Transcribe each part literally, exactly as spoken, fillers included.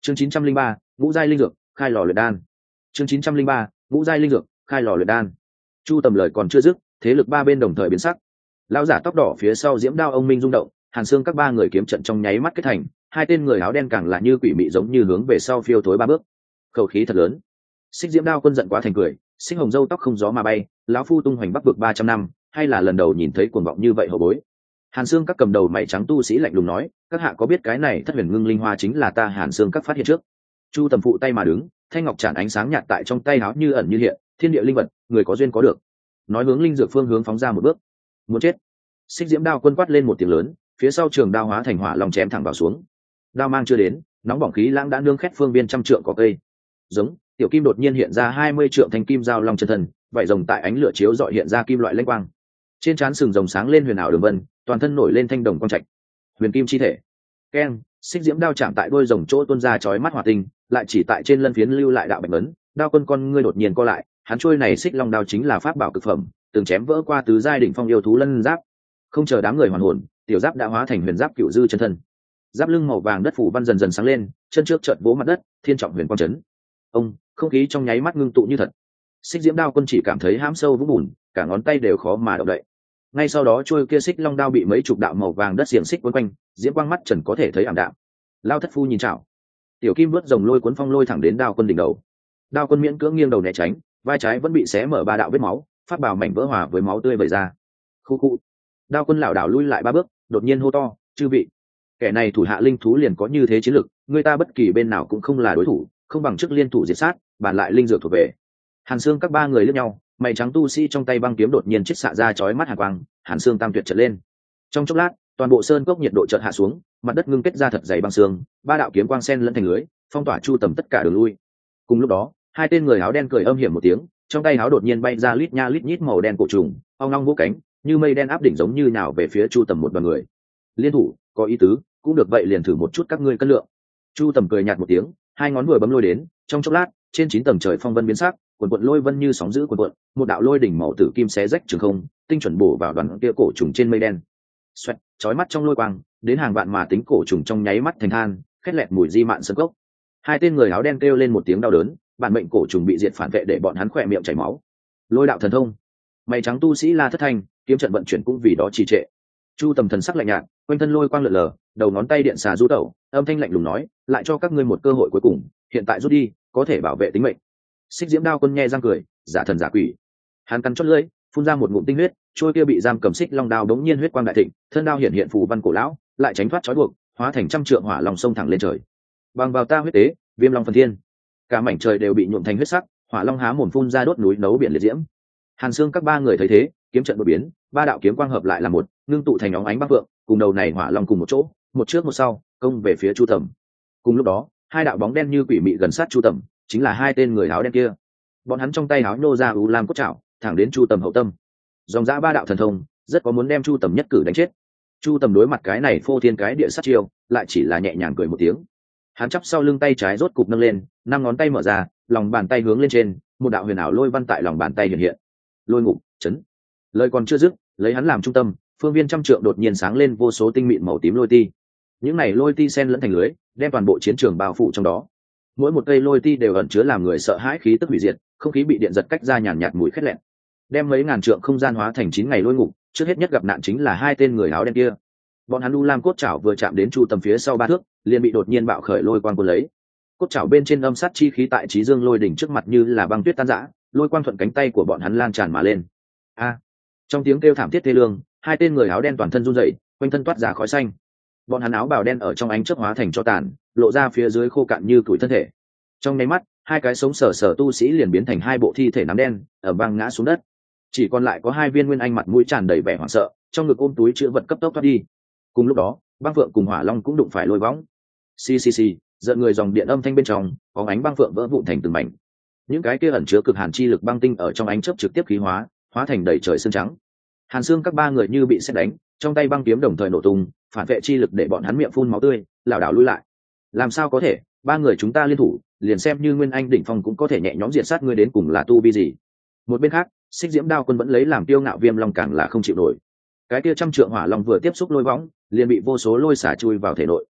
chương chín trăm linh ba ngũ giai linh dược khai lò luyện đan chương chín trăm linh ba ngũ giai linh dược khai lò luyện đan. Chu Tầm lời còn chưa dứt, thế lực ba bên đồng thời biến sắc. Lão giả tóc đỏ phía sau diễm đao ông minh rung động, Hàn Xương các ba người kiếm trận trong nháy mắt kết thành, hai tên người áo đen càng là như quỷ mị giống như hướng về sau phiêu thối ba bước. Khẩu khí thật lớn. Xích diễm đao quân giận quá thành cười, xích hồng dâu tóc không gió mà bay, lão phu tung hoành bắc vực ba trăm năm, hay là lần đầu nhìn thấy cuồng vọng như vậy hổ bối. Hàn Xương các cầm đầu mày trắng tu sĩ lạnh lùng nói, các hạ có biết cái này thất huyền ngưng linh hoa chính là ta Hàn Xương các phát hiện trước. Chu Tầm phụ tay mà đứng, thanh ngọc tràn ánh sáng nhạt tại trong tay áo như ẩn như hiện, thiên địa linh vật, người có duyên có được. Nói hướng linh dược phương hướng phóng ra một bước. Muốn chết. Xích diễm đao quân quát lên một tiếng lớn, phía sau trường đao hóa thành hỏa long chém thẳng vào xuống. Đao mang chưa đến, nóng bỏng khí lãng đã nương khét phương viên trăm trượng có cây. Giống, tiểu kim đột nhiên hiện ra hai mươi trượng thanh kim giao long chân thân, vảy rồng tại ánh lửa chiếu dọi hiện ra kim loại lanh quang. Trên trán sừng rồng sáng lên huyền ảo đường vân, toàn thân nổi lên thanh đồng quang trạch. Huyền kim chi thể. Keng, xích diễm đao chạm tại đôi rồng chỗ tuôn ra chói mắt hỏa tinh, lại chỉ tại trên lân phiến lưu lại đạo bạch ấn. Đao quân con ngươi đột nhiên co lại, hắn chuôi này xích long đao chính là pháp bảo cực phẩm, từng chém vỡ qua tứ giai đỉnh phong yêu thú lân giáp. Không chờ đám người hoàn hồn, tiểu giáp đã hóa thành huyền giáp cựu dư chân thân. Giáp lưng màu vàng đất phủ văn dần dần sáng lên, chân trước chợt vỗ mặt đất, thiên trọng huyền quang chấn. Ông, không khí trong nháy mắt ngưng tụ như thật. Xích diễm đao quân chỉ cảm thấy hãm sâu vũng bùn, cả ngón tay đều khó mà động đậy. Ngay sau đó chuôi kia xích long đao bị mấy chục đạo màu vàng đất xiềng xích quấn quanh, diễm quang mắt trần có thể thấy ảm đạm. Lao thất phu nhìn chảo. Tiểu kim vớt rồng lôi cuốn phong lôi thẳng đến đao quân đỉnh đầu. Đao quân miễn cưỡng nghiêng đầu né tránh, vai trái vẫn bị xé mở ba đạo vết máu, phát bào mảnh vỡ hòa với máu tươi vẩy ra. Khu khu. Đao quân lảo đảo lui lại ba bước, đột nhiên hô to, chư vị, kẻ này thủ hạ linh thú liền có như thế chiến lực, người ta bất kỳ bên nào cũng không là đối thủ, không bằng trước liên thủ diệt sát, bàn lại linh dược thuộc về. Hàn Xương các ba người liếc nhau, mày trắng tu sĩ trong tay băng kiếm đột nhiên chiết xạ ra chói mắt hàn quang, Hàn Xương tam tuyệt trật lên. Trong chốc lát, toàn bộ sơn cốc nhiệt độ chợt hạ xuống, mặt đất ngưng kết ra thật dày băng xương, ba đạo kiếm quang sen lẫn thành lưới, phong tỏa Chu Tầm tất cả đường lui. Cùng lúc đó, hai tên người áo đen cười âm hiểm một tiếng, trong tay áo đột nhiên bay ra lít nha lít nhít màu đen cổ trùng, ong long vỗ cánh, như mây đen áp đỉnh giống như nào về phía Chu Tầm một đoàn người. Liên thủ, có ý tứ, cũng được vậy liền thử một chút các ngươi cân lượng. Chu Tầm cười nhạt một tiếng, hai ngón vừa bấm lôi đến, trong chốc lát, trên chín tầng trời phong vân biến sắc, cuộn cuộn lôi vân như sóng dữ cuộn cuộn, một đạo lôi đỉnh màu tử kim xé rách trường không, tinh chuẩn bổ vào đoàn kia cổ trùng trên mây đen. Xoẹt, chói mắt trong lôi quang, đến hàng vạn mà tính cổ trùng trong nháy mắt thành than, khét lẹt mùi di mạn sơn cốc. Hai tên người áo đen kêu lên một tiếng đau đớn, bản mệnh cổ trùng bị diệt phản vệ để bọn hắn khỏe miệng chảy máu. Lôi đạo thần thông. Mày trắng tu sĩ La Thất Thanh, kiếm trận vận chuyển cũng vì đó trì trệ. Chu Tầm thần sắc lạnh nhạt, quanh thân lôi quang lượn lờ, đầu ngón tay điện xà du tẩu, âm thanh lạnh lùng nói, lại cho các ngươi một cơ hội cuối cùng, hiện tại rút đi, có thể bảo vệ tính mệnh. Xích diễm đao quân nhe răng cười, giả thần giả quỷ. Hắn cắn chót lưỡi, phun ra một ngụm tinh huyết, trôi kia bị giam cầm xích long đao đống nhiên huyết quang đại thịnh, thân đao hiện hiện phù văn cổ lão, lại tránh thoát trói buộc, hóa thành trăm trượng hỏa long sông thẳng lên trời. Bằng vào ta huyết tế, viêm long phần thiên. Cả mảnh trời đều bị nhuộm thành huyết sắc, hỏa long há mồm phun ra đốt núi nấu biển liệt diễm. Hàn Xương các ba người thấy thế, kiếm trận đột biến, ba đạo kiếm quang hợp lại là một, ngưng tụ thành óng ánh bắc vượng, cùng đầu này hỏa long cùng một chỗ, một trước một sau, công về phía Chu Tầm. Cùng lúc đó, hai đạo bóng đen như quỷ mị gần sát Chu Tầm, chính là hai tên người áo đen kia. Bọn hắn trong tay áo nô ra u lam cốt trảo, thẳng đến Chu Tầm hậu tâm. Dòng dã ba đạo thần thông, rất có muốn đem Chu Tầm nhất cử đánh chết. Chu Tầm đối mặt cái này phô thiên cái địa sát chiêu, lại chỉ là nhẹ nhàng cười một tiếng. Hắn chắp sau lưng tay trái rốt cục nâng lên, năm ngón tay mở ra, lòng bàn tay hướng lên trên, một đạo huyền ảo lôi văn tại lòng bàn tay hiện hiện. Lôi ngục, chấn. Lời còn chưa dứt, lấy hắn làm trung tâm, phương viên trăm trượng đột nhiên sáng lên vô số tinh mịn màu tím lôi ti. Những này lôi ti xen lẫn thành lưới, đem toàn bộ chiến trường bao phủ trong đó. Mỗi một cây lôi ti đều ẩn chứa làm người sợ hãi khí tức hủy diệt, không khí bị điện giật cách ra nhàn nhạt mùi khét lẹn. Đem mấy ngàn trượng không gian hóa thành chín ngày lôi ngục, trước hết nhất gặp nạn chính là hai tên người áo đen kia. Bọn hắn u lam cốt chảo vừa chạm đến Chu Tầm phía sau ba thước, liền bị đột nhiên bạo khởi lôi quang cuốn lấy. Cốt chảo bên trên âm sát chi khí tại Chí Dương lôi đỉnh trước mặt như là băng tuyết tan rã, lôi quang thuận cánh tay của bọn hắn lan tràn mà lên. A! Trong tiếng kêu thảm thiết thê lương, hai tên người áo đen toàn thân run rẩy, quanh thân toát ra khói xanh. Bọn hắn áo bào đen ở trong ánh chớp hóa thành tro tàn, lộ ra phía dưới khô cạn như tuổi thân thể. Trong nháy mắt, hai cái sống sờ sờ tu sĩ liền biến thành hai bộ thi thể nắm đen, ở văng ngã xuống đất. Chỉ còn lại có hai viên nguyên anh mặt mũi tràn đầy vẻ hoảng sợ, trong ngực ôm túi chứa vật cấp tốc thoát đi. Cùng lúc đó, băng phượng cùng hỏa long cũng đụng phải lôi võng. Xì xì xì, giận người dòng điện âm thanh bên trong, có ánh băng phượng vỡ vụn thành từng mảnh. Những cái kia ẩn chứa cực hàn chi lực băng tinh ở trong ánh chớp trực tiếp khí hóa, hóa thành đầy trời sương trắng. Hàn Xương các ba người như bị sét đánh, trong tay băng kiếm đồng thời nổ tung, phản vệ chi lực để bọn hắn miệng phun máu tươi, lảo đảo lùi lại. Làm sao có thể, ba người chúng ta liên thủ, liền xem như nguyên anh đỉnh phong cũng có thể nhẹ nhõm diệt sát ngươi, đến cùng là tu vi gì? Một bên khác, Xích Diễm Đao Quân vẫn lấy làm tiêu ngạo Viêm Long càng là không chịu nổi. Cái kia trăm trượng hỏa long vừa tiếp xúc lôi võng, liền bị vô số lôi xả chui vào thể nội.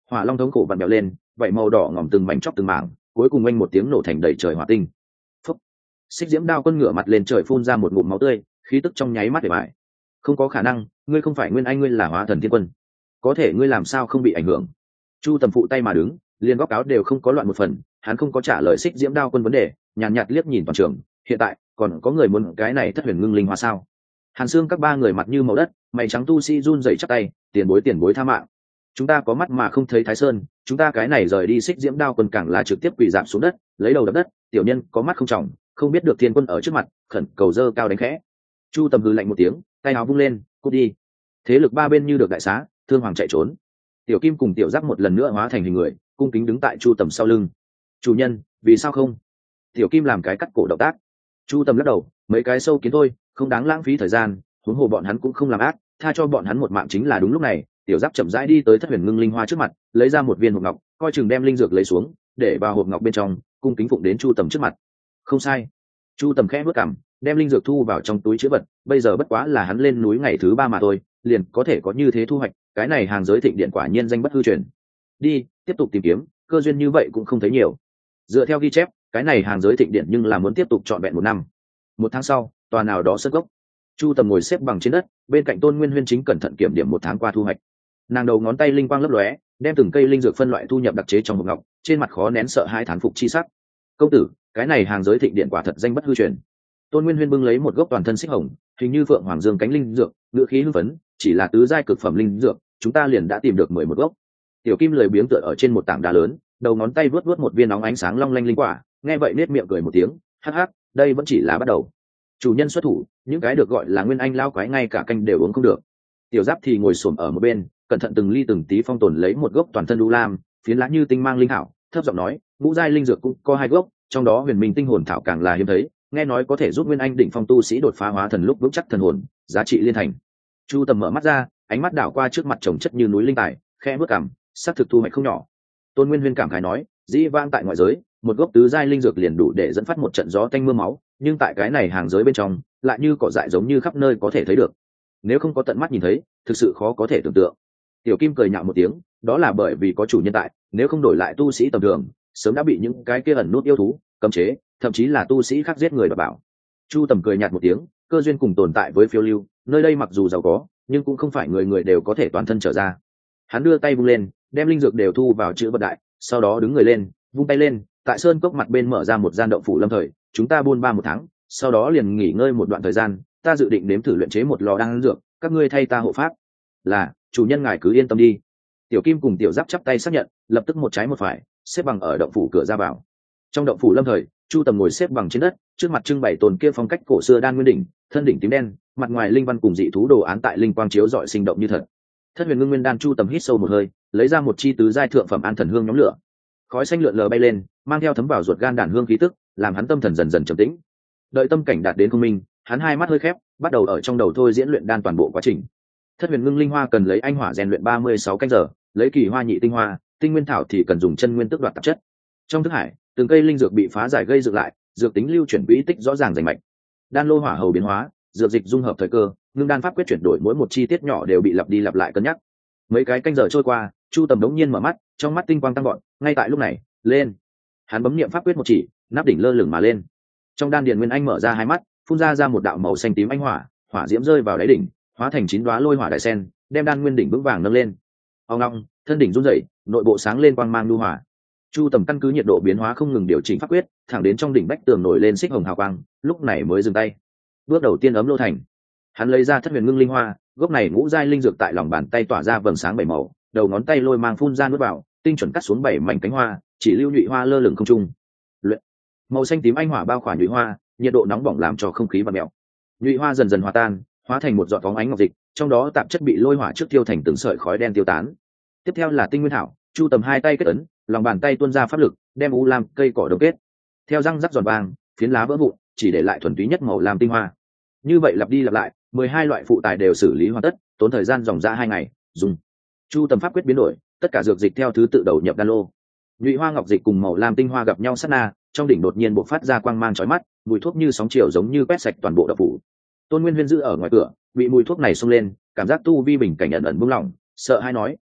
Hỏa long thống cổ vặn bèo lên, vậy màu đỏ ngỏm từng mảnh chóc từng mảng, cuối cùng oanh một tiếng nổ thành đầy trời hỏa tinh. Phúc. Xích diễm đao quân ngửa mặt lên trời phun ra một ngụm máu tươi, khí tức trong nháy mắt để bại. Không có khả năng, ngươi không phải nguyên anh, ngươi là hóa thần thiên quân, có thể ngươi làm sao không bị ảnh hưởng? Chu Tầm phụ tay mà đứng, liền góc áo đều không có loạn một phần, hắn không có trả lời xích diễm đao quân vấn đề, nhàn nhạt liếc nhìn toàn trường. Hiện tại còn có người muốn cái này thất huyền ngưng linh hoa sao? Hàn Xương các ba người mặt như màu đất, mày trắng tu sĩ run rẩy chắp tay, tiền bối tiền bối tha mạng. Chúng ta có mắt mà không thấy Thái Sơn, chúng ta cái này rời đi xích diễm đao quân càng là trực tiếp quỳ giảm xuống đất, lấy đầu đập đất. Tiểu nhân có mắt không trọng, không biết được thiên quân ở trước mặt, khẩn cầu dơ cao đánh khẽ. Chu Tầm hừ lạnh một tiếng, tay áo vung lên, cút đi. Thế lực ba bên như được đại xá, thương hoàng chạy trốn. Tiểu Kim cùng Tiểu Giác một lần nữa hóa thành hình người, cung kính đứng tại Chu Tầm sau lưng. Chủ nhân, vì sao không? Tiểu Kim làm cái cắt cổ động tác. Chu Tầm lắc đầu, mấy cái sâu kiến thôi, không đáng lãng phí thời gian, huống hồ bọn hắn cũng không làm ác, tha cho bọn hắn một mạng chính là đúng. Lúc này Tiểu Giác chậm rãi đi tới thất huyền ngưng linh hoa trước mặt, lấy ra một viên hộp ngọc, coi chừng đem linh dược lấy xuống, để vào hộp ngọc bên trong, cung kính phụng đến Chu Tầm trước mặt. Không sai. Chu Tầm khẽ bước cằm, đem linh dược thu vào trong túi chữ vật. Bây giờ bất quá là hắn lên núi ngày thứ ba mà thôi, liền có thể có như thế thu hoạch, cái này hàng giới thịnh điện quả nhiên danh bất hư truyền. Đi tiếp tục tìm kiếm, cơ duyên như vậy cũng không thấy nhiều. Dựa theo ghi chép, cái này hàng giới thịnh điện nhưng là muốn tiếp tục trọn vẹn một năm. Một tháng sau, tòa nào đó sân gốc, Chu Tầm ngồi xếp bằng trên đất, bên cạnh Tôn Nguyên Huyên chính cẩn thận kiểm điểm một tháng qua thu hoạch. Nàng đầu ngón tay linh quang lấp lóe, đem từng cây linh dược phân loại thu nhập đặc chế trong hộp ngọc, trên mặt khó nén sợ hãi thán phục chi sắc. Công tử, cái này hàng giới thịnh điện quả thật danh bất hư truyền. Tôn Nguyên Huyên bưng lấy một gốc toàn thân xích hồng, hình như phượng hoàng dương cánh linh dược, ngữ khí hưng phấn, chỉ là tứ giai cực phẩm linh dược, chúng ta liền đã tìm được mười một gốc. Tiểu Kim lười biếng tựa ở trên một tảng đá lớn, đầu ngón tay vuốt vuốt một viên nóng ánh sáng long lanh linh quả, nghe vậy nết miệng cười một tiếng, hắc hắc, đây vẫn chỉ là bắt đầu. Chủ nhân xuất thủ, những cái được gọi là nguyên anh lao quái ngay cả canh đều uống không được. Tiểu Giáp thì ngồi xổm ở một bên, cẩn thận từng ly từng tí phong tồn lấy một gốc toàn thân đu lam, phiến lá như tinh mang linh thảo, thấp giọng nói, ngũ giai linh dược cũng có hai gốc, trong đó huyền minh tinh hồn thảo càng là hiếm thấy, nghe nói có thể giúp nguyên anh đỉnh phong tu sĩ đột phá hóa thần lúc vững chắc thần hồn, giá trị liên thành. Chu Tầm mở mắt ra, ánh mắt đảo qua trước mặt chồng chất như núi linh tài, khẽ bước cằm, xác thực thu hoạch không nhỏ. Tôn Nguyên Huyên cảm khái nói, dĩ vãng tại ngoại giới, một gốc tứ giai linh dược liền đủ để dẫn phát một trận gió tanh mưa máu, nhưng tại cái này hàng giới bên trong, lại như cỏ dại giống như khắp nơi có thể thấy được. Nếu không có tận mắt nhìn thấy, thực sự khó có thể tưởng tượng. Tiểu Kim cười nhạo một tiếng, đó là bởi vì có chủ nhân tại, nếu không đổi lại tu sĩ tầm thường, sớm đã bị những cái kia ẩn nút yêu thú cấm chế, thậm chí là tu sĩ khác giết người và bảo. Chu Tầm cười nhạt một tiếng, cơ duyên cùng tồn tại với phiêu lưu, nơi đây mặc dù giàu có, nhưng cũng không phải người người đều có thể toàn thân trở ra. Hắn đưa tay vung lên, đem linh dược đều thu vào chữ vật đại, sau đó đứng người lên, vung tay lên, tại sơn cốc mặt bên mở ra một gian động phủ lâm thời, chúng ta buôn ba một tháng, sau đó liền nghỉ ngơi một đoạn thời gian, ta dự định nếm thử luyện chế một lò đan dược, các ngươi thay ta hộ pháp. Là, chủ nhân ngài cứ yên tâm đi. Tiểu Kim cùng Tiểu Giáp chắp tay xác nhận, lập tức một trái một phải, xếp bằng ở động phủ cửa ra vào. Trong động phủ lâm thời, Chu Tầm ngồi xếp bằng trên đất, trước mặt trưng bày tồn kia phong cách cổ xưa đan nguyên đỉnh, thân đỉnh tím đen, mặt ngoài linh văn cùng dị thú đồ án tại linh quang chiếu rọi sinh động như thật. Thất huyền ngưng nguyên đan. Chu Tầm hít sâu một hơi, lấy ra một chi tứ giai thượng phẩm an thần hương nhóm lửa, khói xanh lượn lờ bay lên, mang theo thấm vào ruột gan đàn hương khí tức, làm hắn tâm thần dần dần trầm tĩnh. Đợi tâm cảnh đạt đến không minh, hắn hai mắt hơi khép, bắt đầu ở trong đầu thôi diễn luyện đan toàn bộ quá trình. Thất huyền ngưng linh hoa cần lấy anh hỏa rèn luyện ba mươi sáu canh giờ, lấy kỳ hoa nhị tinh hoa, tinh nguyên thảo thì cần dùng chân nguyên tức đoạt tạp chất. Trong thức hải, từng cây linh dược bị phá giải gây dựng lại, dược tính lưu chuyển quỹ tích rõ ràng rành mạch. Đan lô hỏa hầu biến hóa, dược dịch dung hợp thời cơ, ngưng đan pháp quyết chuyển đổi mỗi một chi tiết nhỏ đều bị lặp đi lặp lại cân nhắc. Mấy cái canh giờ trôi qua, Chu Tầm đống nhiên mở mắt, trong mắt tinh quang tăng gọn. Ngay tại lúc này, lên, hắn bấm niệm pháp quyết một chỉ, nắp đỉnh lơ lửng mà lên. Trong đan điền nguyên anh mở ra hai mắt, phun ra ra một đạo màu xanh tím ánh hỏa, hỏa diễm rơi vào đáy đỉnh, hóa thành chín đoá lôi hỏa đại sen, đem đan nguyên đỉnh vững vàng nâng lên. Ông ngong, thân đỉnh run rẩy, nội bộ sáng lên quang mang lưu hỏa. Chu Tầm căn cứ nhiệt độ biến hóa không ngừng điều chỉnh pháp quyết, thẳng đến trong đỉnh bách tường nổi lên xích hồng hào quang, lúc này mới dừng tay. Bước đầu tiên ấm lô thành, hắn lấy ra thất huyền ngưng linh hoa, gốc này ngũ giai linh dược tại lòng bàn tay tỏa ra vầng sáng bảy màu, đầu ngón tay lôi mang phun ra nuốt vào, tinh chuẩn cắt xuống bảy mảnh cánh hoa, chỉ lưu nhụy hoa lơ lửng không trung. Luyện. Màu xanh tím anh hỏa bao khỏa nhụy hoa, nhiệt độ nóng bỏng làm cho không khí vặn mèo. Nhụy hoa dần dần hòa tan, hóa thành một giọt phóng ánh ngọc dịch, trong đó tạp chất bị lôi hỏa trước tiêu thành từng sợi khói đen tiêu tán. Tiếp theo là tinh nguyên thảo, Chu Tầm hai tay kết ấn, lòng bàn tay tuôn ra pháp lực, đem u lam cây cỏ đồng kết. Theo răng rắc giòn vàng, phiến lá vỡ vụn, chỉ để lại thuần túy nhất màu lam tinh hoa. Như vậy lặp đi lặp lại, mười hai loại phụ tài đều xử lý hoàn tất, tốn thời gian dòng ra hai ngày. Dùng. Chu Tầm pháp quyết biến đổi, tất cả dược dịch theo thứ tự đầu nhập đan lô. Nhụy hoa ngọc dịch cùng màu lam tinh hoa gặp nhau sát na, trong đỉnh đột nhiên bộc phát ra quang mang chói mắt, mùi thuốc như sóng chiều giống như quét sạch toàn bộ đập phủ. Tôn Nguyên Huyên giữ ở ngoài cửa, bị mùi thuốc này xông lên, cảm giác tu vi bình cảnh ẩn ẩn buông lỏng, sợ hãi nói,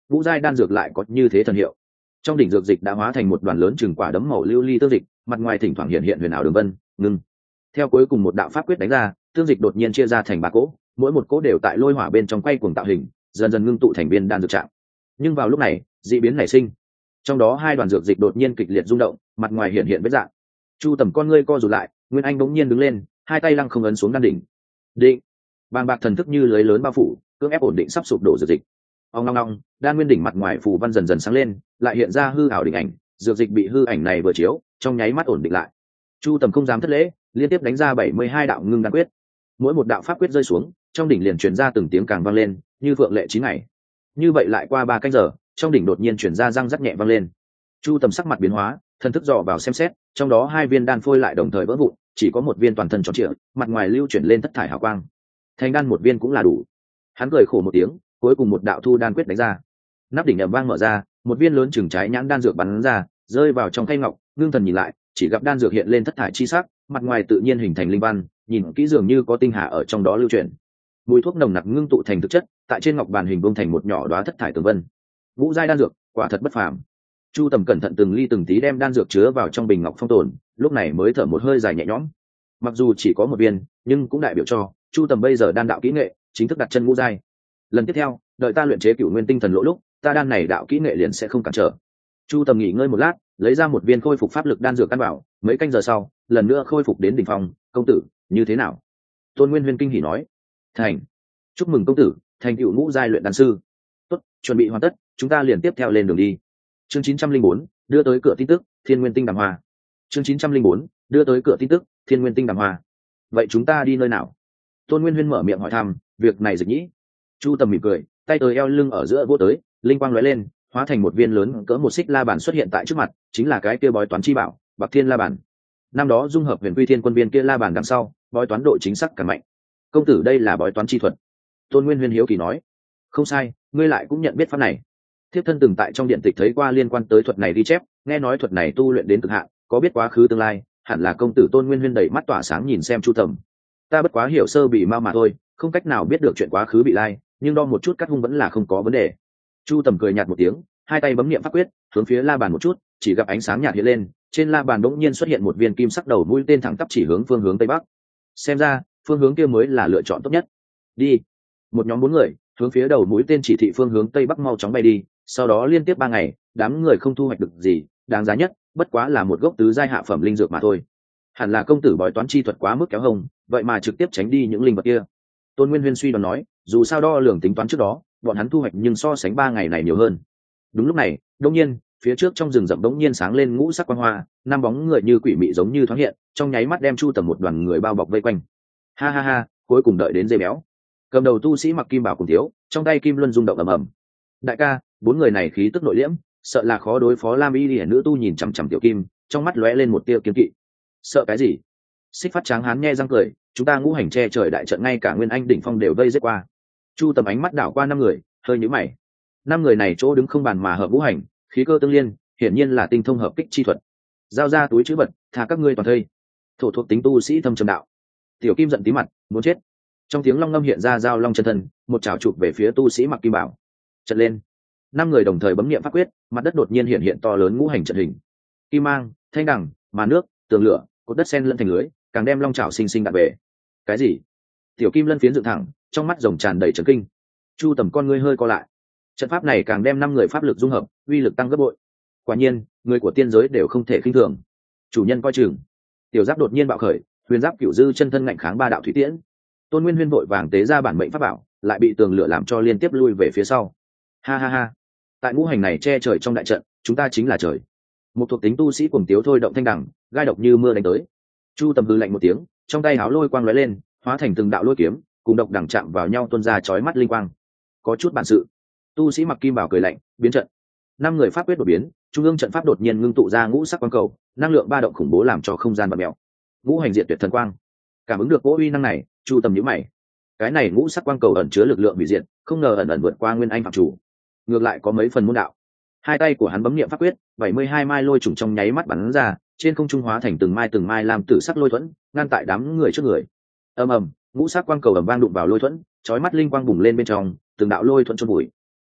ngũ giai đan dược lại có như thế thần hiệu. Trong đỉnh dược dịch đã hóa thành một đoàn lớn chừng quả đấm màu lưu ly tương dịch, mặt ngoài thỉnh thoảng hiện hiện huyền ảo đường vân ngưng. Theo cuối cùng một đạo pháp quyết đánh ra, tương dịch đột nhiên chia ra thành ba cỗ, mỗi một cỗ đều tại lôi hỏa bên trong quay cuồng tạo hình, dần dần ngưng tụ thành viên đan dược trạng. Nhưng vào lúc này, dị biến nảy sinh. Trong đó hai đoàn dược dịch đột nhiên kịch liệt rung động, mặt ngoài hiện hiện vết dạng. Chu Tầm con ngươi co rụt lại, Nguyên Anh bỗng nhiên đứng lên, hai tay lăng không ấn xuống đan đỉnh. Định. Bàng bạc thần thức như lưới lớn bao phủ, cưỡng ép ổn định sắp sụp đổ dược dịch. Ong long long, đan nguyên đỉnh mặt ngoài phù văn dần dần sáng lên, lại hiện ra hư ảo đỉnh ảnh, dược dịch bị hư ảnh này vừa chiếu, trong nháy mắt ổn định lại. Chu Tầm không dám thất lễ, liên tiếp đánh ra bảy mươi hai đạo ngưng đan quyết. Mỗi một đạo pháp quyết rơi xuống, trong đỉnh liền truyền ra từng tiếng càng vang lên, như vượng lệ chín ngày. Như vậy lại qua ba canh giờ, trong đỉnh đột nhiên truyền ra răng rắc nhẹ vang lên. Chu Tầm sắc mặt biến hóa, thần thức dò vào xem xét, trong đó hai viên đan phôi lại đồng thời vỡ vụn, chỉ có một viên toàn thân tròn trịa, mặt ngoài lưu chuyển lên thất thải hào quang. Thành đan một viên cũng là đủ. Hắn cười khổ một tiếng, cuối cùng một đạo thu đan quyết đánh ra. Nắp đỉnh ầm vang mở ra, một viên lớn chừng trái nhãn đan dược bắn ra, rơi vào trong khay ngọc, ngưng thần nhìn lại, chỉ gặp đan dược hiện lên thất thải chi sắc, mặt ngoài tự nhiên hình thành linh văn, nhìn kỹ dường như có tinh hà ở trong đó lưu chuyển. Mùi thuốc nồng nặc ngưng tụ thành thực chất, tại trên ngọc bàn hình bông thành một nhỏ đóa thất thải tường vân. Ngũ giai đan dược, quả thật bất phàm. Chu Tầm cẩn thận từng ly từng tí đem đan dược chứa vào trong bình ngọc phong tồn, lúc này mới thở một hơi dài nhẹ nhõm. Mặc dù chỉ có một viên, nhưng cũng đại biểu cho Chu Tầm bây giờ đan đạo kỹ nghệ chính thức đặt chân ngũ giai. Lần tiếp theo, đợi ta luyện chế cửu nguyên tinh thần lỗ lúc, ta đan này đạo kỹ nghệ liền sẽ không cản trở. Chu Tầm nghỉ ngơi một lát, lấy ra một viên khôi phục pháp lực đan dược căn bảo, mấy canh giờ sau, lần nữa khôi phục đến đỉnh phong. Công tử, như thế nào? Tôn Nguyên Huyên kinh hỉ nói. Thành. Chúc mừng công tử, thành cửu ngũ giai luyện đan sư. Tốt, chuẩn bị hoàn tất, chúng ta liền tiếp theo lên đường đi. Chương chín trăm linh bốn, đưa tới cửa tin tức, Thiên Nguyên Tinh Đàm Hoa. Chương chín trăm linh bốn, đưa tới cửa tin tức, Thiên Nguyên Tinh Đàm Hoa. Vậy chúng ta đi nơi nào? Tôn Nguyên Huyên mở miệng hỏi thăm, việc này Dịch Nhĩ. Chu Tầm mỉm cười, tay tới eo lưng ở giữa vỗ tới, linh quang lóe lên, hóa thành một viên lớn cỡ một xích la bàn xuất hiện tại trước mặt, chính là cái kia bói toán chi bảo, Bạc Thiên La Bàn. Năm đó dung hợp Huyền Quy Thiên Quân viên kia la bàn đằng sau, bói toán độ chính xác càng mạnh. Công tử đây là bói toán chi thuật. Tôn Nguyên Huyên hiếu kỳ nói. Không sai, ngươi lại cũng nhận biết pháp này. Thiếp thân từng tại trong điện tịch thấy qua liên quan tới thuật này ghi chép, nghe nói thuật này tu luyện đến cực hạn, có biết quá khứ tương lai, hẳn là công tử. Tôn Nguyên Huyên đầy mắt tỏa sáng nhìn xem Chu Tầm. Ta bất quá hiểu sơ bị mau mà thôi, không cách nào biết được chuyện quá khứ bị lai, nhưng đo một chút cắt hung vẫn là không có vấn đề. Chu Tầm cười nhạt một tiếng, hai tay bấm niệm pháp quyết, hướng phía la bàn một chút, chỉ gặp ánh sáng nhạt hiện lên, trên la bàn bỗng nhiên xuất hiện một viên kim sắc đầu mũi tên thẳng tắp chỉ hướng phương hướng tây bắc. Xem ra, phương hướng kia mới là lựa chọn tốt nhất. Đi. Một nhóm bốn người hướng phía đầu mũi tên chỉ thị phương hướng tây bắc mau chóng bay đi, sau đó liên tiếp ba ngày, đám người không thu hoạch được gì, đáng giá nhất bất quá là một gốc tứ giai hạ phẩm linh dược mà thôi. Hẳn là công tử bói toán chi thuật quá mức kéo hông, vậy mà trực tiếp tránh đi những linh vật kia. Tôn Nguyên Huyên suy đoán nói, dù sao đo lường tính toán trước đó, bọn hắn thu hoạch nhưng so sánh ba ngày này nhiều hơn. Đúng lúc này, đột nhiên, phía trước trong rừng rậm đống nhiên sáng lên ngũ sắc quang hoa, năm bóng người như quỷ mị giống như thoáng hiện, trong nháy mắt đem Chu Tầm một đoàn người bao bọc vây quanh. Ha ha ha, cuối cùng đợi đến dây béo. Cầm đầu tu sĩ mặc kim bảo cùng thiếu, trong tay kim luân rung động ầm ầm. Đại ca, bốn người này khí tức nội liễm, sợ là khó đối phó. Lam Y Liễu nữ tu nhìn chằm chằm Tiểu Kim, trong mắt lóe lên một tia kiên kỵ. Sợ cái gì? Xích Phát Tráng hán nhe răng cười, chúng ta ngũ hành che trời đại trận ngay cả Nguyên Anh đỉnh phong đều vây giết qua. Chu Tầm ánh mắt đảo qua năm người, hơi nhíu mày. Năm người này chỗ đứng không bàn mà hợp ngũ hành, khí cơ tương liên, hiển nhiên là tinh thông hợp kích chi thuật. Giao ra túi chữ vật, thả các ngươi toàn thây. Thổ thuộc tính tu sĩ thâm trầm đạo. Tiểu Kim giận tí mặt, muốn chết. Trong tiếng long ngâm hiện ra giao long chân thân, một chảo chụp về phía tu sĩ mặc kim bảo. Trận lên. Năm người đồng thời bấm niệm pháp quyết, mặt đất đột nhiên hiện hiện to lớn ngũ hành trận hình. Kim mang, thanh đằng, màn nước, tường lửa, cột đất sen lẫn thành lưới, càng đem long chảo sinh sinh đạp về. Cái gì? Tiểu Kim lân phiến dựng thẳng, trong mắt rồng tràn đầy trấn kinh. Chu Tầm con ngươi hơi co lại. Trận pháp này càng đem năm người pháp lực dung hợp, uy lực tăng gấp bội. Quả nhiên, người của tiên giới đều không thể khinh thường. Chủ nhân coi chừng. Tiểu Giáp đột nhiên bạo khởi, huyền giáp cửu dư chân thân ngạnh kháng ba đạo thủy tiễn. Tôn Nguyên Huyên vội vàng tế ra bản mệnh pháp bảo, lại bị tường lửa làm cho liên tiếp lui về phía sau. Ha ha ha, tại ngũ hành này che trời trong đại trận, chúng ta chính là trời. Một thuộc tính tu sĩ cuồng tiếu thôi động thanh đằng, gai độc như mưa đánh tới. Chu Tầm hư lạnh một tiếng, trong tay háo lôi quang lóe lên, hóa thành từng đạo lôi kiếm, cùng độc đằng chạm vào nhau tuôn ra chói mắt linh quang. Có chút bản sự. Tu sĩ mặc kim bảo cười lạnh, biến trận. Năm người pháp quyết đột biến, trung ương trận pháp đột nhiên ngưng tụ ra ngũ sắc quang cầu, năng lượng ba động khủng bố làm cho không gian bặm mèo. Ngũ hành diệt tuyệt thần quang. Cảm ứng được cỗ uy năng này, Chu Tầm nhíu mày. Cái này ngũ sắc quang cầu ẩn chứa lực lượng hủy diệt, không ngờ ẩn ẩn vượt qua nguyên anh phạm chủ. Ngược lại có mấy phần môn đạo. Hai tay của hắn bấm niệm pháp quyết, bảy mươi hai mai lôi trùng trong nháy mắt bắn ra, trên không trung hóa thành từng mai từng mai làm tử sắc lôi thuẫn, ngăn tại đám người trước người. Ầm ầm, ngũ sắc quang cầu ầm vang đụng vào lôi thuẫn, chói mắt linh quang bùng lên bên trong, từng đạo lôi thuẫn chôn bụi.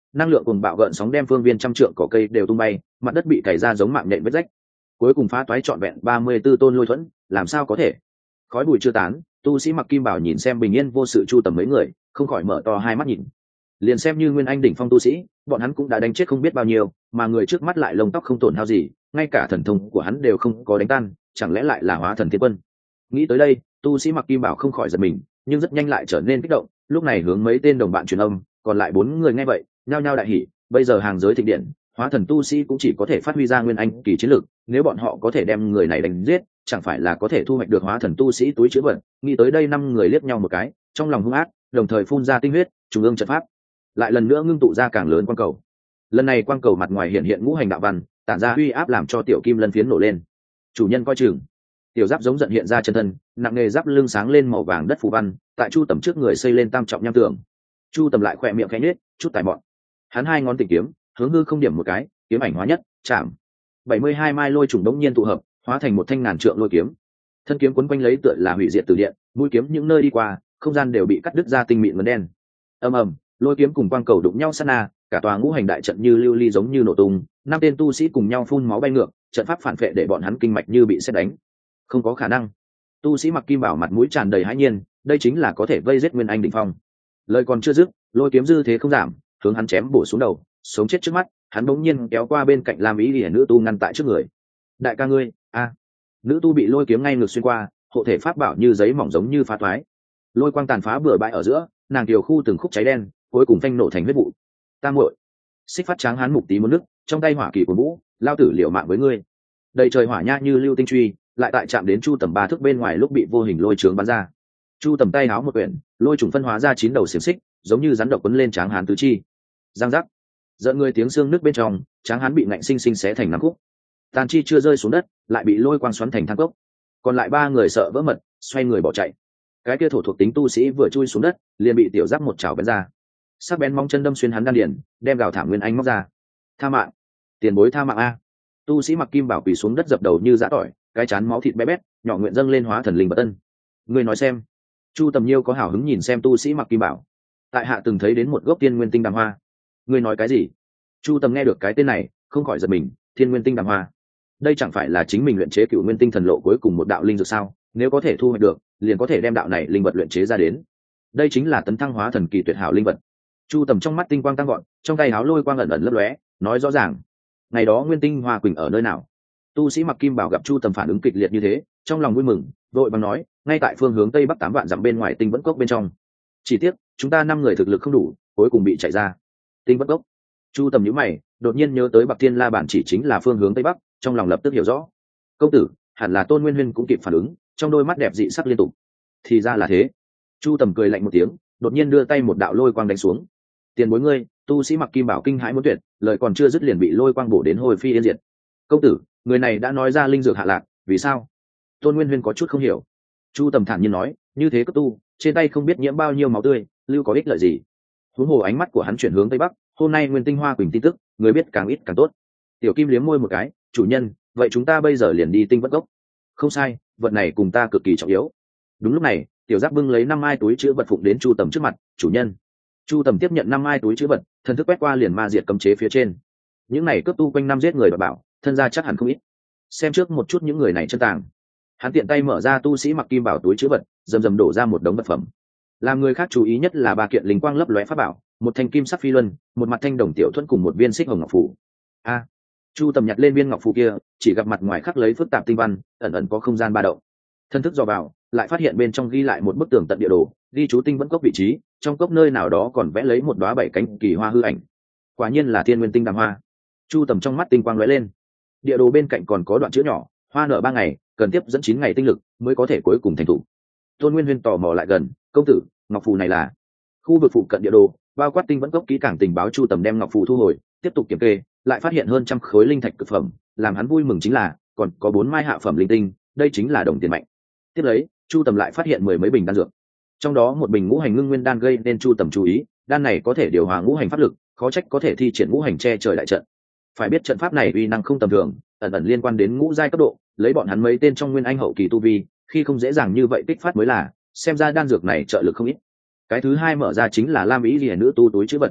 năng lượng cùng bạo gợn sóng đem phương viên trăm trượng cỏ cây đều tung bay, mặt đất bị cày ra giống mạng nhện vết rách, cuối cùng phá toái trọn vẹn ba mươi tư tôn lôi thuẫn. Làm sao có thể? Khói bụi chưa tán, tu sĩ mặc kim bảo nhìn xem bình yên vô sự Chu Tầm mấy người, không khỏi mở to hai mắt nhìn. Liền xem như nguyên anh đỉnh phong tu sĩ, bọn hắn cũng đã đánh chết không biết bao nhiêu, mà người trước mắt lại lông tóc không tổn hao gì, ngay cả thần thông của hắn đều không có đánh tan, chẳng lẽ lại là hóa thần thiên quân? Nghĩ tới đây, tu sĩ mặc kim bảo không khỏi giật mình, nhưng rất nhanh lại trở nên kích động, lúc này hướng mấy tên đồng bạn truyền âm, còn lại bốn người nghe vậy, nhao nhao đại hỉ, bây giờ hàng giới thịnh điện, hóa thần tu sĩ cũng chỉ có thể phát huy ra nguyên anh kỳ chiến lực, nếu bọn họ có thể đem người này đánh giết, chẳng phải là có thể thu hoạch được hóa thần tu sĩ túi chứa vật. Nghĩ tới đây, năm người liếc nhau một cái, trong lòng hung ác, đồng thời phun ra tinh huyết, trung ương trận pháp lại lần nữa ngưng tụ ra càng lớn quang cầu. Lần này quang cầu mặt ngoài hiện hiện ngũ hành đạo văn, tản ra uy áp làm cho tiểu kim lân phiến nổ lên. Chủ nhân coi chừng. Tiểu giáp giống giận hiện ra chân thân, nặng nghề giáp lưng sáng lên màu vàng đất phù văn, tại Chu Tầm trước người xây lên tam trọng nham tường. Chu Tầm lại khỏe miệng khẽ nhếch, chút tài bọn. Hắn hai ngón tịnh kiếm, hướng hư không điểm một cái, kiếm ảnh hóa nhất, chạm. bảy mươi hai mai lôi trùng đống nhiên tụ hợp, hóa thành một thanh ngàn trượng lôi kiếm. Thân kiếm quấn quanh lấy tựa là hủy diệt từ điện, mũi kiếm những nơi đi qua, không gian đều bị cắt đứt ra tinh mịn ngấn đen. Ầm ầm, lôi kiếm cùng quang cầu đụng nhau sát na, cả tòa ngũ hành đại trận như lưu ly giống như nổ tung, năm tên tu sĩ cùng nhau phun máu bay ngược, trận pháp phản phệ để bọn hắn kinh mạch như bị sét đánh. Không có khả năng. Tu sĩ mặc kim bảo mặt mũi tràn đầy hãi nhiên, đây chính là có thể vây giết nguyên anh đỉnh phong. Lời còn chưa dứt, lôi kiếm dư thế không giảm, hướng hắn chém bổ xuống đầu, sống chết trước mắt, hắn bỗng nhiên kéo qua bên cạnh Lam Ý Liễu nữ tu ngăn tại trước người. Đại ca ngươi, a. Nữ tu bị lôi kiếm ngay ngược xuyên qua, hộ thể pháp bảo như giấy mỏng giống như phá toái. Lôi quang tàn phá bừa bãi ở giữa, nàng điều khu từng khúc cháy đen, cuối cùng phanh nổ thành huyết vụ. Ta muội. Xích phát tráng hắn mục tí muốn nước, trong tay hỏa kỳ của vũ, lao tử liều mạng với ngươi. Đầy trời hỏa nha như lưu tinh truy, lại tại chạm đến Chu Tầm ba thước bên ngoài lúc bị vô hình lôi trướng bắn ra. Chu Tầm tay háo một quyển, lôi trùng phân hóa ra chín đầu xiềng xích, giống như rắn độc quấn lên tráng hán tứ chi. Giang giác. Giận người tiếng xương nứt bên trong, tráng hán bị ngạnh sinh sinh xé thành năm khúc. Tàn chi chưa rơi xuống đất, lại bị lôi quang xoắn thành than cốc. Còn lại ba người sợ vỡ mật, xoay người bỏ chạy. Cái kia thổ thuộc tính tu sĩ vừa chui xuống đất, liền bị tiểu giáp một chảo bén ra. Sắc bén móng chân đâm xuyên hắn đan điền, đem gào thảm nguyên anh móc ra. Tha mạng, tiền bối tha mạng a. Tu sĩ mặc kim bảo quỳ xuống đất dập đầu như giã tỏi, cái chán máu thịt bé bét, nhỏ nguyện dâng lên hóa thần linh bất tân. Người nói xem. Chu Tầm Nhiêu có hào hứng nhìn xem tu sĩ mặc kim bảo. Tại hạ từng thấy đến một gốc tiên nguyên tinh đàm hoa. Người nói cái gì? Chu Tầm nghe được cái tên này, không khỏi giật mình. Thiên nguyên tinh đàm hoa, đây chẳng phải là chính mình luyện chế cựu nguyên tinh thần lộ cuối cùng một đạo linh dược sao? Nếu có thể thu hoạch được, liền có thể đem đạo này linh vật luyện chế ra đến. Đây chính là tấn thăng hóa thần kỳ tuyệt hảo linh vật. Chu Tầm trong mắt tinh quang tăng gọn, trong tay háo lôi quang ẩn ẩn lấp lóe, nói rõ ràng. Ngày đó nguyên tinh hoa quỳnh ở nơi nào? Tu sĩ mặc kim bảo gặp Chu Tầm phản ứng kịch liệt như thế, trong lòng vui mừng, vội bằng nói, ngay tại phương hướng tây bắc tám vạn dặm bên ngoài tinh vẫn cốc bên trong. Chỉ tiếc chúng ta năm người thực lực không đủ, cuối cùng bị chạy ra. Tinh vẫn cốc. Chu Tầm nhíu mày, đột nhiên nhớ tới Bạc Thiên La bản chỉ chính là phương hướng tây bắc, trong lòng lập tức hiểu rõ. Công tử, hẳn là Tôn Nguyên Huyên cũng kịp phản ứng, trong đôi mắt đẹp dị sắc liên tục. Thì ra là thế. Chu Tầm cười lạnh một tiếng, đột nhiên đưa tay một đạo lôi quang đánh xuống. Tiền bối ngươi, tu sĩ mặc kim bảo kinh hãi muốn tuyệt, lời còn chưa dứt liền bị lôi quang bổ đến hồi phi yên diệt. Công tử, người này đã nói ra linh dược hạ lạc, vì sao? Tôn Nguyên Huyên có chút không hiểu. Chu Tầm thản nhiên nói, như thế cấp tu, trên tay không biết nhiễm bao nhiêu máu tươi, lưu có ích lợi gì? Huống hồ ánh mắt của hắn chuyển hướng tây bắc, hôm nay nguyên tinh hoa quỳnh tin tức, người biết càng ít càng tốt. Tiểu Kim liếm môi một cái, chủ nhân, vậy chúng ta bây giờ liền đi tinh vẫn cốc. Không sai, vật này cùng ta cực kỳ trọng yếu. Đúng lúc này, tiểu giáp bưng lấy năm mai túi chứa vật phụng đến Chu Tầm trước mặt. Chủ nhân. Chu Tầm tiếp nhận năm mai túi chứa vật, thần thức quét qua liền ma diệt cấm chế phía trên. Những này cướp tu quanh năm giết người và bảo, thân gia chắc hẳn không ít. Xem trước một chút những người này chân tàng. Hắn tiện tay mở ra tu sĩ mặc kim bảo túi chứa vật, rầm rầm đổ ra một đống vật phẩm. Làm người khác chú ý nhất là ba kiện linh quang lấp lóe pháp bảo, một thanh kim sắc phi luân, một mặt thanh đồng tiểu thuẫn cùng một viên xích hồng ngọc phù. A. Chu Tầm nhặt lên viên ngọc phù kia, chỉ gặp mặt ngoài khắc lấy phức tạp tinh văn, ẩn ẩn có không gian ba động. Thân thức dò vào, lại phát hiện bên trong ghi lại một bức tường tận địa đồ, ghi chú tinh vẫn cốc vị trí, trong cốc nơi nào đó còn vẽ lấy một đóa bảy cánh kỳ hoa hư ảnh. Quả nhiên là thiên nguyên tinh đàm hoa. Chu Tầm trong mắt tinh quang lóe lên. Địa đồ bên cạnh còn có đoạn chữ nhỏ, hoa nở ba ngày, cần tiếp dẫn chín ngày tinh lực mới có thể cuối cùng thành thủ. Tôn Nguyên Huyên tò mò lại gần, công tử, ngọc phù này là? Khu vực phụ cận địa đồ, bao quát tinh vẫn cốc kỹ càng tình báo. Chu Tầm đem ngọc phù thu hồi, tiếp tục kiểm kê, lại phát hiện hơn trăm khối linh thạch cực phẩm, làm hắn vui mừng chính là còn có bốn mai hạ phẩm linh tinh, đây chính là đồng tiền mạnh. Tiếp lấy, Chu Tầm lại phát hiện mười mấy bình đan dược, trong đó một bình ngũ hành ngưng nguyên đan gây nên Chu Tầm chú ý, đan này có thể điều hòa ngũ hành pháp lực, khó trách có thể thi triển ngũ hành che trời đại trận. Phải biết trận pháp này uy năng không tầm thường, ẩn ẩn liên quan đến ngũ giai cấp độ, lấy bọn hắn mấy tên trong nguyên anh hậu kỳ tu vi, khi không dễ dàng như vậy kích phát mới là, xem ra đan dược này trợ lực không ít. Cái thứ hai mở ra chính là Lam Ý Liễu nữ tu túi chữ vật.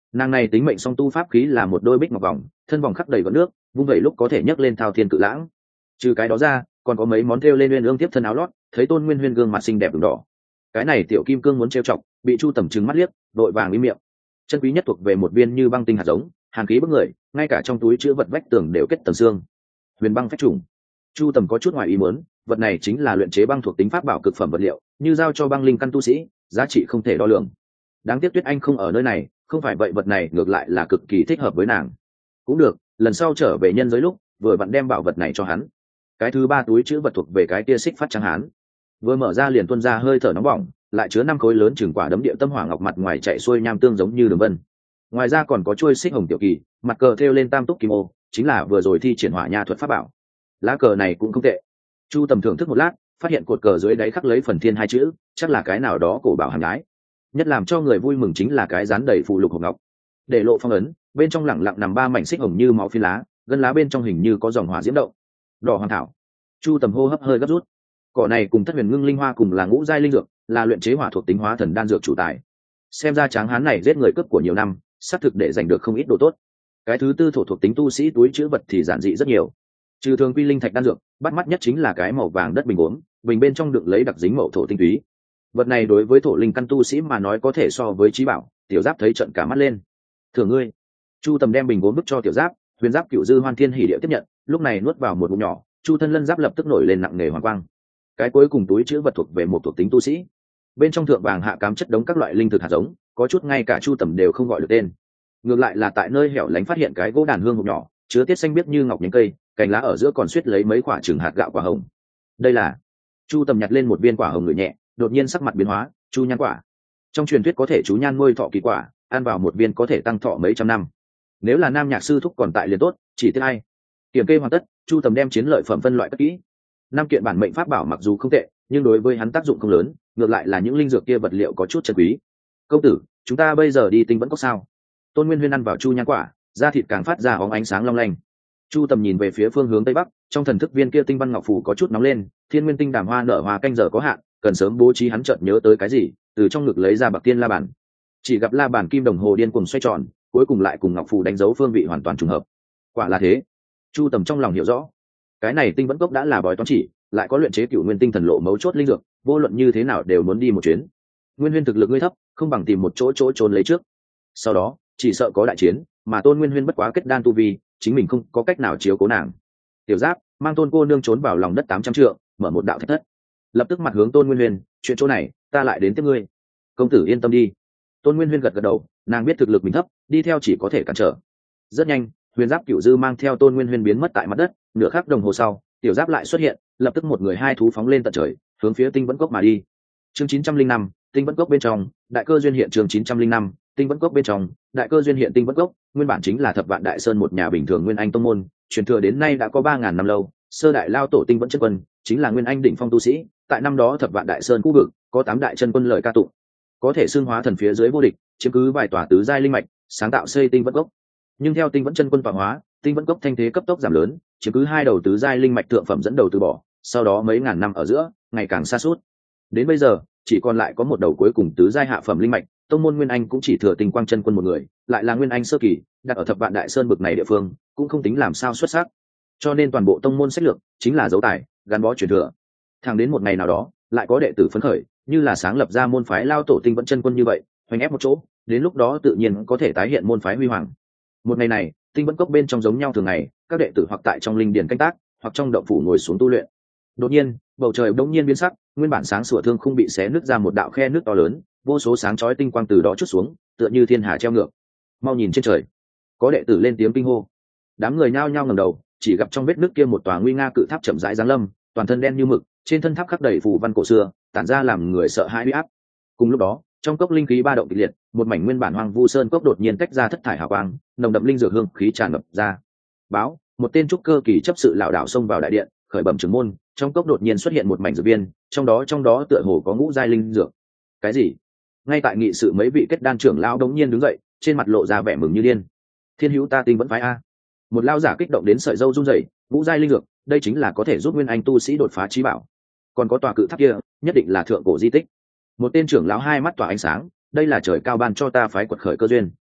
Nàng này tính mệnh song tu pháp khí là một đôi bích ngọc vòng, thân vòng khắc đầy vỡ nước, vung vẩy lúc có thể nhấc lên thao thiên cự lãng. Trừ cái đó ra, còn có mấy món thêu lên uyên ương tiếp thân áo lót, thấy Tôn Nguyên Huyên gương mặt xinh đẹp ửng đỏ. Cái này tiểu kim cương muốn trêu chọc, bị Chu Tầm trừng mắt liếc, đội vàng im miệng. Chân quý nhất thuộc về một viên như băng tinh hạt giống, hàn khí bức người, ngay cả trong túi chứa vật vách tường đều kết tầng xương. Huyền băng phách trùng. Chu Tầm có chút ngoài ý muốn, vật này chính là luyện chế băng thuộc tính pháp bảo cực phẩm vật liệu, như giao cho băng linh căn tu sĩ, giá trị không thể đo lường. Đáng tiếc Tuyết Anh không ở nơi này, không phải vậy vật này ngược lại là cực kỳ thích hợp với nàng. Cũng được, lần sau trở về nhân giới lúc, vừa vặn đem bảo vật này cho hắn. Cái thứ ba túi chứa vật thuộc về cái kia xích phát trắng hán, vừa mở ra liền tuôn ra hơi thở nóng bỏng, lại chứa năm khối lớn chừng quả đấm địa tâm hỏa ngọc, mặt ngoài chạy xuôi nham tương giống như đường vân. Ngoài ra còn có chuôi xích hồng tiểu kỳ, mặt cờ thêu lên tam túc kim ô, chính là vừa rồi thi triển hỏa nha thuật pháp bảo. Lá cờ này cũng không tệ. Chu Tầm thưởng thức một lát, phát hiện cột cờ dưới đáy khắc lấy phần thiên hai chữ, chắc là cái nào đó cổ bảo hàng gái. Nhất làm cho người vui mừng chính là cái dán đầy phụ lục hồng ngọc, để lộ phong ấn, bên trong lẳng lặng nằm ba mảnh xích hồng như máu phi lá, gân lá bên trong hình như có dòng hỏa diễm động. Đỏ hoàng thảo. Chu Tầm hô hấp hơi gấp rút. Cỏ này cùng thất huyền ngưng linh hoa cùng là ngũ giai linh dược, là luyện chế hỏa thuộc tính hóa thần đan dược chủ tài. Xem ra tráng hán này giết người cướp của nhiều năm, xác thực để giành được không ít đồ tốt. Cái thứ tư thổ thuộc tính tu sĩ túi chữ vật thì giản dị rất nhiều. Trừ thường quy linh thạch đan dược, bắt mắt nhất chính là cái màu vàng đất bình uống, bình bên trong đựng lấy đặc dính mậu thổ tinh túy. Vật này đối với thổ linh căn tu sĩ mà nói có thể so với trí bảo. Tiểu Giáp thấy trận cả mắt lên. Thưởng ngươi. Chu Tầm đem bình uống bức cho Tiểu Giáp, Huyền Giáp Cửu Dư hoan thiên hỉ điệu tiếp nhận, lúc này nuốt vào một ngụm nhỏ, Chu thân lân giáp lập tức nổi lên nặng nề hoàng quang. Cái cuối cùng túi chữ vật thuộc về một thuộc tính tu sĩ, bên trong thượng vàng hạ cám chất đống các loại linh thực hạt giống, có chút ngay cả Chu Tầm đều không gọi được tên. Ngược lại là tại nơi hẻo lánh phát hiện cái gỗ đàn hương hộp nhỏ, chứa tiết xanh biếc như ngọc nhánh cây, cành lá ở giữa còn suýt lấy mấy quả trứng hạt gạo quả hồng. Đây là. Chu Tầm nhặt lên một viên quả hồng ngửi nhẹ, đột nhiên sắc mặt biến hóa. Chu nhan quả. Trong truyền thuyết có thể chú nhan nuôi thọ kỳ quả, ăn vào một viên có thể tăng thọ mấy trăm năm. Nếu là nam nhạc sư thúc còn tại liền tốt, chỉ tiếc ai. Kiểm kê hoàn tất, Chu Tầm đem chiến lợi phẩm phân loại cất kỹ. Năm kiện bản mệnh pháp bảo mặc dù không tệ, nhưng đối với hắn tác dụng không lớn, ngược lại là những linh dược kia vật liệu có chút chân quý. Công tử, chúng ta bây giờ đi Tinh Vẫn Cốc sao? Tôn Nguyên Huyên ăn vào chu nhan quả, da thịt càng phát ra óng ánh sáng long lanh. Chu Tầm nhìn về phía phương hướng tây bắc, trong thần thức viên kia tinh văn ngọc phù có chút nóng lên, thiên nguyên tinh đàm hoa nở hoa canh giờ có hạn, cần sớm bố trí. Hắn chợt nhớ tới cái gì, từ trong ngực lấy ra bạc tiên la bàn, chỉ gặp la bàn kim đồng hồ điên cuồng xoay tròn, cuối cùng lại cùng ngọc phù đánh dấu phương vị hoàn toàn trùng hợp. Quả là thế. Chu Tầm trong lòng hiểu rõ, cái này Tinh Vẫn Cốc đã là bói toán chỉ, lại có luyện chế cửu nguyên tinh thần lộ mấu chốt linh dược, vô luận như thế nào đều muốn đi một chuyến. Nguyên Huyên thực lực ngươi thấp, không bằng tìm một chỗ chỗ trốn lấy trước, sau đó chỉ sợ có đại chiến, mà Tôn Nguyên Huyên bất quá kết đan tu vi, chính mình không có cách nào chiếu cố nàng. Tiểu Giáp mang Tôn cô nương trốn vào lòng đất tám trăm trượng, mở một đạo thạch thất, lập tức mặt hướng Tôn Nguyên Huyên, chuyện chỗ này ta lại đến tiếp ngươi. Công tử yên tâm đi. Tôn Nguyên Huyên gật gật đầu, nàng biết thực lực mình thấp, đi theo chỉ có thể cản trở. Rất nhanh, Huyền Giáp Cửu Dư mang theo Tôn Nguyên Huyên biến mất tại mặt đất, nửa khắc đồng hồ sau, Tiểu Giáp lại xuất hiện, lập tức một người hai thú phóng lên tận trời, hướng phía Tinh Vẫn Cốc mà đi. Chương chín trăm linh năm, Tinh Vẫn Cốc bên trong, đại cơ duyên hiện. Chương chín trăm linh năm, Tinh Vẫn Cốc bên trong, đại cơ duyên hiện. Tinh Vẫn Cốc nguyên bản chính là Thập Vạn Đại Sơn một nhà bình thường nguyên anh tông môn, truyền thừa đến nay đã có ba ngàn năm lâu. Sơ đại lao tổ Tinh Vẫn chân quân chính là nguyên anh đỉnh phong tu sĩ, tại năm đó Thập Vạn Đại Sơn khu vực có tám đại chân quân lời ca tụng, có thể xưng hóa thần phía dưới vô địch, chiếm cứ vài tòa tứ giai linh mạch, sáng tạo xây Tinh Vẫn Cốc. Nhưng theo Tinh Vẫn chân quân tọa hóa, Tinh Vẫn Cốc thanh thế cấp tốc giảm lớn, chiếm cứ hai đầu tứ giai linh mạch thượng phẩm dẫn đầu từ bỏ, sau đó mấy ngàn năm ở giữa, ngày càng xa suốt. Đến bây giờ, chỉ còn lại có một đầu cuối cùng tứ giai hạ phẩm linh mạch, tông môn nguyên anh cũng chỉ thừa Tinh Quang chân quân một người, lại là nguyên anh sơ kỳ, đặt ở Thập Vạn Đại Sơn bực này địa phương, cũng không tính làm sao xuất sắc. Cho nên toàn bộ tông môn sách lược chính là dấu tài, gắn bó truyền thừa. Thẳng đến một ngày nào đó, lại có đệ tử phấn khởi, như là sáng lập ra môn phái lao tổ Tinh Vẫn chân quân như vậy, hoành ép một chỗ, đến lúc đó tự nhiên có thể tái hiện môn phái huy hoàng. Một ngày này, Tinh Vẫn Cốc bên trong giống nhau thường ngày, các đệ tử hoặc tại trong linh điền canh tác, hoặc trong động phủ ngồi xuống tu luyện. Đột nhiên, bầu trời bỗng nhiên biến sắc, nguyên bản sáng sủa thương khung bị xé nứt ra một đạo khe nước to lớn, vô số sáng chói tinh quang từ đó chút xuống, tựa như thiên hà treo ngược. Mau nhìn trên trời, có đệ tử lên tiếng kinh hô. Đám người nhao nhao ngẩng đầu, chỉ gặp trong vết nứt kia một tòa nguy nga cự tháp chậm rãi giáng lâm, toàn thân đen như mực, trên thân tháp khắc đầy phù văn cổ xưa, tản ra làm người sợ hãi uy áp. Cùng lúc đó, trong cốc linh khí ba động kịch liệt, một mảnh nguyên bản hoang vu sơn cốc đột nhiên tách ra thất thải hào quang, nồng đậm linh dược hương khí tràn ngập ra. Báo, một tên trúc cơ kỳ chấp sự lão đảo xông vào đại điện, khởi bẩm trưởng môn, trong cốc đột nhiên xuất hiện một mảnh dược viên, trong đó trong đó tựa hồ có ngũ giai linh dược. Cái gì? Ngay tại nghị sự mấy vị kết đan trưởng lão đống nhiên đứng dậy, trên mặt lộ ra vẻ mừng như điên. Thiên hữu ta Tinh Vẫn phái a. Một lão giả kích động đến sợi râu run rẩy, ngũ giai linh dược, đây chính là có thể giúp nguyên anh tu sĩ đột phá chí bảo. Còn có tòa cự tháp kia, nhất định là thượng cổ di tích. Một tên trưởng lão hai mắt tỏa ánh sáng, đây là trời cao ban cho ta phái quật khởi cơ duyên.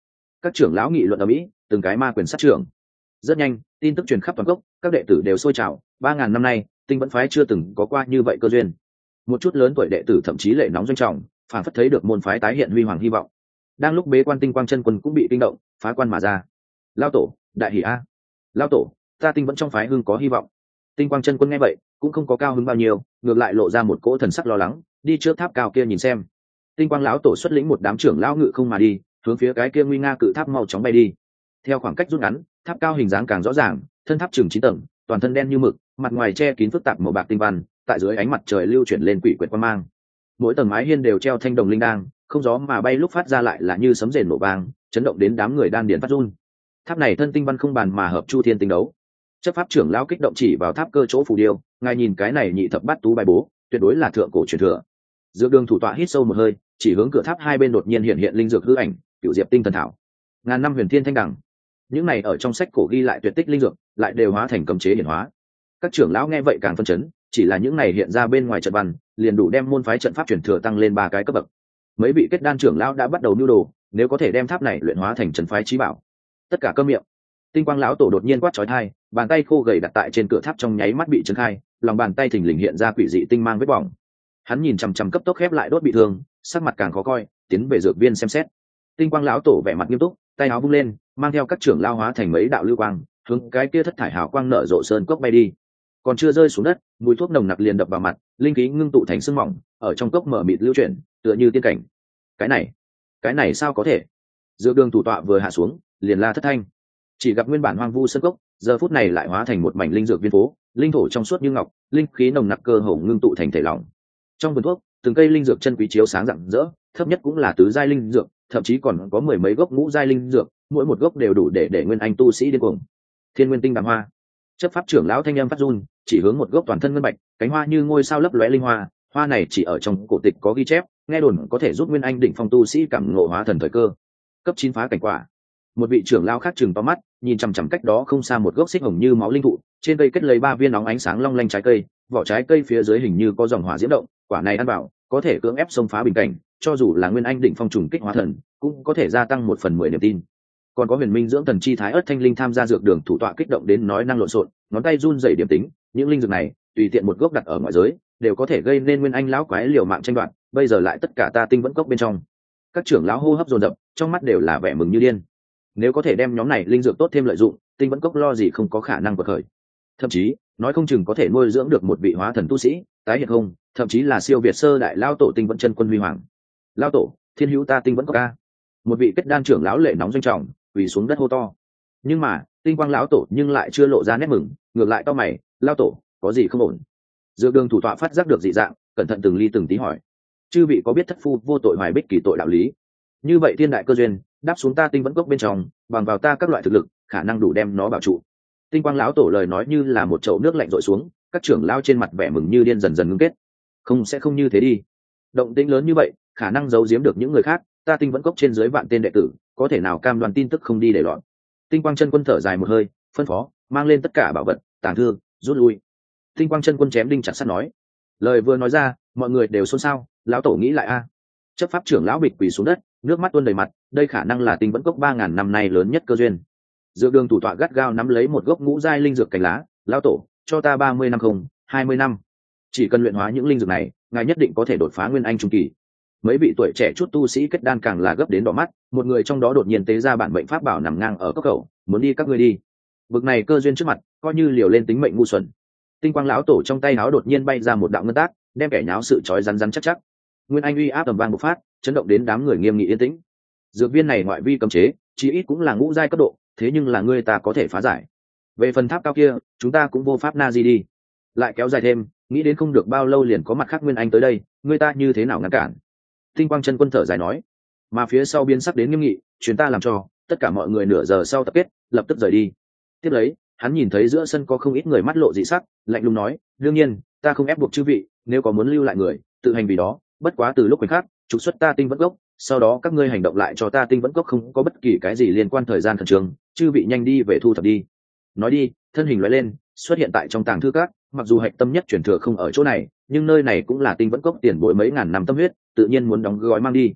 Các trưởng lão nghị luận ở mỹ, từng cái ma quyền sát trưởng. Rất nhanh, tin tức truyền khắp toàn cốc, các đệ tử đều sôi trào. Ba ngàn năm nay, Tinh Vẫn phái chưa từng có qua như vậy cơ duyên. Một chút lớn tuổi đệ tử thậm chí lệ nóng doanh trọng, phản phất thấy được môn phái tái hiện huy hoàng hy vọng. Đang lúc bế quan Tinh Quang chân quân cũng bị kinh động, phá quan mà ra. Lao tổ, đại hỉ a! Lao tổ, ta Tinh Vẫn trong phái hưng có hy vọng. Tinh Quang chân quân nghe vậy, cũng không có cao hứng bao nhiêu, ngược lại lộ ra một cỗ thần sắc lo lắng, đi trước tháp cao kia nhìn xem. Tinh Quang lão tổ xuất lĩnh một đám trưởng lão ngự không mà đi, hướng phía cái kia nguy nga cự tháp mau chóng bay đi. Theo khoảng cách rút ngắn, tháp cao hình dáng càng rõ ràng, thân tháp chừng chín tầng, toàn thân đen như mực, mặt ngoài che kín phức tạp màu bạc tinh văn, tại dưới ánh mặt trời lưu chuyển lên quỷ quyệt quang mang. Mỗi tầng mái hiên đều treo thanh đồng linh đang, không gió mà bay lúc phát ra lại là như sấm rền nổ vang, chấn động đến đám người đan điền phát run. Tháp này thân tinh văn không bàn mà hợp chu thiên tinh đấu. Chấp pháp trưởng lão kích động chỉ vào tháp cơ chỗ phù điêu, ngài nhìn cái này nhị thập bát tú bài bố, tuyệt đối là thượng cổ truyền thừa. Dược đường thủ tọa hít sâu một hơi, chỉ hướng cửa tháp hai bên đột nhiên hiện hiện linh dược hư ảnh, cựu diệp tinh thần thảo, ngàn năm huyền thiên thanh đẳng. Những này ở trong sách cổ ghi lại tuyệt tích linh dược, lại đều hóa thành cấm chế hiển hóa. Các trưởng lão nghe vậy càng phân chấn, chỉ là những này hiện ra bên ngoài trận văn, liền đủ đem môn phái trận pháp truyền thừa tăng lên ba cái cấp bậc. Mấy vị kết đan trưởng lão đã bắt đầu nưu đồ, nếu có thể đem tháp này luyện hóa thành trận phái chí bảo. Tất cả câm miệng. Tinh Quang lão tổ đột nhiên quát chói tai, bàn tay khô gầy đặt tại trên cửa tháp trong nháy mắt bị trấn khai, lòng bàn tay thình lình hiện ra quỷ dị tinh mang vết bỏng. Hắn nhìn chằm chằm cấp tốc khép lại đốt bị thương, sắc mặt càng khó coi, tiến về dược viên xem xét. Tinh Quang lão tổ vẻ mặt nghiêm túc, tay áo vung lên, mang theo các trưởng lao hóa thành mấy đạo lưu quang, hướng cái kia thất thải hào quang nở rộ sơn cốc bay đi. Còn chưa rơi xuống đất, mùi thuốc nồng nặc liền đập vào mặt, linh khí ngưng tụ thành sương mỏng, ở trong cốc mở mịt lưu chuyển, tựa như tiên cảnh. Cái này, cái này sao có thể? Dược đường thủ tọa vừa hạ xuống, liền la thất thanh. Chỉ gặp nguyên bản hoang vu sơn cốc, giờ phút này lại hóa thành một mảnh linh dược viên phố, linh thổ trong suốt như ngọc, linh khí nồng nặc cơ hồ ngưng tụ thành thể lỏng. Trong vườn thuốc, từng cây linh dược chân quý chiếu sáng rạng rỡ, thấp nhất cũng là tứ giai linh dược, thậm chí còn có mười mấy gốc ngũ giai linh dược, mỗi một gốc đều đủ để để nguyên anh tu sĩ điên cuồng. Thiên Nguyên Tinh Đàm Hoa. Chấp pháp trưởng lão thanh âm phát run, chỉ hướng một gốc toàn thân ngân bạch, cánh hoa như ngôi sao lấp lóe linh hoa, hoa này chỉ ở trong cổ tịch có ghi chép, nghe đồn có thể giúp nguyên anh đỉnh phong tu sĩ cảm ngộ hóa thần thời cơ. Cấp chín phá cảnh quả. Một vị trưởng lão khác trừng to mắt, nhìn chằm chằm cách đó không xa một gốc xích hồng như máu linh thụ, trên cây kết lấy ba viên nóng ánh sáng long lanh trái cây, vỏ trái cây phía dưới hình như có dòng hỏa diễm động, quả này ăn vào có thể cưỡng ép xông phá bình cảnh, cho dù là nguyên anh đỉnh phong trùng kích hóa thần, cũng có thể gia tăng một phần mười niềm tin. Còn có huyền minh dưỡng thần chi thái ớt thanh linh tham gia dược đường thủ tọa kích động đến nói năng lộn xộn, ngón tay run rẩy điểm tính, những linh dược này tùy tiện một gốc đặt ở ngoại giới đều có thể gây nên nguyên anh lão quái liều mạng tranh đoạt, bây giờ lại tất cả ta tinh vẫn cốc bên trong. Các trưởng lão hô hấp dồn dập, trong mắt đều là vẻ mừng như điên. Nếu có thể đem nhóm này linh dược tốt thêm lợi dụng, tinh vẫn cốc lo gì không có khả năng bật khởi. Thậm chí nói không chừng có thể nuôi dưỡng được một vị hóa thần tu sĩ, tái hiện không, thậm chí là siêu việt sơ đại lao tổ tinh vẫn chân quân huy hoàng. Lao tổ, thiên hữu ta tinh vẫn cốc ca. Một vị kết đan trưởng lão lệ nóng doanh trọng, quỳ xuống đất hô to. Nhưng mà Tinh Quang lão tổ nhưng lại chưa lộ ra nét mừng, ngược lại to mày, lao tổ có gì không ổn? Dược đường thủ tọa phát giác được dị dạng, cẩn thận từng ly từng tí hỏi, chư vị có biết thất phu vô tội hoài bích kỳ tội đạo lý? Như vậy thiên đại cơ duyên đáp xuống ta tinh vẫn cốc bên trong, bằng vào ta các loại thực lực khả năng đủ đem nó bảo trụ. Tinh Quang lão tổ lời nói như là một chậu nước lạnh rội xuống, các trưởng lao trên mặt vẻ mừng như điên dần dần ngưng kết. Không sẽ không như thế đi. Động tĩnh lớn như vậy khả năng giấu giếm được những người khác, ta tinh vẫn cốc trên dưới vạn tên đệ tử có thể nào cam đoan tin tức không đi để loạn. Tinh Quang chân quân thở dài một hơi, phân phó mang lên tất cả bảo vật tàng thư, rút lui. Tinh Quang chân quân chém đinh chặt sắt nói. Lời vừa nói ra, mọi người đều xôn xao. Lão tổ nghĩ lại a. Chấp pháp trưởng lão bịch quỳ xuống đất, nước mắt tuôn đầy mặt, đây khả năng là tinh vẫn cốc ba ngàn năm nay lớn nhất cơ duyên. Dược đường thủ tọa gắt gao nắm lấy một gốc ngũ giai linh dược cành lá, lão tổ cho ta ba mươi năm không hai mươi năm, chỉ cần luyện hóa những linh dược này, ngài nhất định có thể đột phá nguyên anh trung kỳ. Mấy vị tuổi trẻ chút tu sĩ kết đan càng là gấp đến đỏ mắt, một người trong đó đột nhiên tế ra bản mệnh pháp bảo nằm ngang ở cốc khẩu, muốn đi các ngươi đi. Bực này cơ duyên trước mặt, coi như liều lên tính mệnh ngu xuẩn. Tinh Quang lão tổ trong tay áo đột nhiên bay ra một đạo ngân tác, đem kẻ nháo sự chói rắn rắn chắc chắc. Nguyên anh uy áp tầm vang bộc phát, chấn động đến đám người nghiêm nghị yên tĩnh. Dược viên này ngoại vi cấm chế, chí ít cũng là ngũ giai cấp độ, thế nhưng là ngươi ta có thể phá giải. Về phần tháp cao kia, chúng ta cũng vô pháp na di đi. Lại kéo dài thêm, nghĩ đến không được bao lâu liền có mặt khác nguyên anh tới đây, ngươi ta như thế nào ngăn cản? Tinh Quang chân quân thở dài nói. Mà phía sau biên sắc đến nghiêm nghị, chuyến ta làm cho tất cả mọi người nửa giờ sau tập kết, lập tức rời đi. Tiếp lấy, hắn nhìn thấy giữa sân có không ít người mắt lộ dị sắc, lạnh lùng nói, đương nhiên ta không ép buộc chư vị, nếu có muốn lưu lại người tự hành vì đó, bất quá từ lúc khoảnh khắc trục xuất ta tinh vẫn cốc, sau đó các ngươi hành động lại cho ta tinh vẫn cốc không có bất kỳ cái gì liên quan thời gian khẩn trương, chư vị nhanh đi về thu thập đi. Nói đi, thân hình loại lên, xuất hiện tại trong tàng thư các. Mặc dù hạch tâm nhất truyền thừa không ở chỗ này, nhưng nơi này cũng là tinh vẫn cốc tiền bối mấy ngàn năm tâm huyết, tự nhiên muốn đóng gói mang đi.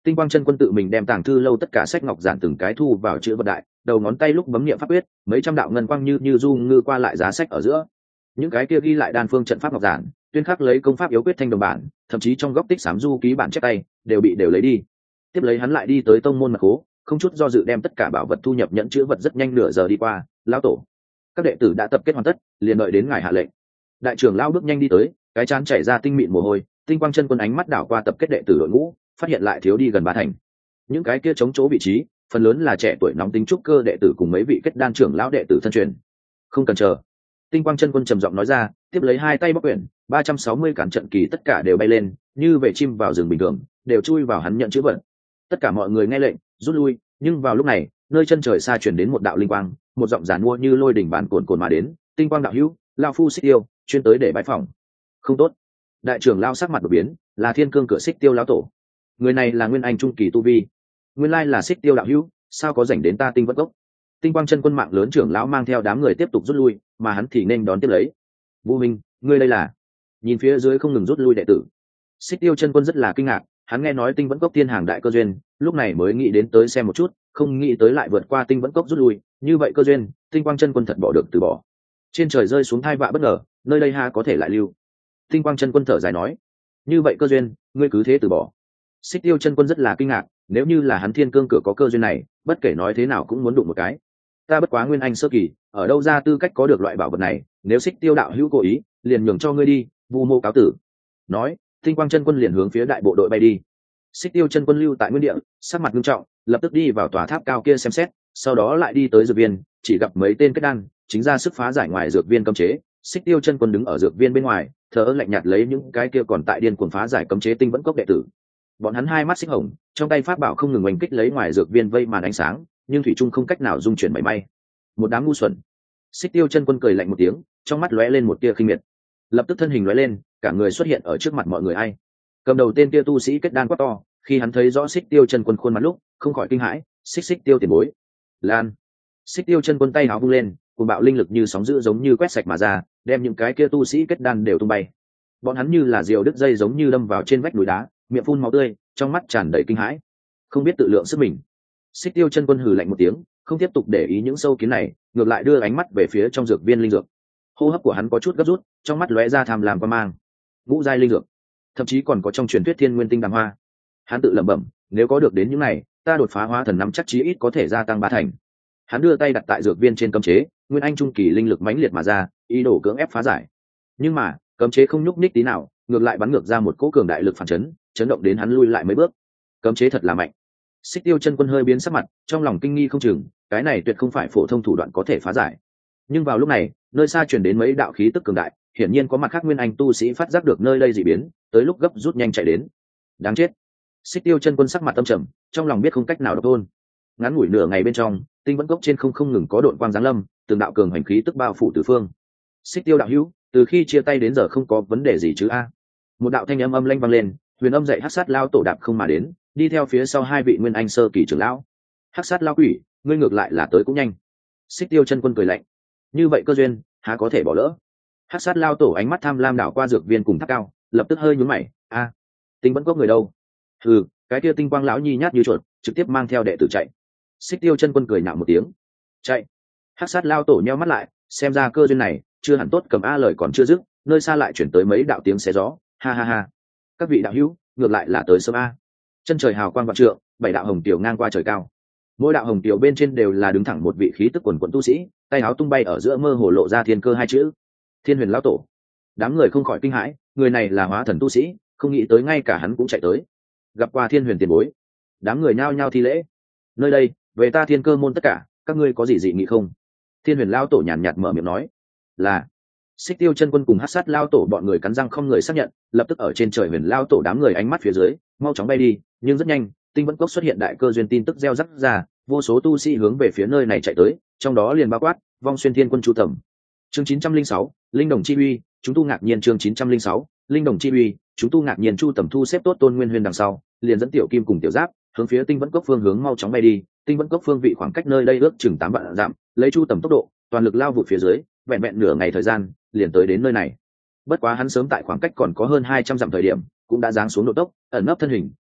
Tinh Quang Chân Quân tự mình đem tàng thư lâu tất cả sách ngọc giản từng cái thu vào chữ vật đại, đầu ngón tay lúc bấm niệm pháp quyết, mấy trăm đạo ngân quang như như du ngư qua lại giá sách ở giữa. Những cái kia ghi lại đan phương trận pháp ngọc giản, tuyên khắc lấy công pháp yếu quyết thanh đồng bản, thậm chí trong góc tích sám du ký bản chép tay, đều bị đều lấy đi. Tiếp lấy hắn lại đi tới tông môn mật cố, không chút do dự đem tất cả bảo vật thu nhập nhẫn chữ vật, rất nhanh nửa giờ đi qua, lão tổ, các đệ tử đã tập kết hoàn tất, liền đợi đến ngài hạ lệnh. Đại trưởng lão bước nhanh đi tới, cái trán chảy ra tinh mịn mồ hôi. Tinh Quang Chân Quân ánh mắt đảo qua tập kết đệ tử đội ngũ, phát hiện lại thiếu đi gần ba thành. Những cái kia chống chỗ vị trí, phần lớn là trẻ tuổi nóng tính trúc cơ đệ tử cùng mấy vị kết đan trưởng lão đệ tử thân truyền. Không cần chờ. Tinh Quang Chân Quân trầm giọng nói ra, tiếp lấy hai tay bóc quyển, ba trăm sáu mươi cản trận kỳ tất cả đều bay lên, như về chim vào rừng bình thường, đều chui vào hắn nhận chữ vật. Tất cả mọi người nghe lệnh, rút lui, nhưng vào lúc này, nơi chân trời xa truyền đến một đạo linh quang, một giọng giàn mua như lôi đỉnh bàn cồn cồn mà đến, Tinh Quang đạo hữu, lão phu Xích Tiêu, chuyên tới để bãi phòng. Không tốt. Đại trưởng lão sắc mặt đột biến, là Thiên Cương cửa Xích Tiêu lão tổ. Người này là nguyên anh trung kỳ tu vi. Nguyên lai là Xích Tiêu đạo hữu, sao có rảnh đến ta Tinh Vẫn Cốc? Tinh Quang Chân Quân mạng lớn trưởng lão mang theo đám người tiếp tục rút lui, mà hắn thì nên đón tiếp lấy. Vũ Minh, ngươi đây là? Nhìn phía dưới không ngừng rút lui đệ tử, Xích Tiêu Chân Quân rất là kinh ngạc. Hắn nghe nói Tinh Vẫn Cốc tiên hàng đại cơ duyên, lúc này mới nghĩ đến tới xem một chút, không nghĩ tới lại vượt qua Tinh Vẫn Cốc rút lui, như vậy cơ duyên, Tinh Quang Chân Quân thật bỏ được từ bỏ. Trên trời rơi xuống thai vạ bất ngờ, nơi đây ha có thể lại lưu. Tinh Quang Chân Quân thở dài nói, như vậy cơ duyên, ngươi cứ thế từ bỏ? Xích Tiêu Chân Quân rất là kinh ngạc, nếu như là hắn Thiên Cương cửa có cơ duyên này, bất kể nói thế nào cũng muốn đụng một cái. Ta bất quá nguyên anh sơ kỳ, ở đâu ra tư cách có được loại bảo vật này, nếu Xích Tiêu đạo hữu cố ý, liền nhường cho ngươi đi, Vu Mô cáo tử. Nói, Tinh Quang Chân Quân liền hướng phía đại bộ đội bay đi. Xích Tiêu Chân Quân lưu tại nguyên địa, sắc mặt nghiêm trọng, lập tức đi vào tòa tháp cao kia xem xét, sau đó lại đi tới dược viên, chỉ gặp mấy tên kết đan, chính ra sức phá giải ngoài dược viên cấm chế. Xích Tiêu Chân Quân đứng ở dược viên bên ngoài, thở lạnh nhạt lấy những cái kia còn tại điên cuồng phá giải cấm chế Tinh Vẫn Cốc đệ tử. Bọn hắn hai mắt xích hồng, trong tay pháp bảo không ngừng oanh kích lấy ngoài dược viên vây màn ánh sáng, nhưng thủy trung không cách nào dung chuyển mảy may. Một đám ngu xuẩn. Xích Tiêu Chân Quân cười lạnh một tiếng, trong mắt lóe lên một tia khinh miệt, lập tức thân hình lóe lên, cả người xuất hiện ở trước mặt mọi người. Ai? Cầm đầu tên kia tu sĩ kết đan quá to, khi hắn thấy rõ Xích Tiêu Chân Quân khuôn mặt lúc, không khỏi kinh hãi. Xích Xích Tiêu tiền bối. Lan. Xích Tiêu Chân Quân tay áo vung lên, cuồng bạo linh lực như sóng dữ giống như quét sạch mà ra, đem những cái kia tu sĩ kết đan đều tung bay. Bọn hắn như là diều đứt dây giống như đâm vào trên vách núi đá, miệng phun máu tươi, trong mắt tràn đầy kinh hãi, không biết tự lượng sức mình. Xích Tiêu Chân Quân hừ lạnh một tiếng, không tiếp tục để ý những sâu kiến này, ngược lại đưa ánh mắt về phía trong dược viên linh dược. Hô hấp của hắn có chút gấp rút, trong mắt lóe ra tham lam quan mang. Ngũ giai linh dược, thậm chí còn có trong truyền thuyết thiên nguyên tinh đàm hoa. Hắn tự lẩm bẩm, nếu có được đến những này, ta đột phá hóa thần năm chắc chí ít có thể gia tăng ba thành. Hắn đưa tay đặt tại dược viên trên cấm chế, nguyên anh trung kỳ linh lực mãnh liệt mà ra, ý đồ cưỡng ép phá giải. Nhưng mà cấm chế không nhúc nhích tí nào, ngược lại bắn ngược ra một cỗ cường đại lực phản chấn, chấn động đến hắn lui lại mấy bước. Cấm chế thật là mạnh. Xích Tiêu Chân Quân hơi biến sắc mặt, trong lòng kinh nghi không chừng, cái này tuyệt không phải phổ thông thủ đoạn có thể phá giải. Nhưng vào lúc này, nơi xa truyền đến mấy đạo khí tức cường đại, hiển nhiên có mặt khác nguyên anh tu sĩ phát giác được nơi đây dị biến, tới lúc gấp rút nhanh chạy đến. Đáng chết. Xích Tiêu Chân Quân sắc mặt âm trầm, trong lòng biết không cách nào độc thôn. Ngắn ngủi nửa ngày bên trong, Tinh Vẫn Cốc trên không không ngừng có độn quang giáng lâm, từng đạo cường hành khí tức bao phủ tứ phương. Xích Tiêu đạo hữu, từ khi chia tay đến giờ không có vấn đề gì chứ a? Một đạo thanh âm âm lanh vang lên, huyền âm dạy hắc sát lao tổ đạp không mà đến, đi theo phía sau hai vị nguyên anh sơ kỳ trưởng lão. Hắc sát lao quỷ, ngươi ngược lại là tới cũng nhanh. Xích Tiêu Chân Quân cười lạnh, như vậy cơ duyên há có thể bỏ lỡ. Hắc sát lao tổ ánh mắt tham lam đảo qua dược viên cùng tháp cao, lập tức hơi nhún mày. A, Tinh Vẫn Cốc người đâu? Ừ, cái kia Tinh Quang lão nhi nhát như chuột, trực tiếp mang theo đệ tử chạy. Xích Tiêu Chân Quân cười nhạo một tiếng, chạy. Hắc sát lao tổ nheo mắt lại, xem ra cơ duyên này chưa hẳn tốt. Cầm a lời còn chưa dứt, nơi xa lại chuyển tới mấy đạo tiếng xé gió. Ha ha ha, các vị đạo hữu, ngược lại là tới sớm a. Chân trời hào quang vạn trượng, bảy đạo hồng tiểu ngang qua trời cao, mỗi đạo hồng tiểu bên trên đều là đứng thẳng một vị khí tức quần quận tu sĩ, tay áo tung bay ở giữa mơ hồ lộ ra thiên cơ hai chữ, Thiên Huyền lão tổ. Đám người không khỏi kinh hãi, người này là hóa thần tu sĩ, không nghĩ tới ngay cả hắn cũng chạy tới. Gặp qua Thiên Huyền tiền bối. Đám người nhao nhao thi lễ. Nơi đây về ta Thiên Cơ môn tất cả, các ngươi có gì dị nghị không? Thiên Huyền lão tổ nhàn nhạt mở miệng nói. Là. Xích Tiêu Chân Quân cùng Hắc Sát lão tổ bọn người cắn răng không người xác nhận, lập tức ở trên trời Huyền lão tổ đám người ánh mắt phía dưới, mau chóng bay đi. Nhưng rất nhanh, Tinh Vẫn Cốc xuất hiện đại cơ duyên tin tức gieo rắc ra, vô số tu sĩ hướng về phía nơi này chạy tới, trong đó liền bao quát Vong Xuyên Thiên Quân Chu Tầm. Chương chín trăm linh sáu, Linh Đồng Chi Uy, chúng tu ngạc nhiên. Chương chín trăm linh sáu, Linh Đồng Chi Uy, chúng tu ngạc nhiên. Chu Tầm thu xếp tốt Tôn Nguyên Huyền đằng sau, liền dẫn Tiểu Kim cùng Tiểu Giáp hướng phía Tinh Vẫn Cốc phương hướng mau chóng bay đi. Tinh Vẫn Cốc phương vị khoảng cách nơi đây ước chừng tám vạn dặm, lấy Chu Tầm tốc độ, toàn lực lao vụt phía dưới, vẹn vẹn nửa ngày thời gian, liền tới đến nơi này. Bất quá hắn sớm tại khoảng cách còn có hơn hai trăm dặm thời điểm, cũng đã giáng xuống độ tốc, ẩn nấp thân hình,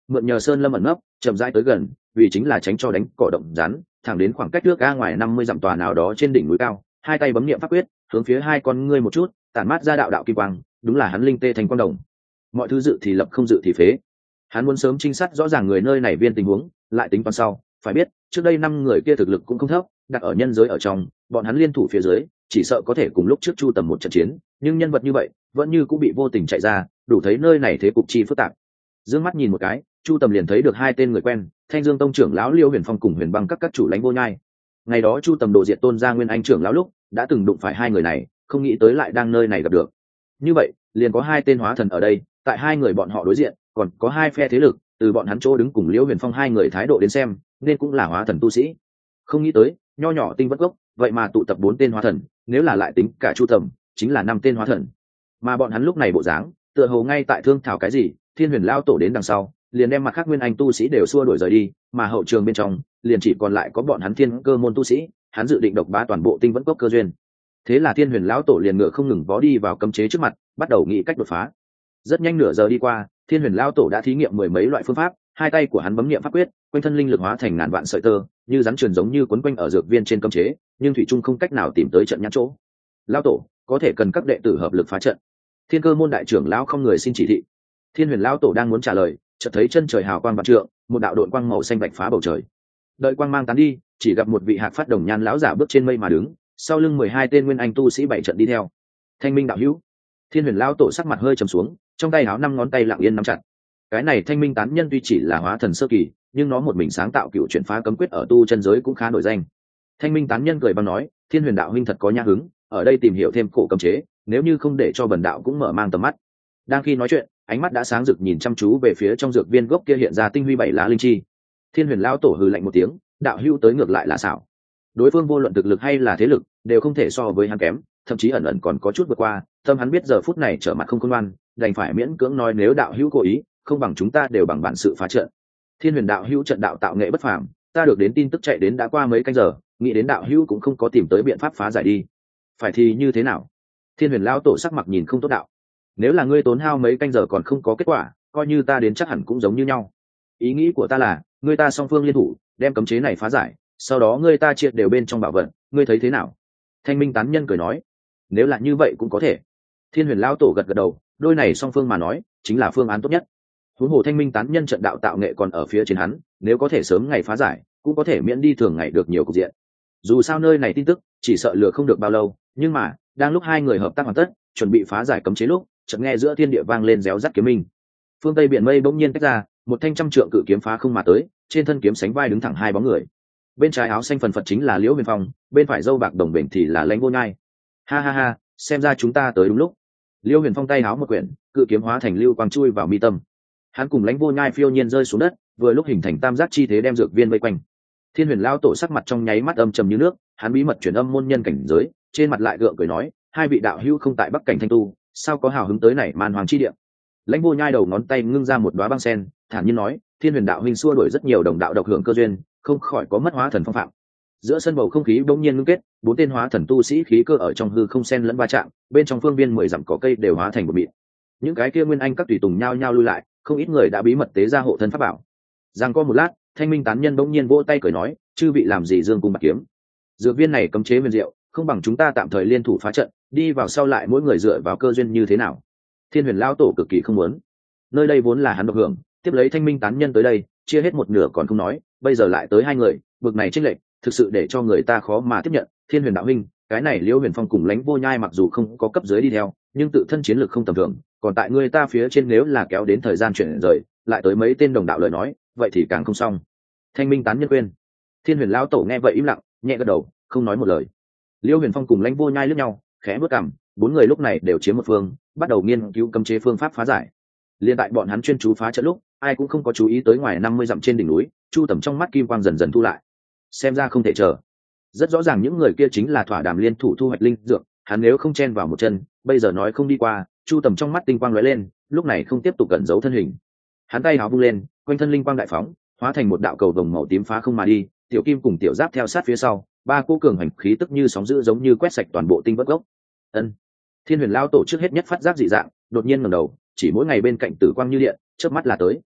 mượn nhờ sơn lâm ẩn nấp chậm rãi tới gần, vì chính là tránh cho đánh cỏ động rắn, thẳng đến khoảng cách trước ga ngoài năm mươi dặm tòa nào đó trên đỉnh núi cao, hai tay bấm niệm pháp quyết, hướng phía hai con ngươi một chút, tản mát ra đạo đạo kim quang, đúng là hắn linh tê thành quang đồng. Mọi thứ dự thì lập, không dự thì phế. Hắn muốn sớm trinh sát rõ ràng người nơi này viên tình huống, lại tính toán sau. Phải biết, trước đây năm người kia thực lực cũng không thấp, đặt ở nhân giới ở trong, bọn hắn liên thủ phía dưới, chỉ sợ có thể cùng lúc trước Chu Tầm một trận chiến, nhưng nhân vật như vậy, vẫn như cũng bị vô tình chạy ra, đủ thấy nơi này thế cục chi phức tạp. Dương mắt nhìn một cái, Chu Tầm liền thấy được hai tên người quen, Thanh Dương Tông trưởng lão Liêu Huyền Phong cùng Huyền Băng các các chủ lãnh vô nhai. Ngày đó Chu Tầm đồ diệt Tôn gia Nguyên Anh trưởng lão lúc, đã từng đụng phải hai người này, không nghĩ tới lại đang nơi này gặp được. Như vậy, liền có hai tên hóa thần ở đây, tại hai người bọn họ đối diện, còn có hai phe thế lực, từ bọn hắn chỗ đứng cùng Liêu Huyền Phong hai người thái độ đến xem, nên cũng là hóa thần tu sĩ. Không nghĩ tới, nho nhỏ tinh vất gốc, vậy mà tụ tập bốn tên hóa thần, nếu là lại tính cả Chu Tầm, chính là năm tên hóa thần. Mà bọn hắn lúc này bộ dáng, tựa hồ ngay tại thương thảo cái gì, Thiên Huyền lao tổ đến đằng sau, liền đem mặt khác Nguyên Anh tu sĩ đều xua đuổi rời đi, mà hậu trường bên trong, liền chỉ còn lại có bọn hắn Thiên Cơ môn tu sĩ, hắn dự định độc bá toàn bộ tinh vẫn cốc cơ duyên. Thế là Thiên Huyền lão tổ liền ngựa không ngừng vó đi vào cấm chế trước mặt, bắt đầu nghĩ cách đột phá. Rất nhanh nửa giờ đi qua, Thiên Huyền lão tổ đã thí nghiệm mười mấy loại phương pháp, hai tay của hắn bấm niệm pháp quyết, quanh thân linh lực hóa thành ngàn vạn sợi tơ, như rắn truyền giống như quấn quanh ở dược viên trên cấm chế, nhưng thủy trung không cách nào tìm tới trận nhãn chỗ. Lão tổ, có thể cần các đệ tử hợp lực phá trận. Thiên Cơ môn đại trưởng lão không người xin chỉ thị. Thiên Huyền lão tổ đang muốn trả lời, chợt thấy chân trời hào quang vạn trượng, một đạo độn quang màu xanh bạch phá bầu trời. Đợi quang mang tán đi, chỉ gặp một vị hạc phát đồng nhan lão giả bước trên mây mà đứng, sau lưng mười hai tên nguyên anh tu sĩ bảy trận đi theo. Thanh Minh đạo hữu. Thiên Huyền lão tổ sắc mặt hơi trầm xuống, trong tay áo năm ngón tay lặng yên nắm chặt. Cái này Thanh Minh tán nhân tuy chỉ là hóa thần sơ kỳ, nhưng nó một mình sáng tạo cựu chuyển phá cấm quyết ở tu chân giới cũng khá nổi danh. Thanh Minh tán nhân cười bằng nói, Thiên Huyền đạo huynh thật có nhã hứng, ở đây tìm hiểu thêm cổ cấm chế, nếu như không để cho bần đạo cũng mở mang tầm mắt. Đang khi nói chuyện, ánh mắt đã sáng rực nhìn chăm chú về phía trong dược viên gốc kia hiện ra tinh huy bảy lá linh chi. Thiên Huyền lão tổ hừ lạnh một tiếng, đạo hữu tới ngược lại là xảo. Đối phương vô luận thực lực hay là thế lực, đều không thể so với hắn kém, thậm chí ẩn ẩn còn có chút vượt qua. Tâm hắn biết giờ phút này trở mặt không khôn ngoan, đành phải miễn cưỡng nói nếu đạo hữu cố ý, không bằng chúng ta đều bằng bản sự phá trận. Thiên Huyền đạo hữu trận đạo tạo nghệ bất phàm, ta được đến tin tức chạy đến đã qua mấy canh giờ, nghĩ đến đạo hữu cũng không có tìm tới biện pháp phá giải đi. Phải thì như thế nào? Thiên Huyền lão tổ sắc mặt nhìn không tốt đạo. Nếu là ngươi tốn hao mấy canh giờ còn không có kết quả, coi như ta đến chắc hẳn cũng giống như nhau. Ý nghĩ của ta là, ngươi ta song phương liên thủ, đem cấm chế này phá giải, sau đó ngươi ta triệt đều bên trong bảo vật, ngươi thấy thế nào? Thanh Minh tán nhân cười nói, nếu là như vậy cũng có thể. Thiên Huyền lão tổ gật gật đầu, đôi này song phương mà nói, chính là phương án tốt nhất. Huống hồ Thanh Minh tán nhân trận đạo tạo nghệ còn ở phía trên hắn, nếu có thể sớm ngày phá giải, cũng có thể miễn đi thường ngày được nhiều cục diện. Dù sao nơi này tin tức, chỉ sợ lừa không được bao lâu, nhưng mà, đang lúc hai người hợp tác hoàn tất, chuẩn bị phá giải cấm chế lúc, chợt nghe giữa thiên địa vang lên réo rắt kiếm minh. Phương Tây biển mây bỗng nhiên tách ra, một thanh trăm trượng cự kiếm phá không mà tới, trên thân kiếm sánh vai đứng thẳng hai bóng người. Bên trái áo xanh phần phật chính là Liễu Huyền Phong, bên phải râu bạc đồng bền thì là Lãnh Vô Nhai. Ha ha ha, xem ra chúng ta tới đúng lúc. Liễu Huyền Phong tay áo một quyển, cự kiếm hóa thành lưu quang chui vào mi tâm. Hắn cùng Lãnh Vô Nhai phiêu nhiên rơi xuống đất, vừa lúc hình thành tam giác chi thế đem dược viên vây quanh. Thiên Huyền lão tổ sắc mặt trong nháy mắt âm trầm như nước, hắn bí mật truyền âm môn nhân cảnh giới, trên mặt lại gượng cười nói, hai vị đạo hữu không tại Bắc Cảnh Thanh Tu, sao có hào hứng tới này man hoàng chi địa. Lãnh Vô Nhai đầu ngón tay ngưng ra một đóa băng sen, thản nhiên nói, Thiên Huyền đạo huynh xua đuổi rất nhiều đồng đạo độc hưởng cơ duyên, không khỏi có mất hóa thần phong phạm. Giữa sân bầu không khí bỗng nhiên ngưng kết, bốn tên hóa thần tu sĩ khí cơ ở trong hư không sen lẫn va chạm, bên trong phương viên mười dặm cỏ cây đều hóa thành một mịn. Những cái kia nguyên anh các tùy tùng nhao nhao lui lại, không ít người đã bí mật tế ra hộ thân pháp bảo. Giang có một lát, Thanh Minh tán nhân bỗng nhiên vỗ tay cười nói, chư vị làm gì dương cung bạc kiếm? Dược viên này cấm chế huyền diệu, không bằng chúng ta tạm thời liên thủ phá trận, đi vào sau lại mỗi người dựa vào cơ duyên như thế nào? Thiên Huyền lão tổ cực kỳ không muốn. Nơi đây vốn là hắn độc hưởng, tiếp lấy Thanh Minh tán nhân tới đây, chia hết một nửa còn không nói, bây giờ lại tới hai người, bực này chênh lệch, thực sự để cho người ta khó mà tiếp nhận. Thiên Huyền đạo huynh, cái này Liễu Huyền Phong cùng Lãnh Vô Nhai mặc dù không có cấp dưới đi theo, nhưng tự thân chiến lược không tầm thường, còn tại người ta phía trên nếu là kéo đến thời gian chuyển rời, lại tới mấy tên đồng đạo lời nói, vậy thì càng không xong. Thanh Minh tán nhân quên. Thiên Huyền lão tổ nghe vậy im lặng, nhẹ gật đầu, không nói một lời. Liễu Huyền Phong cùng Lãnh Vô Nhai liếc nhau, khẽ bước cằm, bốn người lúc này đều chiếm một phương, bắt đầu nghiên cứu cấm chế phương pháp phá giải. Liên tại bọn hắn chuyên chú phá trận lúc, ai cũng không có chú ý tới ngoài năm mươi dặm trên đỉnh núi, Chu Tầm trong mắt kim quang dần dần thu lại. Xem ra không thể chờ. Rất rõ ràng những người kia chính là thỏa đàm liên thủ thu hoạch linh dược, hắn nếu không chen vào một chân, bây giờ nói không đi qua. Chu Tầm trong mắt tinh quang lóe lên, lúc này không tiếp tục cẩn giấu thân hình. Hắn tay áo vung lên, quanh thân linh quang đại phóng, hóa thành một đạo cầu vồng màu tím phá không mà đi, tiểu kim cùng tiểu giáp theo sát phía sau, ba cô cường hành khí tức như sóng dữ giống như quét sạch toàn bộ tinh vất gốc. Ân. Thiên Huyền lão tổ trước hết nhất phát giác dị dạng, đột nhiên ngẩng đầu, chỉ mỗi ngày bên cạnh tử quang như điện, chớp mắt là tới.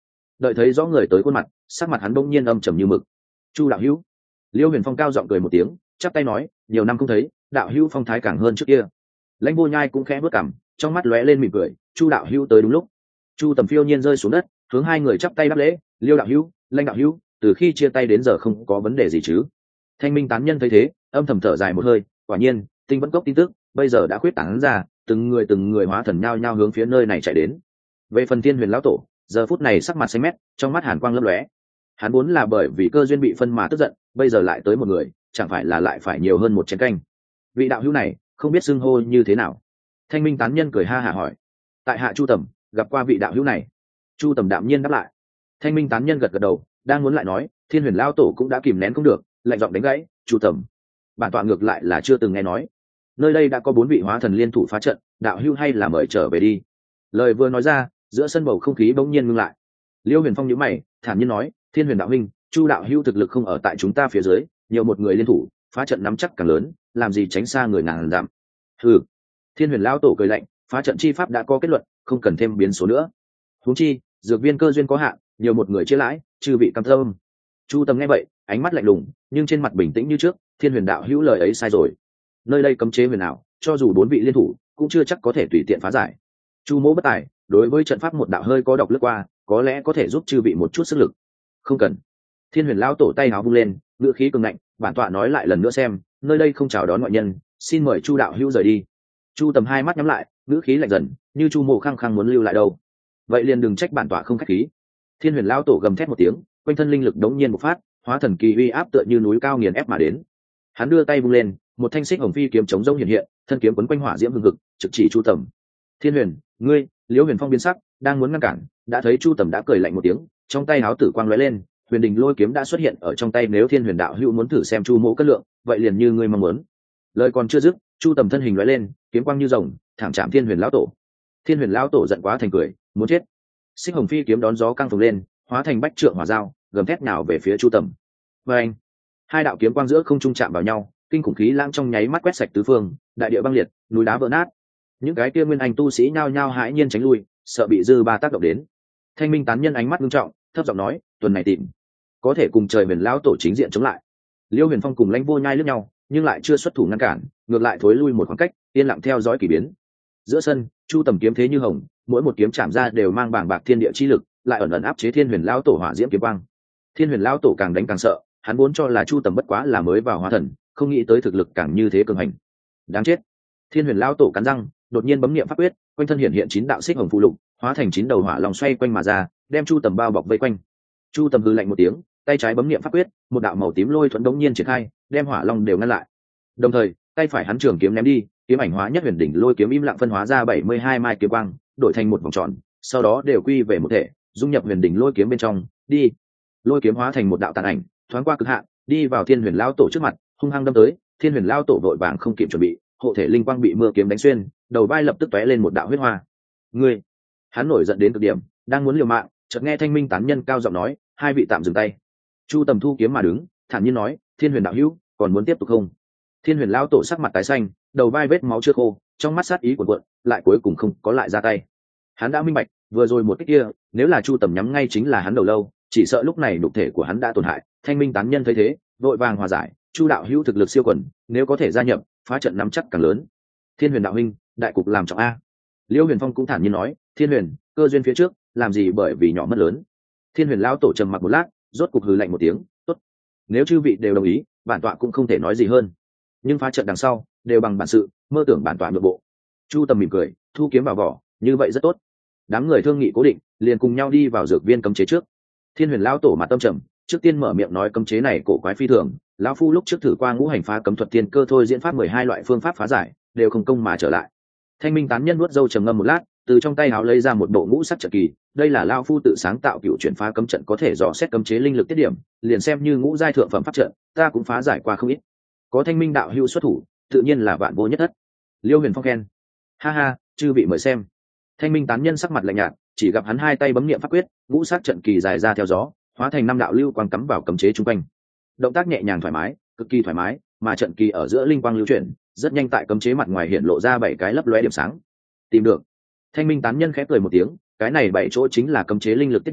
đợi thấy rõ người tới khuôn mặt, sắc mặt hắn bỗng nhiên âm trầm như mực. Chu đạo hữu. Liêu Huyền Phong cao giọng cười một tiếng, chắp tay nói, nhiều năm không thấy, đạo hữu phong thái càng hơn trước kia. Lãnh Vô Nhai cũng khẽ bước cằm, trong mắt lóe lên mỉm cười, Chu đạo hữu tới đúng lúc. Chu Tầm phiêu nhiên rơi xuống đất, hướng hai người chắp tay đáp lễ, Liêu đạo hữu, Lãnh đạo hữu, từ khi chia tay đến giờ không có vấn đề gì chứ? Thanh Minh tán nhân thấy thế, âm thầm thở dài một hơi, quả nhiên, Tinh Vẫn Cốc tin tức bây giờ đã khuyết tán ra, từng người từng người hóa thần nhao nhao hướng phía nơi này chạy đến. Về phần Thiên Huyền lão tổ, giờ phút này sắc mặt xanh mét, trong mắt hàn quang lấp lóe. Hắn vốn là bởi vì cơ duyên bị phân mà tức giận, bây giờ lại tới một người, chẳng phải là lại phải nhiều hơn một chén canh. Vị đạo hữu này, không biết xưng hô như thế nào? Thanh Minh tán nhân cười ha hả hỏi. Tại hạ Chu Tầm, gặp qua vị đạo hữu này. Chu Tầm đạm nhiên đáp lại. Thanh Minh tán nhân gật gật đầu, đang muốn lại nói, Thiên Huyền lão tổ cũng đã kìm nén không được, lạnh giọng đánh gãy, Chu Tầm, bản tọa ngược lại là chưa từng nghe nói, nơi đây đã có bốn vị hóa thần liên thủ phá trận, đạo hữu hay là mời trở về đi. Lời vừa nói ra, giữa sân bầu không khí bỗng nhiên ngưng lại. Liêu Huyền Phong nhíu mày, thản nhiên nói, Thiên Huyền đạo huynh, Chu đạo hữu thực lực không ở tại chúng ta phía dưới, nhiều một người liên thủ, phá trận nắm chắc càng lớn, làm gì tránh xa người ngàn dặm. Hừ. Thiên Huyền lão tổ cười lạnh, phá trận chi pháp đã có kết luận, không cần thêm biến số nữa. Huống chi, dược viên cơ duyên có hạn, nhiều một người chia lãi, chư vị cam tâm. Chu Tầm nghe vậy, ánh mắt lạnh lùng, nhưng trên mặt bình tĩnh như trước, Thiên Huyền đạo hữu lời ấy sai rồi. Nơi đây cấm chế huyền ảo, cho dù bốn vị liên thủ, cũng chưa chắc có thể tùy tiện phá giải. Chu Mỗ bất tài, đối với trận pháp một đạo hơi có độc lướt qua, có lẽ có thể giúp chư vị một chút sức lực. Không cần. Thiên Huyền lão tổ tay áo vung lên, ngữ khí cường ngạnh, bản tọa nói lại lần nữa xem, nơi đây không chào đón ngoại nhân, xin mời Chu đạo hữu rời đi. Chu Tầm hai mắt nhắm lại, ngữ khí lạnh dần, như Chu Mộ khăng khăng muốn lưu lại đâu. Vậy liền đừng trách bản tọa không khách khí. Thiên Huyền lão tổ gầm thét một tiếng, quanh thân linh lực đống nhiên một phát, hóa thần kỳ uy áp tựa như núi cao nghiền ép mà đến. Hắn đưa tay vung lên, một thanh xích hồng phi kiếm chống rông hiện hiện, thân kiếm quấn quanh hỏa diễm hừng hực, trực chỉ Chu Tầm. Thiên Huyền, ngươi! Liễu Huyền Phong biến sắc, đang muốn ngăn cản, đã thấy Chu Tầm đã cười lạnh một tiếng, trong tay áo tử quang lóe lên, Huyền Đình Lôi kiếm đã xuất hiện ở trong tay. Nếu Thiên Huyền đạo hữu muốn thử xem Chu Mỗ cân lượng, vậy liền như ngươi mong muốn. Lời còn chưa dứt, Chu Tầm thân hình lóe lên, kiếm quang như rồng, thẳng chạm Thiên Huyền lão tổ. Thiên Huyền lão tổ giận quá thành cười, muốn chết. Xích hồng phi kiếm đón gió căng phồng lên, hóa thành bách trượng hỏa dao, gầm thét nào về phía Chu Tầm. Và anh, hai đạo kiếm quang giữa không trung chạm vào nhau, kinh khủng khí lãng trong nháy mắt quét sạch tứ phương, đại địa băng liệt, núi đá vỡ nát. Những cái kia nguyên anh tu sĩ nhao nhao hãi nhiên tránh lui, sợ bị dư ba tác động đến. Thanh Minh tán nhân ánh mắt nghiêm trọng, thấp giọng nói, tuần này tìm có thể cùng trời Huyền lão tổ chính diện chống lại. Liêu Huyền Phong cùng Lãnh Vô Nhai liếc nhau, nhưng lại chưa xuất thủ ngăn cản, ngược lại thối lui một khoảng cách, yên lặng theo dõi kỳ biến. Giữa sân, Chu Tầm kiếm thế như hồng, mỗi một kiếm chạm ra đều mang bàng bạc thiên địa chi lực, lại ẩn ẩn áp chế Thiên Huyền lão tổ hỏa diễm kiếm quang. Thiên Huyền lão tổ càng đánh càng sợ, hắn vốn cho là Chu Tầm bất quá là mới vào hóa thần, không nghĩ tới thực lực càng như thế cường hành. Đáng chết. Thiên Huyền lão tổ cắn răng, đột nhiên bấm niệm pháp quyết, quanh thân hiện hiện chín đạo xích hồng phụ lục, hóa thành chín đầu hỏa long xoay quanh mà ra, đem Chu Tầm bao bọc vây quanh. Chu Tầm hừ lạnh một tiếng, tay trái bấm niệm pháp quyết, một đạo màu tím lôi thuẫn đống nhiên triển khai, đem hỏa long đều ngăn lại. Đồng thời, tay phải hắn trường kiếm ném đi, kiếm ảnh hóa nhất huyền đỉnh lôi kiếm im lặng phân hóa ra bảy mươi hai mai kiếm quang, đổi thành một vòng tròn, sau đó đều quy về một thể, dung nhập huyền đỉnh lôi kiếm bên trong. Đi. Lôi kiếm hóa thành một đạo tàn ảnh, thoáng qua cực hạn, đi vào Thiên Huyền lão tổ trước mặt, hung hăng đâm tới. Thiên Huyền lão tổ vội vàng không kịp chuẩn bị, hộ thể linh quang bị mưa kiếm đánh xuyên, đầu vai lập tức tóe lên một đạo huyết hoa. Ngươi! Hắn nổi giận đến cực điểm, đang muốn liều mạng, chợt nghe Thanh Minh tán nhân cao giọng nói, hai vị tạm dừng tay. Chu Tầm thu kiếm mà đứng, thản nhiên nói, Thiên Huyền đạo hữu, còn muốn tiếp tục không? Thiên Huyền lão tổ sắc mặt tái xanh, đầu vai vết máu chưa khô, trong mắt sát ý cuồn cuộn, lại cuối cùng không có lại ra tay. Hắn đã minh bạch, vừa rồi một cái kia, nếu là Chu Tầm nhắm ngay chính là hắn đầu lâu, chỉ sợ lúc này nhục thể của hắn đã tổn hại. Thanh Minh tán nhân thấy thế, vội vàng hòa giải, Chu đạo hữu thực lực siêu quần, nếu có thể gia nhập, phá trận nắm chắc càng lớn. Thiên Huyền đạo huynh, đại cục làm trọng a. Liêu Huyền Phong cũng thản nhiên nói, Thiên Huyền, cơ duyên phía trước, làm gì bởi vì nhỏ mất lớn. Thiên Huyền lão tổ trầm mặc một lát, rốt cục hừ lạnh một tiếng, tốt. Nếu chư vị đều đồng ý, bản tọa cũng không thể nói gì hơn. Nhưng phá trận đằng sau, đều bằng bản sự, mơ tưởng bản tọa nội bộ. Chu Tầm mỉm cười, thu kiếm vào vỏ, như vậy rất tốt. Đám người thương nghị cố định, liền cùng nhau đi vào dược viên cấm chế trước. Thiên Huyền lão tổ mặt tâm trầm, trước tiên mở miệng nói cấm chế này cổ quái phi thường, lão phu lúc trước thử qua ngũ hành phá cấm thuật tiên cơ thôi diễn pháp mười hai loại phương pháp phá giải, đều không công mà trở lại. Thanh Minh tán nhân nuốt dâu trầm ngâm một lát, từ trong tay áo lấy ra một bộ ngũ sắc trận kỳ, đây là lão phu tự sáng tạo cựu chuyển phá cấm trận, có thể dò xét cấm chế linh lực tiết điểm, liền xem như ngũ giai thượng phẩm pháp trận, ta cũng phá giải qua không ít. Có Thanh Minh đạo hữu xuất thủ, tự nhiên là vạn vô nhất thất. Liêu Huyền Phong khen, ha ha, chư vị mời xem. Thanh Minh tán nhân sắc mặt lạnh nhạt, chỉ gặp hắn hai tay bấm niệm pháp quyết, ngũ sắc trận kỳ dài ra theo gió, hóa thành năm đạo lưu quang cắm vào cấm chế trung quanh. Động tác nhẹ nhàng thoải mái, cực kỳ thoải mái, mà trận kỳ ở giữa linh quang lưu chuyển, rất nhanh tại cấm chế mặt ngoài hiện lộ ra bảy cái lấp lóe điểm sáng. Tìm được. Thanh Minh tán nhân khẽ cười một tiếng, cái này bảy chỗ chính là cấm chế linh lực tiết điểm,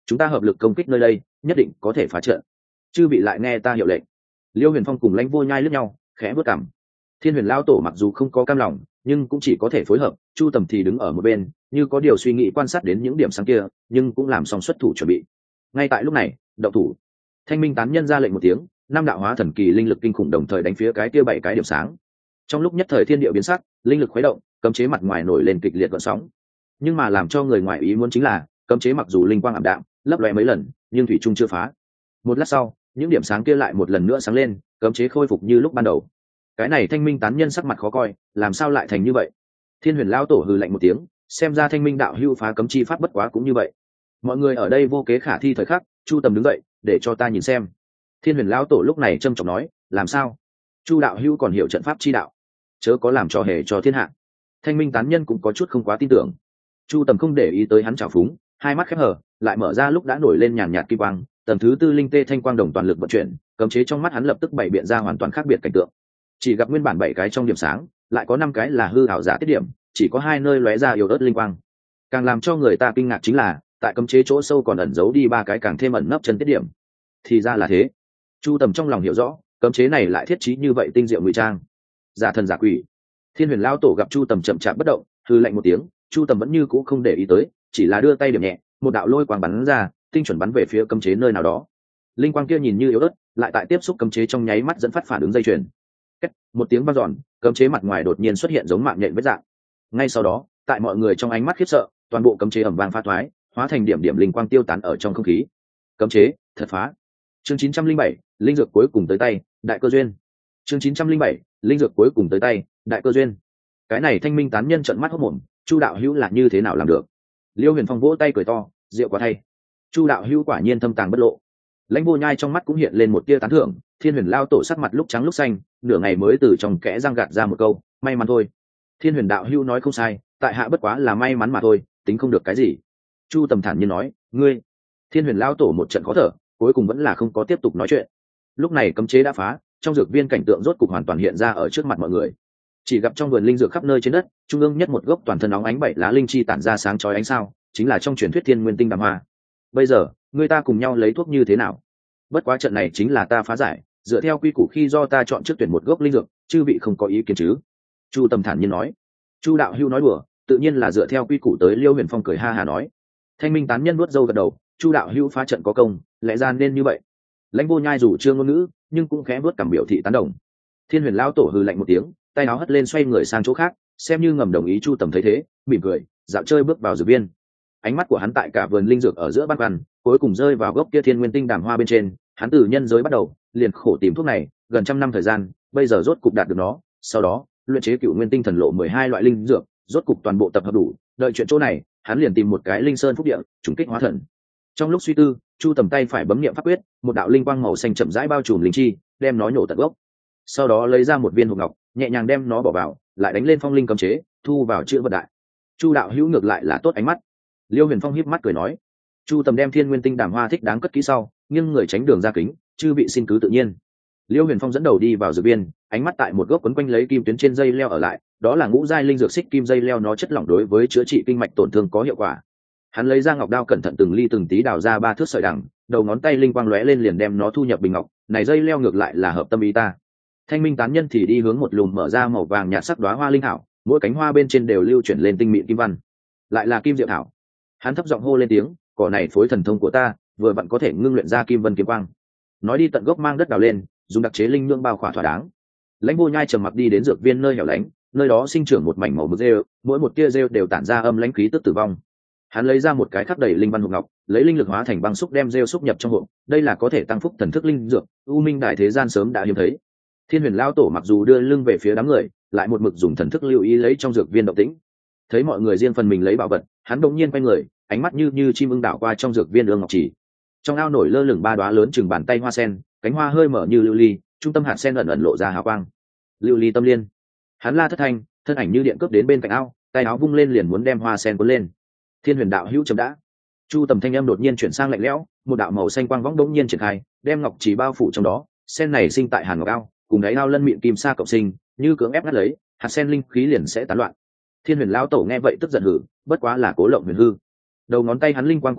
chúng ta hợp lực công kích nơi đây, nhất định có thể phá trận. Chư vị lại nghe ta hiệu lệnh. Liêu Huyền Phong cùng Lãnh Vô Nhai liếc nhau, khẽ bước cằm. Thiên Huyền lão tổ mặc dù không có cam lòng, nhưng cũng chỉ có thể phối hợp. Chu Tầm thì đứng ở một bên, như có điều suy nghĩ quan sát đến những điểm sáng kia, nhưng cũng làm xong xuất thủ chuẩn bị. Ngay tại lúc này, động thủ. Thanh Minh tán nhân ra lệnh một tiếng, năm đạo hóa thần kỳ linh lực kinh khủng đồng thời đánh phía cái kia bảy cái điểm sáng. Trong lúc nhất thời thiên địa biến sắc, linh lực khuấy động, cấm chế mặt ngoài nổi lên kịch liệt gợn sóng. Nhưng mà làm cho người ngoài ý muốn chính là, cấm chế mặc dù linh quang ảm đạm, lấp lóe mấy lần, nhưng thủy chung chưa phá. Một lát sau, những điểm sáng kia lại một lần nữa sáng lên, cấm chế khôi phục như lúc ban đầu. Cái này Thanh Minh tán nhân sắc mặt khó coi, làm sao lại thành như vậy? Thiên Huyền lão tổ hừ lạnh một tiếng, xem ra Thanh Minh đạo hưu phá cấm chi pháp bất quá cũng như vậy. Mọi người ở đây vô kế khả thi thời khắc, Chu Tầm đứng dậy, để cho ta nhìn xem. Thiên Huyền lão tổ lúc này trầm trọng nói, làm sao? Chu đạo hưu còn hiểu trận pháp chi đạo, chớ có làm trò hề cho thiên hạ. Thanh Minh tán nhân cũng có chút không quá tin tưởng. Chu Tầm không để ý tới hắn trào phúng, hai mắt khép hờ, lại mở ra lúc đã nổi lên nhàn nhạt kim quang, tầng thứ tư linh tê thanh quang đồng toàn lực vận chuyển, cấm chế trong mắt hắn lập tức bày biện ra hoàn toàn khác biệt cảnh tượng. Chỉ gặp nguyên bản bảy cái trong điểm sáng, lại có năm cái là hư ảo giả tiết điểm, chỉ có hai nơi lóe ra yếu ớt linh quang. Càng làm cho người ta kinh ngạc chính là, tại cấm chế chỗ sâu còn ẩn giấu đi ba cái càng thêm ẩn nấp chân tiết điểm. Thì ra là thế. Chu Tầm trong lòng hiểu rõ, cấm chế này lại thiết trí như vậy tinh diệu ngụy trang. Giả thần giả quỷ. Thiên Huyền lão tổ gặp Chu Tầm chậm chạp bất động, hư lạnh một tiếng, Chu Tầm vẫn như cũ không để ý tới, chỉ là đưa tay điểm nhẹ, một đạo lôi quang bắn ra, tinh chuẩn bắn về phía cấm chế nơi nào đó. Linh quang kia nhìn như yếu ớt, lại tại tiếp xúc cấm chế trong nháy mắt dẫn phát phản ứng dây chuyền. Cách, một tiếng vang dọn, cấm chế mặt ngoài đột nhiên xuất hiện giống mạng nhện vết dạng. Ngay sau đó, tại mọi người trong ánh mắt khiếp sợ, toàn bộ cấm chế ầm vang phá thoái, hóa thành điểm điểm linh quang tiêu tán ở trong không khí. Cấm chế thật phá. Chương chín trăm linh bảy, linh dược cuối cùng tới tay, đại cơ duyên. Chương chín trăm linh bảy, linh dược cuối cùng tới tay, đại cơ duyên. Cái này Thanh Minh tán nhân trợn mắt hốt mồm, Chu đạo hữu là như thế nào làm được? Liêu Huyền Phong vỗ tay cười to, rượu quá thay. Chu đạo hữu quả nhiên thâm tàng bất lộ. Lãnh Vô Nhai trong mắt cũng hiện lên một tia tán thưởng, Thiên Huyền lao tổ sắc mặt lúc trắng lúc xanh, nửa ngày mới từ trong kẽ răng gạt ra một câu, may mắn thôi. Thiên Huyền đạo hữu nói không sai, tại hạ bất quá là may mắn mà thôi, tính không được cái gì. Chu Tầm thản nhiên nói, ngươi. Thiên Huyền lao tổ một trận khó thở, cuối cùng vẫn là không có tiếp tục nói chuyện. Lúc này cấm chế đã phá, trong dược viên cảnh tượng rốt cục hoàn toàn hiện ra ở trước mặt mọi người. Chỉ gặp trong vườn linh dược khắp nơi trên đất, trung ương nhất một gốc toàn thân óng ánh bảy lá linh chi tản ra sáng chói ánh sao, chính là trong truyền thuyết Thiên Nguyên Tinh Đàm Hoa. Bây giờ, người ta cùng nhau lấy thuốc như thế nào? Bất quá trận này chính là ta phá giải, dựa theo quy củ khi do ta chọn trước tuyển một gốc linh dược, chư vị không có ý kiến chứ? Chu Tầm thản nhiên nói. Chu đạo hưu nói đùa, tự nhiên là dựa theo quy củ tới. Liêu Huyền Phong cười ha hà nói. Thanh Minh tán nhân nuốt râu gật đầu, Chu đạo hưu phá trận có công, lẽ ra nên như vậy. Lãnh Vô Nhai dù chưa ngôn ngữ, nhưng cũng khẽ vuốt cằm biểu thị tán đồng. Thiên Huyền lão tổ hừ lạnh một tiếng, tay áo hất lên xoay người sang chỗ khác, xem như ngầm đồng ý. Chu Tầm thấy thế, mỉm cười, dạo chơi bước vào dược viên. Ánh mắt của hắn tại cả vườn linh dược ở giữa bát văn, cuối cùng rơi vào gốc kia Thiên Nguyên Tinh Đàm Hoa bên trên. Hắn từ nhân giới bắt đầu, liền khổ tìm thuốc này, gần trăm năm thời gian, bây giờ rốt cục đạt được nó. Sau đó, luyện chế Cựu Nguyên Tinh Thần Lộ mười hai loại linh dược, rốt cục toàn bộ tập hợp đủ. Đợi chuyện chỗ này, hắn liền tìm một cái linh sơn phúc địa, trùng kích hóa thần. Trong lúc suy tư, Chu Tầm tay phải bấm niệm pháp quyết, một đạo linh quang màu xanh chậm rãi bao trùm linh chi, đem nó nhổ tận gốc. Sau đó lấy ra một viên hộp ngọc, nhẹ nhàng đem nó bỏ vào, lại đánh lên phong linh cấm chế, thu vào chữ vật đại. Chu đạo hữu ngược lại là tốt ánh mắt. Liêu Huyền Phong híp mắt cười nói. Chu Tầm đem Thiên Nguyên Tinh Đàm Hoa thích đáng cất kỹ sau, nghiêng người tránh đường ra kính, chư vị xin cứ tự nhiên. Liêu Huyền Phong dẫn đầu đi vào dược viên, ánh mắt tại một gốc quấn quanh lấy kim tuyến trên dây leo ở lại, đó là ngũ giai linh dược xích kim dây leo, nó chất lỏng đối với chữa trị kinh mạch tổn thương có hiệu quả. Hắn lấy ra ngọc đao cẩn thận từng ly từng tí đào ra ba thước sợi đằng, đầu ngón tay linh quang lóe lên liền đem nó thu nhập bình ngọc. Này dây leo ngược lại là hợp tâm ý ta. Thanh Minh tán nhân thì đi hướng một lùm mở ra màu vàng nhạt sắc đóa hoa linh thảo, mỗi cánh hoa bên trên đều lưu chuyển lên tinh mịn kim văn, lại là kim diệu thảo. Hắn thấp giọng hô lên tiếng, cỏ này phối thần thông của ta, vừa vặn có thể ngưng luyện ra kim vân kiếm quang. Nói đi tận gốc mang đất đào lên, dùng đặc chế linh nhương bao khỏa thỏa đáng. Lãnh Vô Nhai trầm mặc đi đến dược viên nơi hẻo lánh, nơi đó sinh trưởng một mảnh màu mực rêu, mỗi một tia rêu đều tản ra âm lãnh khí tức tử vong. Hắn lấy ra một cái khắc đầy linh văn hộp ngọc, lấy linh lực hóa thành băng xúc đem rêu xúc nhập trong hộp, đây là có thể tăng phúc thần thức linh dược, u minh đại thế gian sớm đã hiếm thấy. Thiên Huyền lão tổ mặc dù đưa lưng về phía đám người, lại một mực dùng thần thức lưu ý lấy trong dược viên động tĩnh. Thấy mọi người riêng phần mình lấy bảo vật, hắn đột nhiên quay người, ánh mắt như như chim ưng đảo qua trong dược viên ương ngọc chỉ. Trong ao nổi lơ lửng ba đóa lớn chừng bàn tay hoa sen, cánh hoa hơi mở như lưu ly, trung tâm hạt sen ẩn ẩn lộ ra hào quang. Lưu ly tâm liên. Hắn la thất thanh, thân ảnh như điện cướp đến bên cạnh ao, tay áo vung lên liền muốn đem hoa sen cuốn lên. Thiên Huyền đạo hữu chấm đã. Chu Tầm thanh âm đột nhiên chuyển sang lạnh lẽo, một đạo màu xanh quang võng đống nhiên triển khai, đem ngọc chỉ bao phủ trong đó. Sen này sinh tại hàn ngọc ao, cùng đáy ao lân mịn kim sa cộng sinh, như cưỡng ép ngắt lấy, hạt sen linh khí liền sẽ tán loạn. Thiên Huyền lão tổ nghe vậy tức giận hừ, bất quá là cố lộng huyền hư. Đầu ngón tay hắn linh quang cuộn cuộn,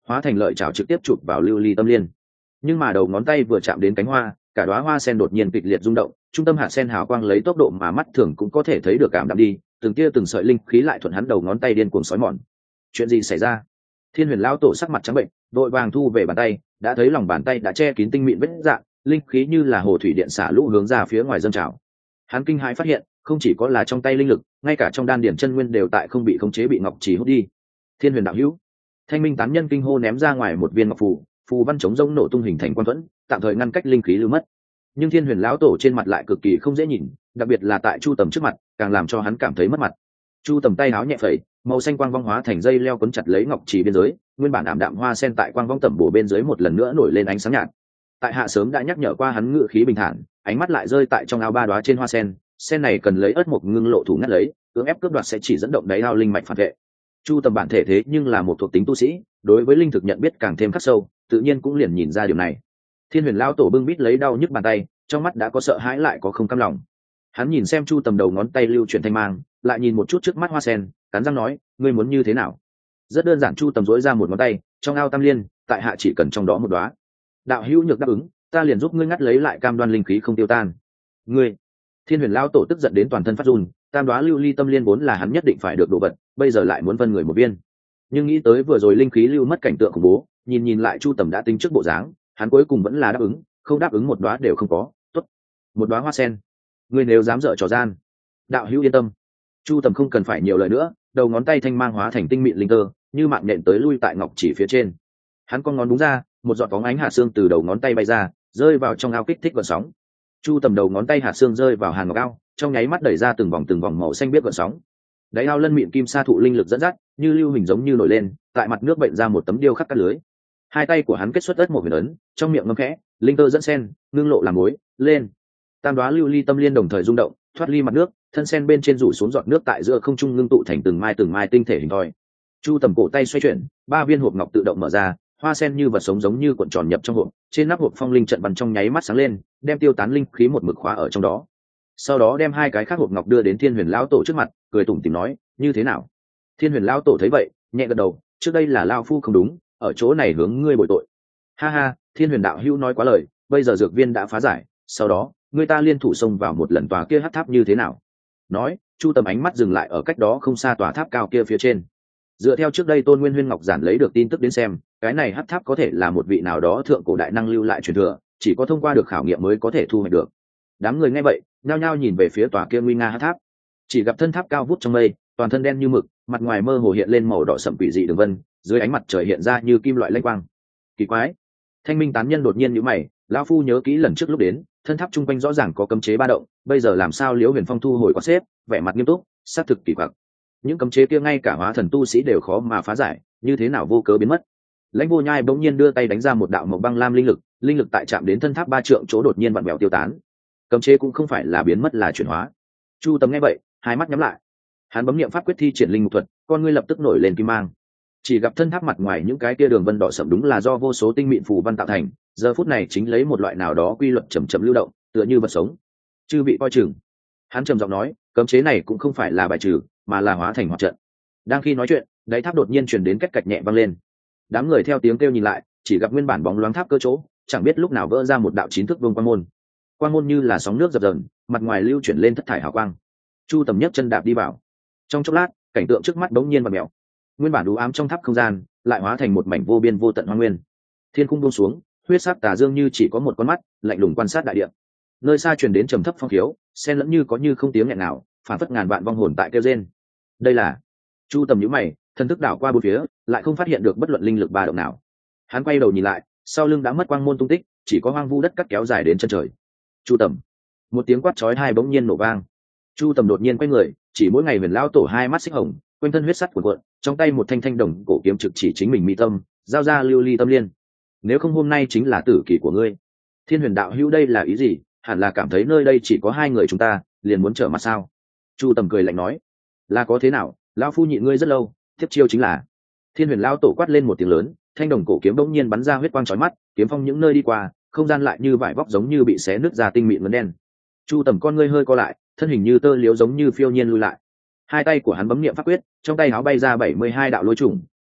hóa thành lợi chảo trực tiếp chụp vào lưu ly tâm liên. Nhưng mà đầu ngón tay vừa chạm đến cánh hoa, cả đóa hoa sen đột nhiên kịch liệt rung động, trung tâm hạt sen hào quang lấy tốc độ mà mắt thường cũng có thể thấy được cảm đạm đi, từng tia từng sợi linh khí lại thuận hắn đầu ngón tay điên cuồng xói mòn. Chuyện gì xảy ra? Thiên Huyền lão tổ sắc mặt trắng bệnh, vội vàng thu về bàn tay, đã thấy lòng bàn tay đã che kín tinh mịn vết rạn, linh khí như là hồ thủy điện xả lũ hướng ra phía ngoài dâng trào. Hắn kinh hãi phát hiện, không chỉ có là trong tay linh lực, ngay cả trong đan điển chân nguyên đều tại không bị khống chế bị ngọc trì hút đi. Thiên Huyền đạo hữu, Thanh Minh tán nhân kinh hô ném ra ngoài một viên ngọc phù, phù văn chống rông nổ tung hình thành quan thuẫn, tạm thời ngăn cách linh khí lưu mất. Nhưng Thiên Huyền lão tổ trên mặt lại cực kỳ không dễ nhìn, đặc biệt là tại Chu Tầm trước mặt, càng làm cho hắn cảm thấy mất mặt. Chu Tầm tay háo nhẹ phẩy, màu xanh quang vong hóa thành dây leo quấn chặt lấy ngọc trì biên giới, nguyên bản ảm đạm hoa sen tại quang vong tẩm bổ bên dưới một lần nữa nổi lên ánh sáng nhạt. Tại hạ sớm đã nhắc nhở qua hắn ngự khí bình thản, ánh mắt lại rơi tại trong ao ba đóa trên hoa sen, sen này cần lấy ớt mộc ngưng lộ thủ ngắt lấy, cưỡng ép cướp đoạt sẽ chỉ dẫn động đáy ao linh mạch phản vệ. Chu Tầm bản thể thế nhưng là một thuộc tính tu sĩ, đối với linh thực nhận biết càng thêm khắc sâu, tự nhiên cũng liền nhìn ra điều này. Thiên Huyền lão tổ bưng bít lấy đau nhức bàn tay, trong mắt đã có sợ hãi lại có không cam lòng. Hắn nhìn xem Chu Tầm đầu ngón tay lưu chuyển thanh mang, lại nhìn một chút trước mắt hoa sen, cắn răng nói, ngươi muốn như thế nào? Rất đơn giản. Chu Tầm dối ra một ngón tay, trong ao tam liên, tại hạ chỉ cần trong đó một đóa. Đạo hữu nhược đáp ứng, ta liền giúp ngươi ngắt lấy lại cam đoan linh khí không tiêu tan. Ngươi! Thiên Huyền lão tổ tức giận đến toàn thân phát run, tam đóa lưu ly tâm liên vốn là hắn nhất định phải được đồ vật, bây giờ lại muốn vân người một viên. Nhưng nghĩ tới vừa rồi linh khí lưu mất cảnh tượng khủng bố, nhìn nhìn lại Chu Tầm đã tính trước bộ dáng, hắn cuối cùng vẫn là đáp ứng, không đáp ứng một đóa đều không có. Tốt, một đóa hoa sen. Ngươi nếu dám dở trò gian, đạo hữu yên tâm. Chu Tầm không cần phải nhiều lời nữa, đầu ngón tay thanh mang hóa thành tinh mịn linh tơ, như mạng nhện tới lui tại ngọc chỉ phía trên. Hắn con ngón đúng ra, một giọt bóng ánh hạt xương từ đầu ngón tay bay ra, rơi vào trong ao kích thích gợn sóng. Chu Tầm đầu ngón tay hạt xương rơi vào hàn ngọc ao, trong nháy mắt đẩy ra từng vòng từng vòng màu xanh biếc gợn sóng. Đáy ao lân mịn kim sa thụ linh lực dẫn dắt, như lưu hình giống như nổi lên, tại mặt nước bệnh ra một tấm điêu khắc cắt lưới. Hai tay của hắn kết xuất ớt một huyền ấn, trong miệng ngâm khẽ, linh tơ dẫn sen, ngưng lộ làm mối, lên. Tam đóa lưu ly tâm liên đồng thời rung động, thoát ly mặt nước, thân sen bên trên rủ xuống giọt nước tại giữa không trung ngưng tụ thành từng mai từng mai tinh thể hình thoi. Chu Tầm cổ tay xoay chuyển, ba viên hộp ngọc tự động mở ra, hoa sen như vật sống giống như cuộn tròn nhập trong hộp, trên nắp hộp phong linh trận văn trong nháy mắt sáng lên, đem tiêu tán linh khí một mực khóa ở trong đó. Sau đó đem hai cái khác hộp ngọc đưa đến Thiên Huyền lão tổ trước mặt, cười tủm tỉm nói, như thế nào? Thiên Huyền lão tổ thấy vậy, nhẹ gật đầu, trước đây là lão phu không đúng, ở chỗ này hướng ngươi bồi tội. Ha ha, Thiên Huyền đạo hữu nói quá lời, bây giờ dược viên đã phá giải, sau đó người ta liên thủ xông vào một lần tòa kia hắc tháp như thế nào? Nói, Chu Tầm ánh mắt dừng lại ở cách đó không xa tòa tháp cao kia phía trên. Dựa theo trước đây Tôn Nguyên Huyên Ngọc giản lấy được tin tức đến xem, cái này hắc tháp có thể là một vị nào đó thượng cổ đại năng lưu lại truyền thừa, chỉ có thông qua được khảo nghiệm mới có thể thu hoạch được. Đám người nghe vậy, nhao nhao nhìn về phía tòa kia nguy nga hắc tháp. Chỉ gặp thân tháp cao vút trong mây, toàn thân đen như mực, mặt ngoài mơ hồ hiện lên màu đỏ sẫm quỷ dị đường vân, dưới ánh mặt trời hiện ra như kim loại lanh quang. Kỳ quái! Thanh Minh tán nhân đột nhiên nhíu mày, lão phu nhớ kỹ lần trước lúc đến, thân tháp trung quanh rõ ràng có cấm chế ba động, bây giờ làm sao Liễu Huyền Phong thu hồi quá xếp, vẻ mặt nghiêm túc, xác thực kỳ quặc. Những cấm chế kia ngay cả hóa thần tu sĩ đều khó mà phá giải, như thế nào vô cớ biến mất? Lãnh Vô Nhai bỗng nhiên đưa tay đánh ra một đạo màu băng lam linh lực, linh lực tại chạm đến thân tháp ba trượng chỗ đột nhiên vặn vẹo tiêu tán. Cấm chế cũng không phải là biến mất là chuyển hóa. Chu Tầm nghe vậy, hai mắt nhắm lại. Hắn bấm niệm pháp quyết thi triển linh mục thuật, con ngươi lập tức nổi lên kim mang. Chỉ gặp thân tháp mặt ngoài những cái kia đường vân đỏ sẫm đúng là do vô số tinh mịn phù văn tạo thành, giờ phút này chính lấy một loại nào đó quy luật chậm chậm lưu động, tựa như vật sống. Chư vị coi chừng. Hắn trầm giọng nói, cấm chế này cũng không phải là bài trừ, mà là hóa thành hoạt trận. Đang khi nói chuyện, đáy tháp đột nhiên truyền đến cách cạch nhẹ vang lên. Đám người theo tiếng kêu nhìn lại, chỉ gặp nguyên bản bóng loáng tháp cơ chỗ, chẳng biết lúc nào vỡ ra một đạo chín thước vuông quang môn. Quang môn như là sóng nước dập dờn, mặt ngoài lưu chuyển lên thất thải hào quang. Chu Tầm nhấc chân đạp đi vào. Trong chốc lát, cảnh tượng trước mắt bỗng nhiên vặn mèo. Nguyên bản u ám trong tháp không gian, lại hóa thành một mảnh vô biên vô tận hoang nguyên. Thiên khung buông xuống, huyết sắc tà dương như chỉ có một con mắt, lạnh lùng quan sát đại địa. Nơi xa truyền đến trầm thấp phong khiếu, xen lẫn như có như không tiếng nghẹn nào, phản phất ngàn vạn vong hồn tại kêu rên. Đây là... Chu Tầm nhíu mày, thần thức đảo qua bốn phía, lại không phát hiện được bất luận linh lực ba động nào. Hắn quay đầu nhìn lại, sau lưng đã mất quang môn tung tích, chỉ có hoang vu đất cắt kéo dài đến chân trời. Chu Tầm! Một tiếng quát chói tai bỗng nhiên nổ vang. Chu Tầm đột nhiên quay người, chỉ mỗi ngày Huyền lão tổ hai mắt xích hồng, quanh thân huyết sắt cuộn cuộn, trong tay một thanh thanh đồng cổ kiếm trực chỉ chính mình mi tâm, giao ra lưu ly tâm liên. Nếu không hôm nay chính là tử kỳ của ngươi. Thiên Huyền đạo hữu đây là ý gì? Hẳn là cảm thấy nơi đây chỉ có hai người chúng ta, liền muốn trở mặt sao? Chu Tầm cười lạnh nói, là có thế nào, lão phu nhịn ngươi rất lâu, tiếp chiêu chính là. Thiên Huyền lão tổ quát lên một tiếng lớn, thanh đồng cổ kiếm bỗng nhiên bắn ra huyết quang chói mắt, kiếm phong những nơi đi qua, không gian lại như vải vóc giống như bị xé nứt ra tinh mịn ngấn đen. Chu Tầm con ngươi hơi co lại, thân hình như tơ liếu giống như phiêu nhiên lui lại. Hai tay của hắn bấm niệm pháp quyết, trong tay áo bay ra bảy mươi hai đạo lôi trùng,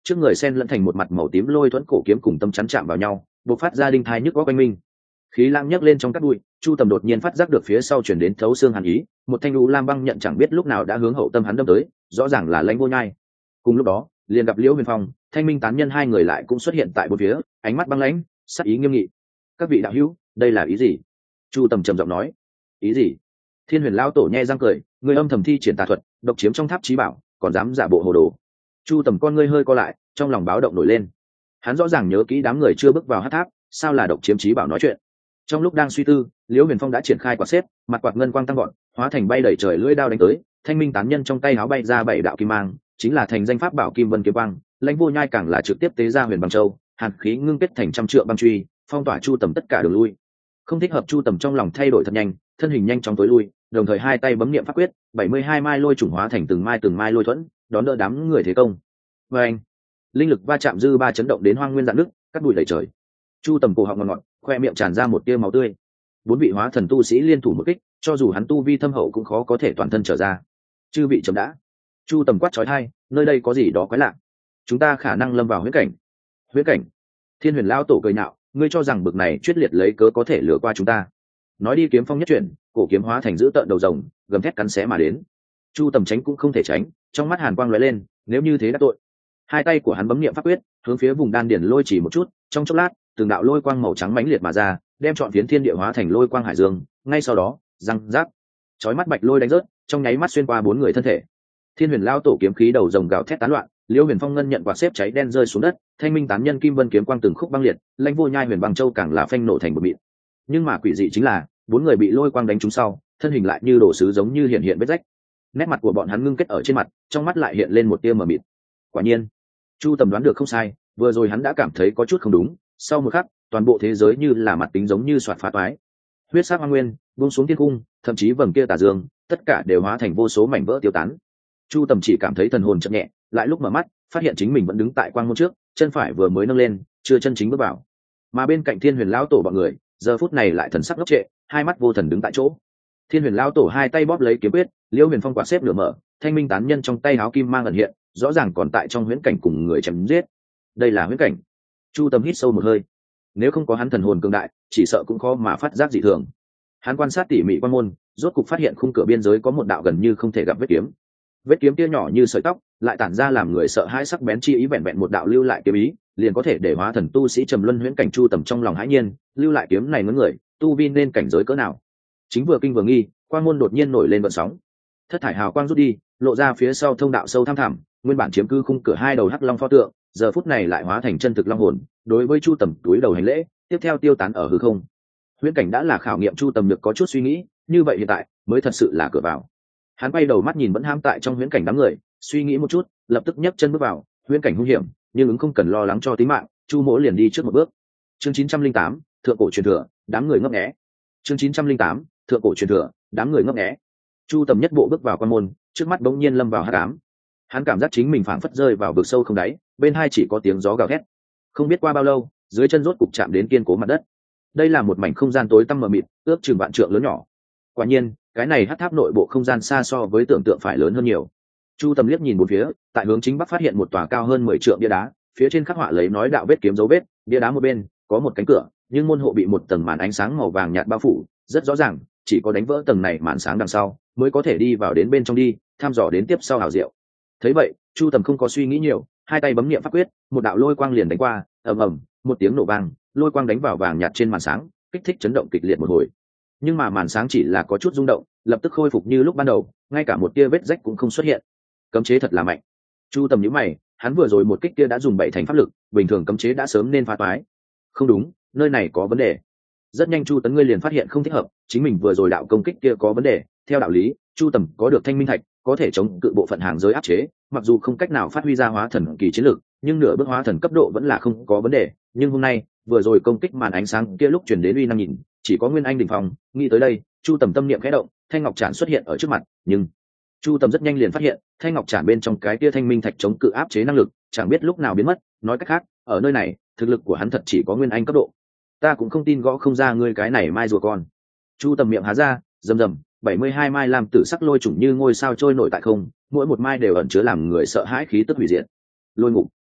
trước người sen lẫn thành một mặt màu tím lôi thuẫn cổ kiếm cùng tâm chắn chạm vào nhau bộc phát ra đinh thai nhức góc quanh minh. Khí lãng nhấc lên trong cát bụi, Chu Tầm đột nhiên phát giác được phía sau chuyển đến thấu xương hàn ý, một thanh u lam băng nhận chẳng biết lúc nào đã hướng hậu tâm hắn đâm tới, rõ ràng là Lãnh Vô Nhai. Cùng lúc đó, liền gặp Liễu Huyền Phong, Thanh Minh tán nhân hai người lại cũng xuất hiện tại bốn phía, ánh mắt băng lãnh, sắc ý nghiêm nghị. Các vị đạo hữu, đây là ý gì? Chu Tầm trầm giọng nói. Ý gì? Thiên Huyền lão tổ nhe răng cười, người âm thầm thi triển tà thuật, độc chiếm trong tháp chí bảo, còn dám giả bộ hồ đồ. Chu Tầm con ngươi hơi co lại, trong lòng báo động nổi lên. Hắn rõ ràng nhớ kỹ đám người chưa bước vào hắc tháp, sao là độc chiếm chí bảo nói chuyện. Trong lúc đang suy tư, Liễu Huyền Phong đã triển khai quạt xếp, mặt quạt ngân quang tăng gọn, hóa thành bay đầy trời lưỡi đao đánh tới. Thanh Minh tán nhân trong tay áo bay ra bảy đạo kim mang, chính là thành danh pháp bảo Kim Vân kiếm quang. Lãnh Vô Nhai càng là trực tiếp tế ra Huyền Băng Châu, hàn khí ngưng kết thành trăm trượng băng truy, phong tỏa Chu Tầm tất cả đường lui. Không thích hợp Chu Tầm trong lòng thay đổi thật nhanh, thân hình nhanh chóng tối lui, đồng thời hai tay bấm niệm pháp quyết, bảy mươi hai mai lôi trùng hóa thành từng mai từng mai lôi thuẫn, đón đỡ đám người thế công. Và anh, linh lực va chạm dư ba chấn động đến hoang nguyên dạn nước, cắt bụi đầy trời. Chu Tầm cổ họng ngọt ngọt, khoe miệng tràn ra một tia máu tươi. Bốn vị hóa thần tu sĩ liên thủ một kích, cho dù hắn tu vi thâm hậu cũng khó có thể toàn thân trở ra. Chư vị chấm đã. Chu Tầm quát chói tai, nơi đây có gì đó quái lạ. Chúng ta khả năng lâm vào huyễn cảnh. Huyễn cảnh? Thiên Huyền lão tổ cười nhạo, ngươi cho rằng bực này chuyết liệt lấy cớ có thể lừa qua chúng ta? Nói đi kiếm phong nhất chuyển, cổ kiếm hóa thành dữ tợn đầu rồng, gầm thét cắn xé mà đến. Chu Tầm tránh cũng không thể tránh, trong mắt hàn quang lóe lên, nếu như thế đã tội. Hai tay của hắn bấm niệm pháp quyết, hướng phía vùng đan điển lôi chỉ một chút, trong chốc lát, từng đạo lôi quang màu trắng mãnh liệt mà ra, đem trọn phiến thiên địa hóa thành lôi quang hải dương. Ngay sau đó, răng rác, chói mắt bạch lôi đánh rớt, trong nháy mắt xuyên qua bốn người thân thể. Thiên Huyền lão tổ kiếm khí đầu rồng gào thét tán loạn, Liễu Huyền Phong ngân nhận quạt xếp cháy đen rơi xuống đất, Thanh Minh tán nhân Kim Vân kiếm quang từng khúc băng liệt, Lãnh Vô Nhai Huyền Băng Châu càng là phanh nổ thành một mịn. Nhưng mà quỷ dị chính là, bốn người bị lôi quang đánh trúng sau, thân hình lại như đổ sứ giống như hiện hiện vết rách. Nét mặt của bọn hắn ngưng kết ở trên mặt, trong mắt lại hiện lên một tia mờ mịt. Quả nhiên, Chu Tầm đoán được không sai, vừa rồi hắn đã cảm thấy có chút không đúng, sau một khắc, toàn bộ thế giới như là mặt tính giống như xoạt phá toái. Huyết sắc hoang nguyên, buông xuống thiên cung, thậm chí vầng kia tà dương, tất cả đều hóa thành vô số mảnh vỡ tiêu tán. Chu Tầm chỉ cảm thấy thần hồn chậm nhẹ, lại lúc mở mắt, phát hiện chính mình vẫn đứng tại quang môn trước, chân phải vừa mới nâng lên, chưa chân chính bước vào. Mà bên cạnh Thiên Huyền lão tổ bọn người, giờ phút này lại thần sắc ngốc trệ, hai mắt vô thần đứng tại chỗ. Thiên Huyền lão tổ hai tay bóp lấy kiếm quyết, Liễu Huyền Phong quạt xếp nửa mở, Thanh Minh tán nhân trong tay áo kim mang ẩn hiện, rõ ràng còn tại trong huyễn cảnh cùng người chém giết. Đây là huyễn cảnh. Chu Tầm hít sâu một hơi. Nếu không có hắn thần hồn cường đại, chỉ sợ cũng khó mà phát giác dị thường. Hắn quan sát tỉ mỉ quan môn, rốt cục phát hiện khung cửa biên giới có một đạo gần như không thể gặp vết kiếm. Vết kiếm kia nhỏ như sợi tóc, lại tản ra làm người sợ hãi sắc bén chi ý, vẹn vẹn một đạo lưu lại kiếm ý, liền có thể để hóa thần tu sĩ trầm luân huyễn cảnh. Chu Tầm trong lòng hãi nhiên, lưu lại kiếm này ngấn người, tu vi nên cảnh giới cỡ nào? Chính vừa kinh vừa nghi, quang môn đột nhiên nổi lên vận sóng. Thất thải hào quang rút đi, lộ ra phía sau thông đạo sâu thăm thẳm, nguyên bản chiếm cư khung cửa hai đầu hắc long pho tượng, giờ phút này lại hóa thành chân thực long hồn, đối với Chu Tầm túi đầu hành lễ, tiếp theo tiêu tán ở hư không. Huyễn cảnh đã là khảo nghiệm Chu Tầm được có chút suy nghĩ, như vậy hiện tại mới thật sự là cửa vào. Hắn quay đầu mắt nhìn vẫn ham tại trong huyễn cảnh đám người, suy nghĩ một chút, lập tức nhấc chân bước vào. Huyễn cảnh hung hiểm, nhưng ứng không cần lo lắng cho tính mạng, Chu Mỗ liền đi trước một bước. Chương chín trăm linh tám, thượng cổ truyền thừa, đám người ngấp nghé. Chương chín trăm linh tám, thượng cổ truyền thừa, đám người ngấp nghé. Chu Tầm nhất bộ bước vào quan môn, trước mắt bỗng nhiên lâm vào hắc ám. Hắn cảm giác chính mình phảng phất rơi vào vực sâu không đáy, bên hai chỉ có tiếng gió gào thét. Không biết qua bao lâu, dưới chân rốt cục chạm đến kiên cố mặt đất. Đây là một mảnh không gian tối tăm mờ mịt, ước chừng vạn trượng lớn nhỏ. Quả nhiên, cái này hắc tháp nội bộ không gian xa so với tưởng tượng phải lớn hơn nhiều. Chu Tầm liếc nhìn bốn phía, tại hướng chính bắc phát hiện một tòa cao hơn mười trượng bia đá, phía trên khắc họa lấy nói đạo vết kiếm dấu vết. Bia đá một bên có một cánh cửa, nhưng môn hộ bị một tầng màn ánh sáng màu vàng nhạt bao phủ, rất rõ ràng, chỉ có đánh vỡ tầng này màn sáng đằng sau, mới có thể đi vào đến bên trong đi, thăm dò đến tiếp sau hảo diệu. Thấy vậy, Chu Tầm không có suy nghĩ nhiều, hai tay bấm niệm pháp quyết, một đạo lôi quang liền đánh qua, ầm ầm, một tiếng nổ vang, lôi quang đánh vào vàng nhạt trên màn sáng, kích thích chấn động kịch liệt một hồi. Nhưng mà màn sáng chỉ là có chút rung động, lập tức khôi phục như lúc ban đầu, ngay cả một tia vết rách cũng không xuất hiện. Cấm chế thật là mạnh. Chu Tầm nhíu mày, hắn vừa rồi một kích kia đã dùng bảy thành pháp lực, bình thường cấm chế đã sớm nên phá toái. Không đúng, nơi này có vấn đề. Rất nhanh Chu Tấn ngươi liền phát hiện không thích hợp, chính mình vừa rồi đạo công kích kia có vấn đề. Theo đạo lý, Chu Tầm có được thanh minh thạch, có thể chống cự bộ phận hàng giới áp chế, mặc dù không cách nào phát huy ra hóa thần kỳ chiến lược, nhưng nửa bước hóa thần cấp độ vẫn là không có vấn đề. Nhưng hôm nay, vừa rồi công kích màn ánh sáng kia lúc truyền đến uy năng nhìn, chỉ có nguyên anh đỉnh phong. Nghĩ tới đây, Chu Tầm tâm niệm khẽ động, thanh ngọc trản xuất hiện ở trước mặt, nhưng Chu Tầm rất nhanh liền phát hiện, thanh ngọc trản bên trong cái kia thanh minh thạch chống cự áp chế năng lực, chẳng biết lúc nào biến mất. Nói cách khác, ở nơi này, thực lực của hắn thật chỉ có nguyên anh cấp độ. Ta cũng không tin gõ không ra ngươi cái này mai rùa con. Chu Tầm miệng há ra, rầm rầm, bảy mươi hai mai làm tử sắc lôi trùng như ngôi sao trôi nổi tại không, mỗi một mai đều ẩn chứa làm người sợ hãi khí tức hủy diệt. Lôi ngục,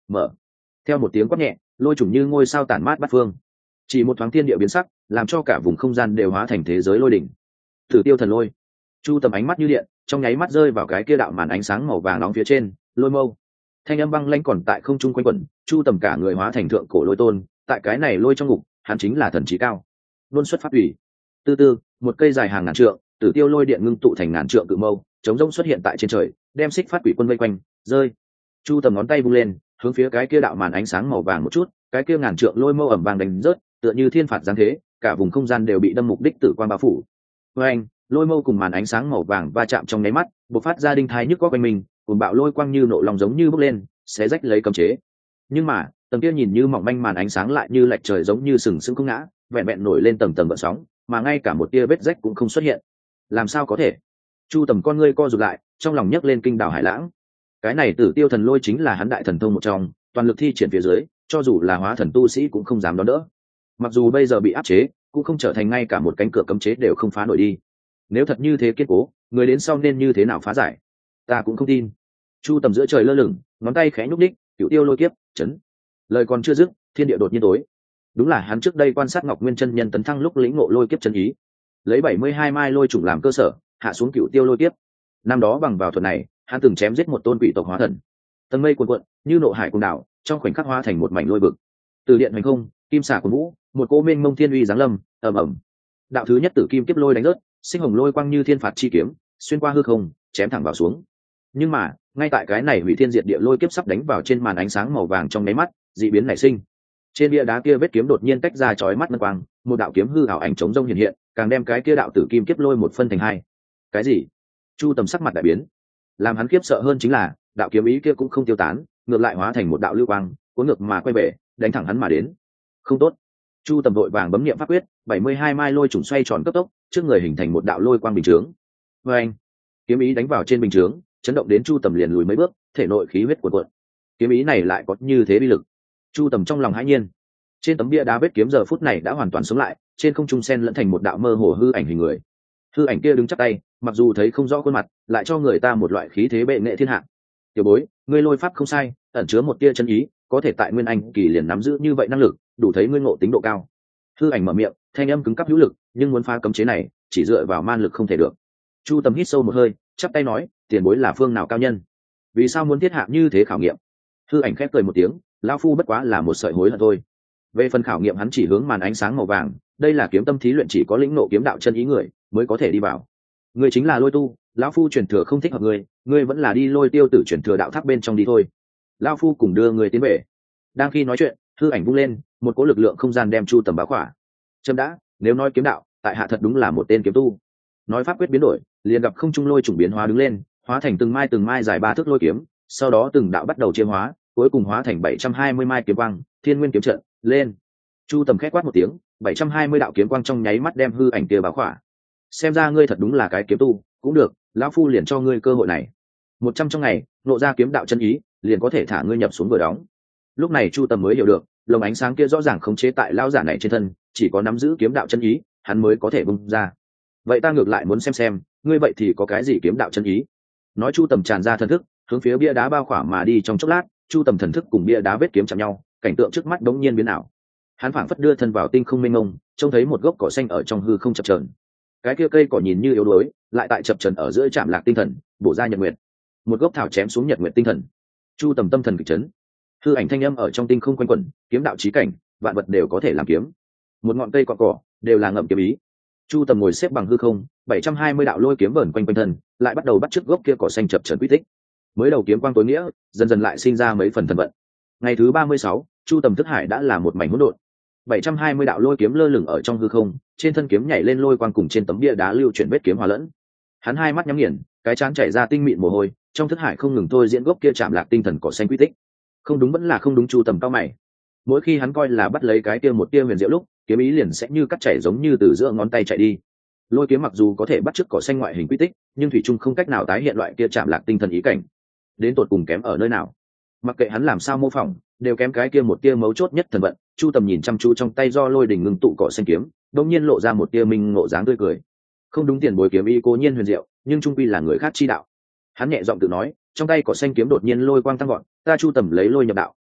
mở. Theo một tiếng quát nhẹ, lôi trùng như ngôi sao tản mát bát phương, chỉ một thoáng thiên địa biến sắc, làm cho cả vùng không gian đều hóa thành thế giới lôi đỉnh. Tử tiêu thần lôi. Chu Tầm ánh mắt như điện, trong nháy mắt rơi vào cái kia đạo màn ánh sáng màu vàng nóng phía trên, lôi mâu. Thanh âm băng lãnh còn tại không trung quanh quẩn, Chu Tầm cả người hóa thành thượng cổ lôi tôn, tại cái này lôi trong ngục, hắn chính là thần trí cao. Luân xuất pháp ủy. Từ từ, một cây dài hàng ngàn trượng, tử tiêu lôi điện ngưng tụ thành ngàn trượng cự mâu, chống rông xuất hiện tại trên trời, đem xích phát quỷ quân vây quanh, rơi. Chu Tầm ngón tay vung lên, hướng phía cái kia đạo màn ánh sáng màu vàng một chút, cái kia ngàn trượng lôi mâu ầm vang đánh rớt, tựa như thiên phạt giáng thế, cả vùng không gian đều bị đâm mục đích tử quang bao phủ. Với anh, lôi mâu cùng màn ánh sáng màu vàng va chạm trong nháy mắt, bộc phát ra đinh thai nhức góc quanh mình, cùng bạo lôi quang như nộ lòng giống như bốc lên, xé rách lấy cấm chế. Nhưng mà, tầng kia nhìn như mỏng manh màn ánh sáng lại như lệch trời giống như sừng sững không ngã, vẹn vẹn nổi lên tầng tầng gợn sóng, mà ngay cả một tia vết rách cũng không xuất hiện. Làm sao có thể? Chu Tầm con ngươi co rụt lại, trong lòng nhấc lên kinh đảo hải lãng. Cái này Tử Tiêu thần lôi chính là hắn đại thần thông một trong, toàn lực thi triển phía dưới, cho dù là hóa thần tu sĩ cũng không dám đón đỡ. Mặc dù bây giờ bị áp chế, cũng không trở thành ngay cả một cánh cửa cấm chế đều không phá nổi đi. Nếu thật như thế kiên cố, người đến sau nên như thế nào phá giải? Ta cũng không tin. Chu Tầm giữa trời lơ lửng, ngón tay khẽ nhúc đích, cựu tiêu lôi kiếp, chấn. Lời còn chưa dứt, thiên địa đột nhiên tối. Đúng là hắn trước đây quan sát Ngọc Nguyên chân nhân tấn thăng lúc lĩnh ngộ lôi kiếp chân ý, lấy bảy mươi hai mai lôi trùng làm cơ sở, hạ xuống cựu tiêu lôi kiếp. Năm đó bằng vào thuật này, hắn từng chém giết một tôn quỷ tộc hóa thần. Tầng mây cuồn cuộn, như nộ hải cuồng đảo, trong khoảnh khắc hóa thành một mảnh lôi vực. Từ điện hành không, kim xả cuồn vũ, một cỗ mênh mông thiên uy giáng lâm, ầm ầm. Đạo thứ nhất tử kim kiếp lôi đánh rớt, sinh hồng lôi quang như thiên phạt chi kiếm, xuyên qua hư không, chém thẳng vào xuống. Nhưng mà, ngay tại cái này hủy thiên diệt địa lôi kiếp sắp đánh vào trên màn ánh sáng màu vàng trong nháy mắt, dị biến nảy sinh. Trên bia đá kia vết kiếm đột nhiên tách ra chói mắt ngân quang, một đạo kiếm hư ảo ảnh chống rông hiện hiện, càng đem cái kia đạo tử kim kiếp lôi một phân thành hai. Cái gì? Chu Tầm sắc mặt đại biến. Làm hắn kiếp sợ hơn chính là, đạo kiếm ý kia cũng không tiêu tán, ngược lại hóa thành một đạo lưu quang, cuốn ngược mà quay về, đánh thẳng hắn mà đến. Không tốt. Chu Tầm vội vàng bấm niệm pháp quyết, bảy mươi hai mai lôi trùng xoay tròn cấp tốc, trước người hình thành một đạo lôi quang bình chướng. Và anh, kiếm ý đánh vào trên bình chướng, chấn động đến Chu Tầm liền lùi mấy bước, thể nội khí huyết cuộn cuộn. Kiếm ý này lại có như thế uy lực. Chu Tầm trong lòng hãi nhiên. Trên tấm bia đá vết kiếm giờ phút này đã hoàn toàn sống lại, trên không trung sen lẫn thành một đạo mơ hồ hư ảnh hình người. Hư ảnh kia đứng chắp tay, mặc dù thấy không rõ khuôn mặt, lại cho người ta một loại khí thế bệ nghệ thiên hạ. Tiểu bối, ngươi lôi pháp không sai, ẩn chứa một tia chân ý, có thể tại nguyên anh kỳ liền nắm giữ như vậy năng lực, đủ thấy ngươi ngộ tính độ cao. Hư ảnh mở miệng, thanh âm cứng cáp hữu lực, nhưng muốn phá cấm chế này, chỉ dựa vào man lực không thể được. Chu Tầm hít sâu một hơi, chắp tay nói, tiền bối là phương nào cao nhân? Vì sao muốn thiết hạ như thế khảo nghiệm? Hư ảnh khép cười một tiếng, lão phu bất quá là một sợi hối hận thôi. Về phần khảo nghiệm hắn chỉ hướng màn ánh sáng màu vàng, đây là kiếm tâm thí luyện chỉ có lĩnh ngộ kiếm đạo chân ý người mới có thể đi vào. Ngươi chính là lôi tu, lão phu truyền thừa không thích hợp ngươi, ngươi vẫn là đi lôi tiêu tử truyền thừa đạo tháp bên trong đi thôi. Lão phu cùng đưa người tiến về. Đang khi nói chuyện, hư ảnh vung lên, một cỗ lực lượng không gian đem Chu Tầm bao khỏa. Chấm đã, nếu nói kiếm đạo, tại hạ thật đúng là một tên kiếm tu. Nói pháp quyết biến đổi, liền gặp không trung lôi trùng biến hóa đứng lên, hóa thành từng mai từng mai dài ba thước lôi kiếm, sau đó từng đạo bắt đầu chiêm hóa, cuối cùng hóa thành bảy trăm hai mươi mai kiếm quang, thiên nguyên kiếm trận, lên. Chu Tầm khẽ quát một tiếng, bảy trăm hai mươi đạo kiếm quang trong nháy mắt đem hư ảnh kia bao khỏa. Xem ra ngươi thật đúng là cái kiếm tu, cũng được, lão phu liền cho ngươi cơ hội này. Một trăm trong ngày, nộ ra kiếm đạo chân ý, liền có thể thả ngươi nhập xuống vừa đóng. Lúc này Chu Tầm mới hiểu được, lồng ánh sáng kia rõ ràng khống chế tại lão giả này trên thân, chỉ có nắm giữ kiếm đạo chân ý, hắn mới có thể bung ra. Vậy ta ngược lại muốn xem xem, ngươi vậy thì có cái gì kiếm đạo chân ý? Nói Chu Tầm tràn ra thần thức, hướng phía bia đá bao khỏa mà đi trong chốc lát, Chu Tầm thần thức cùng bia đá vết kiếm chạm nhau, cảnh tượng trước mắt đống nhiên biến ảo. Hắn phảng phất đưa thân vào tinh không mênh mông, trông thấy một gốc cỏ xanh ở trong hư không chập chờn. Cái kia cây cỏ nhìn như yếu đuối, lại tại chập chờn ở giữa chạm lạc tinh thần, bổ ra nhật nguyệt. Một gốc thảo chém xuống nhật nguyệt tinh thần. Chu Tầm tâm thần kịch chấn. Hư ảnh thanh âm ở trong tinh không quanh quẩn, kiếm đạo chí cảnh, vạn vật đều có thể làm kiếm. Một ngọn cây cọ cỏ, đều là ngậm kiếm ý. Chu Tầm ngồi xếp bằng hư không, bảy trăm hai mươi đạo lôi kiếm vờn quanh quanh thân, lại bắt đầu bắt chước gốc kia cỏ xanh chập chờn quy tích. Mới đầu kiếm quang tối nghĩa, dần dần lại sinh ra mấy phần thần vận. Ngày thứ ba mươi sáu, Chu Tầm thức hải đã là một mảnh hỗn độn. bảy trăm hai mươi đạo lôi kiếm lơ lửng ở trong hư không, trên thân kiếm nhảy lên lôi quang cùng trên tấm bia đá lưu chuyển vết kiếm hòa lẫn. Hắn hai mắt nhắm nghiền, cái trán chảy ra tinh mịn mồ hôi, trong thức hải không ngừng thôi diễn gốc kia chạm lạc tinh thần cỏ xanh quy tích. Không đúng vẫn là không đúng. Chu Tầm cao mày. Mỗi khi hắn coi là bắt lấy cái kia một tia huyền diệu lúc, kiếm ý liền sẽ như cắt chảy giống như từ giữa ngón tay chạy đi. Lôi kiếm mặc dù có thể bắt chước cỏ xanh ngoại hình quy tích, nhưng thủy chung không cách nào tái hiện loại kia chạm lạc tinh thần ý cảnh. Đến tột cùng kém ở nơi nào? Mặc kệ hắn làm sao mô phỏng, đều kém cái kia một tia mấu chốt nhất thần vận. Chu Tầm nhìn chăm chú trong tay do lôi đỉnh ngưng tụ cỏ xanh kiếm, đột nhiên lộ ra một tia minh ngộ dáng tươi cười. Không đúng, tiền bối kiếm ý cố nhiên huyền diệu, nhưng trung quy là người khác chi đạo. Hắn nhẹ giọng tự nói, trong tay cỏ xanh kiếm đột nhiên lôi quang tăng vọt, ta Chu Tầm lấy lôi nhập đạo,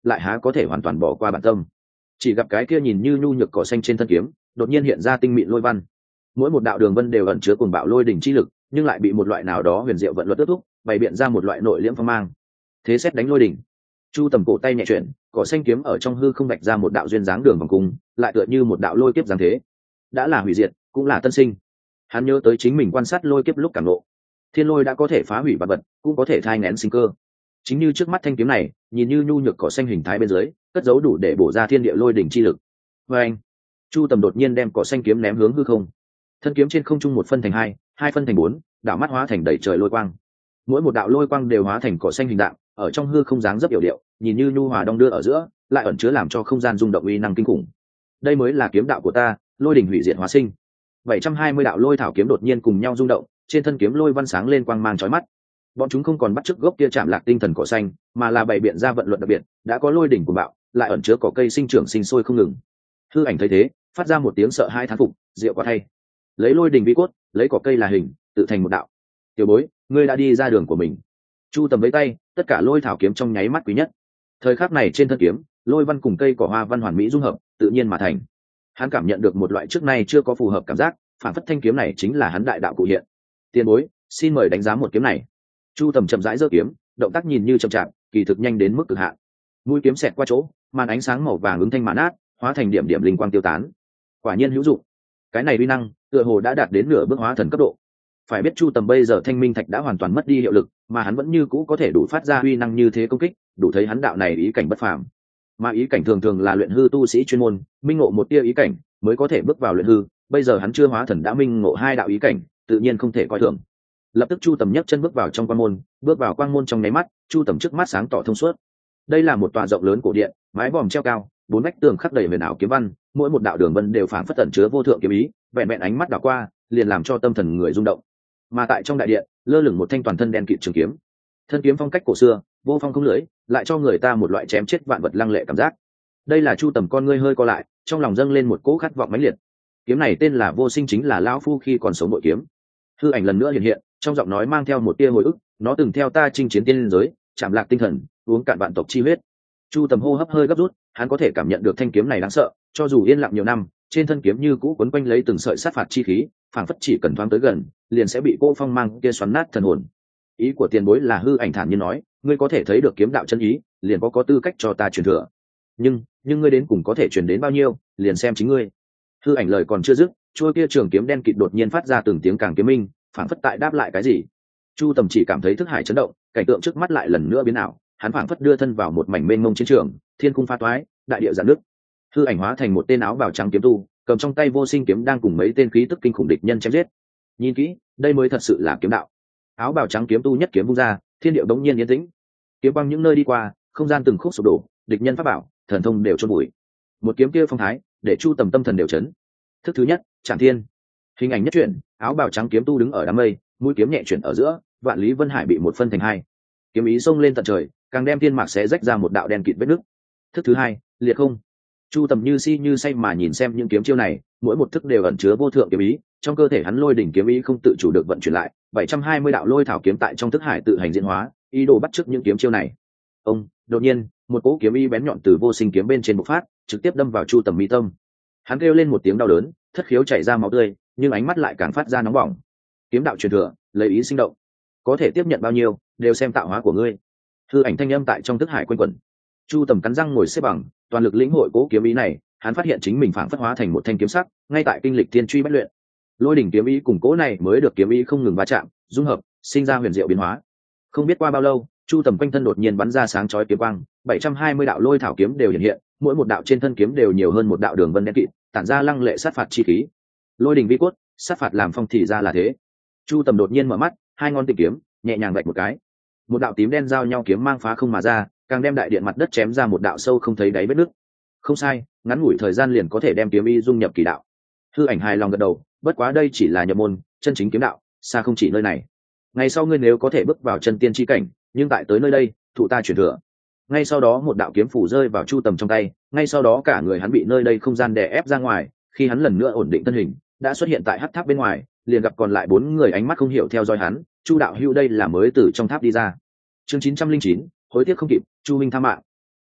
lại há có thể hoàn toàn bỏ qua bản tâm. Chỉ gặp cái kia nhìn như nhu nhược cỏ xanh trên thân kiếm đột nhiên hiện ra tinh mịn lôi văn, mỗi một đạo đường vân đều ẩn chứa cuồng bạo lôi đỉnh chi lực, nhưng lại bị một loại nào đó huyền diệu vận luật kết thúc, bày biện ra một loại nội liễm phong mang. Thế xét đánh lôi đỉnh. Chu Tầm cổ tay nhẹ chuyển, cỏ xanh kiếm ở trong hư không vạch ra một đạo duyên dáng đường vòng cung, lại tựa như một đạo lôi kiếp giáng thế. Đã là hủy diệt, cũng là tân sinh. Hắn nhớ tới chính mình quan sát lôi kiếp lúc cảm ngộ. Thiên lôi đã có thể phá hủy vật vật, cũng có thể thai nghén sinh cơ. Chính như trước mắt thanh kiếm này, nhìn như nhu nhược cỏ xanh hình thái bên dưới, cất giấu đủ để bổ ra thiên địa lôi đỉnh chi lực. Và anh, Chu Tầm đột nhiên đem cỏ xanh kiếm ném hướng hư không. Thân kiếm trên không trung một phân thành hai, hai phân thành bốn, đạo mắt hóa thành đầy trời lôi quang. Mỗi một đạo lôi quang đều hóa thành cỏ xanh hình dạng, ở trong hư không dáng dấp yểu điệu, nhìn như nhu hòa đong đưa ở giữa, lại ẩn chứa làm cho không gian rung động uy năng kinh khủng. Đây mới là kiếm đạo của ta, lôi đỉnh hủy diệt hóa sinh. bảy trăm hai mươi đạo lôi thảo kiếm đột nhiên cùng nhau rung động, trên thân kiếm lôi văn sáng lên quang mang chói mắt. Bọn chúng không còn bắt chước gốc kia chạm lạc tinh thần cỏ xanh, mà là bày biện ra vận luật đặc biệt, đã có lôi đỉnh của bạo, lại ẩn chứa cỏ cây sinh trưởng sinh sôi không ngừng. Hư Ảnh thấy thế, phát ra một tiếng sợ hai thán phục, diệu quá thay. Lấy lôi đỉnh vi cốt, lấy cỏ cây là hình, tự thành một đạo. Tiểu bối, ngươi đã đi ra đường của mình. Chu Tầm với tay, tất cả lôi thảo kiếm trong nháy mắt quý nhất. Thời khắc này trên thân kiếm, lôi văn cùng cây cỏ hoa văn hoàn mỹ dung hợp, tự nhiên mà thành. Hắn cảm nhận được một loại trước nay chưa có phù hợp cảm giác, phản phất thanh kiếm này chính là hắn đại đạo cụ hiện. Tiền bối, xin mời đánh giá một kiếm này. Chu Tầm chậm rãi giơ kiếm, động tác nhìn như chậm chạp, kỳ thực nhanh đến mức cực hạn. Mũi kiếm xẹt qua chỗ, màn ánh sáng màu vàng ứng thanh màn át, hóa thành điểm điểm linh quang tiêu tán. Quả nhiên hữu dụng. Cái này uy năng, tựa hồ đã đạt đến nửa bước hóa thần cấp độ. Phải biết Chu Tầm bây giờ thanh minh thạch đã hoàn toàn mất đi hiệu lực, mà hắn vẫn như cũ có thể đủ phát ra uy năng như thế công kích, đủ thấy hắn đạo này ý cảnh bất phàm. Mà ý cảnh thường thường là luyện hư tu sĩ chuyên môn, minh ngộ một tia ý cảnh mới có thể bước vào luyện hư, bây giờ hắn chưa hóa thần đã minh ngộ hai đạo ý cảnh, tự nhiên không thể coi thường. Lập tức Chu Tầm nhấc chân bước vào trong quang môn, bước vào quang môn trong nháy mắt, Chu Tầm trước mắt sáng tỏ thông suốt. Đây là một tòa rộng lớn cổ điện, mái vòm treo cao, bốn vách tường khắc đầy huyền ảo kiếm văn, mỗi một đạo đường vân đều phảng phất ẩn chứa vô thượng kiếm ý, vẹn vẹn ánh mắt đảo qua, liền làm cho tâm thần người rung động. Mà tại trong đại điện, lơ lửng một thanh toàn thân đen kịt trường kiếm. Thân kiếm phong cách cổ xưa, vô phong không lưỡi, lại cho người ta một loại chém chết vạn vật lăng lệ cảm giác. Đây là Chu Tầm con ngươi hơi co lại, trong lòng dâng lên một cỗ khát vọng mãnh liệt. Kiếm này tên là Vô Sinh, chính là lão phu khi còn sống nội kiếm. Hư Ảnh lần nữa hiện hiện, trong giọng nói mang theo một tia hồi ức, nó từng theo ta chinh chiến tiên giới, chạm lạc tinh thần, uống cạn vạn tộc chi huyết. Chu Tầm hô hấp hơi gấp rút, hắn có thể cảm nhận được thanh kiếm này đáng sợ, cho dù yên lặng nhiều năm, trên thân kiếm như cũ quấn quanh lấy từng sợi sát phạt chi khí, phảng phất chỉ cần thoáng tới gần, liền sẽ bị cô phong mang kia xoắn nát thần hồn. Ý của tiền bối là Hư Ảnh thản nhiên nói, ngươi có thể thấy được kiếm đạo chân ý, liền có có tư cách cho ta truyền thừa. Nhưng, nhưng ngươi đến cùng có thể truyền đến bao nhiêu, liền xem chính ngươi. Hư Ảnh lời còn chưa dứt, chuôi kia trường kiếm đen kịt đột nhiên phát ra từng tiếng càng kiếm minh, phảng phất tại đáp lại cái gì. Chu Tầm chỉ cảm thấy thức hải chấn động, cảnh tượng trước mắt lại lần nữa biến ảo, hắn phảng phất đưa thân vào một mảnh mênh mông chiến trường, thiên cung pha toái, đại địa giãn nước. Hư Ảnh hóa thành một tên áo bào trắng kiếm tu, cầm trong tay Vô Sinh kiếm đang cùng mấy tên khí tức kinh khủng địch nhân chém giết. Nhìn kỹ, đây mới thật sự là kiếm đạo. Áo bào trắng kiếm tu nhất kiếm vung ra, thiên địa bỗng nhiên yên tĩnh. Kiếm quang những nơi đi qua, không gian từng khúc sụp đổ, địch nhân pháp bảo, thần thông đều chôn bụi. Một kiếm kia phong thái, để Chu Tầm tâm thần đều chấn. Thức thứ nhất, Trảm Thiên. Hình ảnh nhất chuyển, áo bào trắng kiếm tu đứng ở đám mây, mũi kiếm nhẹ chuyển ở giữa, vạn lý vân hải bị một phân thành hai. Kiếm ý xông lên tận trời, càng đem thiên mạc xé rách ra một đạo đen kịt vết nứt. Thức thứ hai, Liệt Không. Chu Tầm như si như say mà nhìn xem những kiếm chiêu này, mỗi một thức đều ẩn chứa vô thượng kiếm ý, trong cơ thể hắn lôi đỉnh kiếm ý không tự chủ được vận chuyển lại, bảy trăm hai mươi đạo lôi thảo kiếm tại trong thức hải tự hành diễn hóa, ý đồ bắt chước những kiếm chiêu này. Ông, đột nhiên, một cỗ kiếm ý bén nhọn từ Vô Sinh kiếm bên trên bộc phát, trực tiếp đâm vào Chu Tầm mi tâm. Hắn kêu lên một tiếng đau đớn, thất khiếu chảy ra máu tươi, nhưng ánh mắt lại càng phát ra nóng bỏng. Kiếm đạo truyền thừa, lấy ý sinh động, có thể tiếp nhận bao nhiêu, đều xem tạo hóa của ngươi. Hư Ảnh thanh âm tại trong thức hải quanh quẩn. Chu Tầm cắn răng ngồi xếp bằng, toàn lực lĩnh hội cố kiếm ý này, hắn phát hiện chính mình phảng phất hóa thành một thanh kiếm sắc, ngay tại kinh lịch thiên truy bách luyện. Lôi đỉnh kiếm ý cùng cố này mới được kiếm ý không ngừng va chạm, dung hợp, sinh ra huyền diệu biến hóa. Không biết qua bao lâu, Chu Tầm quanh thân đột nhiên bắn ra sáng chói kiếm quang, bảy trăm hai mươi đạo lôi thảo kiếm đều hiện hiện, mỗi một đạo trên thân kiếm đều nhiều hơn một đạo đường vân đen kịt, tản ra lăng lệ sát phạt chi khí. Lôi đỉnh vi cốt, sát phạt làm phong, thì ra là thế. Chu Tầm đột nhiên mở mắt, hai ngón tịnh kiếm nhẹ nhàng vạch một cái, một đạo tím đen giao nhau kiếm mang phá không mà ra, càng đem đại điện mặt đất chém ra một đạo sâu không thấy đáy vết nứt. Không sai, ngắn ngủi thời gian liền có thể đem kiếm ý dung nhập kỳ đạo. Hư Ảnh hài lòng gật đầu, bất quá đây chỉ là nhập môn, chân chính kiếm đạo xa không chỉ nơi này. Ngày sau ngươi nếu có thể bước vào chân tiên chi cảnh, nhưng tại tới nơi đây, thụ ta truyền thừa. Ngay sau đó một đạo kiếm phủ rơi vào Chu Tầm trong tay, ngay sau đó cả người hắn bị nơi đây không gian đè ép ra ngoài, khi hắn lần nữa ổn định thân hình, đã xuất hiện tại hắc tháp bên ngoài, liền gặp còn lại bốn người ánh mắt không hiểu theo dõi hắn. Chu đạo hữu đây là mới từ trong tháp đi ra. Chương chín trăm linh chín, hối tiếc không kịp, Chu minh tha mạng.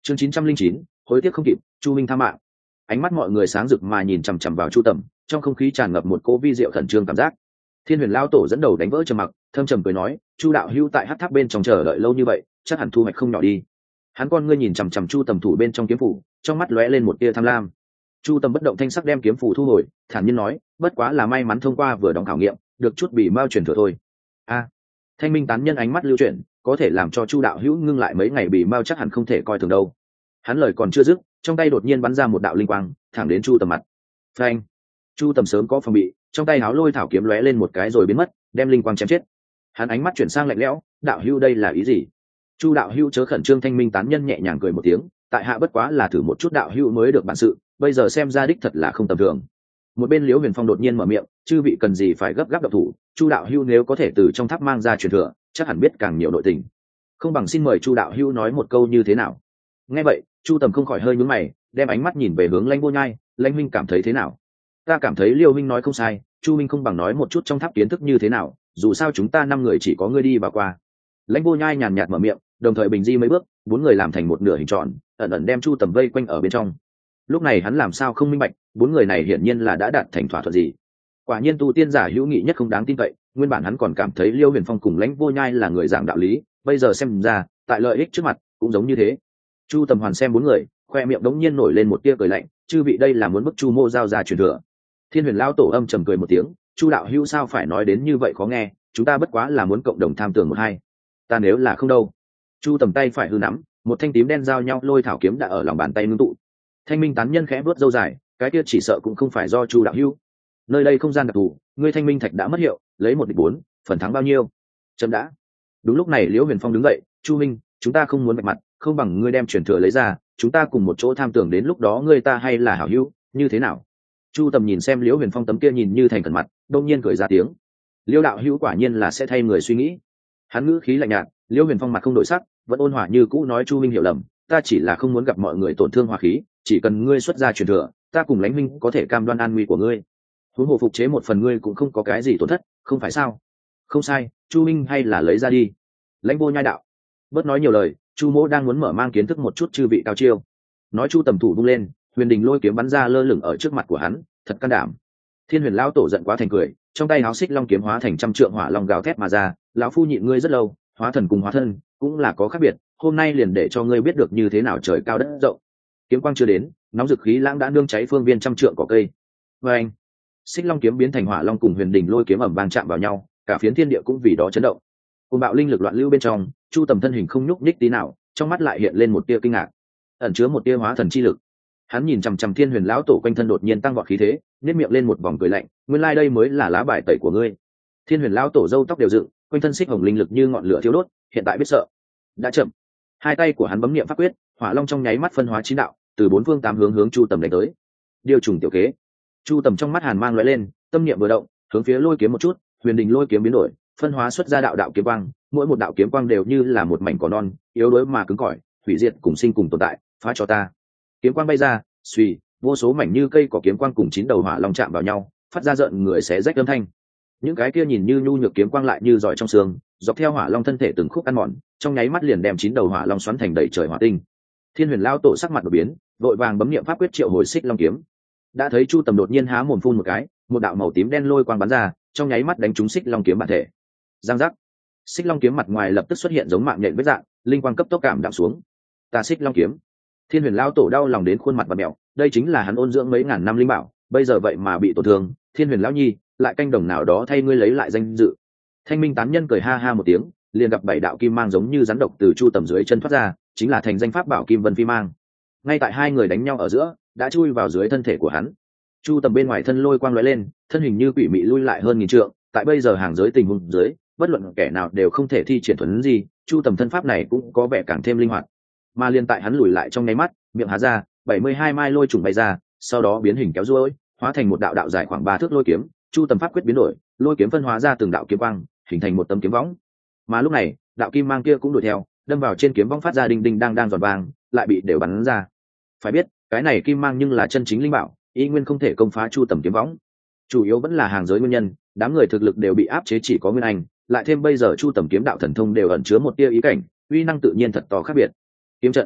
chương chín trăm linh chín, hối tiếc không kịp, chu minh tha mạng. Ánh mắt mọi người sáng rực mà nhìn chằm chằm vào chu tầm, trong không khí tràn ngập một cỗ vi diệu khẩn trương cảm giác. Thiên huyền lao tổ dẫn đầu đánh vỡ trầm mặc, thâm trầm cười nói, chu đạo hữu tại hát tháp bên trong chờ đợi lâu như vậy, chắc hẳn thu hoạch không nhỏ đi. Hắn con ngươi nhìn chằm chằm chu tầm thủ bên trong kiếm phủ, trong mắt lóe lên một tia tham lam. Chu tầm bất động thanh sắc đem kiếm phủ thu hồi, thản nhiên nói, bất quá là may mắn thông qua vừa đóng khảo nghiệm, được chút bỉ mao truyền thừa thôi. A, thanh minh tán nhân ánh mắt lưu chuyển, có thể làm cho chu đạo hữu ngưng lại mấy ngày bỉ mao chắc hẳn không thể coi thường đâu. Hắn lời còn chưa dứt, trong tay đột nhiên bắn ra một đạo linh quang, thẳng đến chu tầm mặt. Phanh! Chu tầm sớm có phòng bị, trong tay háo lôi thảo kiếm lóe lên một cái rồi biến mất, đem linh quang chém chết. Hắn ánh mắt chuyển sang lạnh lẽo, đạo hữu đây là ý gì? Chu đạo hữu chớ khẩn trương. Thanh minh tán nhân nhẹ nhàng cười một tiếng, tại hạ bất quá là thử một chút đạo hữu mới được bản sự, bây giờ xem ra đích thật là không tầm thường. Một bên Liễu Huyền Phong đột nhiên mở miệng, chư vị cần gì phải gấp gáp động thủ, chu đạo hữu nếu có thể từ trong tháp mang ra truyền thừa, chắc hẳn biết càng nhiều nội tình. Không bằng xin mời chu đạo hữu nói một câu như thế nào? Nghe vậy, chu tầm không khỏi hơi nhướng mày, đem ánh mắt nhìn về hướng Lãnh Vô Nhai. Lãnh huynh cảm thấy thế nào? Ta cảm thấy Liêu huynh nói không sai, chu huynh không bằng nói một chút trong tháp kiến thức như thế nào, dù sao chúng ta năm người chỉ có ngươi đi và qua. Lãnh Vô Nhai nhàn nhạt mở miệng, đồng thời bình di mấy bước, bốn người làm thành một nửa hình tròn, ẩn ẩn đem chu tầm vây quanh ở bên trong. Lúc này hắn làm sao không minh bạch, bốn người này hiển nhiên là đã đạt thành thỏa thuận gì. Quả nhiên tu tiên giả hữu nghị nhất không đáng tin cậy, nguyên bản hắn còn cảm thấy Liêu Huyền Phong cùng Lãnh Vô Nhai là người giảng đạo lý, bây giờ xem ra, tại lợi ích trước mặt cũng giống như thế. Chu tầm hoàn xem bốn người, khoe miệng đống nhiên nổi lên một tia cười lạnh, chư vị đây là muốn bức chu mô giao ra truyền thừa. Thiên huyền lao tổ âm trầm cười một tiếng, chu đạo hữu sao phải nói đến như vậy khó nghe, chúng ta bất quá là muốn cộng đồng tham tưởng một hai. Ta nếu là không đâu. Chu tầm tay phải hư nắm, một thanh tím đen giao nhau lôi thảo kiếm đã ở lòng bàn tay ngưng tụ. Thanh minh tán nhân khẽ bước dâu dài, cái kia chỉ sợ cũng không phải do chu đạo hữu. Nơi đây không gian đặc thù, ngươi thanh minh thạch đã mất hiệu, lấy một địch bốn, phần thắng bao nhiêu? Chấm đã. Đúng lúc này Liễu Huyền Phong đứng dậy, chu minh, chúng ta không muốn bạch mặt, không bằng ngươi đem truyền thừa lấy ra, chúng ta cùng một chỗ tham tưởng đến lúc đó ngươi ta hay là hảo hữu, như thế nào? Chu tầm nhìn xem Liễu Huyền Phong tấm kia nhìn như thành cẩn mặt, đông nhiên cười ra tiếng. Liễu đạo hữu quả nhiên là sẽ thay người suy nghĩ. Hắn ngữ khí lạnh nhạt, Liễu Huyền Phong mặt không đổi sắc, vẫn ôn hòa như cũ nói, chu minh hiểu lầm, ta chỉ là không muốn gặp mọi người tổn thương hòa khí, chỉ cần ngươi xuất ra truyền thừa, ta cùng Lãnh huynh có thể cam đoan an nguy của ngươi. Huống hồ phục chế một phần ngươi cũng không có cái gì tổn thất, không phải sao? Không sai, chu minh hay là lấy ra đi. Lãnh Vô Nhai đạo. Bớt nói nhiều lời, chu mỗ đang muốn mở mang kiến thức một chút chư vị cao chiêu. Nói chu tầm thủ vung lên, huyền đình lôi kiếm bắn ra lơ lửng ở trước mặt của hắn, thật can đảm. Thiên huyền lão tổ giận quá thành cười, trong tay háo xích long kiếm hóa thành trăm trượng hỏa long gào thét mà ra, lão phu nhịn ngươi rất lâu, hóa thần cùng hóa thân cũng là có khác biệt, hôm nay liền để cho ngươi biết được như thế nào trời cao đất rộng. Kiếm quang chưa đến, nóng dực khí lãng đã nương cháy phương viên trăm trượng cỏ cây. Và anh, xích long kiếm biến thành hỏa long cùng huyền đình lôi kiếm ầm vang chạm vào nhau, cả phiến thiên địa cũng vì đó chấn động. Cùng bạo linh lực loạn lưu bên trong, chu tầm thân hình không nhúc nhích tí nào, trong mắt lại hiện lên một tia kinh ngạc, ẩn chứa một tia hóa thần chi lực. Hắn nhìn chằm chằm thiên huyền lão tổ quanh thân đột nhiên tăng vọt khí thế, nếp miệng lên một vòng cười lạnh, nguyên lai đây mới là lá bài tẩy của ngươi. Thiên huyền lão tổ râu tóc đều dựng, quanh thân xích hồng linh lực như ngọn lửa thiêu đốt, hiện tại biết sợ đã chậm. Hai tay của hắn bấm niệm pháp quyết, hỏa long trong nháy mắt phân hóa chín đạo, từ bốn phương tám hướng hướng chu tầm đánh tới. Điều trùng tiểu kế. Chu tầm trong mắt hàn mang lóe lên, tâm niệm vừa động, hướng phía lôi kiếm một chút, huyền đình lôi kiếm biến đổi, phân hóa xuất ra đạo đạo kiếm quang, mỗi một đạo kiếm quang đều như là một mảnh cỏ non, yếu đuối mà cứng cỏi, hủy diệt cùng sinh cùng tồn tại, phá cho ta. Kiếm quang bay ra, suy, vô số mảnh như cây cỏ kiếm quang cùng chín đầu hỏa long chạm vào nhau, phát ra rợn người xé rách âm thanh. Những cái kia nhìn như nhu nhược kiếm quang lại như giỏi trong xương, dọc theo hỏa long thân thể từng khúc ăn mòn, trong nháy mắt liền đem chín đầu hỏa long xoắn thành đầy trời hỏa tinh. Thiên huyền lao tổ sắc mặt đột biến, vội vàng bấm niệm pháp quyết triệu hồi xích long kiếm. Đã thấy chu tầm đột nhiên há mồm phun một cái, một đạo màu tím đen lôi quang bắn ra, trong nháy mắt đánh trúng xích long kiếm bản thể. Giang giác, xích long kiếm mặt ngoài lập tức xuất hiện giống mạng nhện vết dạng, linh quang cấp tốc cảm đạm xuống. Ta xích long kiếm. Thiên huyền lao tổ đau lòng đến khuôn mặt và mèo, đây chính là hắn ôn dưỡng mấy ngàn năm linh bảo, bây giờ vậy mà bị tổn thương. Thiên huyền lão nhi, lại canh đồng nào đó thay ngươi lấy lại danh dự. Thanh minh tán nhân cười ha ha một tiếng, liền gặp bảy đạo kim mang giống như rắn độc từ chu tầm dưới chân thoát ra, chính là thành danh pháp bảo kim vân phi mang. Ngay tại hai người đánh nhau ở giữa, đã chui vào dưới thân thể của hắn. Chu tầm bên ngoài thân lôi quang lóe lên, thân hình như quỷ mị lui lại hơn nghìn trượng. Tại bây giờ hàng giới tình huống dưới, bất luận kẻ nào đều không thể thi triển thuần gì, chu tầm thân pháp này cũng có vẻ càng thêm linh hoạt. Mà liên tại hắn lùi lại trong nháy mắt, miệng há ra, bảy mươi hai mai lôi trùng bay ra, sau đó biến hình kéo duỗi, hóa thành một đạo đạo dài khoảng ba thước lôi kiếm. Chu tầm pháp quyết biến đổi, lôi kiếm phân hóa ra từng đạo kiếm quang, hình thành một tấm kiếm võng. Mà lúc này, đạo kim mang kia cũng đuổi theo, đâm vào trên kiếm võng phát ra đinh đinh đang đang giòn vàng, lại bị đều bắn ra. Phải biết, cái này kim mang nhưng là chân chính linh bảo, y nguyên không thể công phá chu tầm kiếm võng. Chủ yếu vẫn là hàng giới nguyên nhân, đám người thực lực đều bị áp chế chỉ có nguyên anh, lại thêm bây giờ chu tầm kiếm đạo thần thông đều ẩn chứa một tia ý cảnh, uy năng tự nhiên thật to khác biệt. Kiếm trận.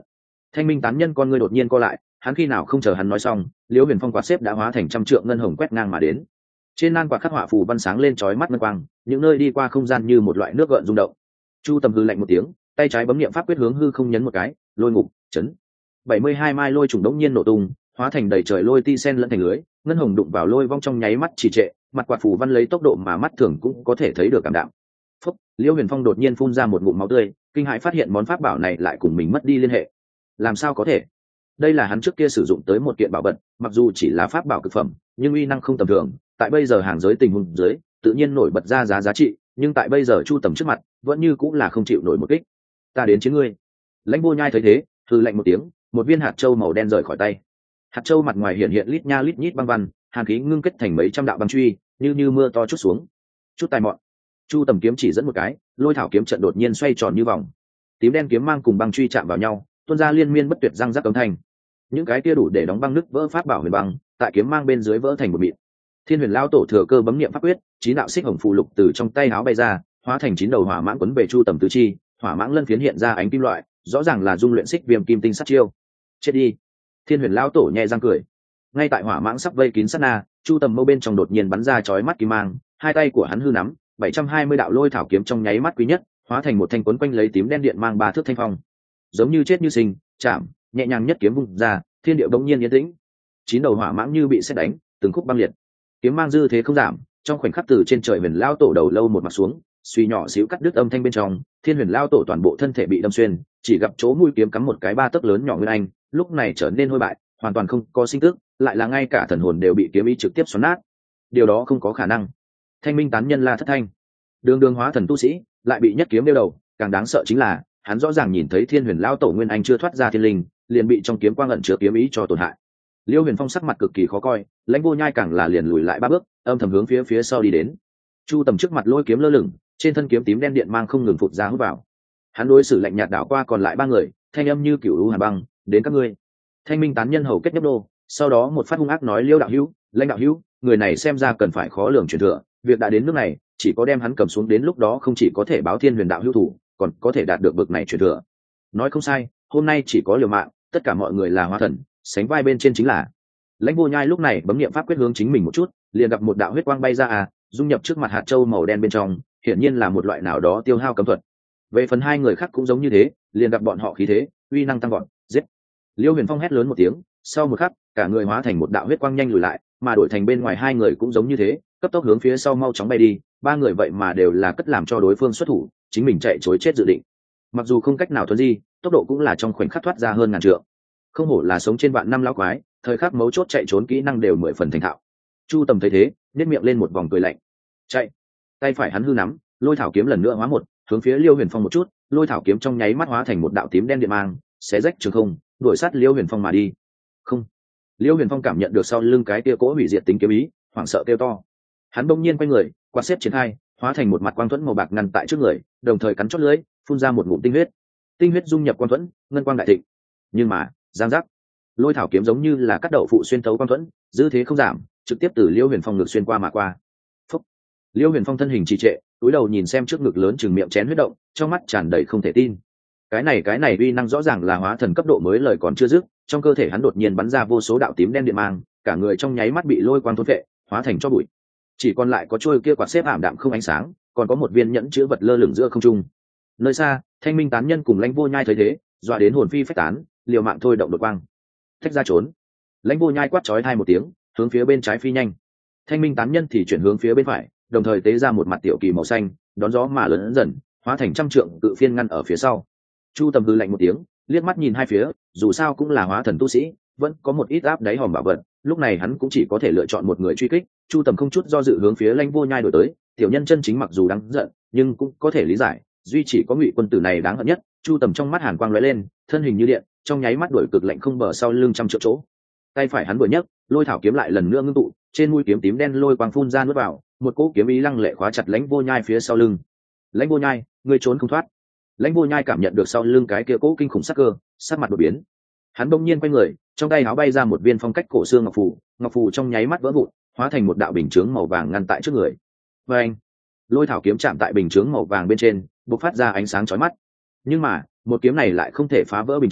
Thanh minh tán nhân con ngươi đột nhiên co lại, hắn khi nào không chờ hắn nói xong, liễu huyền phong quạt xếp đã hóa thành trăm trượng ngân hồng quét ngang mà đến. Trên nan quạt khắc họa phù văn sáng lên chói mắt ngân quang, những nơi đi qua không gian như một loại nước gợn rung động. Chu Tầm hư lạnh một tiếng, tay trái bấm niệm pháp quyết hướng hư không nhấn một cái, lôi ngục chấn. bảy mươi hai mai lôi trùng đống nhiên nổ tung, hóa thành đầy trời lôi ti sen lẫn thành lưới, ngân hồng đụng vào lôi vong trong nháy mắt trì trệ, mặt quạt phù văn lấy tốc độ mà mắt thường cũng có thể thấy được cảm đạm. Phúc, liễu huyền phong đột nhiên phun ra một ngụm máu tươi, kinh hãi phát hiện món pháp bảo này lại cùng mình mất đi liên hệ. Làm sao có thể? Đây là hắn trước kia sử dụng tới một kiện bảo vật, mặc dù chỉ là pháp bảo cực phẩm, nhưng uy năng không tầm thường, tại bây giờ hàng giới tình huống dưới tự nhiên nổi bật ra giá giá trị, nhưng tại bây giờ Chu Tầm trước mặt vẫn như cũng là không chịu nổi một kích. Ta đến chiến ngươi. Lãnh Vô Nhai thấy thế, hừ lạnh một tiếng, một viên hạt châu màu đen rời khỏi tay. Hạt châu mặt ngoài hiện hiện lít nha lít nhít băng văn, hàn khí ngưng kết thành mấy trăm đạo băng truy, như như mưa to chút xuống. Chút tài mọn. Chu Tầm kiếm chỉ dẫn một cái, lôi thảo kiếm trận đột nhiên xoay tròn như vòng. Tím đen kiếm mang cùng băng truy chạm vào nhau, tuôn ra liên miên bất tuyệt răng rắc âm thanh. Những cái kia đủ để đóng băng nứt vỡ pháp bảo huyền băng, tại kiếm mang bên dưới vỡ thành một mịn. Thiên Huyền lão tổ thừa cơ bấm niệm pháp quyết, chín đạo xích hồng phù lục từ trong tay áo bay ra, hóa thành chín đầu hỏa mãng quấn về Chu Tầm tứ chi, hỏa mãng lân phiến hiện ra ánh kim loại, rõ ràng là dung luyện xích viêm kim tinh sát chiêu. Chết đi. Thiên Huyền lão tổ nhẹ răng cười. Ngay tại hỏa mãng sắp vây kín sát na, Chu Tầm mâu bên trong đột nhiên bắn ra chói mắt kim mang, hai tay của hắn hư nắm, bảy trăm hai mươi đạo lôi thảo kiếm trong nháy mắt quý nhất, hóa thành một thanh quấn quanh lấy tím đen điện mang ba thước thanh phong. Giống như chết như sinh, chạm, nhẹ nhàng nhất kiếm vung ra, thiên địa bỗng nhiên yên tĩnh. Chín đầu hỏa mãng như bị sét đánh, từng khúc băng liệt. Kiếm mang dư thế không giảm, trong khoảnh khắc từ trên trời Huyền lão tổ đầu lâu một mặt xuống, suy nhỏ xíu cắt đứt âm thanh bên trong, Thiên Huyền lão tổ toàn bộ thân thể bị đâm xuyên, chỉ gặp chỗ mũi kiếm cắm một cái ba tấc lớn nhỏ nguyên anh, lúc này trở nên hôi bại, hoàn toàn không có sinh tức, lại là ngay cả thần hồn đều bị kiếm ý trực tiếp xoắn nát. Điều đó không có khả năng. Thanh minh tán nhân La Thất Thanh, đường đường hóa thần tu sĩ, lại bị nhất kiếm đeo đầu, càng đáng sợ chính là, hắn rõ ràng nhìn thấy Thiên Huyền lão tổ nguyên anh chưa thoát ra thiên linh, liền bị trong kiếm quang ẩn chứa kiếm ý cho tổn hại. Liêu Huyền Phong sắc mặt cực kỳ khó coi, Lãnh Vô Nhai càng là liền lùi lại ba bước, âm thầm hướng phía phía sau đi đến. Chu Tầm trước mặt lôi kiếm lơ lửng, trên thân kiếm tím đen điện mang không ngừng phụt ra hút vào. Hắn đối xử lạnh nhạt đảo qua còn lại ba người, thanh âm như cửu u hàn băng, đến các ngươi. Thanh minh tán nhân hầu kết nhấp đô, sau đó một phát hung ác nói: Liêu đạo hữu, Lãnh đạo hữu, người này xem ra cần phải khó lường truyền thừa, việc đã đến nước này, chỉ có đem hắn cầm xuống, đến lúc đó không chỉ có thể báo Thiên Huyền đạo hữu thủ, còn có thể đạt được bực này truyền thừa. Nói không sai, hôm nay chỉ có liều mạng, tất cả mọi người là hóa thần, sánh vai bên trên chính là. Lãnh Vô Nhai lúc này bấm niệm pháp quyết hướng chính mình một chút, liền gặp một đạo huyết quang bay ra à, dung nhập trước mặt hạt châu màu đen bên trong, hiển nhiên là một loại nào đó tiêu hao cấm thuật. Về phần hai người khác cũng giống như thế, liền gặp bọn họ khí thế, uy năng tăng vọt, giết. Liêu Huyền Phong hét lớn một tiếng, sau một khắc, cả người hóa thành một đạo huyết quang nhanh lùi lại, mà đổi thành bên ngoài hai người cũng giống như thế, cấp tốc hướng phía sau mau chóng bay đi, ba người vậy mà đều là cất làm cho đối phương xuất thủ, chính mình chạy trối chết dự định. Mặc dù không cách nào thuần di, tốc độ cũng là trong khoảnh khắc thoát ra hơn ngàn trượng. Không hổ là sống trên vạn năm lão quái, thời khắc mấu chốt chạy trốn kỹ năng đều mười phần thành thạo. Chu Tầm thấy thế, nhếch miệng lên một vòng cười lạnh. Chạy. Tay phải hắn hư nắm, lôi thảo kiếm lần nữa hóa một, hướng phía Liêu Huyền Phong một chút, lôi thảo kiếm trong nháy mắt hóa thành một đạo tím đen điện mang, xé rách trường không, đuổi sát Liêu Huyền Phong mà đi. Không. Liêu Huyền Phong cảm nhận được sau lưng cái tia cỗ hủy diệt tính kiếm ý, hoảng sợ kêu to. Hắn bỗng nhiên quay người, quạt xếp triển khai, hóa thành một mặt quang thuẫn màu bạc ngăn tại trước người, đồng thời cắn chót lưỡi, phun ra một ngụm tinh huyết. Tinh huyết dung nhập quang thuẫn, ngân quang đại thịnh. Nhưng mà, giang giác, lôi thảo kiếm giống như là cắt đậu phụ xuyên thấu quang thuẫn, dư thế không giảm, trực tiếp từ Liêu Huyền Phong ngực xuyên qua mà qua. Phúc. Liêu Huyền Phong thân hình trì trệ, cúi đầu nhìn xem trước ngực lớn chừng miệng chén huyết động, trong mắt tràn đầy không thể tin. Cái này cái này uy năng rõ ràng là hóa thần cấp độ mới, lời còn chưa dứt, trong cơ thể hắn đột nhiên bắn ra vô số đạo tím đen điện mang, cả người trong nháy mắt bị lôi quang thôn vệ, hóa thành tro bụi. Chỉ còn lại có trôi kia quạt xếp ảm đạm không ánh sáng, còn có một viên nhẫn chứa vật lơ lửng giữa không trung. Nơi xa, Thanh minh tán nhân cùng Lãnh Vô Nhai thấy thế, dọa đến hồn phi phách tán, liều mạng thôi động đột quang, thách ra trốn. Lãnh Vô Nhai quát chói hai một tiếng, hướng phía bên trái phi nhanh. Thanh minh tán nhân thì chuyển hướng phía bên phải, đồng thời tế ra một mặt tiểu kỳ màu xanh, đón gió mà lớn dần, hóa thành trăm trượng cự phiên ngăn ở phía sau. Chu Tầm hư lạnh một tiếng, liếc mắt nhìn hai phía, dù sao cũng là hóa thần tu sĩ, vẫn có một ít áp đáy hòm bảo vật, lúc này hắn cũng chỉ có thể lựa chọn một người truy kích. Chu Tầm không chút do dự hướng phía Lãnh Vô Nhai đuổi tới, tiểu nhân chân chính mặc dù đáng giận, nhưng cũng có thể lý giải, duy chỉ có Ngụy quân tử này đáng hận nhất. Chu Tầm trong mắt hàn quang lóe lên, thân hình như điện, trong nháy mắt đuổi cực lạnh không bờ sau lưng trăm triệu chỗ. Tay phải hắn vừa nhấc, lôi thảo kiếm lại lần nữa ngưng tụ, trên mũi kiếm tím đen lôi quang phun ra nuốt vào, một cỗ kiếm ý lăng lệ khóa chặt Lãnh Vô Nhai phía sau lưng. Lãnh Vô Nhai, ngươi trốn không thoát. Lãnh Vô Nhai cảm nhận được sau lưng cái kia cỗ kinh khủng sắc cơ, sắc mặt đột biến. Hắn bỗng nhiên quay người, trong tay áo bay ra một viên phong cách cổ xương ngọc phù, ngọc phù trong nháy mắt vỡ vụn, hóa thành một đạo bình chướng màu vàng ngăn tại trước người. Và anh, lôi thảo kiếm chạm tại bình chướng màu vàng bên trên, bộc phát ra ánh sáng chói mắt. Nhưng mà, một kiếm này lại không thể phá vỡ bình chướng,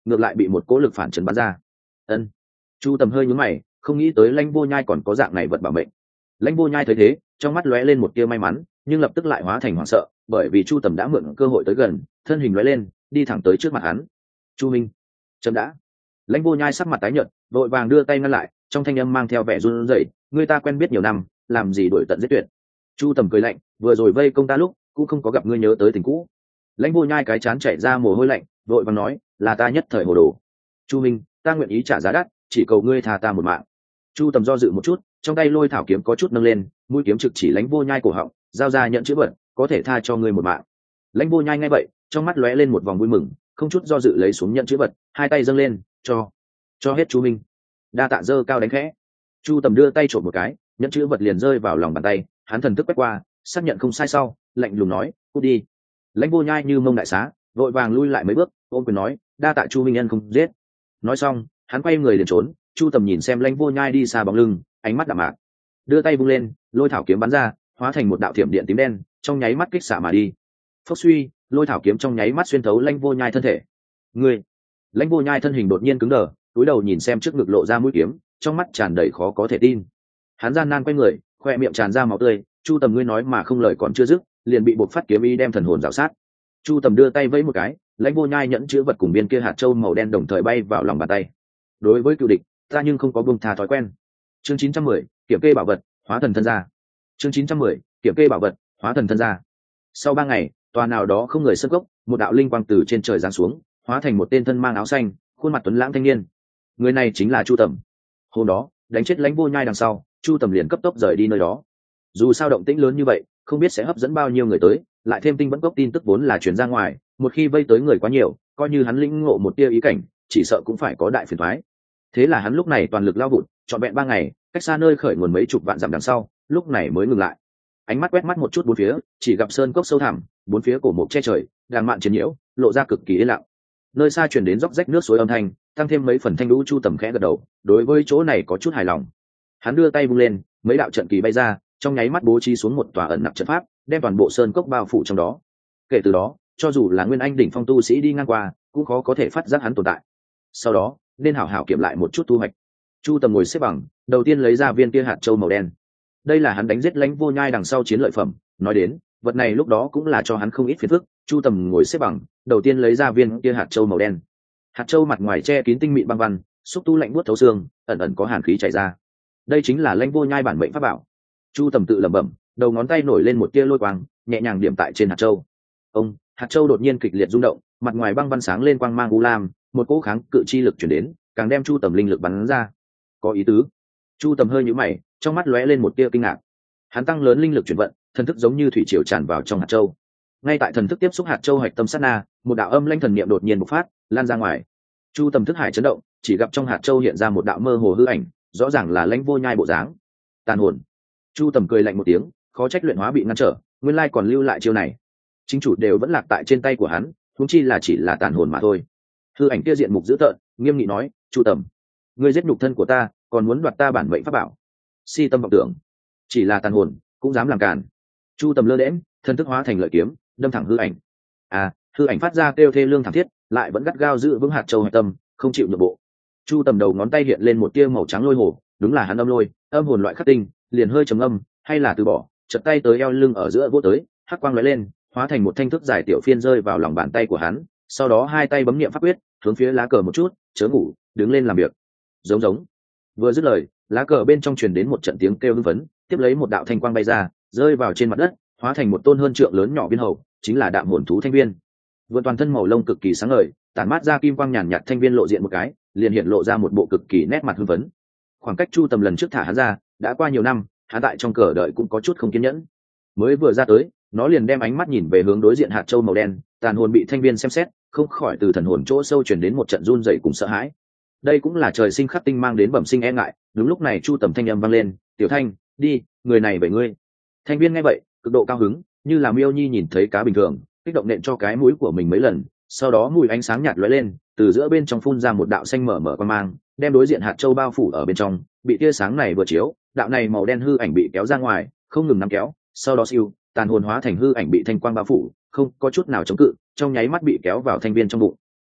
ngược lại bị một cỗ lực phản chấn bắn ra. Ân. Chu Tầm hơi nhướng mày, không nghĩ tới Lãnh Vô Nhai còn có dạng này vật bảo mệnh. Lãnh Vô Nhai thấy thế, trong mắt lóe lên một tia may mắn, nhưng lập tức lại hóa thành hoảng sợ, bởi vì Chu Tầm đã mượn cơ hội tới gần, thân hình lóe lên, đi thẳng tới trước mặt hắn. "Chu minh, chấm đã." Lãnh Vô Nhai sắc mặt tái nhợt, vội vàng đưa tay ngăn lại, trong thanh âm mang theo vẻ run rẩy, "Người ta quen biết nhiều năm, làm gì đuổi tận giết tuyệt." Chu Tầm cười lạnh, "Vừa rồi vây công ta lúc, cũng không có gặp ngươi nhớ tới tình cũ." Lãnh Vô Nhai cái chán chảy ra mồ hôi lạnh, vội vàng nói, "Là ta nhất thời hồ đồ. Chu minh, ta nguyện ý trả giá đắt, chỉ cầu ngươi tha ta một mạng." Chu Tầm do dự một chút, trong tay lôi thảo kiếm có chút nâng lên, mũi kiếm trực chỉ Lãnh Vô Nhai cổ họng, giao ra nhận chữ vật, "Có thể tha cho ngươi một mạng." Lãnh Vô Nhai nghe vậy, trong mắt lóe lên một vòng vui mừng, không chút do dự lấy xuống nhận chữ vật, hai tay dâng lên, "Cho, cho hết Chu minh." Đa tạ dơ cao đánh khẽ. Chu Tầm đưa tay trộm một cái, nhận chữ vật liền rơi vào lòng bàn tay, hắn thần thức quét qua, xác nhận không sai sau, lạnh lùng nói, "Cút đi." Lãnh Vô Nhai như mông đại xá, vội vàng lui lại mấy bước, ôm quyền nói, "Đa tạ Chu minh nhân không giết." Nói xong, hắn quay người liền trốn. Chu Tầm nhìn xem Lãnh Vô Nhai đi xa bóng lưng, ánh mắt đạm mạc, đưa tay vung lên, lôi thảo kiếm bắn ra, hóa thành một đạo thiểm điện tím đen, trong nháy mắt kích xạ mà đi. Phốc suy, lôi thảo kiếm trong nháy mắt xuyên thấu Lãnh Vô Nhai thân thể. Người, Lãnh Vô Nhai thân hình đột nhiên cứng đờ, cúi đầu nhìn xem trước ngực lộ ra mũi kiếm, trong mắt tràn đầy khó có thể tin. Hắn gian nan quay người, khoe miệng tràn ra máu tươi. Chu Tầm ngươi nói mà không lời còn chưa dứt, liền bị buộc phát kiếm ý đem thần hồn rào sát. Chu Tầm đưa tay vẫy một cái, Lãnh Vô Nhai nhẫn chữ vật cùng viên kia hạt châu màu đen đồng thời bay vào lòng bàn tay. Đối với cựu địch, ta nhưng không có buông tha thói quen. Chương chín trăm mười, kiểm kê bảo vật, hóa thần thân gia. Chương chín trăm mười, kiểm kê bảo vật, hóa thần thân gia. Sau ba ngày, tòa nào đó không người sân gốc, một đạo linh quang từ trên trời giáng xuống, hóa thành một tên thân mang áo xanh, khuôn mặt tuấn lãng thanh niên. Người này chính là Chu Tầm. Hôm đó, đánh chết Lãnh Vô Nhai đằng sau, Chu Tầm liền cấp tốc rời đi nơi đó. Dù sao động tĩnh lớn như vậy, không biết sẽ hấp dẫn bao nhiêu người tới, lại thêm Tinh Vẫn Cốc tin tức vốn là truyền ra ngoài, một khi vây tới người quá nhiều, coi như hắn lĩnh ngộ một tia ý cảnh, chỉ sợ cũng phải có đại phiền toái. Thế là hắn lúc này toàn lực lao vụt, trọn vẹn ba ngày, cách xa nơi khởi nguồn mấy chục vạn dặm đằng sau, lúc này mới ngừng lại. Ánh mắt quét mắt một chút bốn phía, chỉ gặp sơn cốc sâu thẳm, bốn phía cổ mục che trời, đàn mạn chiến nhiễu, lộ ra cực kỳ yên lặng. Nơi xa truyền đến róc rách nước suối âm thanh, tăng thêm mấy phần thanh lũ. Chu Tầm khẽ gật đầu, đối với chỗ này có chút hài lòng. Hắn đưa tay vung lên, mấy đạo trận kỳ bay ra, trong nháy mắt bố trí xuống một tòa ẩn nặc trận pháp, đem toàn bộ sơn cốc bao phủ trong đó. Kể từ đó, cho dù là nguyên anh đỉnh phong tu sĩ đi ngang qua, cũng khó có thể phát giác hắn tồn tại. Sau đó, nên hảo hảo kiểm lại một chút thu hoạch. Chu Tầm ngồi xếp bằng, đầu tiên lấy ra viên kia hạt châu màu đen. Đây là hắn đánh giết Lãnh Vô Nhai đằng sau chiến lợi phẩm, nói đến, vật này lúc đó cũng là cho hắn không ít phiền phức. Chu Tầm ngồi xếp bằng, đầu tiên lấy ra viên kia hạt châu màu đen. Hạt châu mặt ngoài che kín tinh mịn băng văn, xúc tu lạnh buốt thấu xương, ẩn ẩn có hàn khí chảy ra. Đây chính là Lãnh Vô Nhai bản mệnh pháp bảo. Chu Tầm tự lẩm bẩm, đầu ngón tay nổi lên một tia lôi quang, nhẹ nhàng điểm tại trên hạt châu. Ông, hạt châu đột nhiên kịch liệt rung động, mặt ngoài băng văn sáng lên quang mang u lam, một cỗ kháng cự chi lực truyền đến, càng đem Chu Tầm linh lực bắn ra. Có ý tứ. Chu Tầm hơi nhíu mày, trong mắt lóe lên một tia kinh ngạc. Hắn tăng lớn linh lực chuyển vận, thần thức giống như thủy triều tràn vào trong hạt châu. Ngay tại thần thức tiếp xúc hạt châu hạch tâm sát na, một đạo âm lãnh thần niệm đột nhiên bộc phát, lan ra ngoài. Chu Tầm thức hải chấn động, chỉ gặp trong hạt châu hiện ra một đạo mơ hồ hư ảnh, rõ ràng là Lãnh Vô Nhai bộ dáng. Tàn hồn. Chu Tầm cười lạnh một tiếng, khó trách luyện hóa bị ngăn trở, nguyên lai còn lưu lại chiêu này. Chính chủ đều vẫn lạc tại trên tay của hắn, huống chi là chỉ là tàn hồn mà thôi. Hư ảnh kia diện mục dữ tợn, nghiêm nghị nói, "Chu Tầm, ngươi giết nhục thân của ta, còn muốn đoạt ta bản mệnh pháp bảo. Si tâm vọng tưởng, chỉ là tàn hồn cũng dám làm càn." Chu Tầm lơ đễnh, thân thức hóa thành lợi kiếm, đâm thẳng hư ảnh. À, hư ảnh phát ra kêu thê lương thảm thiết, lại vẫn gắt gao giữ vững hạt châu hạch tâm, không chịu nhượng bộ. Chu Tầm đầu ngón tay hiện lên một tia màu trắng lôi hồ, đúng là hắn âm lôi, âm hồn loại khắc tinh, liền hơi trầm âm, hay là từ bỏ, chật tay tới eo lưng ở giữa vỗ tới, hắc quang lóe lên, hóa thành một thanh thước dài tiểu phiên rơi vào lòng bàn tay của hắn, sau đó hai tay bấm niệm pháp quyết, hướng phía lá cờ một chút, chớ ngủ, đứng lên làm việc. Giống giống. Vừa dứt lời, lá cờ bên trong truyền đến một trận tiếng kêu hưng phấn, tiếp lấy một đạo thanh quang bay ra, rơi vào trên mặt đất, hóa thành một tôn hơn trượng lớn nhỏ viên hầu, chính là đạm hồn thú thanh viên. Vượn toàn thân màu lông cực kỳ sáng ngời, tản mát ra kim quang nhàn nhạt, thanh viên lộ diện một cái, liền hiện lộ ra một bộ cực kỳ nét mặt hưng phấn. Khoảng cách Chu Tầm lần trước thả hắn ra, đã qua nhiều năm, hắn tại trong cờ đợi cũng có chút không kiên nhẫn. Mới vừa ra tới, nó liền đem ánh mắt nhìn về hướng đối diện hạt châu màu đen, tàn hồn bị thanh viên xem xét, không khỏi từ thần hồn chỗ sâu truyền đến một trận run rẩy cùng sợ hãi. Đây cũng là trời sinh khắc tinh mang đến bẩm sinh e ngại. Đúng lúc này Chu Tầm thanh âm vang lên, "Tiểu Thanh, đi, người này về ngươi." Thanh viên nghe vậy, cực độ cao hứng, như là miêu nhi nhìn thấy cá bình thường, kích động nện cho cái mũi của mình mấy lần, sau đó mùi ánh sáng nhạt lóe lên, từ giữa bên trong phun ra một đạo xanh mở mở quang mang, đem đối diện hạt châu bao phủ ở bên trong. Bị tia sáng này vừa chiếu, đạo này màu đen hư ảnh bị kéo ra ngoài, không ngừng nắm kéo, sau đó siêu, tàn hồn hóa thành hư ảnh bị thanh quang bao phủ, không có chút nào chống cự, trong nháy mắt bị kéo vào thanh viên trong bụng.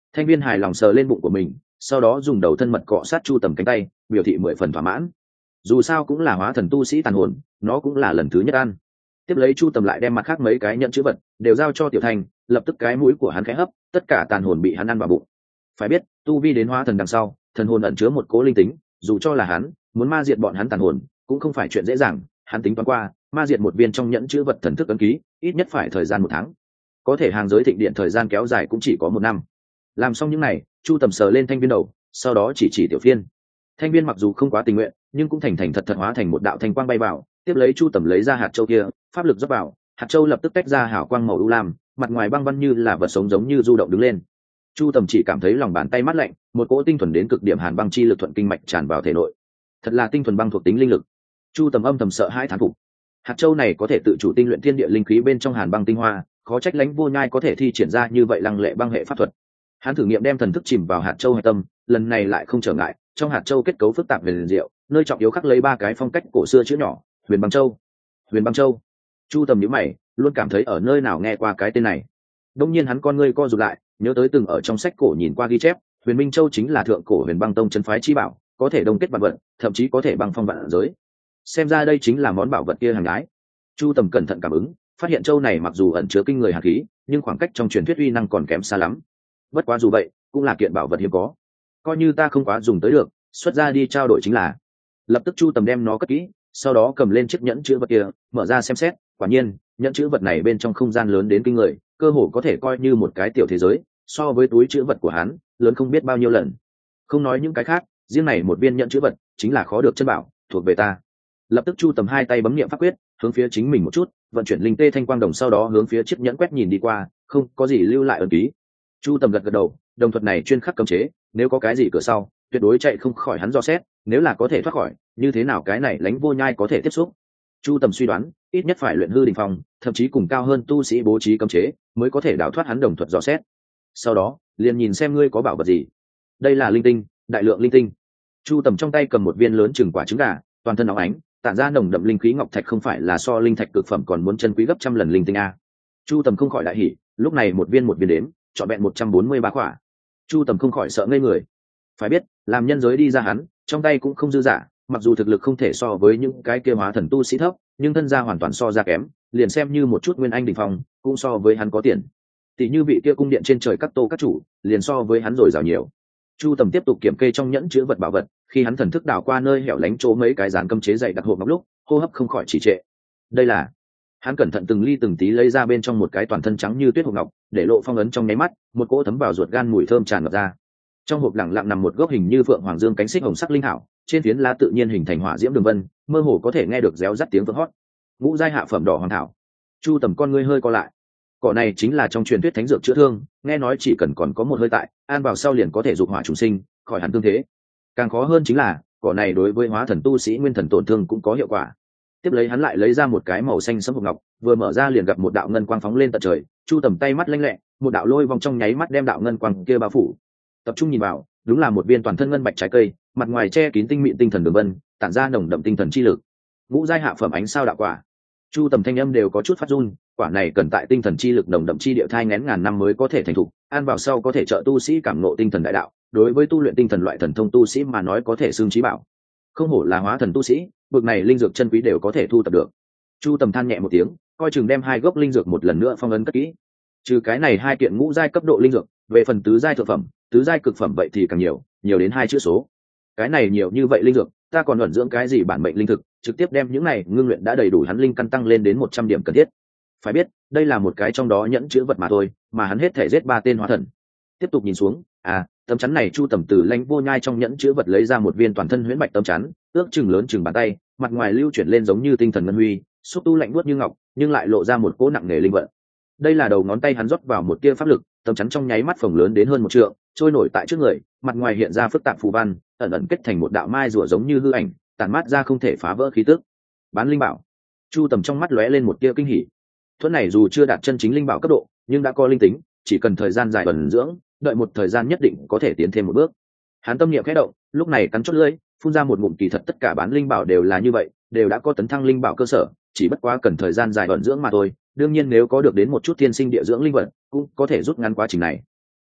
Thanh viên hài lòng sờ lên bụng của mình, sau đó dùng đầu thân mật cọ sát Chu Tầm cánh tay, biểu thị mười phần thỏa mãn. Dù sao cũng là hóa thần tu sĩ tàn hồn, nó cũng là lần thứ nhất ăn. Tiếp lấy Chu Tầm lại đem mặt khác mấy cái nhận chữ vật đều giao cho Tiểu Thanh, lập tức cái mũi của hắn khẽ hấp, tất cả tàn hồn bị hắn ăn vào bụng. Phải biết, tu vi đến hóa thần đằng sau, thần hồn ẩn chứa một cố linh tính, dù cho là hắn muốn ma diệt bọn hắn tàn hồn, cũng không phải chuyện dễ dàng. Hắn tính toán qua, ma diệt một viên trong nhẫn chữ vật thần thức ấn ký, ít nhất phải thời gian một tháng. Có thể hàng giới thịnh điện thời gian kéo dài cũng chỉ có một năm. Làm xong những này, Chu Tầm sờ lên thanh viên đầu, sau đó chỉ chỉ Tiểu Phiên. Thanh viên mặc dù không quá tình nguyện, nhưng cũng thành thành thật thật hóa thành một đạo thanh quang bay vào. Tiếp lấy Chu Tầm lấy ra hạt châu kia, pháp lực rót vào, hạt châu lập tức tách ra hào quang màu u lam, mặt ngoài băng văn như là vật sống giống như du động đứng lên. Chu Tầm chỉ cảm thấy lòng bàn tay mát lạnh, một cỗ tinh thuần đến cực điểm hàn băng chi lực thuận kinh mạch tràn vào thể nội. Thật là tinh thuần băng thuộc tính linh lực. Chu Tầm âm thầm sợ hãi thán phục. Hạt châu này có thể tự chủ tinh luyện thiên địa linh khí bên trong hàn băng tinh hoa, khó trách Lãnh Vô Nhai có thể thi triển ra như vậy lăng lệ băng hệ pháp thuật. Hắn thử nghiệm đem thần thức chìm vào hạt châu hạch tâm, lần này lại không trở ngại. Trong hạt châu kết cấu phức tạp về liền diệu, nơi trọng yếu khắc lấy ba cái phong cách cổ xưa chữ nhỏ: Huyền Băng Châu. Huyền Băng Châu. Chu Tầm nhíu mày, luôn cảm thấy ở nơi nào nghe qua cái tên này. Đông nhiên hắn con ngươi co rụt lại, nhớ tới từng ở trong sách cổ nhìn qua ghi chép, Huyền Minh Châu chính là thượng cổ Huyền Băng Tông trấn phái chi bảo, có thể đông kết vạn vật, thậm chí có thể băng phong vạn giới. Xem ra đây chính là món bảo vật kia hàng gái. Chu Tầm cẩn thận cảm ứng, phát hiện châu này mặc dù ẩn chứa kinh người hàn khí, nhưng khoảng cách trong truyền thuyết uy năng còn kém xa lắm. Bất quá dù vậy, cũng là kiện bảo vật hiếm có, coi như ta không quá dùng tới được, xuất ra đi trao đổi chính là. Lập tức Chu Tầm đem nó cất kỹ, sau đó cầm lên chiếc nhẫn chữ vật kia, mở ra xem xét. Quả nhiên, nhẫn chữ vật này bên trong không gian lớn đến kinh người, cơ hồ có thể coi như một cái tiểu thế giới, so với túi chữ vật của hắn lớn không biết bao nhiêu lần. Không nói những cái khác, riêng này một viên nhẫn chữ vật chính là khó được chân bảo, thuộc về ta. Lập tức Chu Tầm hai tay bấm niệm pháp quyết, hướng phía chính mình một chút, vận chuyển linh tê thanh quang đồng, sau đó hướng phía chiếc nhẫn quét nhìn đi qua, không có gì lưu lại ấn ký. Chu Tầm gật gật đầu, đồng thuật này chuyên khắc cấm chế, nếu có cái gì cửa sau, tuyệt đối chạy không khỏi hắn dò xét, nếu là có thể thoát khỏi, như thế nào cái này Lãnh Vô Nhai có thể tiếp xúc. Chu Tầm suy đoán, ít nhất phải luyện hư đỉnh phong, thậm chí cùng cao hơn tu sĩ bố trí cấm chế, mới có thể đào thoát hắn đồng thuật dò xét. Sau đó, liền nhìn xem ngươi có bảo vật gì. Đây là linh tinh, đại lượng linh tinh. Chu Tầm trong tay cầm một viên lớn chừng quả trứng gà, toàn thân óng ánh, tản ra nồng đậm linh khí ngọc thạch, không phải là so linh thạch cực phẩm còn muốn chân quý gấp trăm lần linh tinh a. Chu Tầm không khỏi đại hỉ, lúc này một viên một viên đếm, trọn vẹn một trăm bốn mươi ba quả. Chu Tầm không khỏi sợ ngây người. Phải biết, làm nhân giới đi ra hắn, trong tay cũng không dư giả, mặc dù thực lực không thể so với những cái kia hóa thần tu sĩ thấp, nhưng thân gia hoàn toàn so ra kém, liền xem như một chút nguyên anh đỉnh phong, cũng so với hắn có tiền. Tỷ như vị kia cung điện trên trời các tô các chủ, liền so với hắn rồi giàu nhiều. Chu Tầm tiếp tục kiểm kê trong nhẫn chứa vật bảo vật, khi hắn thần thức đảo qua nơi hẻo lánh chỗ mấy cái dàn cấm chế dày đặc hộp ngọc lúc, hô hấp không khỏi trì trệ. Đây là... Hắn cẩn thận từng ly từng tí lấy ra bên trong một cái toàn thân trắng như tuyết hộp ngọc, để lộ phong ấn trong nháy mắt, một cỗ thấm vào ruột gan mùi thơm tràn ngập ra. Trong hộp lặng lặng nằm một gốc hình như phượng hoàng dương cánh xích hồng sắc linh thảo, trên phiến lá tự nhiên hình thành hỏa diễm đường vân, mơ hồ có thể nghe được réo rắt tiếng vỡ hót. Ngũ giai hạ phẩm đỏ hoàng thảo. Chu Tầm con ngươi hơi co lại. Cỏ này chính là trong truyền thuyết thánh dược chữa thương, nghe nói chỉ cần còn có một hơi tại, ăn vào sau liền có thể dục hỏa trùng sinh, khỏi hẳn tương thế. Càng khó hơn chính là, cỏ này đối với hóa thần tu sĩ nguyên thần tổn thương cũng có hiệu quả. Tiếp lấy hắn lại lấy ra một cái màu xanh sẫm hộp ngọc, vừa mở ra liền gặp một đạo ngân quang phóng lên tận trời. Chu Tầm tay mắt lanh lẹ, một đạo lôi vòng trong nháy mắt đem đạo ngân quang kia bao phủ. Tập trung nhìn vào, đúng là một viên toàn thân ngân bạch trái cây, mặt ngoài che kín tinh mịn tinh thần đường vân, tản ra nồng đậm tinh thần chi lực. Ngũ giai hạ phẩm ánh sao đạo quả. Chu Tầm thanh âm đều có chút phát run, quả này cần tại tinh thần chi lực nồng đậm chi địa thai ngén ngàn năm mới có thể thành thục, ăn vào sau có thể trợ tu sĩ cảm ngộ tinh thần đại đạo, đối với tu luyện tinh thần loại thần thông tu sĩ mà nói có thể xưng chí bảo. Không hổ là hóa thần tu sĩ, bực này linh dược chân quý đều có thể thu tập được. Chu Tầm than nhẹ một tiếng, coi chừng đem hai gốc linh dược một lần nữa phong ấn cất kỹ. Trừ cái này hai kiện ngũ giai cấp độ linh dược, về phần tứ giai thượng phẩm, tứ giai cực phẩm vậy thì càng nhiều, nhiều đến hai chữ số. Cái này nhiều như vậy linh dược, ta còn ẩn dưỡng cái gì bản mệnh linh thực, trực tiếp đem những này ngưng luyện đã đầy đủ hắn linh căn tăng lên đến một trăm điểm cần thiết. Phải biết, đây là một cái trong đó nhẫn chứa vật mà thôi, mà hắn hết thể giết ba tên hóa thần. Tiếp tục nhìn xuống, à, tấm chắn này Chu Tầm từ Lãnh Vô Nhai trong nhẫn chứa vật lấy ra một viên toàn thân huyễn bạch tấm chắn, ước chừng lớn chừng bàn tay, mặt ngoài lưu chuyển lên giống như tinh thần ngân huy, xúc tu lạnh buốt như ngọc, nhưng lại lộ ra một cỗ nặng nề linh vận. Đây là đầu ngón tay hắn rót vào một tia pháp lực, tấm chắn trong nháy mắt phồng lớn đến hơn một trượng, trôi nổi tại trước người, mặt ngoài hiện ra phức tạp phù văn, ẩn ẩn kết thành một đạo mai rùa giống như hư ảnh, tản mát ra không thể phá vỡ khí tức. Bán linh bảo. Chu Tầm trong mắt lóe lên một tia kinh hỉ. Thuẫn này dù chưa đạt chân chính linh bảo cấp độ, nhưng đã có linh tính, chỉ cần thời gian dài ẩn dưỡng, đợi một thời gian nhất định có thể tiến thêm một bước. Hắn tâm niệm khẽ động, lúc này cắn chốt lưỡi, phun ra một ngụm, kỳ thật tất cả bán linh bảo đều là như vậy, đều đã có tấn thăng linh bảo cơ sở, chỉ bất quá cần thời gian dài ẩn dưỡng mà thôi. Đương nhiên nếu có được đến một chút thiên sinh địa dưỡng linh vật, cũng có thể rút ngắn quá trình này.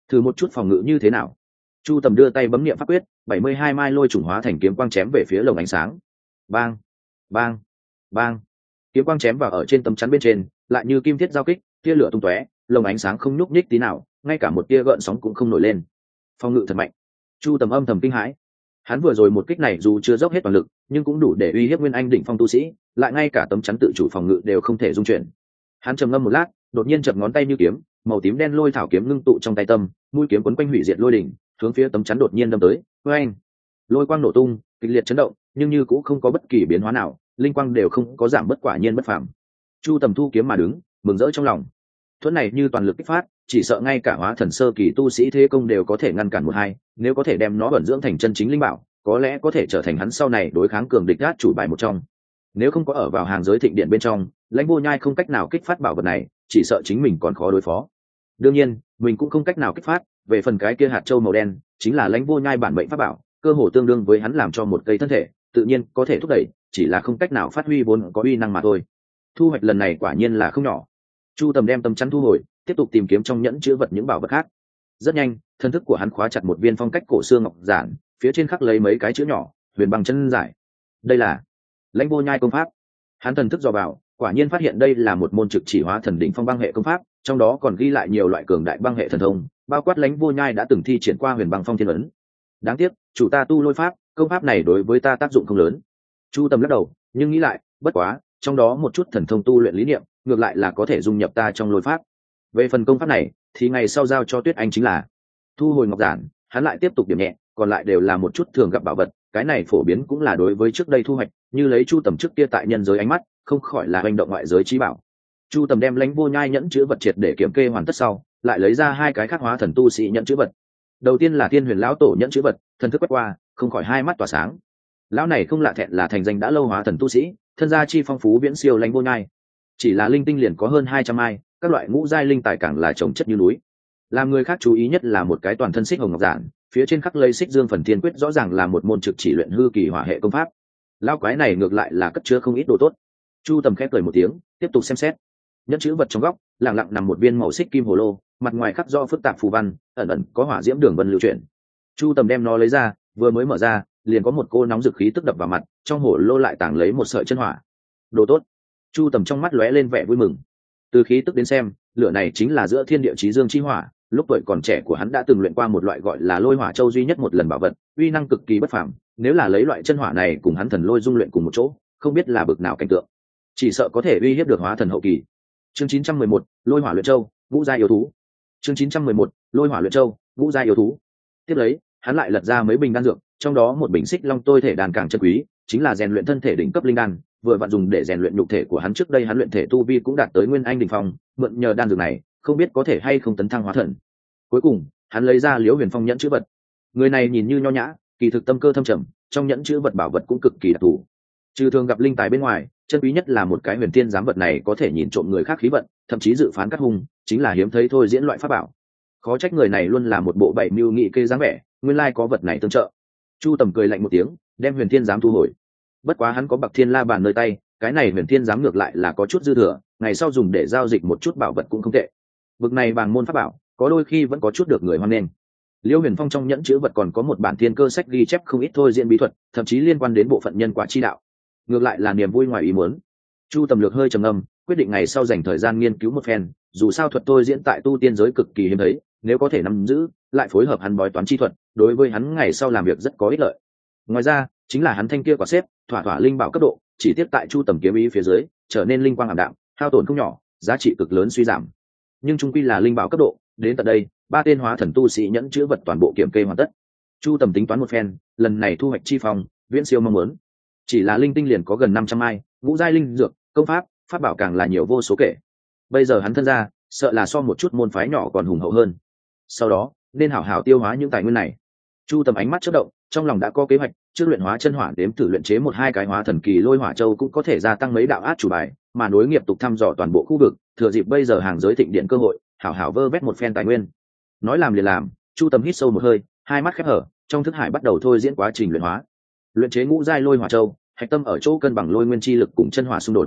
Thử một chút phòng ngự như thế nào? Chu Tầm đưa tay bấm niệm pháp quyết, bảy mươi hai mai lôi trùng hóa thành kiếm quang chém về phía lồng ánh sáng. Bang, bang, bang. Kiếm quang chém vào ở trên tấm chắn bên trên, lại như kim thiết giao kích, tia lửa tung tóe, lồng ánh sáng không nhúc nhích tí nào, ngay cả một tia gợn sóng cũng không nổi lên. Phòng ngự thật mạnh. Chu Tầm âm thầm kinh hãi. Hắn vừa rồi một kích này dù chưa dốc hết toàn lực, nhưng cũng đủ để uy hiếp nguyên anh đỉnh phong tu sĩ, lại ngay cả tấm chắn tự chủ phòng ngự đều không thể dung chuyển. Hắn trầm ngâm một lát, đột nhiên chập ngón tay như kiếm, màu tím đen lôi thảo kiếm ngưng tụ trong tay tâm, mũi kiếm quấn quanh hủy diệt lôi đỉnh, hướng phía tấm chắn đột nhiên đâm tới. Oeng! Lôi quang nổ tung, kịch liệt chấn động, nhưng như cũng không có bất kỳ biến hóa nào, linh quang đều không có giảm bất, quả nhiên bất phàm. Chu Tầm thu kiếm mà đứng, mừng rỡ trong lòng. Thuẫn này như toàn lực kích phát, chỉ sợ ngay cả hóa thần sơ kỳ tu sĩ thế công đều có thể ngăn cản một hai, nếu có thể đem nó vận dưỡng thành chân chính linh bảo, có lẽ có thể trở thành hắn sau này đối kháng cường địch át chủ bài một trong. Nếu không có ở vào hàng giới thịnh điện bên trong, Lãnh Vô Nhai không cách nào kích phát bảo vật này, chỉ sợ chính mình còn khó đối phó. Đương nhiên, mình cũng không cách nào kích phát, về phần cái kia hạt châu màu đen, chính là Lãnh Vô Nhai bản mệnh pháp bảo, cơ hồ tương đương với hắn làm cho một cây thân thể, tự nhiên có thể thúc đẩy, chỉ là không cách nào phát huy vốn có uy năng mà thôi. Thu hoạch lần này quả nhiên là không nhỏ. Chu Tầm đem tâm chắn thu hồi, tiếp tục tìm kiếm trong nhẫn chứa vật những bảo vật khác. Rất nhanh, thân thức của hắn khóa chặt một viên phong cách cổ xưa ngọc giản, phía trên khắc lấy mấy cái chữ nhỏ, huyền băng chân giải. Đây là Lãnh Vô Nhai công pháp. Hắn thần thức dò vào, quả nhiên phát hiện đây là một môn trực chỉ hóa thần đỉnh phong băng hệ công pháp, trong đó còn ghi lại nhiều loại cường đại băng hệ thần thông, bao quát Lãnh Vô Nhai đã từng thi triển qua huyền băng phong thiên ấn. Đáng tiếc, chủ ta tu lôi pháp, công pháp này đối với ta tác dụng không lớn. Chu Tầm lắc đầu, nhưng nghĩ lại, bất quá, trong đó một chút thần thông tu luyện lý niệm, ngược lại là có thể dung nhập ta trong lôi pháp. Về phần công pháp này, thì ngày sau giao cho Tuyết Anh chính là. Thu hồi ngọc giản, hắn lại tiếp tục điểm nhẹ, còn lại đều là một chút thường gặp bảo vật, cái này phổ biến cũng là đối với trước đây thu hoạch, như lấy Chu Tầm trước kia tại nhân giới ánh mắt, không khỏi là hành động ngoại giới trí bảo. Chu Tầm đem Lãnh Vô Nhai nhẫn chứa vật triệt để kiểm kê hoàn tất sau, lại lấy ra hai cái khắc hóa thần tu sĩ nhẫn chứa vật. Đầu tiên là Thiên Huyền lão tổ nhẫn chứa vật, thần thức quét qua, không khỏi hai mắt tỏa sáng. Lão này không lạ thẹn là thành danh đã lâu hóa thần tu sĩ, thân gia chi phong phú viễn siêu Lãnh Vô Nhai. Chỉ là linh tinh liền có hơn hai trăm mai, các loại ngũ giai linh tài càng là chồng chất như núi. Làm người khác chú ý nhất là một cái toàn thân xích hồng ngọc giản, phía trên khắc lấy xích dương phần thiên quyết, rõ ràng là một môn trực chỉ luyện hư kỳ hỏa hệ công pháp. Lão quái này ngược lại là cất chứa không ít đồ tốt. Chu Tầm khép cười một tiếng, tiếp tục xem xét. Nhẫn chữ vật trong góc, lặng lặng nằm một viên màu xích kim hồ lô, mặt ngoài khắc do phức tạp phù văn, ẩn ẩn có hỏa diễm đường vân lưu chuyển. Chu Tầm đem nó lấy ra, vừa mới mở ra, liền có một cô nóng dực khí tức đập vào mặt, trong hồ lô lại tàng lấy một sợi chân hỏa. Đồ tốt. Chu Tầm trong mắt lóe lên vẻ vui mừng. Từ khí tức đến xem, lửa này chính là giữa thiên địa chí dương chi hỏa, lúc tuổi còn trẻ của hắn đã từng luyện qua một loại gọi là Lôi Hỏa Châu duy nhất một lần bảo vật, uy năng cực kỳ bất phàm, nếu là lấy loại chân hỏa này cùng hắn thần lôi dung luyện cùng một chỗ, không biết là bực nào cảnh tượng. Chỉ sợ có thể uy hiếp được hóa thần hậu kỳ. Chương chín trăm mười một, Lôi Hỏa Luyện Châu, ngũ giai yêu thú. Chương chín trăm mười một, Lôi Hỏa Luyện Châu, ngũ giai yêu thú. Tiếp lấy, hắn lại lật ra mấy bình đan dược, trong đó một bình xích long tôi thể đan càng chân quý, chính là rèn luyện thân thể đỉnh cấp linh đan, vừa vặn dùng để rèn luyện nhục thể của hắn, trước đây hắn luyện thể tu vi cũng đạt tới nguyên anh đỉnh phong, mượn nhờ đan dược này, không biết có thể hay không tấn thăng hóa thần. Cuối cùng, hắn lấy ra Liễu Huyền Phong nhẫn chữ vật. Người này nhìn như nho nhã, kỳ thực tâm cơ thâm trầm, trong nhẫn chữ vật bảo vật cũng cực kỳ đặc thù. Trừ thường gặp linh tài bên ngoài, chân quý nhất là một cái huyền thiên giám vật này có thể nhìn trộm người khác khí vận, thậm chí dự phán cắt hung, chính là hiếm thấy thôi diễn loại pháp bảo. Khó trách người này luôn là một bộ bảy mưu nghị kê dáng vẻ, nguyên lai có vật này tương trợ. Chu Tầm cười lạnh một tiếng, đem huyền thiên giám thu hồi. Bất quá hắn có bậc thiên la bàn nơi tay, cái này huyền thiên giám ngược lại là có chút dư thừa, ngày sau dùng để giao dịch một chút bảo vật cũng không tệ. Bậc này bằng môn pháp bảo, có đôi khi vẫn có chút được người hoan nghênh. Liễu Huyền Phong trong nhẫn chữ vật còn có một bản thiên cơ sách ghi chép không ít thôi diễn bí thuật, thậm chí liên quan đến bộ phận nhân quả chi đạo. Ngược lại là niềm vui ngoài ý muốn. Chu Tầm lược hơi trầm ngâm, quyết định ngày sau dành thời gian nghiên cứu một phen, dù sao thuật thôi diễn tại tu tiên giới cực kỳ hiếm thấy, nếu có thể nắm giữ, lại phối hợp hắn bói toán chi thuật, đối với hắn ngày sau làm việc rất có ích lợi. Ngoài ra, chính là hắn thanh kia quả xếp, thỏa thỏa linh bảo cấp độ, chỉ tiếp tại Chu Tầm kiếm ý phía dưới, trở nên linh quang ảm đạm, hao tổn không nhỏ, giá trị cực lớn suy giảm. Nhưng trung quy là linh bảo cấp độ, đến tận đây, ba tên hóa thần tu sĩ nhẫn chữ vật toàn bộ kiểm kê hoàn tất. Chu Tầm tính toán một phen, lần này thu hoạch chi phong, viễn siêu mong muốn. Chỉ là linh tinh liền có gần năm trăm mai, ngũ giai linh dược, công pháp, pháp bảo càng là nhiều vô số kể. Bây giờ hắn thân ra, sợ là so một chút môn phái nhỏ còn hùng hậu hơn. Sau đó, nên hảo hảo tiêu hóa những tài nguyên này. Chu Tầm ánh mắt chớp động, trong lòng đã có kế hoạch, trước luyện hóa chân hỏa đếm thử luyện chế một hai cái hóa thần kỳ Lôi Hỏa Châu cũng có thể gia tăng mấy đạo át chủ bài, mà nối nghiệp tục thăm dò toàn bộ khu vực, thừa dịp bây giờ hàng giới thịnh điện cơ hội, hảo hảo vơ vét một phen tài nguyên. Nói làm liền làm, Chu Tầm hít sâu một hơi, hai mắt khép hở, trong thức hải bắt đầu thôi diễn quá trình luyện hóa. Luyện chế ngũ giai Lôi Hỏa Châu, hạch tâm ở chỗ cân bằng lôi nguyên chi lực cùng chân hỏa xung đột.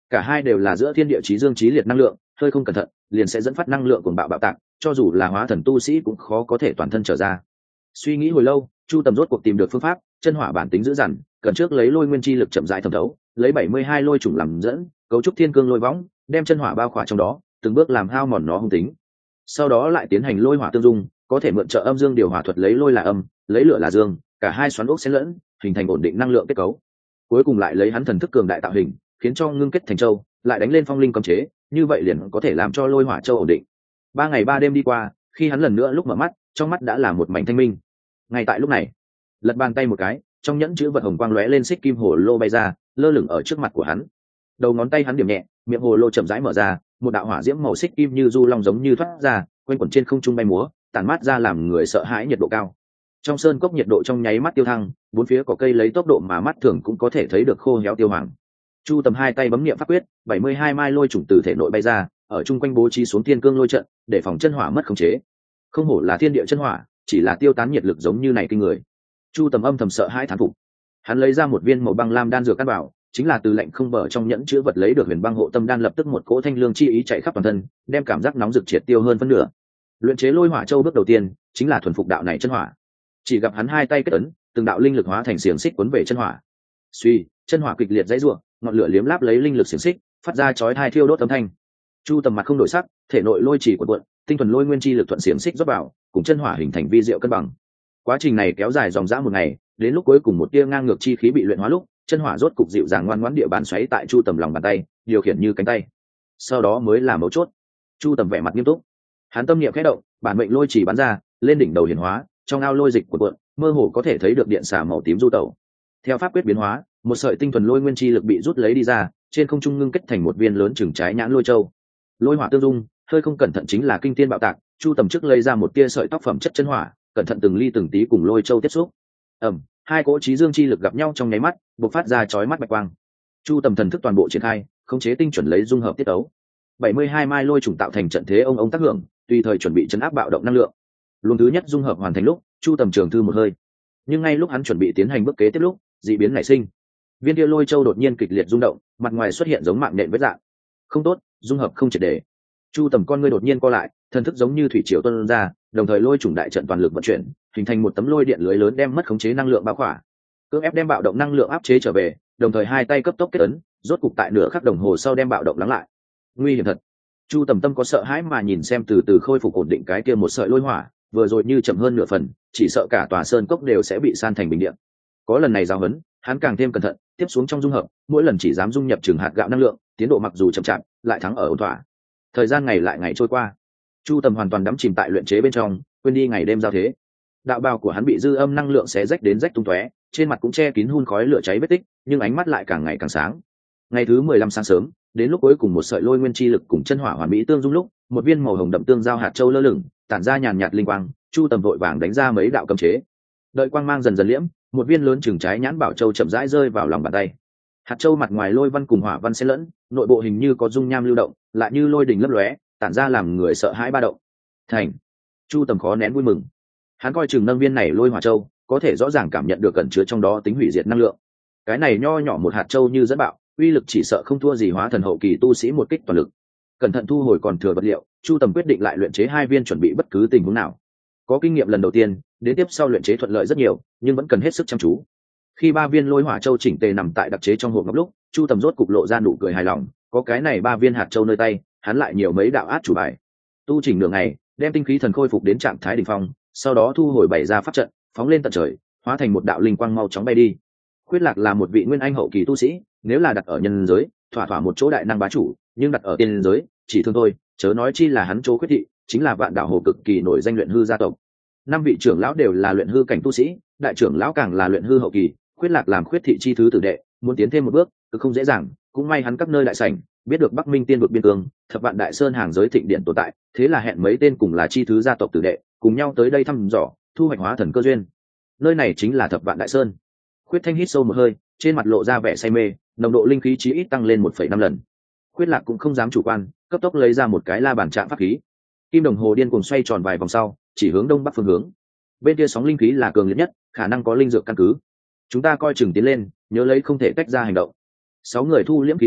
cả hai đều là giữa thiên địa chí dương chí liệt năng lượng, hơi không cẩn thận liền sẽ dẫn phát năng lượng cuồng bạo bạo tạc, cho dù là hóa thần tu sĩ cũng khó có thể toàn thân trở ra. Suy nghĩ hồi lâu, Chu Tầm rốt cuộc tìm được phương pháp. Chân hỏa bản tính dữ dằn, cần trước lấy lôi nguyên chi lực chậm rãi thẩm thấu, lấy bảy mươi hai lôi chủng làm dẫn, cấu trúc thiên cương lôi võng, đem chân hỏa bao khỏa trong đó, từng bước làm hao mòn nó hung tính. Sau đó lại tiến hành lôi hỏa tương dung, có thể mượn trợ âm dương điều hòa thuật, lấy lôi là âm, lấy lửa là dương, cả hai xoắn ốc xen lẫn, hình thành ổn định năng lượng kết cấu. Cuối cùng lại lấy hắn thần thức cường đại tạo hình, khiến cho ngưng kết thành châu, lại đánh lên phong linh cấm chế, như vậy liền có thể làm cho lôi hỏa châu ổn định. Ba ngày ba đêm đi qua, khi hắn lần nữa lúc mở mắt, trong mắt đã là một mảnh thanh minh. Ngay tại lúc này, lật bàn tay một cái, trong nhẫn chữ vật hồng quang lóe lên, xích kim hồ lô bay ra, lơ lửng ở trước mặt của hắn. Đầu ngón tay hắn điểm nhẹ, miệng hồ lô chậm rãi mở ra, một đạo hỏa diễm màu xích kim như du long giống như thoát ra, quanh quẩn trên không trung bay múa, tản mát ra làm người sợ hãi nhiệt độ cao. Trong sơn cốc nhiệt độ trong nháy mắt tiêu thăng, bốn phía có cây lấy tốc độ mà mắt thường cũng có thể thấy được khô héo tiêu hoàng. Chu Tầm hai tay bấm niệm pháp quyết, bảy mươi hai mai lôi chủng từ thể nội bay ra, ở chung quanh bố trí xuống thiên cương lôi trận, để phòng chân hỏa mất khống chế. Không hổ là thiên địa chân hỏa, chỉ là tiêu tán nhiệt lực giống như này kinh người. Chu Tầm âm thầm sợ hãi thán phục. Hắn lấy ra một viên màu băng lam đan dược căn bảo, chính là từ lệnh không bờ trong nhẫn chứa vật lấy được huyền băng hộ tâm đan, lập tức một cỗ thanh lương chi ý chạy khắp toàn thân, đem cảm giác nóng rực triệt tiêu hơn phân nửa. Luyện chế lôi hỏa châu bước đầu tiên chính là thuần phục đạo này chân hỏa. Chỉ gặp hắn hai tay kết ấn, từng đạo linh lực hóa thành xiềng xích cuốn về chân hỏa. Suy, chân hỏa kịch liệt dãy rủa, ngọn lửa liếm láp lấy linh lực xiềng xích, phát ra chói tai thiêu đốt âm thanh. Chu Tầm mặt không đổi sắc, thể nội lôi chỉ cuộn cuộn, tinh thuần lôi nguyên chi lực thuận xiềng xích rót vào, cùng chân hỏa hình thành vi diệu cân bằng. Quá trình này kéo dài dòng dã một ngày, đến lúc cuối cùng một tia ngang ngược chi khí bị luyện hóa lúc, chân hỏa rốt cục dịu dàng ngoan ngoãn địa bàn xoáy tại Chu Tầm lòng bàn tay, điều khiển như cánh tay. Sau đó mới là mấu chốt. Chu Tầm vẻ mặt nghiêm túc, hắn tâm niệm khẽ động, bản mệnh lôi chỉ bắn ra, lên đỉnh đầu hiển hóa, trong ao lôi dịch cuộn cuộn, mơ hồ có thể thấy được điện xà màu tím du tẩu. Theo pháp quyết biến hóa, một sợi tinh thuần lôi nguyên chi lực bị rút lấy đi ra, trên không trung ngưng kết thành một viên lớn chừng trái nhãn lôi châu. Lôi hỏa tương dung, hơi không cẩn thận chính là kinh thiên bạo tạc. Chu Tầm trước lấy ra một tia sợi tóc phẩm chất chân hỏa, cẩn thận từng ly từng tí cùng lôi châu tiếp xúc. Ầm, hai cỗ chí dương chi lực gặp nhau trong nháy mắt, bộc phát ra chói mắt bạch quang. Chu Tầm thần thức toàn bộ triển khai, khống chế tinh chuẩn lấy dung hợp tiết ấu. bảy mươi hai mai lôi trùng tạo thành trận thế ông ông tác hưởng, tùy thời chuẩn bị chấn áp bạo động năng lượng. Luồng thứ nhất dung hợp hoàn thành lúc, Chu Tầm trường thư một hơi. Nhưng ngay lúc hắn chuẩn bị tiến hành bước kế tiếp lúc, dị biến nảy sinh. Viên kia lôi châu đột nhiên kịch liệt rung động, mặt ngoài xuất hiện giống mạng nện vết dạng. Không tốt, dung hợp không triệt để. Chu Tầm con ngươi đột nhiên co lại, thần thức giống như thủy triều tuôn ra, đồng thời lôi trùng đại trận toàn lực vận chuyển, hình thành một tấm lôi điện lưới lớn đem mất khống chế năng lượng bao khỏa. Cưỡng ép đem bạo động năng lượng áp chế trở về, đồng thời hai tay cấp tốc kết ấn, rốt cục tại nửa khắc đồng hồ sau đem bạo động lắng lại. Nguy hiểm thật. Chu Tầm tâm có sợ hãi mà nhìn xem từ từ khôi phục ổn định cái kia một sợi lôi hỏa, vừa rồi như chậm hơn nửa phần, chỉ sợ cả tòa sơn cốc đều sẽ bị san thành bình địa. Có lần này giáo huấn, hắn càng thêm cẩn thận, tiếp xuống trong dung hợp, mỗi lần chỉ dám dung nhập chừng hạt gạo năng lượng, tiến độ mặc dù chậm chạp, lại thắng ở ổn thỏa. Thời gian ngày lại ngày trôi qua, Chu Tầm hoàn toàn đắm chìm tại luyện chế bên trong, quên đi ngày đêm giao thế. Đạo bào của hắn bị dư âm năng lượng xé rách đến rách tung tóe, trên mặt cũng che kín hun khói lửa cháy vết tích, nhưng ánh mắt lại càng ngày càng sáng. Ngày thứ mười lăm sáng sớm, đến lúc cuối cùng một sợi lôi nguyên chi lực cùng chân hỏa hoàn mỹ tương dung lúc, một viên màu hồng đậm tương giao hạt châu lơ lửng, tản ra nhàn nhạt linh quang. Chu Tầm vội vàng đánh ra mấy đạo cấm chế. Đợi quang mang dần dần liễm, một viên lớn chừng trái nhãn bảo châu chậm rãi rơi vào lòng bàn tay. Hạt châu mặt ngoài lôi văn cùng hỏa văn xen lẫn, nội bộ hình như có dung nham lưu động, lại như lôi đỉnh lấp lóe, tản ra làm người sợ hãi ba động. Thành. Chu Tầm khó nén vui mừng. Hắn coi chừng nâng viên này lôi hỏa châu, có thể rõ ràng cảm nhận được cẩn chứa trong đó tính hủy diệt năng lượng. Cái này nho nhỏ một hạt châu như dẫn bạo, uy lực chỉ sợ không thua gì hóa thần hậu kỳ tu sĩ một kích toàn lực. Cẩn thận thu hồi còn thừa vật liệu, Chu Tầm quyết định lại luyện chế hai viên chuẩn bị bất cứ tình huống nào. Có kinh nghiệm lần đầu tiên, đến tiếp sau luyện chế thuận lợi rất nhiều, nhưng vẫn cần hết sức chăm chú. Khi ba viên lôi hỏa châu chỉnh tề nằm tại đặc chế trong hộp ngọc lúc, Chu Tầm rốt cục lộ ra nụ cười hài lòng, có cái này ba viên hạt châu nơi tay, hắn lại nhiều mấy đạo át chủ bài. Tu chỉnh nửa ngày, đem tinh khí thần khôi phục đến trạng thái đỉnh phong, sau đó thu hồi bảy ra pháp trận, phóng lên tận trời, hóa thành một đạo linh quang mau chóng bay đi. Khuyết Lạc là một vị nguyên anh hậu kỳ tu sĩ, nếu là đặt ở nhân giới, thỏa thỏa một chỗ đại năng bá chủ, nhưng đặt ở tiên giới, chỉ thương thôi, chớ nói chi là hắn chỗ Khuyết thị, chính là vạn đạo hồ cực kỳ nổi danh luyện hư gia tộc. Năm vị trưởng lão đều là luyện hư cảnh tu sĩ, đại trưởng lão càng là luyện hư hậu kỳ. Khuyết Lạc làm Khuyết thị chi thứ tử đệ, muốn tiến thêm một bước, cứ không dễ dàng. Cũng may hắn các nơi đại sảnh, biết được Bắc Minh tiên vực biên cương, thập vạn đại sơn hàng giới thịnh điện tồn tại, thế là hẹn mấy tên cùng là chi thứ gia tộc tử đệ, cùng nhau tới đây thăm dò, thu hoạch hóa thần cơ duyên. Nơi này chính là thập vạn đại sơn. Khuyết Thanh hít sâu một hơi, trên mặt lộ ra vẻ say mê, nồng độ linh khí chí ít tăng lên một phẩy năm lần. Khuyết Lạc cũng không dám chủ quan, cấp tốc lấy ra một cái la bàn trạng pháp khí. Kim đồng hồ điên cuồng xoay tròn vài vòng sau, chỉ hướng đông bắc phương hướng. Bên kia sóng linh khí là cường liệt nhất, khả năng có linh dược căn cứ. Chúng ta coi chừng tiến lên, nhớ lấy không thể tách ra hành động. Sáu người thu liễm khí tức,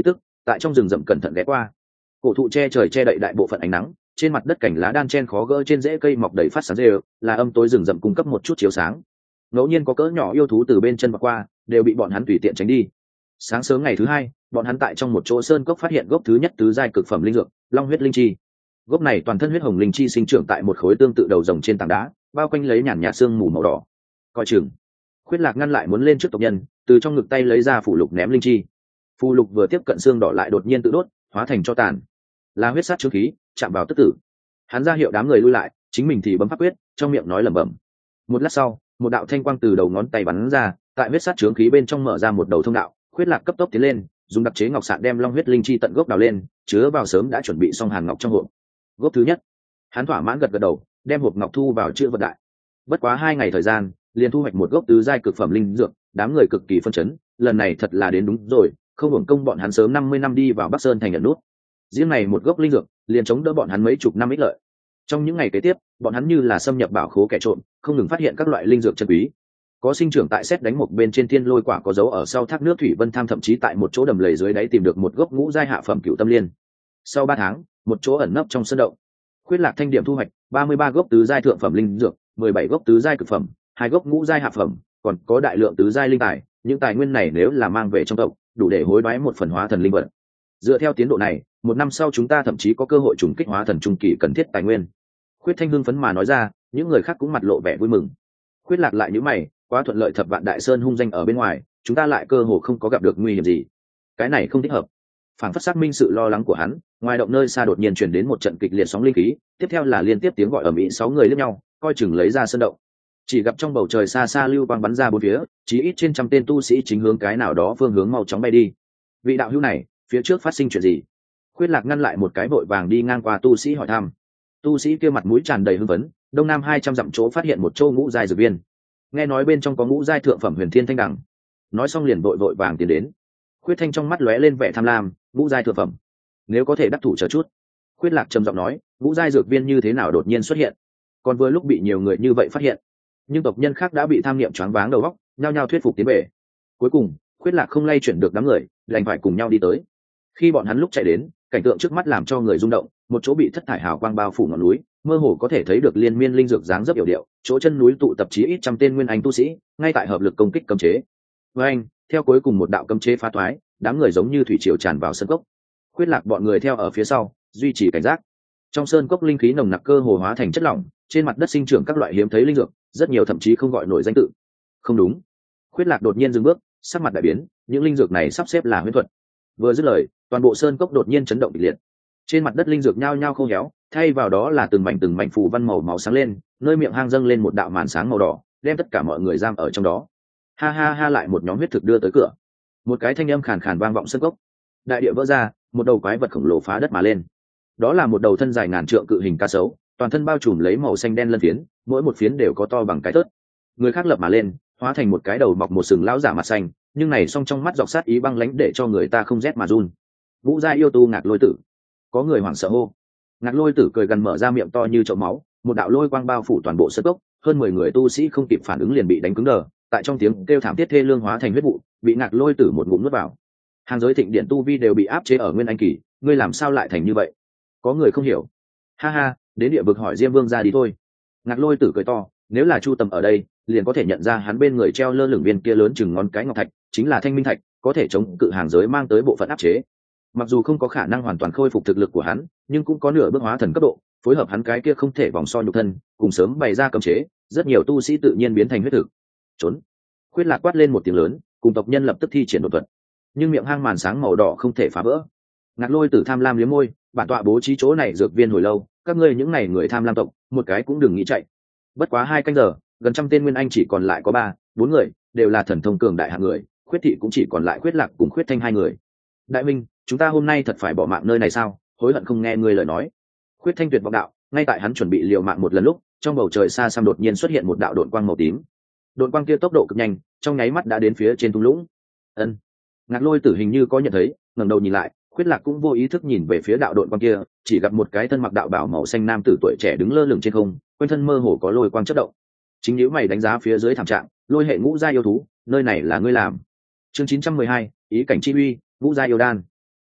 tại trong rừng rậm cẩn thận ghé qua. Cổ thụ che trời che đậy đại bộ phận ánh nắng, trên mặt đất cảnh lá đan chen khó gỡ trên rễ cây mọc đầy phát sáng rêu, là âm tối rừng rậm cung cấp một chút chiếu sáng. Ngẫu nhiên có cỡ nhỏ yêu thú từ bên chân và qua, đều bị bọn hắn tùy tiện tránh đi. Sáng sớm ngày thứ hai, bọn hắn tại trong một chỗ sơn cốc phát hiện gốc thứ nhất tứ giai cực phẩm linh dược, long huyết linh chi. Gốc này toàn thân huyết hồng linh chi sinh trưởng tại một khối tương tự đầu rồng trên tảng đá, bao quanh lấy nhàn nhạt sương mù màu đỏ. Coi chừng. Khuyết Lạc ngăn lại muốn lên trước tộc nhân, từ trong ngực tay lấy ra phù lục ném linh chi. Phù lục vừa tiếp cận xương đỏ lại đột nhiên tự đốt, hóa thành cho tàn. Là huyết sát chướng khí, chạm vào tức tử. Hắn ra hiệu đám người lui lại, chính mình thì bấm pháp quyết, trong miệng nói lẩm bẩm. Một lát sau, một đạo thanh quang từ đầu ngón tay bắn ra, tại huyết sát chướng khí bên trong mở ra một đầu thông đạo. Khuyết Lạc cấp tốc tiến lên, dùng đặc chế ngọc sạn đem long huyết linh chi tận gốc đào lên, chứa vào sớm đã chuẩn bị xong hàn ngọc trong hộp. Gốc thứ nhất, hắn thỏa mãn gật gật đầu, đem hộp ngọc thu vào chữ vật đại. Bất quá hai ngày thời gian, liền thu hoạch một gốc tứ giai cực phẩm linh dược, đám người cực kỳ phân chấn, lần này thật là đến đúng rồi, không hưởng công bọn hắn sớm năm mươi năm đi vào Bắc Sơn thành nhận nút. Riêng này một gốc linh dược, liền chống đỡ bọn hắn mấy chục năm ích lợi. Trong những ngày kế tiếp, bọn hắn như là xâm nhập bảo khố kẻ trộm, không ngừng phát hiện các loại linh dược chân quý. Có sinh trưởng tại xét đánh một bên trên thiên lôi quả có dấu ở sau thác nước thủy vân tham, thậm chí tại một chỗ đầm lầy dưới đáy tìm được một gốc ngũ giai hạ phẩm cửu tâm liên. Sau ba tháng, một chỗ ẩn nấp trong sơn động, Khuyết Lạc thanh điểm thu hoạch ba mươi ba gốc tứ giai thượng phẩm linh dược, mười bảy gốc tứ giai cực phẩm, hai gốc ngũ giai hạ phẩm, còn có đại lượng tứ giai linh tài. Những tài nguyên này nếu là mang về trong tộc, đủ để hối đoái một phần hóa thần linh vật. Dựa theo tiến độ này, một năm sau chúng ta thậm chí có cơ hội trùng kích hóa thần trung kỳ cần thiết tài nguyên. Khuyết Thanh hưng phấn mà nói ra, những người khác cũng mặt lộ vẻ vui mừng. Khuyết Lạc lại nhíu mày, quá thuận lợi, thập vạn đại sơn hung danh ở bên ngoài, chúng ta lại cơ hồ không có gặp được nguy hiểm gì. Cái này không thích hợp. Phản phất xác minh sự lo lắng của hắn, ngoài động nơi xa đột nhiên truyền đến một trận kịch liệt sóng linh khí, tiếp theo là liên tiếp tiếng gọi ầm ĩ, sáu người liếc nhau, coi chừng lấy ra sơn động. Chỉ gặp trong bầu trời xa xa lưu quang bắn ra bốn phía, chí ít trên trăm tên tu sĩ chính hướng cái nào đó phương hướng mau chóng bay đi. Vị đạo hữu này, phía trước phát sinh chuyện gì? Khuyết Lạc ngăn lại một cái vội vàng đi ngang qua tu sĩ hỏi thăm. Tu sĩ kia mặt mũi tràn đầy hưng phấn, đông nam hai trăm dặm chỗ phát hiện một châu ngũ giai dược viên, nghe nói bên trong có ngũ giai thượng phẩm huyền thiên thanh đằng. Nói xong liền vội vội vàng tiến đến. Khuyết Thanh trong mắt lóe lên vẻ tham lam, ngũ giai thượng phẩm, nếu có thể đắc thủ chờ chút. Khuyết Lạc trầm giọng nói, ngũ giai dược viên như thế nào đột nhiên xuất hiện? Còn vừa lúc bị nhiều người như vậy phát hiện, nhưng tộc nhân khác đã bị tham niệm choáng váng đầu óc, nhao nhao thuyết phục tiến về. Cuối cùng, Khuyết Lạc không lay chuyển được đám người, đành phải cùng nhau đi tới. Khi bọn hắn lúc chạy đến, cảnh tượng trước mắt làm cho người rung động, một chỗ bị thất thải hào quang bao phủ ngọn núi, mơ hồ có thể thấy được liên miên linh dược dáng dấp yểu điệu, chỗ chân núi tụ tập chí ít trăm tên nguyên anh tu sĩ, ngay tại hợp lực công kích cấm chế. Với anh, theo cuối cùng một đạo cấm chế phá toái, đám người giống như thủy triều tràn vào sơn cốc. Khuyết Lạc bọn người theo ở phía sau, duy trì cảnh giác. Trong sơn cốc linh khí nồng nặc cơ hồ hóa thành chất lỏng, trên mặt đất sinh trưởng các loại hiếm thấy linh dược, rất nhiều thậm chí không gọi nổi danh tự. Không đúng. Khuyết Lạc đột nhiên dừng bước, sắc mặt đại biến, những linh dược này sắp xếp là huyễn thuật. Vừa dứt lời, toàn bộ sơn cốc đột nhiên chấn động kịch liệt. Trên mặt đất linh dược nhao nhao khô héo, thay vào đó là từng mảnh từng mảnh phù văn màu máu sáng lên, nơi miệng hang dâng lên một đạo màn sáng màu đỏ, đem tất cả mọi người giam ở trong đó. Ha ha ha, lại một nhóm huyết thực đưa tới cửa. Một cái thanh âm khàn khàn vang vọng sơn cốc. Đại địa vỡ ra, một đầu quái vật khổng lồ phá đất mà lên. Đó là một đầu thân dài ngàn trượng cự hình cá sấu, toàn thân bao trùm lấy màu xanh đen lân phiến, mỗi một phiến đều có to bằng cái tớt. Người khác lập mà lên, hóa thành một cái đầu mọc một sừng lão giả mặt xanh, nhưng này song trong mắt dọc sát ý băng lãnh để cho người ta không rét mà run. Vũ gia yêu tu Ngạc Lôi Tử. Có người hoảng sợ hô. Ngạc Lôi Tử cười gần mở ra miệng to như chậu máu, một đạo lôi quang bao phủ toàn bộ sơn cốc, hơn mười người tu sĩ không kịp phản ứng liền bị đánh cứng đờ, tại trong tiếng kêu thảm thiết thê lương hóa thành huyết vụ, bị Ngạc Lôi Tử một ngụm nuốt vào. Hàng giới thịnh điện tu vi đều bị áp chế ở nguyên anh kỳ, ngươi làm sao lại thành như vậy? Có người không hiểu. Ha ha, đến địa vực hỏi Diêm Vương ra đi thôi. Ngạc Lôi Tử cười to, nếu là Chu Tầm ở đây, liền có thể nhận ra hắn bên người treo lơ lửng viên kia lớn chừng ngón cái ngọc thạch, chính là Thanh Minh Thạch, có thể chống cự hàng giới mang tới bộ phận áp chế. Mặc dù không có khả năng hoàn toàn khôi phục thực lực của hắn, nhưng cũng có nửa bước hóa thần cấp độ, phối hợp hắn cái kia không thể vòng so nhục thân, cùng sớm bày ra cấm chế, rất nhiều tu sĩ tự nhiên biến thành huyết thực. Trốn! Khuyết Lạc quát lên một tiếng lớn, cùng tộc nhân lập tức thi triển đột thuật. Nhưng miệng hang màn sáng màu đỏ không thể phá vỡ. Ngạc Lôi Tử tham lam liếm môi, bản tọa bố trí chỗ này dược viên hồi lâu, các ngươi những này người tham lam tộc, một cái cũng đừng nghĩ chạy. Bất quá hai canh giờ, gần trăm tên nguyên anh chỉ còn lại có ba, bốn người, đều là thần thông cường đại hạng người, Khuyết Thị cũng chỉ còn lại Khuyết Lạc cùng Khuyết Thanh hai người. Đại minh, chúng ta hôm nay thật phải bỏ mạng nơi này sao? Hối hận không nghe ngươi lời nói. Khuyết Thanh tuyệt vọng đạo, ngay tại hắn chuẩn bị liều mạng một lần lúc, trong bầu trời xa xăm đột nhiên xuất hiện một đạo độn quang màu tím. Độn quang kia tốc độ cực nhanh, trong nháy mắt đã đến phía trên thung lũng. Ân. Ngạc Lôi Tử hình như có nhận thấy, ngẩng đầu nhìn lại, Khuyết Lạc cũng vô ý thức nhìn về phía đạo độn quang kia, chỉ gặp một cái thân mặc đạo bào màu xanh nam tử tuổi trẻ đứng lơ lửng trên không, quanh thân mơ hồ có lôi quang chớp động. Chính nếu mày đánh giá phía dưới thảm trạng, lôi hệ ngũ gia yêu thú, nơi này là ngươi làm. Chương chín trăm mười hai, ý cảnh chi uy, ngũ gia yêu đan.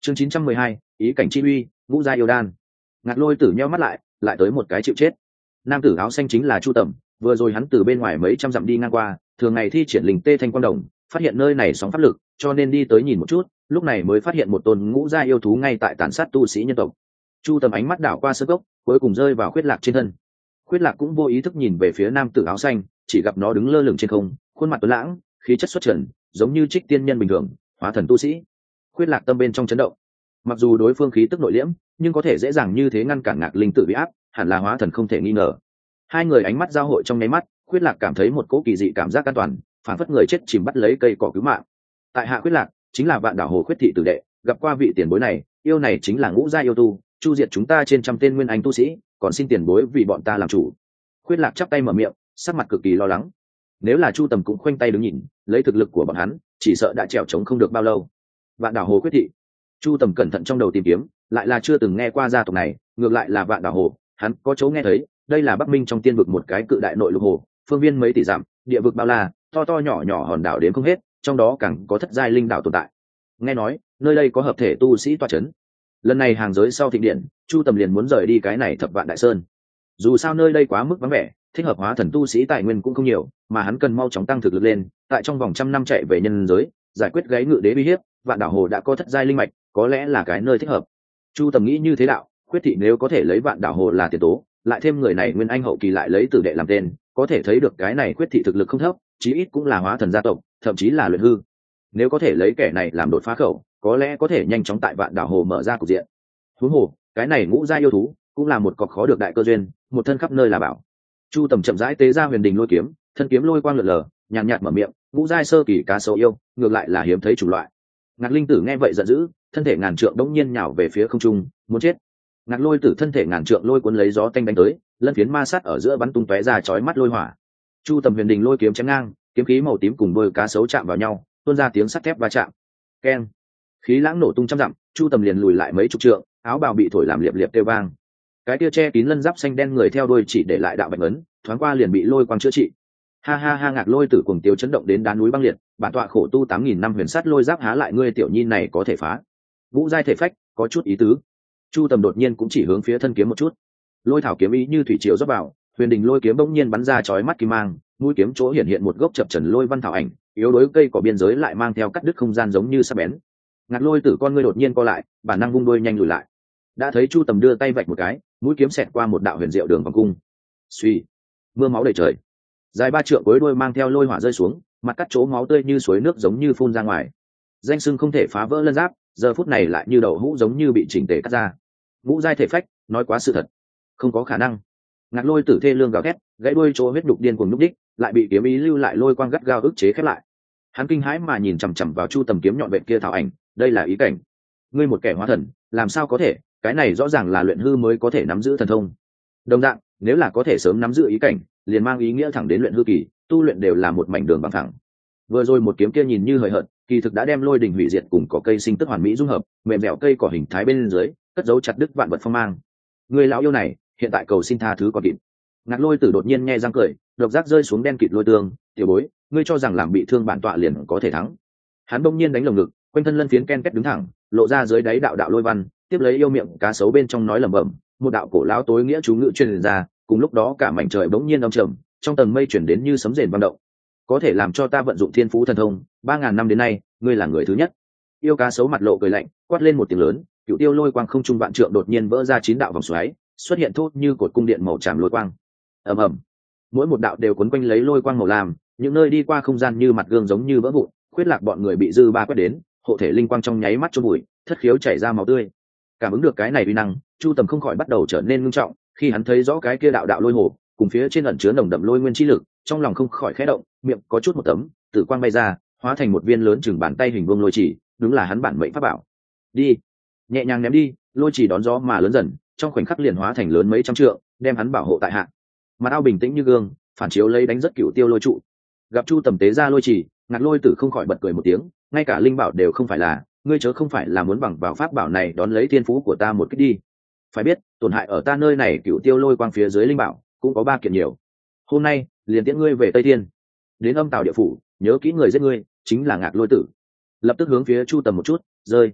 chương chín trăm mười hai, ý cảnh chi uy, ngũ gia yêu đan. Ngạc Lôi Tử nheo mắt lại, lại tới một cái chịu chết. Nam tử áo xanh chính là Chu Tầm, vừa rồi hắn từ bên ngoài mấy trăm dặm đi ngang qua, thường ngày thi triển linh tê thanh quang đồng, phát hiện nơi này sóng pháp lực, cho nên đi tới nhìn một chút, lúc này mới phát hiện một tôn ngũ gia yêu thú ngay tại tàn sát tu sĩ nhân tộc. Chu Tầm ánh mắt đảo qua sơ gốc, cuối cùng rơi vào Khuyết Lạc trên thân. Khuyết Lạc cũng vô ý thức nhìn về phía nam tử áo xanh, chỉ gặp nó đứng lơ lửng trên không, khuôn mặt tuấn lãng, khí chất xuất trần, giống như trích tiên nhân bình thường, hóa thần tu sĩ. Khuyết Lạc tâm bên trong chấn động. Mặc dù đối phương khí tức nội liễm, nhưng có thể dễ dàng như thế ngăn cản Ngạc Linh Tử bị áp, hẳn là hóa thần không thể nghi ngờ. Hai người ánh mắt giao hội trong nháy mắt, Khuyết Lạc cảm thấy một cỗ kỳ dị cảm giác an toàn, phản phất người chết chìm bắt lấy cây cỏ cứu mạng. Tại hạ Khuyết Lạc chính là Vạn Đảo Hồ Khuyết thị tử đệ, gặp qua vị tiền bối này, yêu này chính là ngũ gia yêu tu, chu diệt chúng ta trên trăm tên nguyên anh tu sĩ, còn xin tiền bối vì bọn ta làm chủ. Khuyết Lạc chắp tay mở miệng, sắc mặt cực kỳ lo lắng. Nếu là Chu Tầm cũng khoanh tay đứng nhìn, lấy thực lực của bọn hắn, chỉ sợ đã trèo trống không được bao lâu. Vạn Đảo Hồ Khuyết thị. Chu Tầm cẩn thận trong đầu tìm kiếm, lại là chưa từng nghe qua gia tộc này, ngược lại là Vạn Đảo Hồ, hắn có chỗ nghe thấy, đây là Bắc Minh trong tiên vực một cái cự đại nội lục hồ, phương viên mấy tỷ dặm, địa vực bao la, to to nhỏ nhỏ hòn đảo đến không hết, trong đó càng có thất giai linh đảo tồn tại. Nghe nói, nơi đây có hợp thể tu sĩ tọa chấn. Lần này hàng giới sau thịnh điện, Chu Tầm liền muốn rời đi cái này Thập Vạn Đại Sơn. Dù sao nơi đây quá mức vắng vẻ, thích hợp hóa thần tu sĩ tài nguyên cũng không nhiều, mà hắn cần mau chóng tăng thực lực lên, tại trong vòng trăm năm chạy về nhân giới, giải quyết gáy ngự đế uy hiếp, Vạn Đảo Hồ đã có thất giai linh mạch, có lẽ là cái nơi thích hợp. Chu Tầm nghĩ như thế đạo, Khuyết thị nếu có thể lấy Vạn Đảo Hồ là tiền tố, lại thêm người này nguyên anh hậu kỳ lại lấy tử đệ làm tên, có thể thấy được cái này Khuyết thị thực lực không thấp, chí ít cũng là hóa thần gia tộc, thậm chí là luyện hư. Nếu có thể lấy kẻ này làm đột phá khẩu, có lẽ có thể nhanh chóng tại Vạn Đảo Hồ mở ra cục diện. Huống hồ, cái này ngũ gia yêu thú cũng là một cọc khó được đại cơ duyên, một thân khắp nơi là bảo. Chu Tầm chậm rãi tế ra huyền đình lôi kiếm, thân kiếm lôi quang lượn lờ, nhàn nhạt mở miệng, ngũ giai sơ kỳ cá sấu yêu, ngược lại là hiếm thấy chủng loại. Ngạc Linh Tử nghe vậy giận dữ, thân thể ngàn trượng đống nhiên nhào về phía không trung, muốn chết. Ngạc Lôi Tử thân thể ngàn trượng lôi cuốn lấy gió tanh đánh tới, lân phiến ma sát ở giữa bắn tung tóe ra chói mắt lôi hỏa. Chu Tầm huyền đình lôi kiếm chém ngang, kiếm khí màu tím cùng đôi cá sấu chạm vào nhau, tuôn ra tiếng sắt thép va chạm. Keng! Khí lãng nổ tung trăm dặm, Chu Tầm liền lùi lại mấy chục trượng, áo bào bị thổi làm liệp liệp kêu vang. Cái tia che kín lân giáp xanh đen người theo đuôi chỉ để lại đạo bạch ấn, thoáng qua liền bị lôi quang chữa trị. Ha ha ha, Ngạc Lôi Tử cuồng tiêu chấn động đến đá núi băng liệt, bản tọa khổ tu tám nghìn năm huyền sát lôi giáp há lại ngươi tiểu nhi này có thể phá. Vũ giai thể phách, có chút ý tứ. Chu Tầm đột nhiên cũng chỉ hướng phía thân kiếm một chút. Lôi thảo kiếm ý như thủy triều rót vào, huyền đình lôi kiếm bỗng nhiên bắn ra chói mắt kim mang, mũi kiếm chỗ hiện hiện một gốc chập trần lôi văn thảo ảnh, yếu đối cây cỏ biên giới lại mang theo cắt đứt không gian giống như sắc bén. Ngạc Lôi Tử con ngươi đột nhiên co lại, bản năng vung đuôi nhanh lùi lại. Đã thấy Chu Tầm đưa tay vạch một cái, mũi kiếm xẹt qua một đạo huyền diệu đường vòng cung. Suy, mưa máu đầy trời. Dài ba trượng cuối đuôi mang theo lôi hỏa rơi xuống, mặt cắt chỗ máu tươi như suối nước giống như phun ra ngoài. Danh sưng không thể phá vỡ lân giáp, giờ phút này lại như đậu hũ giống như bị chỉnh tề cắt ra. Ngũ giai thể phách, nói quá sự thật, không có khả năng. Ngạc Lôi Tử thê lương gào thét, gãy đuôi chỗ huyết đục điên cuồng núp đích, lại bị kiếm ý lưu lại lôi quang gắt gao ức chế khép lại. Hắn kinh hãi mà nhìn chằm chằm vào Chu Tầm kiếm nhọn vẹn kia thảo ảnh, đây là ý cảnh. Ngươi một kẻ hóa thần, làm sao có thể? Cái này rõ ràng là luyện hư mới có thể nắm giữ thần thông. Đồng dạng, nếu là có thể sớm nắm giữ ý cảnh, liền mang ý nghĩa thẳng đến luyện hư kỳ, tu luyện đều là một mảnh đường bằng thẳng. Vừa rồi một kiếm kia nhìn như hời hợt, kỳ thực đã đem lôi đình hủy diệt cùng cỏ cây sinh tức hoàn mỹ dung hợp, mềm dẻo cây cỏ hình thái bên dưới, cất giấu chặt đứt vạn vật phong mang. Người lão yêu này, hiện tại cầu xin tha thứ còn kịp. Ngạc Lôi Tử đột nhiên nghe răng cười, độc giác rơi xuống đen kịt lôi tương, tiểu bối, ngươi cho rằng làm bị thương bản tọa liền có thể thắng. Hắn bỗng nhiên đánh lồng ngực, quanh thân lân phiến ken két đứng thẳng, lộ ra dưới đáy đạo đạo lôi văn, tiếp lấy yêu miệng cá sấu bên trong nói lẩm bẩm, một đạo cổ lão tối nghĩa chú ngữ truyền ra, cùng lúc đó cả mảnh trời bỗng nhiên âm trầm, trong tầng mây chuyển đến như sấm rền vang động. Có thể làm cho ta vận dụng thiên phú thần thông, ba ngàn năm đến nay, ngươi là người thứ nhất. Yêu cá sấu mặt lộ cười lạnh, quát lên một tiếng lớn, cựu tiêu lôi quang không trung vạn trượng đột nhiên vỡ ra chín đạo vòng xoáy, xuất hiện thốt như cột cung điện màu tràm lôi quang. Ầm ầm, mỗi một đạo đều quấn quanh lấy lôi quang màu lam, những nơi đi qua không gian như mặt gương giống như vỡ vụn, Khuyết Lạc bọn người bị dư ba quét đến, hộ thể linh quang trong nháy mắt chôn bụi, thất khiếu chảy ra máu tươi. Cảm ứng được cái này uy năng, Chu Tầm không khỏi bắt đầu trở nên ngưng trọng, khi hắn thấy rõ cái kia đạo đạo lôi hồ, cùng phía trên ẩn chứa nồng đậm lôi nguyên chi lực, trong lòng không khỏi khẽ động, miệng có chút một tấm, tử quang bay ra, hóa thành một viên lớn chừng bàn tay hình vuông lôi chỉ, đúng là hắn bản mệnh pháp bảo. Đi, nhẹ nhàng ném đi, lôi chỉ đón gió mà lớn dần, trong khoảnh khắc liền hóa thành lớn mấy trăm trượng, đem hắn bảo hộ tại hạ. Mặt ao bình tĩnh như gương, phản chiếu lấy đánh rất cựu tiêu lôi trụ. Gặp Chu Tầm tế ra lôi chỉ, Ngạc Lôi Tử không khỏi bật cười một tiếng, ngay cả linh bảo đều không phải là, ngươi chớ không phải là muốn bằng vào pháp bảo này đón lấy thiên phú của ta một kích đi. Phải biết, tổn hại ở ta nơi này cựu tiêu lôi quang phía dưới linh bảo cũng có ba kiện nhiều. Hôm nay liền tiễn ngươi về Tây Thiên, đến Âm Tào địa phủ, nhớ kỹ người giết ngươi chính là Ngạc Lôi Tử. Lập tức hướng phía Chu Tầm một chút, rơi.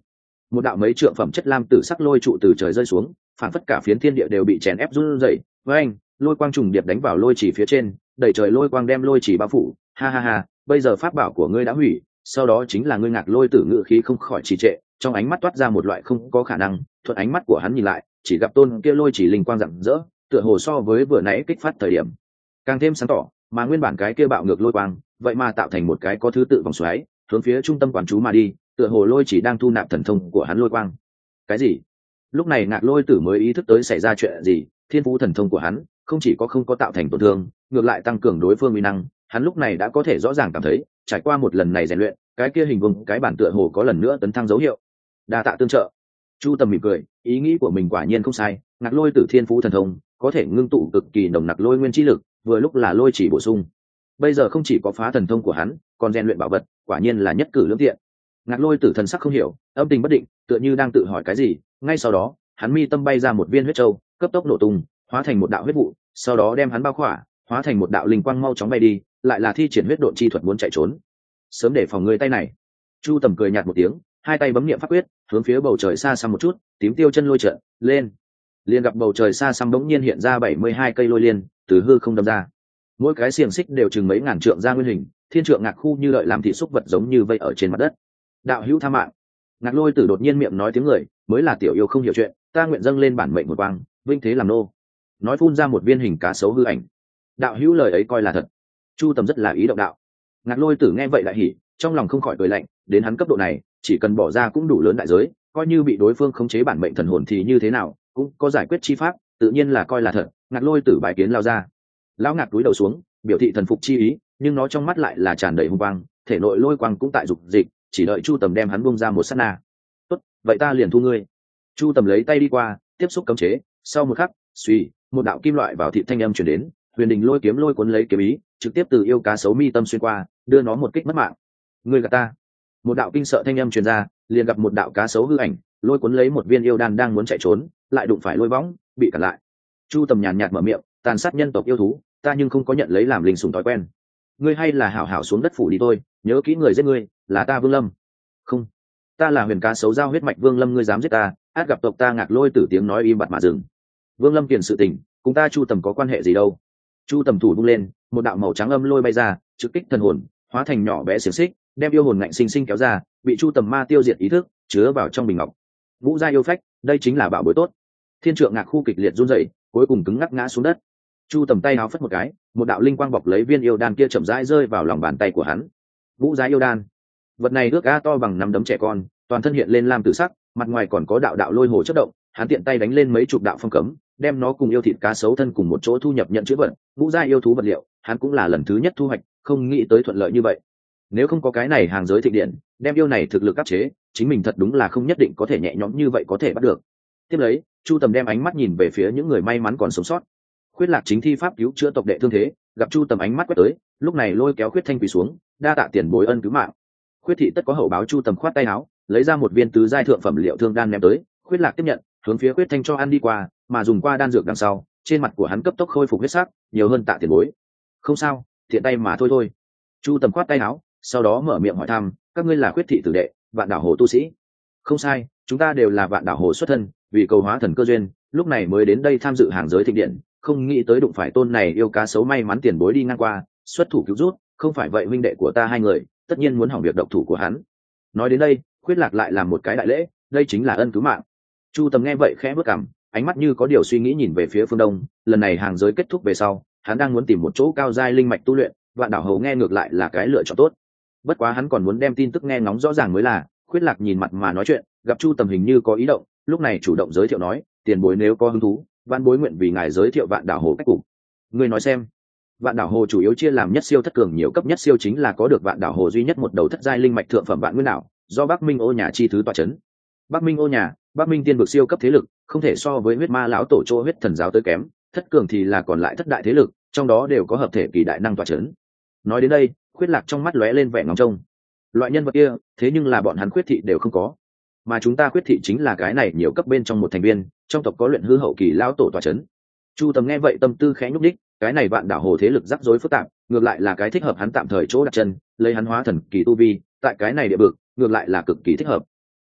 một đạo mấy trượng phẩm chất lam tử sắc lôi trụ từ trời rơi xuống, phản phất cả phiến thiên địa đều bị chèn ép run rẩy. Với anh, lôi quang trùng điệp đánh vào lôi chỉ phía trên, đẩy trời lôi quang đem lôi chỉ bao phủ. Ha ha ha, bây giờ pháp bảo của ngươi đã hủy, sau đó chính là ngươi ngạc lôi tử ngự khí không khỏi trì trệ, trong ánh mắt toát ra một loại không có khả năng. Thuận ánh mắt của hắn nhìn lại, chỉ gặp tôn kia lôi chỉ linh quang rạng rỡ, tựa hồ so với vừa nãy kích phát thời điểm càng thêm sáng tỏ, mà nguyên bản cái kia bạo ngược lôi quang, vậy mà tạo thành một cái có thứ tự vòng xoáy, hướng phía trung tâm quán chú mà đi, tựa hồ lôi chỉ đang thu nạp thần thông của hắn lôi quang. Cái gì? Lúc này ngạc lôi tử mới ý thức tới xảy ra chuyện gì. Thiên phú thần thông của hắn không chỉ có không có tạo thành tổn thương, ngược lại tăng cường đối phương uy năng. Hắn lúc này đã có thể rõ ràng cảm thấy, trải qua một lần này rèn luyện, cái kia hình vùng cái bản tựa hồ có lần nữa tấn thăng dấu hiệu. Đa tạ tương trợ. Chu Tầm mỉm cười, ý nghĩ của mình quả nhiên không sai, ngạc lôi tử thiên phú thần thông có thể ngưng tụ cực kỳ nồng nặc lôi nguyên chi lực, vừa lúc là lôi chỉ bổ sung. Bây giờ không chỉ có phá thần thông của hắn, còn rèn luyện bảo vật, quả nhiên là nhất cử lưỡng tiện. Ngạc lôi tử thần sắc không hiểu, âm tình bất định, tựa như đang tự hỏi cái gì. Ngay sau đó, hắn mi tâm bay ra một viên huyết châu, cấp tốc nổ tung, hóa thành một đạo huyết vụ, sau đó đem hắn bao khỏa, hóa thành một đạo linh quang mau chóng bay đi, lại là thi triển huyết độn chi thuật muốn chạy trốn. Sớm để phòng người tay này. Chu Tầm cười nhạt một tiếng, hai tay bấm niệm pháp quyết, hướng phía bầu trời xa xăm một chút, tím tiêu chân lôi trận lên. Liền gặp bầu trời xa xăm bỗng nhiên hiện ra bảy mươi hai cây lôi liên, từ hư không đâm ra. Mỗi cái xiềng xích đều chừng mấy ngàn trượng ra nguyên hình, thiên trượng ngạc khu như đợi làm thị xúc vật giống như vây ở trên mặt đất. Đạo hữu tha mạng. Ngạc lôi tử đột nhiên miệng nói tiếng người, mới là tiểu yêu không hiểu chuyện, ta nguyện dâng lên bản mệnh một quang, vinh thế làm nô. Nói phun ra một viên hình cá sấu hư ảnh. Đạo hữu lời ấy coi là thật. Chu Tầm rất là ý động đạo. Ngạc lôi tử nghe vậy lại hỉ, trong lòng không khỏi cười lạnh, đến hắn cấp độ này, chỉ cần bỏ ra cũng đủ lớn đại giới, coi như bị đối phương khống chế bản mệnh thần hồn thì như thế nào, cũng có giải quyết chi pháp, tự nhiên là coi là thật. Ngạc lôi tử bài kiến lao ra. Lão ngạc túi đầu xuống, biểu thị thần phục chi ý, nhưng nó trong mắt lại là tràn đầy hung quang, thể nội lôi quang cũng tại dục dịch, chỉ đợi Chu Tầm đem hắn buông ra một sát na. Tốt, vậy ta liền thu ngươi. Chu Tầm lấy tay đi qua, tiếp xúc cấm chế, sau một khắc, suy, một đạo kim loại vào thị thanh âm truyền đến, huyền đình lôi kiếm lôi cuốn lấy kiếm ý, trực tiếp từ yêu cá sấu mi tâm xuyên qua, đưa nó một kích mất mạng. Ngươi gạt ta. Một đạo kinh sợ thanh âm truyền ra, liền gặp một đạo cá sấu hư ảnh, lôi cuốn lấy một viên yêu đan đang muốn chạy trốn, lại đụng phải lôi võng, bị cản lại. Chu Tầm nhàn nhạt mở miệng, tàn sát nhân tộc yêu thú, ta nhưng không có nhận lấy làm linh sủng thói quen. Ngươi hay là hảo hảo xuống đất phủ đi thôi, nhớ kỹ người giết ngươi là ta Vương Lâm. Không, ta là huyền cá sấu giao huyết mạch Vương Lâm, ngươi dám giết ta, át gặp tộc ta. Ngạc lôi tử tiếng nói im bặt mà dừng. Vương Lâm kiền sự tình, cùng ta Chu Tầm có quan hệ gì đâu. Chu Tầm thủ vung lên, một đạo màu trắng âm lôi bay ra, trực kích thần hồn, hóa thành nhỏ bé xiềng xích, đem yêu hồn ngạnh sinh sinh kéo ra, bị Chu Tầm ma tiêu diệt ý thức, chứa vào trong bình ngọc. Ngũ gia yêu phách, đây chính là bảo bối tốt. Thiên trượng ngạc khu kịch liệt run rẩy, cuối cùng cứng ngắc ngã xuống đất. Chu Tầm tay háo phất một cái, một đạo linh quang bọc lấy viên yêu đan kia chậm rãi rơi vào lòng bàn tay của hắn. Ngũ gia yêu đan, vật này ước a to bằng nắm đấm trẻ con, toàn thân hiện lên lam tử sắc, mặt ngoài còn có đạo đạo lôi hồ chớp động. Hắn tiện tay đánh lên mấy chục đạo phong cấm, đem nó cùng yêu thịt cá sấu thân cùng một chỗ thu nhập nhận chữ vật. Ngũ gia yêu thú vật liệu, hắn cũng là lần thứ nhất thu hoạch, không nghĩ tới thuận lợi như vậy. Nếu không có cái này hàng giới thịnh điện, đem yêu này thực lực áp chế, chính mình thật đúng là không nhất định có thể nhẹ nhõm như vậy có thể bắt được. Tiếp lấy, Chu Tầm đem ánh mắt nhìn về phía những người may mắn còn sống sót. Khuyết Lạc chính thi pháp cứu chữa tộc đệ thương thế, gặp Chu Tầm ánh mắt quét tới, lúc này lôi kéo Khuyết Thanh quỳ xuống, đa tạ tiền bối ân cứu mạng. Khuyết thị tất có hậu báo. Chu Tầm khoát tay áo, lấy ra một viên tứ giai thượng phẩm liệu thương đan ném tới. Khuyết Lạc tiếp nhận, hướng phía Khuyết Thanh cho ăn đi qua, mà dùng qua đan dược đằng sau, trên mặt của hắn cấp tốc khôi phục huyết sắc, nhiều hơn tạ tiền bối. Không sao, tiện tay mà thôi thôi. Chu Tầm khoát tay áo, sau đó mở miệng hỏi thăm, các ngươi là Khuyết thị tử đệ, Vạn Đảo Hồ tu sĩ? Không sai, chúng ta đều là Vạn Đảo Hồ xuất thân, vì cầu hóa thần cơ duyên, lúc này mới đến đây tham dự hàng giới thịnh điện, không nghĩ tới đụng phải tôn này yêu cá sấu may mắn tiền bối đi ngang qua, xuất thủ cứu rút, không phải vậy huynh đệ của ta hai người, tất nhiên muốn hỏng việc độc thủ của hắn. Nói đến đây, Khuyết Lạc lại làm một cái đại lễ, đây chính là ân cứu mạng. Chu Tầm nghe vậy khẽ bước cằm, ánh mắt như có điều suy nghĩ nhìn về phía phương đông. Lần này hàng giới kết thúc về sau, hắn đang muốn tìm một chỗ cao giai linh mạch tu luyện, Vạn Đảo Hồ nghe ngược lại là cái lựa chọn tốt. Bất quá hắn còn muốn đem tin tức nghe ngóng rõ ràng mới là. Khuyết Lạc nhìn mặt mà nói chuyện, gặp Chu Tầm hình như có ý động, lúc này chủ động giới thiệu nói, tiền bối nếu có hứng thú, Vạn bối nguyện vì ngài giới thiệu Vạn Đảo Hồ cách cục. Ngươi nói xem. Vạn Đảo Hồ chủ yếu chia làm nhất siêu thất cường, nhiều cấp nhất siêu chính là có được Vạn Đảo Hồ duy nhất một đầu thất giai linh mạch thượng phẩm Vạn Nguyên Đảo, do Bắc Minh Ô nhà chi thứ tọa chấn. Bắc Minh Ô nhà, Bắc Minh tiên vực siêu cấp thế lực, không thể so với huyết ma lão tổ chỗ huyết thần giáo tới kém. Thất cường thì là còn lại thất đại thế lực, trong đó đều có hợp thể kỳ đại năng tọa chấn. Nói đến đây, Khuyết Lạc trong mắt lóe lên vẻ ngóng trông. Loại nhân vật kia, thế nhưng là bọn hắn Khuyết thị đều không có, mà chúng ta Khuyết thị chính là cái này nhiều cấp bên trong một thành viên, trong tộc có luyện hư hậu kỳ lão tổ tọa chấn. Chu Tầm nghe vậy tâm tư khẽ nhúc đích, cái này Vạn Đảo Hồ thế lực rắc rối phức tạp, ngược lại là cái thích hợp hắn tạm thời chỗ đặt chân, lấy hắn hóa thần kỳ tu vi, tại cái này địa vực, ngược lại là cực kỳ thích hợp.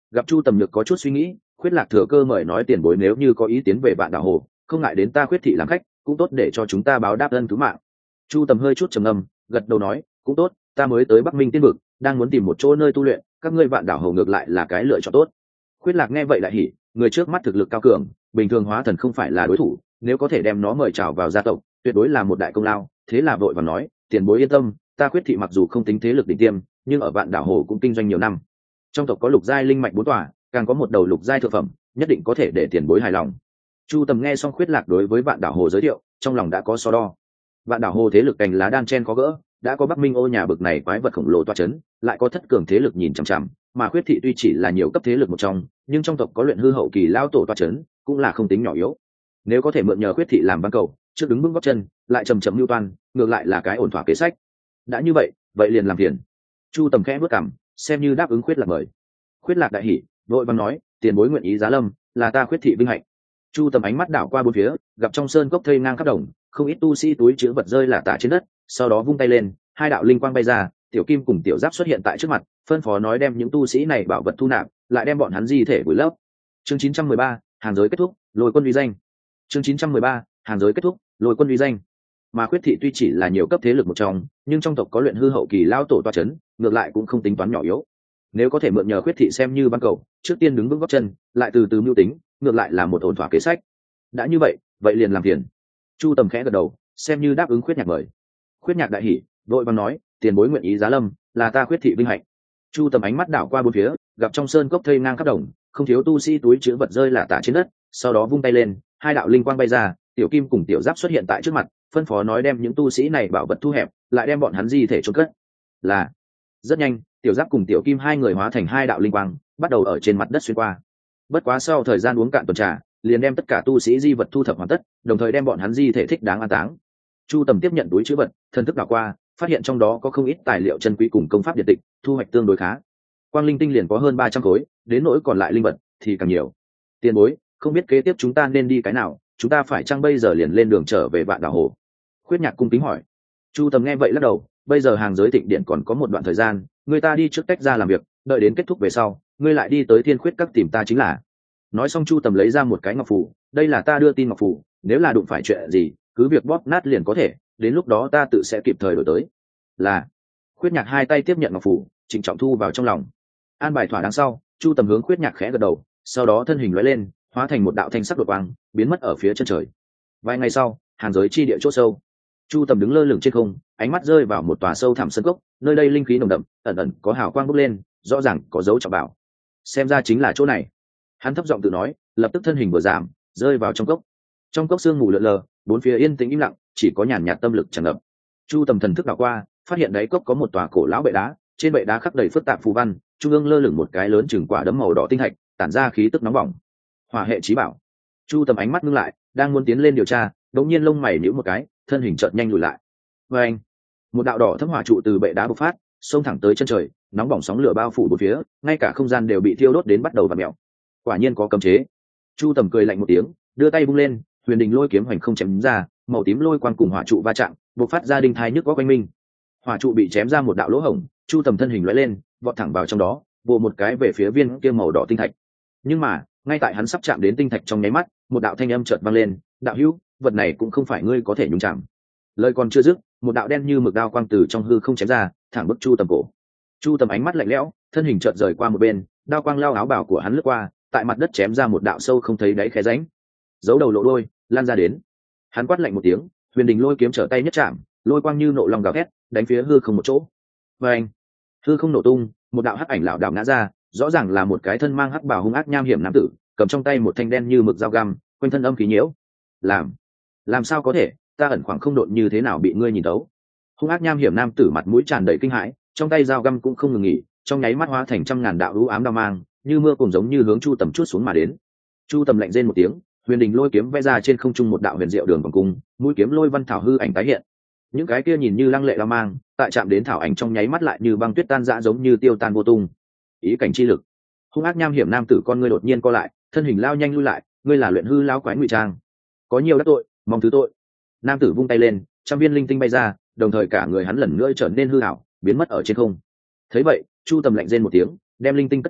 Gặp Chu Tầm Nhược có chút suy nghĩ, Khuyết Lạc thừa cơ mời nói tiền bối nếu như có ý tiến về Vạn Đảo Hồ, không ngại đến ta Khuyết thị làm khách, cũng tốt để cho chúng ta báo đáp ân cứu mạng. Chu Tầm hơi chút trầm ngâm, gật đầu nói, cũng tốt, ta mới tới Bắc Minh Tiên vực, đang muốn tìm một chỗ nơi tu luyện, các ngươi Vạn Đảo Hồ ngược lại là cái lựa chọn tốt. Khuyết Lạc nghe vậy lại hỉ, người trước mắt thực lực cao cường, bình thường hóa thần không phải là đối thủ, nếu có thể đem nó mời chào vào gia tộc, tuyệt đối là một đại công lao. Thế là vội vàng nói, tiền bối yên tâm, ta Khuyết thị mặc dù không tính thế lực đỉnh tiêm, nhưng ở Vạn Đảo Hồ cũng kinh doanh nhiều năm. Trong tộc có lục giai linh mạch bốn tòa, càng có một đầu lục giai thượng phẩm, nhất định có thể để tiền bối hài lòng. Chu Tầm nghe xong Khuyết Lạc đối với Vạn Đảo Hồ giới thiệu, trong lòng đã có so đo. Vạn Đảo Hồ thế lực cành lá đan chen có gỡ, đã có Bắc Minh Ô nhà bực này quái vật khổng lồ toa chấn, lại có thất cường thế lực nhìn chằm chằm, mà Khuyết thị tuy chỉ là nhiều cấp thế lực một trong, nhưng trong tộc có luyện hư hậu kỳ lao tổ toa chấn, cũng là không tính nhỏ yếu. Nếu có thể mượn nhờ Khuyết thị làm ban cầu, trước đứng vững gót chân, lại chầm chậm lưu toan, ngược lại là cái ổn thỏa kế sách. Đã như vậy, vậy liền làm phiền. Chu Tầm khẽ bước cằm, xem như đáp ứng Khuyết Lạc mời. Khuyết Lạc đại hỉ, vội vàng nói, tiền bối nguyện ý giá lâm, là ta Khuyết thị vinh hạnh. Chu Tầm ánh mắt đảo qua bốn phía, gặp trong sơn cốc thây ngang khắp đồng, không ít tu sĩ túi chứa vật rơi lả tả trên đất, sau đó vung tay lên, hai đạo linh quang bay ra, tiểu kim cùng tiểu giáp xuất hiện tại trước mặt, phân phó nói đem những tu sĩ này bảo vật thu nạp, lại đem bọn hắn di thể vùi lấp. Chương chín trăm mười ba, hàng giới kết thúc, lôi quân uy danh. Chương chín trăm mười ba, hàng giới kết thúc, lôi quân uy danh. Mà Khuyết thị tuy chỉ là nhiều cấp thế lực một trong, nhưng trong tộc có luyện hư hậu kỳ lao tổ toa chấn, ngược lại cũng không tính toán nhỏ yếu. Nếu có thể mượn nhờ Khuyết thị xem như ban cầu, trước tiên đứng vững gót chân, lại từ từ mưu tính, ngược lại là một ổn thỏa kế sách. Đã như vậy, vậy liền làm phiền. Chu Tầm khẽ gật đầu, xem như đáp ứng Khuyết Nhạc mời. Khuyết Nhạc đại hỉ, đội vàng nói, tiền bối nguyện ý giá lâm, là ta Khuyết thị vinh hạnh. Chu Tầm ánh mắt đảo qua bốn phía, gặp trong sơn cốc thây ngang khắp đồng, không thiếu tu sĩ túi chứa vật rơi lả tả trên đất, sau đó vung tay lên, hai đạo linh quang bay ra, tiểu kim cùng tiểu giáp xuất hiện tại trước mặt, phân phó nói đem những tu sĩ này bảo vật thu hẹp, lại đem bọn hắn di thể chôn cất. Là. Rất nhanh, tiểu giáp cùng tiểu kim hai người hóa thành hai đạo linh quang, bắt đầu ở trên mặt đất xuyên qua. Bất quá sau thời gian uống cạn tuần trà, liền đem tất cả tu sĩ di vật thu thập hoàn tất, đồng thời đem bọn hắn di thể thích đáng an táng. Chu Tầm tiếp nhận túi trữ vật, thần thức đảo qua, phát hiện trong đó có không ít tài liệu chân quý cùng công pháp điện tịch, thu hoạch tương đối khá. Quang linh tinh liền có hơn ba trăm khối, đến nỗi còn lại linh vật thì càng nhiều. Tiền bối, không biết kế tiếp chúng ta nên đi cái nào, chúng ta phải chăng bây giờ liền lên đường trở về Vạn Đảo Hồ? Khuyết Nhạc cung kính hỏi. Chu Tầm nghe vậy lắc đầu, bây giờ hàng giới thịnh điện còn có một đoạn thời gian, người ta đi trước tách ra làm việc, đợi đến kết thúc về sau, ngươi lại đi tới Thiên Khuyết các tìm ta chính là. Nói xong Chu Tầm lấy ra một cái ngọc phù, đây là ta đưa tin ngọc phù, nếu là đụng phải chuyện gì, cứ việc bóp nát liền có thể, đến lúc đó ta tự sẽ kịp thời đổi tới. Là. Khuyết Nhạc hai tay tiếp nhận ngọc phù, trịnh trọng thu vào trong lòng. An bài thỏa đáng sau, Chu Tầm hướng Khuyết Nhạc khẽ gật đầu, sau đó thân hình lóe lên, hóa thành một đạo thanh sắc đột quang, biến mất ở phía chân trời. Vài ngày sau, hàn giới chi địa chỗ sâu, Chu Tầm đứng lơ lửng trên không, ánh mắt rơi vào một tòa sâu thẳm sân cốc, nơi đây linh khí nồng đậm, ẩn ẩn có hào quang bốc lên, rõ ràng có dấu trọng bảo. Xem ra chính là chỗ này. Hắn thấp giọng tự nói, lập tức thân hình vừa giảm, rơi vào trong cốc. Trong cốc sương mù lượn lờ, bốn phía yên tĩnh im lặng, chỉ có nhàn nhạt tâm lực tràn ngập. Chu Tầm thần thức đảo qua, phát hiện đáy cốc có một tòa cổ lão bệ đá, trên bệ đá khắc đầy phức tạp phù văn, trung ương lơ lửng một cái lớn chừng quả đấm màu đỏ tinh thạch, tản ra khí tức nóng bỏng. Hỏa hệ chí bảo. Chu Tầm ánh mắt ngưng lại, đang muốn tiến lên điều tra, đột nhiên lông mày nhíu một cái, thân hình chợt nhanh lùi lại. Và anh, một đạo đỏ thấm hỏa trụ từ bệ đá bộc phát, xông thẳng tới chân trời, nóng bỏng sóng lửa bao phủ bốn phía, ngay cả không gian đều bị thiêu đốt đến bắt đầu vặn mèo. Quả nhiên có cấm chế. Chu Tầm cười lạnh một tiếng, đưa tay vung lên, huyền đình lôi kiếm hoành không chém ra, màu tím lôi quang cùng hỏa trụ va chạm, bộc phát ra đinh thai nhức góc quanh minh. Hỏa trụ bị chém ra một đạo lỗ hổng, Chu Tầm thân hình lóe lên, vọt thẳng vào trong đó, vồ một cái về phía viên kia màu đỏ tinh thạch. Nhưng mà, ngay tại hắn sắp chạm đến tinh thạch trong nháy mắt, một đạo thanh âm chợt vang lên, "Đạo hữu, vật này cũng không phải ngươi có thể nhúng chạm." Lời còn chưa dứt, một đạo đen như mực đao quang từ trong hư không chém ra, thẳng bức Chu Tầm cổ. Chu Tầm ánh mắt lạnh lẽo, thân hình chợt rời qua một bên, đao quang lao áo bào của hắn lướt qua, tại mặt đất chém ra một đạo sâu không thấy đáy khe rãnh. Giấu đầu lộ đuôi, lan ra đến. Hắn quát lạnh một tiếng, huyền đình lôi kiếm trở tay nhất chạm, lôi quang như nộ long gào thét, đánh phía hư không một chỗ. Và anh, hư không nổ tung, một đạo hắc ảnh lão đạo ngã ra, rõ ràng là một cái thân mang hắc bào hung ác nham hiểm nam tử, cầm trong tay một thanh đen như mực dao găm, quanh thân âm khí nhiễu. Làm, làm sao có thể, ta ẩn khoảng không độn như thế nào bị ngươi nhìn thấu? Hung ác nham hiểm nam tử mặt mũi tràn đầy kinh hãi, trong tay dao găm cũng không ngừng nghỉ, trong nháy mắt hóa thành trăm ngàn đạo u ám đao mang, như mưa cùng giống như hướng Chu Tầm chút xuống mà đến. Chu Tầm lạnh rên một tiếng, huyền đình lôi kiếm vẽ ra trên không trung một đạo huyền diệu đường vòng cung, mũi kiếm lôi văn thảo hư ảnh tái hiện. Những cái kia nhìn như lăng lệ đao mang, tại chạm đến thảo ảnh trong nháy mắt lại như băng tuyết tan rã giống như tiêu tan vô tung. Ý cảnh chi lực. Hung ác nham hiểm nam tử con ngươi đột nhiên co lại, thân hình lao nhanh lui lại, ngươi là luyện hư lão quái ngụy trang, có nhiều đắc tội, mong thứ tội. Nam tử vung tay lên, trăm viên linh tinh bay ra, đồng thời cả người hắn lần nữa trở nên hư ảo, biến mất ở trên không. Thấy vậy, Chu Tầm lạnh rên một tiếng, đem linh tinh cất kỹ,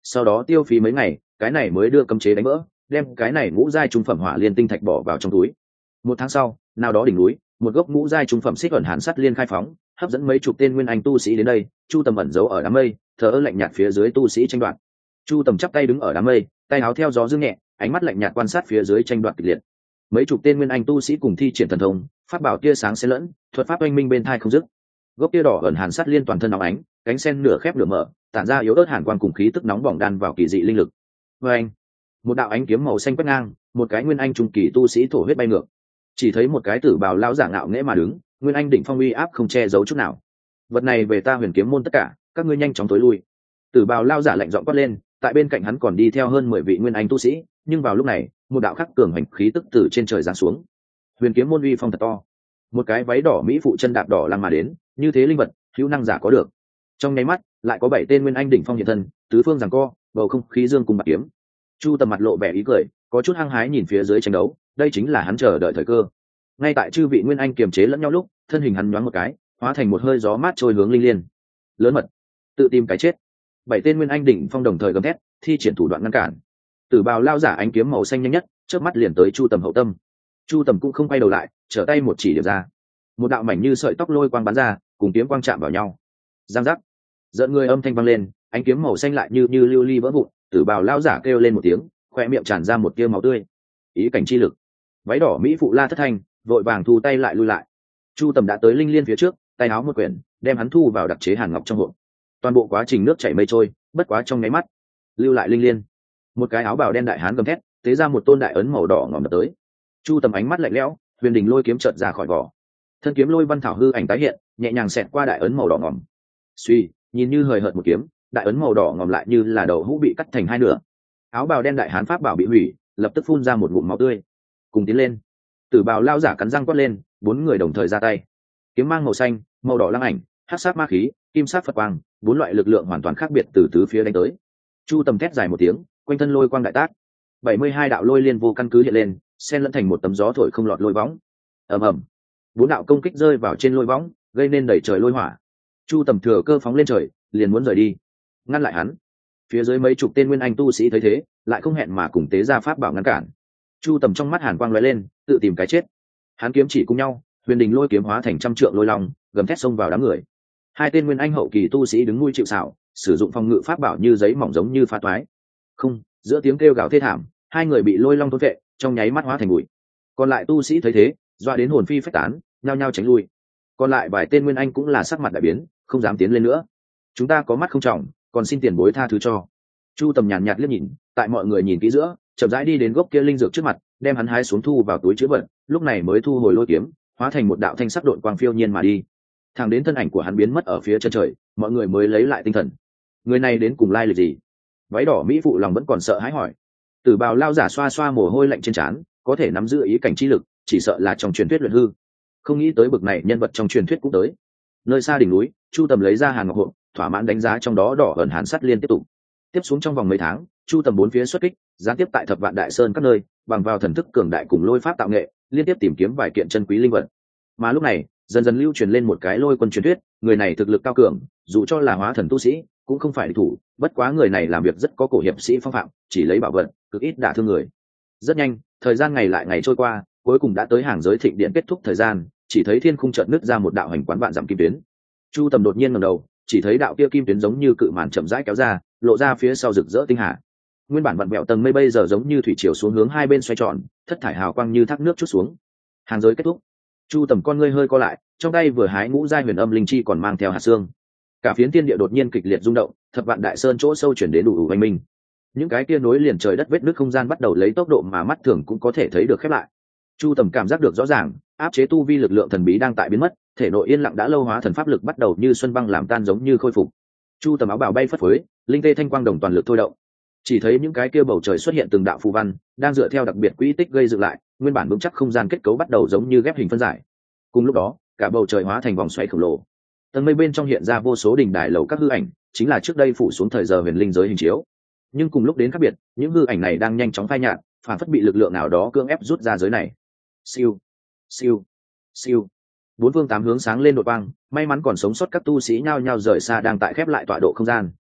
sau đó tiêu phí mấy ngày cái này mới đưa cấm chế đánh vỡ, đem cái này ngũ giai trung phẩm hỏa liên tinh thạch bỏ vào trong túi. Một tháng sau, nào đó đỉnh núi, một gốc ngũ giai trung phẩm xích ẩn hàn sắt liên khai phóng, hấp dẫn mấy chục tên nguyên anh tu sĩ đến đây. Chu Tầm ẩn giấu ở đám mây, thờ ơ lạnh nhạt phía dưới tu sĩ tranh đoạt. Chu Tầm chắp tay đứng ở đám mây, tay áo theo gió dương nhẹ, ánh mắt lạnh nhạt quan sát phía dưới tranh đoạt kịch liệt. Mấy chục tên nguyên anh tu sĩ cùng thi triển thần thông, pháp bảo tia sáng xen lẫn, thuật pháp oanh minh bên thai không dứt. Gốc tia đỏ ẩn hàn sắt liên toàn thân nóng ánh, cánh sen nửa khép nửa mở, tản ra yếu ớt hàn quang cùng khí tức nóng bỏng đan vào kỳ dị linh lực. Và anh, một đạo ánh kiếm màu xanh quét ngang, một cái nguyên anh trung kỳ tu sĩ thổ huyết bay ngược. Chỉ thấy một cái tử bào lão giả ngạo nghễ mà đứng, nguyên anh đỉnh phong uy áp không che giấu chút nào. Vật này về ta Huyền Kiếm môn tất cả, các ngươi nhanh chóng tối lui. Tử bào lão giả lạnh giọng quát lên, tại bên cạnh hắn còn đi theo hơn mười vị nguyên anh tu sĩ, nhưng vào lúc này, một đạo khắc cường hành khí tức từ trên trời giáng xuống. Huyền Kiếm môn uy phong thật to. Một cái váy đỏ mỹ phụ chân đạp đỏ lăng mà đến, như thế linh vật, hữu năng giả có được. Trong nháy mắt, lại có bảy tên nguyên anh đỉnh phong hiện thân, tứ phương giằng co, bầu không khí dương cùng bạc kiếm. Chu Tầm mặt lộ vẻ ý cười, có chút hăng hái nhìn phía dưới tranh đấu, đây chính là hắn chờ đợi thời cơ. Ngay tại chư vị nguyên anh kiềm chế lẫn nhau lúc, thân hình hắn nhoáng một cái, hóa thành một hơi gió mát trôi hướng linh liên. Lớn mật, tự tìm cái chết. Bảy tên nguyên anh đỉnh phong đồng thời gầm thét, thi triển thủ đoạn ngăn cản. Tử bào lao giả ánh kiếm màu xanh nhanh nhất, chớp mắt liền tới Chu Tầm hậu tâm. Chu Tầm cũng không quay đầu lại, trở tay một chỉ điểm ra. Một đạo mảnh như sợi tóc lôi quang bắn ra, cùng kiếm quang chạm vào nhau. Giang giác, giận người âm thanh vang lên, ánh kiếm màu xanh lại như như lưu ly vỡ vụn. Tử bào lao giả kêu lên một tiếng, khoe miệng tràn ra một tia máu tươi. Ý cảnh chi lực. Váy đỏ mỹ phụ la thất thanh, vội vàng thu tay lại lui lại. Chu Tầm đã tới linh liên phía trước, tay áo một quyển, đem hắn thu vào đặc chế hàn ngọc trong hộp. Toàn bộ quá trình nước chảy mây trôi, bất quá trong nháy mắt, lưu lại linh liên. Một cái áo bào đen đại hán gầm thét, tế ra một tôn đại ấn màu đỏ ngòm đập tới. Chu Tầm ánh mắt lạnh lẽo, huyền đình lôi kiếm chợt ra khỏi vỏ. Thân kiếm lôi văn thảo hư ảnh tái hiện, nhẹ nhàng xẹt qua đại ấn màu đỏ ngòm. Suy, nhìn như hời hợt một kiếm, đại ấn màu đỏ ngòm lại như là đầu hũ bị cắt thành hai nửa. Áo bào đen đại hán pháp bảo bị hủy, lập tức phun ra một ngụm máu tươi. Cùng tiến lên. Tử bào lao giả cắn răng quát lên, bốn người đồng thời ra tay. Kiếm mang màu xanh, màu đỏ lăng ảnh, hắc sát ma khí, kim sát phật quang, bốn loại lực lượng hoàn toàn khác biệt từ tứ phía đánh tới. Chu Tầm thét dài một tiếng, quanh thân lôi quang đại tác, bảy mươi hai đạo lôi liên vô căn cứ hiện lên, xen lẫn thành một tấm gió thổi không lọt lôi võng. Ầm ầm, bốn đạo công kích rơi vào trên lôi võng, gây nên đẩy trời lôi hỏa. Chu Tầm thừa cơ phóng lên trời, liền muốn rời đi, ngăn lại hắn. Phía dưới mấy chục tên nguyên anh tu sĩ thấy thế, lại không hẹn mà cùng tế ra pháp bảo ngăn cản. Chu Tầm trong mắt hàn quang lóe lên, tự tìm cái chết. Hắn kiếm chỉ cùng nhau, huyền đình lôi kiếm hóa thành trăm trượng lôi long, gầm thét xông vào đám người. Hai tên nguyên anh hậu kỳ tu sĩ đứng nuôi chịu sào, sử dụng phòng ngự pháp bảo như giấy mỏng giống như phá toái. Không, giữa tiếng kêu gào thê thảm, hai người bị lôi long thôn vệ, trong nháy mắt hóa thành bụi. Còn lại tu sĩ thấy thế, doa đến hồn phi phách tán, nhao nhao tránh lui. Còn lại vài tên nguyên anh cũng là sắc mặt đại biến, không dám tiến lên nữa. Chúng ta có mắt không trọng, còn xin tiền bối tha thứ cho. Chu Tầm nhàn nhạt liếc nhìn, tại mọi người nhìn kỹ giữa, chậm rãi đi đến gốc kia linh dược trước mặt, đem hắn hái xuống thu vào túi chứa vật, lúc này mới thu hồi lôi kiếm, hóa thành một đạo thanh sắc độn quang phiêu nhiên mà đi. Thẳng đến thân ảnh của hắn biến mất ở phía chân trời, mọi người mới lấy lại tinh thần. Người này đến cùng lai lịch gì? Váy đỏ mỹ phụ lòng vẫn còn sợ hãi hỏi. Tử bào lao giả xoa xoa mồ hôi lạnh trên trán, có thể nắm giữ ý cảnh chi lực, chỉ sợ là trong truyền thuyết luyện hư. Không nghĩ tới bực này nhân vật trong truyền thuyết cũng tới. Nơi xa đỉnh núi, Chu Tầm lấy ra hàn ngọc hộp, thỏa mãn đánh giá trong đó đỏ ẩn hàn sắt liên tiếp tục. Tiếp xuống trong vòng mấy tháng, Chu Tầm bốn phía xuất kích, gián tiếp tại Thập Vạn Đại Sơn các nơi, bằng vào thần thức cường đại cùng lôi pháp tạo nghệ, liên tiếp tìm kiếm vài kiện chân quý linh vật. Mà lúc này, dần dần lưu truyền lên một cái lôi quân truyền thuyết, người này thực lực cao cường, dù cho là hóa thần tu sĩ, cũng không phải địch thủ, bất quá người này làm việc rất có cổ hiệp sĩ phong phạm, chỉ lấy bảo vật, cực ít đả thương người. Rất nhanh, thời gian ngày lại ngày trôi qua, cuối cùng đã tới hàng giới thịnh điện kết thúc thời gian, chỉ thấy thiên khung chợt nứt ra một đạo hành quán vạn dặm kim tuyến. Chu Tầm đột nhiên ngẩng đầu, chỉ thấy đạo kia kim tuyến giống như cự màn chậm rãi kéo ra, lộ ra phía sau rực rỡ tinh hà. Nguyên bản vặn vẹo tầng mây bây giờ giống như thủy triều xuống hướng hai bên xoay tròn, thất thải hào quang như thác nước chút xuống. Hàng giới kết thúc. Chu Tầm con ngươi hơi co lại, trong tay vừa hái ngũ giai huyền âm linh chi còn mang theo hạt xương. Cả phiến thiên địa đột nhiên kịch liệt rung động, Thập Vạn Đại Sơn chỗ sâu chuyển đến đủ đủ oanh minh. Những cái kia nối liền trời đất vết nứt không gian bắt đầu lấy tốc độ mà mắt thường cũng có thể thấy được khép lại. Chu Tầm cảm giác được rõ ràng, áp chế tu vi lực lượng thần bí đang tại biến mất, thể nội yên lặng đã lâu hóa thần pháp lực bắt đầu như xuân băng làm tan giống như khôi phục. Chu Tầm áo bào bay phất phới, linh tê thanh quang đồng toàn lực thôi động. Chỉ thấy những cái kia bầu trời xuất hiện từng đạo phù văn, đang dựa theo đặc biệt quỹ tích gây dựng lại, nguyên bản vững chắc không gian kết cấu bắt đầu giống như ghép hình phân giải. Cùng lúc đó, cả bầu trời hóa thành vòng xoáy khổng lồ. Tầng mây bên trong hiện ra vô số đỉnh đài lầu các hư ảnh, chính là trước đây phủ xuống thời giờ huyền linh giới hình chiếu. Nhưng cùng lúc đến khác biệt, những hư ảnh này đang nhanh chóng phai nhạt, phản phất bị lực lượng nào đó cưỡng ép rút ra giới này. Siêu, siêu, siêu. Bốn phương tám hướng sáng lên đột quang, may mắn còn sống sót các tu sĩ nhao nhao rời xa đang tại khép lại tọa độ không gian.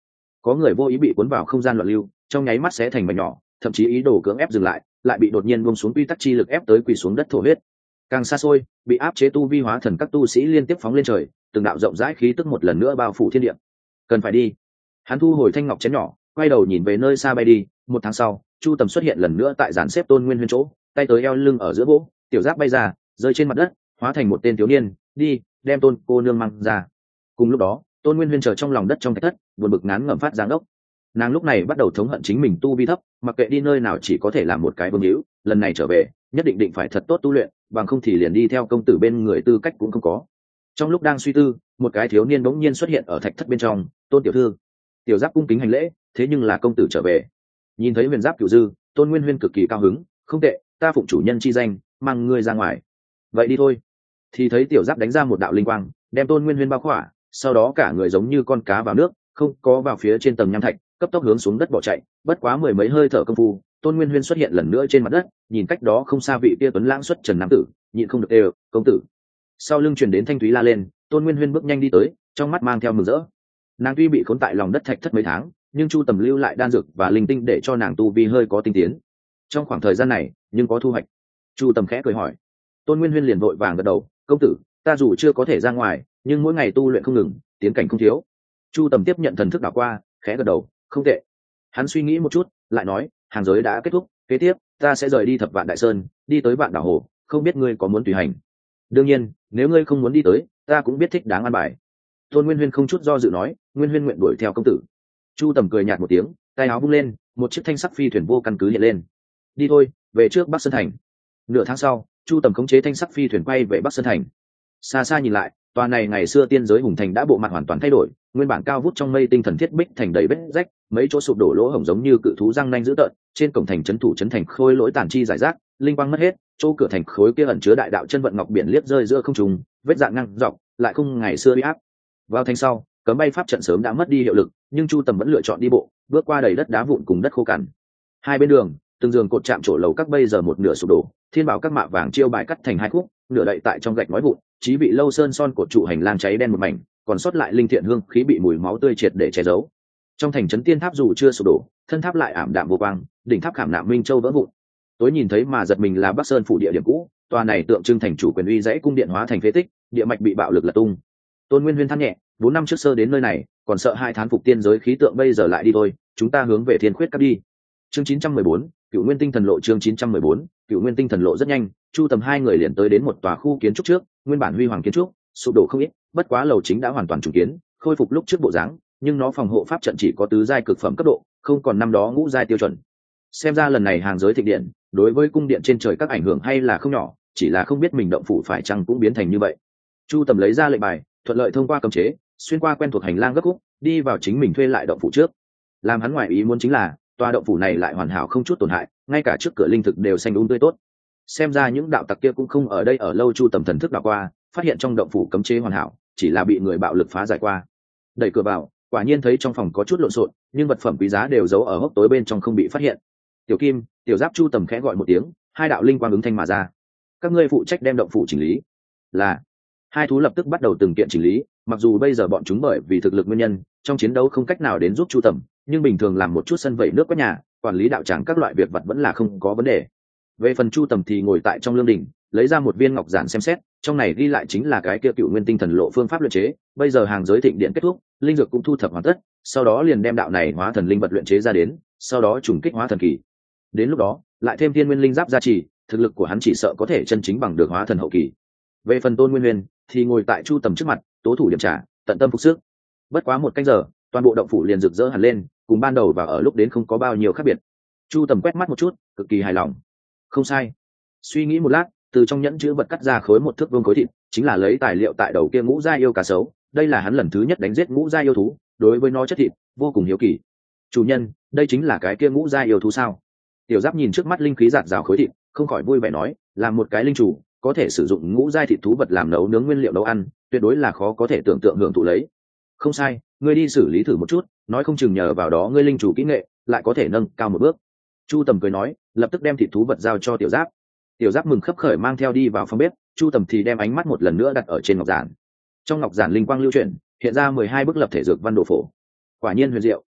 có người vô ý bị cuốn vào không gian loạn lưu, trong nháy mắt sẽ thành mảnh nhỏ, thậm chí ý đồ cưỡng ép dừng lại, lại bị đột nhiên buông xuống quy tắc chi lực ép tới quỳ xuống đất thổ huyết. Càng xa xôi, bị áp chế tu vi hóa thần các tu sĩ liên tiếp phóng lên trời, từng đạo rộng rãi khí tức một lần nữa bao phủ thiên địa. Cần phải đi. Hắn thu hồi thanh ngọc chén nhỏ, quay đầu nhìn về nơi xa bay đi. Một tháng sau, Chu Tầm xuất hiện lần nữa tại dàn xếp Tôn Nguyên Huyên chỗ, tay tới eo lưng ở giữa vỗ, tiểu giáp bay ra, rơi trên mặt đất, hóa thành một tên thiếu niên, đi, đem Tôn cô nương mang ra. Cùng lúc đó, Tôn Nguyên Huyên chờ trong lòng đất trong thạch thất, buồn bực ngán ngẩm phát giáng đốc. Nàng lúc này bắt đầu thống hận chính mình tu vi thấp, mặc kệ đi nơi nào chỉ có thể làm một cái vương hữu, lần này trở về, nhất định định phải thật tốt tu luyện, bằng không thì liền đi theo công tử bên người tư cách cũng không có. Trong lúc đang suy tư, một cái thiếu niên bỗng nhiên xuất hiện ở thạch thất bên trong. Tôn tiểu thư. Tiểu giáp cung kính hành lễ, thế nhưng là công tử trở về. Nhìn thấy huyền giáp cửu dư, Tôn Nguyên Huyên cực kỳ cao hứng, không tệ, ta phụng chủ nhân chi danh, mang ngươi ra ngoài. Vậy đi thôi. Thì thấy tiểu giáp đánh ra một đạo linh quang, đem Tôn Nguyên Huyên bao khỏa, sau đó cả người giống như con cá vào nước, không có vào phía trên tầng nham thạch, cấp tốc hướng xuống đất bỏ chạy. Bất quá mười mấy hơi thở công phu, Tôn Nguyên Huyên xuất hiện lần nữa trên mặt đất, nhìn cách đó không xa vị kia tuấn lãng xuất trần nam tử, nhịn không được đều, công tử. Sau lưng truyền đến thanh thúy la lên, Tôn Nguyên Huyên bước nhanh đi tới, trong mắt mang theo mừng rỡ. Nàng tuy bị khốn tại lòng đất thạch thất mấy tháng, nhưng Chu Tầm lưu lại đan dược và linh tinh để cho nàng tu vi hơi có tinh tiến. Trong khoảng thời gian này, nhưng có thu hoạch. Chu Tầm khẽ cười hỏi. Tôn Nguyên Huyên liền vội vàng gật đầu, công tử, ta dù chưa có thể ra ngoài, nhưng mỗi ngày tu luyện không ngừng, tiến cảnh không thiếu. Chu Tầm tiếp nhận thần thức đảo qua, khẽ gật đầu, không tệ. Hắn suy nghĩ một chút, lại nói, hàng giới đã kết thúc, kế tiếp ta sẽ rời đi Thập Vạn Đại Sơn, đi tới Vạn Đảo Hồ, không biết ngươi có muốn tùy hành. Đương nhiên, nếu ngươi không muốn đi tới, ta cũng biết thích đáng an bài. Tôn Nguyên Huyên không chút do dự nói, Nguyên Huyên nguyện đuổi theo công tử. Chu Tầm cười nhạt một tiếng, tay áo vung lên, một chiếc thanh sắc phi thuyền vô căn cứ hiện lên. Đi thôi, về trước Bắc Sơn thành. Nửa tháng sau, Chu Tầm khống chế thanh sắc phi thuyền quay về Bắc Sơn thành. Xa xa nhìn lại, tòa này ngày xưa tiên giới hùng thành đã bộ mặt hoàn toàn thay đổi, nguyên bản cao vút trong mây tinh thần thiết bích thành đầy vết rách, mấy chỗ sụp đổ lỗ hổng giống như cự thú răng nanh dữ tợn, trên cổng thành trấn thủ trấn thành khôi lỗi tàn chi giải rác, linh quang mất hết, chỗ cửa thành khối kia ẩn chứa đại đạo chân vận ngọc biển liếc rơi giữa không trung, vết dạn ngang dọc, lại không ngày xưa uy áp. Vào thành sau, cấm bay pháp trận sớm đã mất đi hiệu lực, nhưng Chu Tầm vẫn lựa chọn đi bộ, bước qua đầy đất đá vụn cùng đất khô cằn. Hai bên đường, từng giường cột chạm trổ lầu các bây giờ một nửa sụp đổ, thiên bảo các mạ vàng chiêu bài cắt thành hai khúc, nửa đậy tại trong gạch nói vụn, chí bị lâu sơn son cột trụ hành lang cháy đen một mảnh, còn sót lại linh thiện hương khí bị mùi máu tươi triệt để che giấu. Trong thành trấn tiên tháp dù chưa sụp đổ, thân tháp lại ảm đạm vô quang, đỉnh tháp khảm nạm minh châu vỡ vụn. Tối nhìn thấy mà giật mình là Bắc Sơn phủ địa điểm cũ, tòa này tượng trưng thành chủ quyền uy dãy cung điện hóa thành phế tích, địa mạch bị bạo lực lật tung. Tôn Nguyên Huyên than nhẹ, bốn năm trước sơ đến nơi này, còn sợ hai thán phục tiên giới khí tượng bây giờ lại đi thôi, chúng ta hướng về Thiên Khuyết Các đi. Chương chín trăm mười bốn, Cựu Nguyên Tinh Thần Lộ. Chương chín trăm mười bốn, Cựu Nguyên Tinh Thần Lộ. Rất nhanh, Chu Tầm hai người liền tới đến một tòa khu kiến trúc trước, nguyên bản huy hoàng kiến trúc, sụp đổ không ít, bất quá lầu chính đã hoàn toàn trùng kiến, khôi phục lúc trước bộ dáng, nhưng nó phòng hộ pháp trận chỉ có tứ giai cực phẩm cấp độ, không còn năm đó ngũ giai tiêu chuẩn. Xem ra lần này hàng giới thịnh điện, đối với cung điện trên trời các ảnh hưởng hay là không nhỏ, chỉ là không biết mình động phủ phải chăng cũng biến thành như vậy. Chu Tầm lấy ra lệnh bài, thuận lợi thông qua cấm chế, xuyên qua quen thuộc hành lang gấp khúc, đi vào chính mình thuê lại động phủ trước. Làm hắn ngoài ý muốn chính là, tòa động phủ này lại hoàn hảo không chút tổn hại, ngay cả trước cửa linh thực đều xanh um tươi tốt. Xem ra những đạo tặc kia cũng không ở đây ở lâu. Chu Tầm thần thức đảo qua, phát hiện trong động phủ cấm chế hoàn hảo, chỉ là bị người bạo lực phá giải qua. Đẩy cửa vào, quả nhiên thấy trong phòng có chút lộn xộn, nhưng vật phẩm quý giá đều giấu ở hốc tối bên trong không bị phát hiện. Tiểu Kim, Tiểu Giáp. Chu Tầm khẽ gọi một tiếng, hai đạo linh quang ứng thanh mà ra. Các ngươi phụ trách đem động phủ chỉnh lý. Là. Hai thú lập tức bắt đầu từng kiện chỉnh lý, mặc dù bây giờ bọn chúng bởi vì thực lực nguyên nhân, trong chiến đấu không cách nào đến giúp Chu Tầm, nhưng bình thường làm một chút sân vẩy nước quét nhà, quản lý đạo tràng các loại việc vật vẫn là không có vấn đề. Về phần Chu Tầm thì ngồi tại trong lương đình, lấy ra một viên ngọc giản xem xét, trong này ghi lại chính là cái kia Cựu Nguyên Tinh Thần Lộ phương pháp luyện chế, bây giờ hàng giới thịnh điện kết thúc, linh dược cũng thu thập hoàn tất, sau đó liền đem đạo này hóa thần linh vật luyện chế ra đến, sau đó trùng kích hóa thần kỳ. Đến lúc đó, lại thêm thiên nguyên linh giáp gia trì, thực lực của hắn chỉ sợ có thể chân chính bằng được hóa thần hậu kỳ. Về phần Tôn Nguyên Nguyên thì ngồi tại Chu Tầm trước mặt, tố thủ điểm trả, tận tâm phục sức. Bất quá một canh giờ, toàn bộ động phủ liền rực rỡ hẳn lên, cùng ban đầu và ở lúc đến không có bao nhiêu khác biệt. Chu Tầm quét mắt một chút, cực kỳ hài lòng. Không sai. Suy nghĩ một lát, từ trong nhẫn chứa vật cắt ra khối một thước vuông khối thịt, chính là lấy tài liệu tại đầu kia ngũ gia yêu cá sấu. Đây là hắn lần thứ nhất đánh giết ngũ gia yêu thú, đối với nó chất thịt vô cùng hiếu kỳ. Chủ nhân, đây chính là cái kia ngũ gia yêu thú sao? Tiểu Giáp nhìn trước mắt linh khí giạt rào khối thịt, không khỏi vui vẻ nói, làm một cái linh chủ, có thể sử dụng ngũ giai thịt thú vật làm nấu nướng nguyên liệu nấu ăn, tuyệt đối là khó có thể tưởng tượng hưởng thụ lấy. Không sai, ngươi đi xử lý thử một chút, nói không chừng nhờ vào đó ngươi linh chủ kỹ nghệ lại có thể nâng cao một bước. Chu Tầm cười nói, lập tức đem thịt thú vật giao cho Tiểu Giáp. Tiểu Giáp mừng khấp khởi mang theo đi vào phòng bếp, Chu Tầm thì đem ánh mắt một lần nữa đặt ở trên ngọc giản. Trong ngọc giản linh quang lưu chuyển, hiện ra mười hai bức lập thể dược văn đồ phổ. Quả nhiên huyền diệu.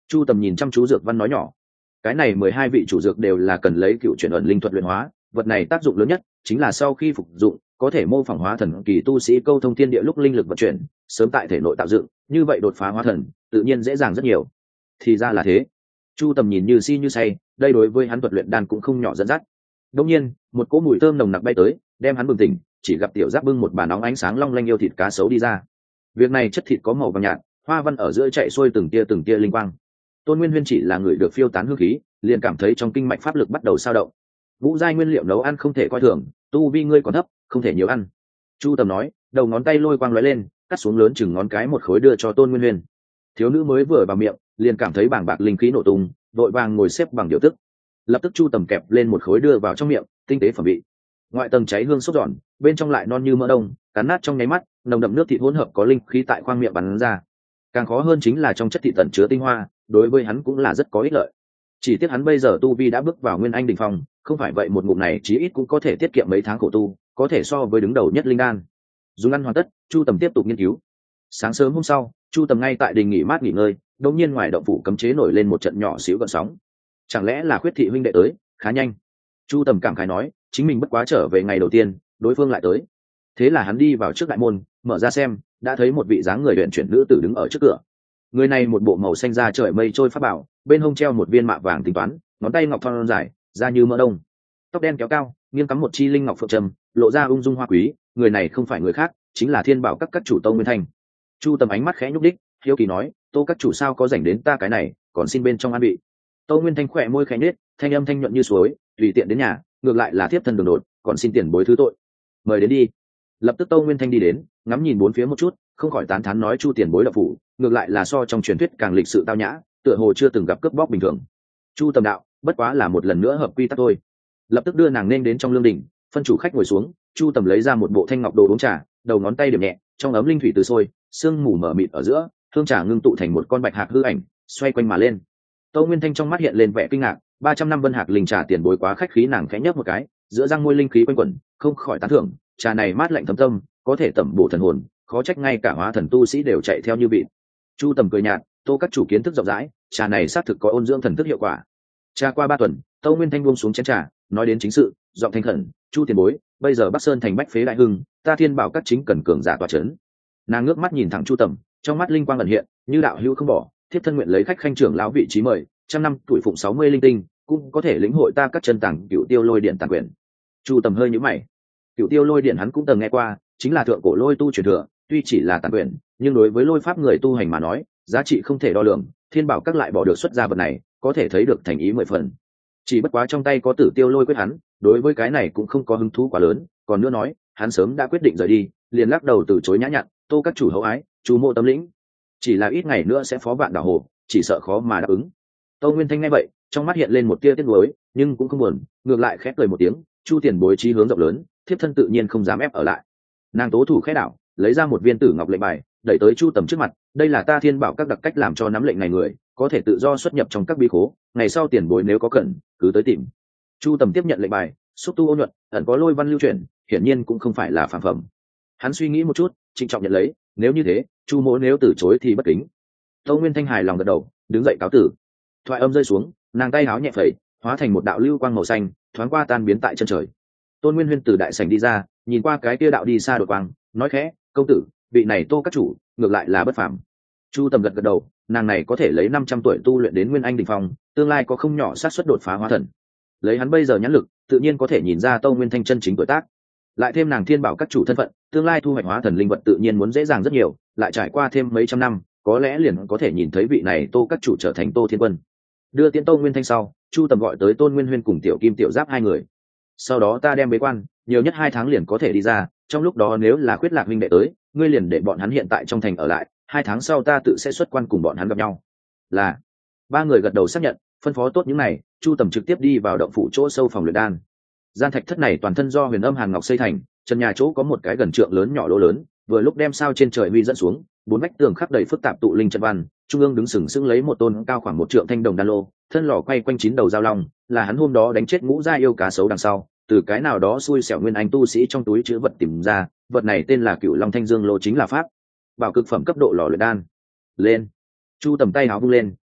Chu Tầm nhìn chăm chú dược văn nói nhỏ, cái này mười hai vị chủ dược đều là cần lấy cựu chuyển ẩn linh thuật luyện hóa, vật này tác dụng lớn nhất chính là sau khi phục dụng có thể mô phỏng hóa thần kỳ tu sĩ câu thông thiên địa lúc linh lực vận chuyển sớm tại thể nội tạo dựng, như vậy đột phá hóa thần tự nhiên dễ dàng rất nhiều. Thì ra là thế. Chu Tầm nhìn như si như say, đây đối với hắn thuật luyện đan cũng không nhỏ dẫn dắt. Đương nhiên, một cỗ mùi thơm nồng nặc bay tới, đem hắn bừng tỉnh, chỉ gặp tiểu giáp bưng một bàn nóng ánh sáng long lanh yêu thịt cá sấu đi ra. Việc này chất thịt có màu vàng nhạt, hoa văn ở giữa chạy xuôi từng tia từng tia linh quang. Tôn Nguyên Huyên chỉ là người được phiêu tán hương khí, liền cảm thấy trong kinh mạch pháp lực bắt đầu sao động. Ngũ giai nguyên liệu nấu ăn không thể coi thường, tu vi ngươi còn thấp, không thể nhiều ăn. Chu Tầm nói, đầu ngón tay lôi quang lóe lên, cắt xuống lớn chừng ngón cái một khối đưa cho Tôn Nguyên Huyên. Thiếu nữ mới vừa vào miệng, liền cảm thấy bàng bạc linh khí nổ tung, vội vàng ngồi xếp bằng điều tức. Lập tức Chu Tầm kẹp lên một khối đưa vào trong miệng, tinh tế phẩm vị. Ngoại tầng cháy hương sốt giòn, bên trong lại non như mỡ đông, cắn nát trong nháy mắt, nồng đậm nước thịt hỗn hợp có linh khí tại khoang miệng bắn ra. Càng khó hơn chính là trong chất thịt tẩn chứa tinh hoa, đối với hắn cũng là rất có ích lợi. Chỉ tiếc hắn bây giờ tu vi đã bước vào nguyên anh đỉnh phong, không phải vậy một ngụm này chí ít cũng có thể tiết kiệm mấy tháng khổ tu, có thể so với đứng đầu nhất linh đan. Dùng ăn hoàn tất, Chu Tầm tiếp tục nghiên cứu. Sáng sớm hôm sau, Chu Tầm ngay tại đình nghỉ mát nghỉ ngơi, đột nhiên ngoài động phủ cấm chế nổi lên một trận nhỏ xíu gợn sóng. Chẳng lẽ là Khuyết thị huynh đệ tới, khá nhanh. Chu Tầm cảm khái nói, chính mình bất quá trở về ngày đầu tiên, đối phương lại tới. Thế là hắn đi vào trước đại môn, mở ra xem, đã thấy một vị dáng người luyện chuyển nữ tử đứng ở trước cửa. Người này một bộ màu xanh da trời mây trôi pháp bảo, bên hông treo một viên mạ vàng tính toán, ngón tay ngọc thon dài, da như mỡ đông, tóc đen kéo cao, nghiêng cắm một chi linh ngọc phượng trầm, lộ ra ung dung hoa quý. Người này không phải người khác, chính là Thiên Bảo các các chủ Tông Nguyên Thanh. Chu Tầm ánh mắt khẽ nhúc đích, hiếu kỳ nói, Tô các chủ sao có rảnh đến ta cái này, còn xin bên trong an bị. Tông Nguyên Thanh khỏe môi khẽ nhếch, thanh âm thanh nhuận như suối, tùy tiện đến nhà, ngược lại là thiếp thân đường đột, còn xin tiền bối thứ tội. Mời đến đi. Lập tức Tông Nguyên Thanh đi đến, ngắm nhìn bốn phía một chút, không khỏi tán thán nói Chu tiền bối độc phủ, ngược lại là so trong truyền thuyết càng lịch sự tao nhã, tựa hồ chưa từng gặp cướp bóc bình thường. Chu Tầm đạo, bất quá là một lần nữa hợp quy tắc thôi. Lập tức đưa nàng nên đến trong lương đình, phân chủ khách ngồi xuống. Chu Tầm lấy ra một bộ thanh ngọc đồ uống trà, đầu ngón tay điểm nhẹ, trong ấm linh thủy từ sôi, sương mù mở mịt ở giữa, hương trà ngưng tụ thành một con bạch hạc hư ảnh, xoay quanh mà lên. Tâu Nguyên Thanh trong mắt hiện lên vẻ kinh ngạc, ba trăm năm vân hạc linh trà tiền bối quá khách khí, nàng khẽ nhấp một cái, giữa răng môi linh khí quanh quẩn, không khỏi tán thưởng, trà này mát lạnh thấm tâm, có thể tẩm bổ thần hồn, khó trách ngay cả hóa thần tu sĩ đều chạy theo như vị. Chu Tầm cười nhạt, Tô các chủ kiến thức rộng rãi, trà này xác thực có ôn dưỡng thần thức hiệu quả. Trà qua ba tuần, Tâu Nguyên Thanh buông xuống chén trà, nói đến chính sự, giọng thanh khẩn, Chu tiền bối, bây giờ Bắc Sơn thành bách phế đại hưng, ta Thiên Bảo các chính cần cường giả tọa chấn. Nàng ngước mắt nhìn thẳng Chu Tầm, trong mắt linh quang ẩn hiện, như đạo hữu không bỏ, thiếp thân nguyện lấy khách khanh trưởng lão vị trí mời, trăm năm tuổi phụng sáu mươi linh tinh, cũng có thể lĩnh hội ta các chân tàng cựu tiêu lôi điện tàng quyền. Chu Tầm hơi nhíu mày, cựu tiêu lôi điện hắn cũng từng nghe qua, chính là thượng cổ lôi tu truyền thừa, tuy chỉ là tàng quyền, nhưng đối với lôi pháp người tu hành mà nói, giá trị không thể đo lường. Thiên Bảo các lại bỏ được xuất ra vật này, có thể thấy được thành ý mười phần. Chỉ bất quá trong tay có tử tiêu lôi quyết, hắn đối với cái này cũng không có hứng thú quá lớn. Còn nữa nói, hắn sớm đã quyết định rời đi, liền lắc đầu từ chối nhã nhặn, Tô các chủ hậu ái, chú mộ tâm lĩnh, chỉ là ít ngày nữa sẽ phó vạn đảo hồ, chỉ sợ khó mà đáp ứng. Tô Nguyên Thanh nghe vậy, trong mắt hiện lên một tia tiếc nuối, nhưng cũng không buồn, ngược lại khẽ cười một tiếng, Chu tiền bối trí hướng rộng lớn, thiếp thân tự nhiên không dám ép ở lại. Nàng tố thủ khẽ đảo, lấy ra một viên tử ngọc lệnh bài, đẩy tới Chu Tầm trước mặt, đây là ta Thiên Bảo các đặc cách làm cho nắm lệnh này người có thể tự do xuất nhập trong các bí khố, ngày sau tiền bối nếu có cần cứ tới tìm. Chu Tầm tiếp nhận lệnh bài, xúc tu ôn nhuận, ẩn có lôi văn lưu truyền, hiển nhiên cũng không phải là phàm phẩm. Hắn suy nghĩ một chút, trịnh trọng nhận lấy, nếu như thế, Chu mỗ nếu từ chối thì bất kính. Tâu Nguyên Thanh hài lòng gật đầu, đứng dậy cáo tử. Thoại âm rơi xuống, nàng tay háo nhẹ phẩy, hóa thành một đạo lưu quang màu xanh, thoáng qua tan biến tại chân trời. Tôn Nguyên Huyên từ đại sảnh đi ra, nhìn qua cái kia đạo đi xa đột quang, nói khẽ, công tử, vị này Tô các chủ ngược lại là bất phàm. Chu Tầm gật gật đầu, nàng này có thể lấy năm trăm tuổi tu luyện đến nguyên anh đỉnh phong, tương lai có không nhỏ xác suất đột phá hóa thần. Lấy hắn bây giờ nhãn lực, tự nhiên có thể nhìn ra Tô Nguyên Thanh chân chính tuổi tác. Lại thêm nàng Thiên Bảo các chủ thân phận, tương lai thu hoạch hóa thần linh vật tự nhiên muốn dễ dàng rất nhiều, lại trải qua thêm mấy trăm năm, có lẽ liền có thể nhìn thấy vị này Tô các chủ trở thành Tô Thiên Quân. Đưa tiễn Tô Nguyên Thanh sau, Chu Tầm gọi tới Tôn Nguyên Huyên cùng Tiểu Kim Tiểu Giáp hai người. Sau đó ta đem bế quan, nhiều nhất hai tháng liền có thể đi ra, trong lúc đó nếu là Khuyết Lạc huynh đệ tới, ngươi liền để bọn hắn hiện tại trong thành ở lại, hai tháng sau ta tự sẽ xuất quan cùng bọn hắn gặp nhau. Là. Ba người gật đầu xác nhận, phân phó tốt những này, Chu Tầm trực tiếp đi vào động phủ chỗ sâu phòng luyện đan. Gian thạch thất này toàn thân do huyền âm hàn ngọc xây thành, trần nhà chỗ có một cái gần trượng lớn nhỏ lỗ lớn, vừa lúc đem sao trên trời huy dẫn xuống, bốn vách tường khắc đầy phức tạp tụ linh trận văn, trung ương đứng sừng sững lấy một tôn cao khoảng một trượng thanh đồng đan lô, thân lò quay quanh chín đầu dao long, là hắn hôm đó đánh chết ngũ gia yêu cá sấu đằng sau, từ cái nào đó xui xẻo nguyên anh tu sĩ trong túi chứa vật tìm ra, vật này tên là Cựu Long Thanh Dương lô, chính là pháp bảo cực phẩm cấp độ lò luyện đan. Lên. Chu Tầm tay háo vung lên,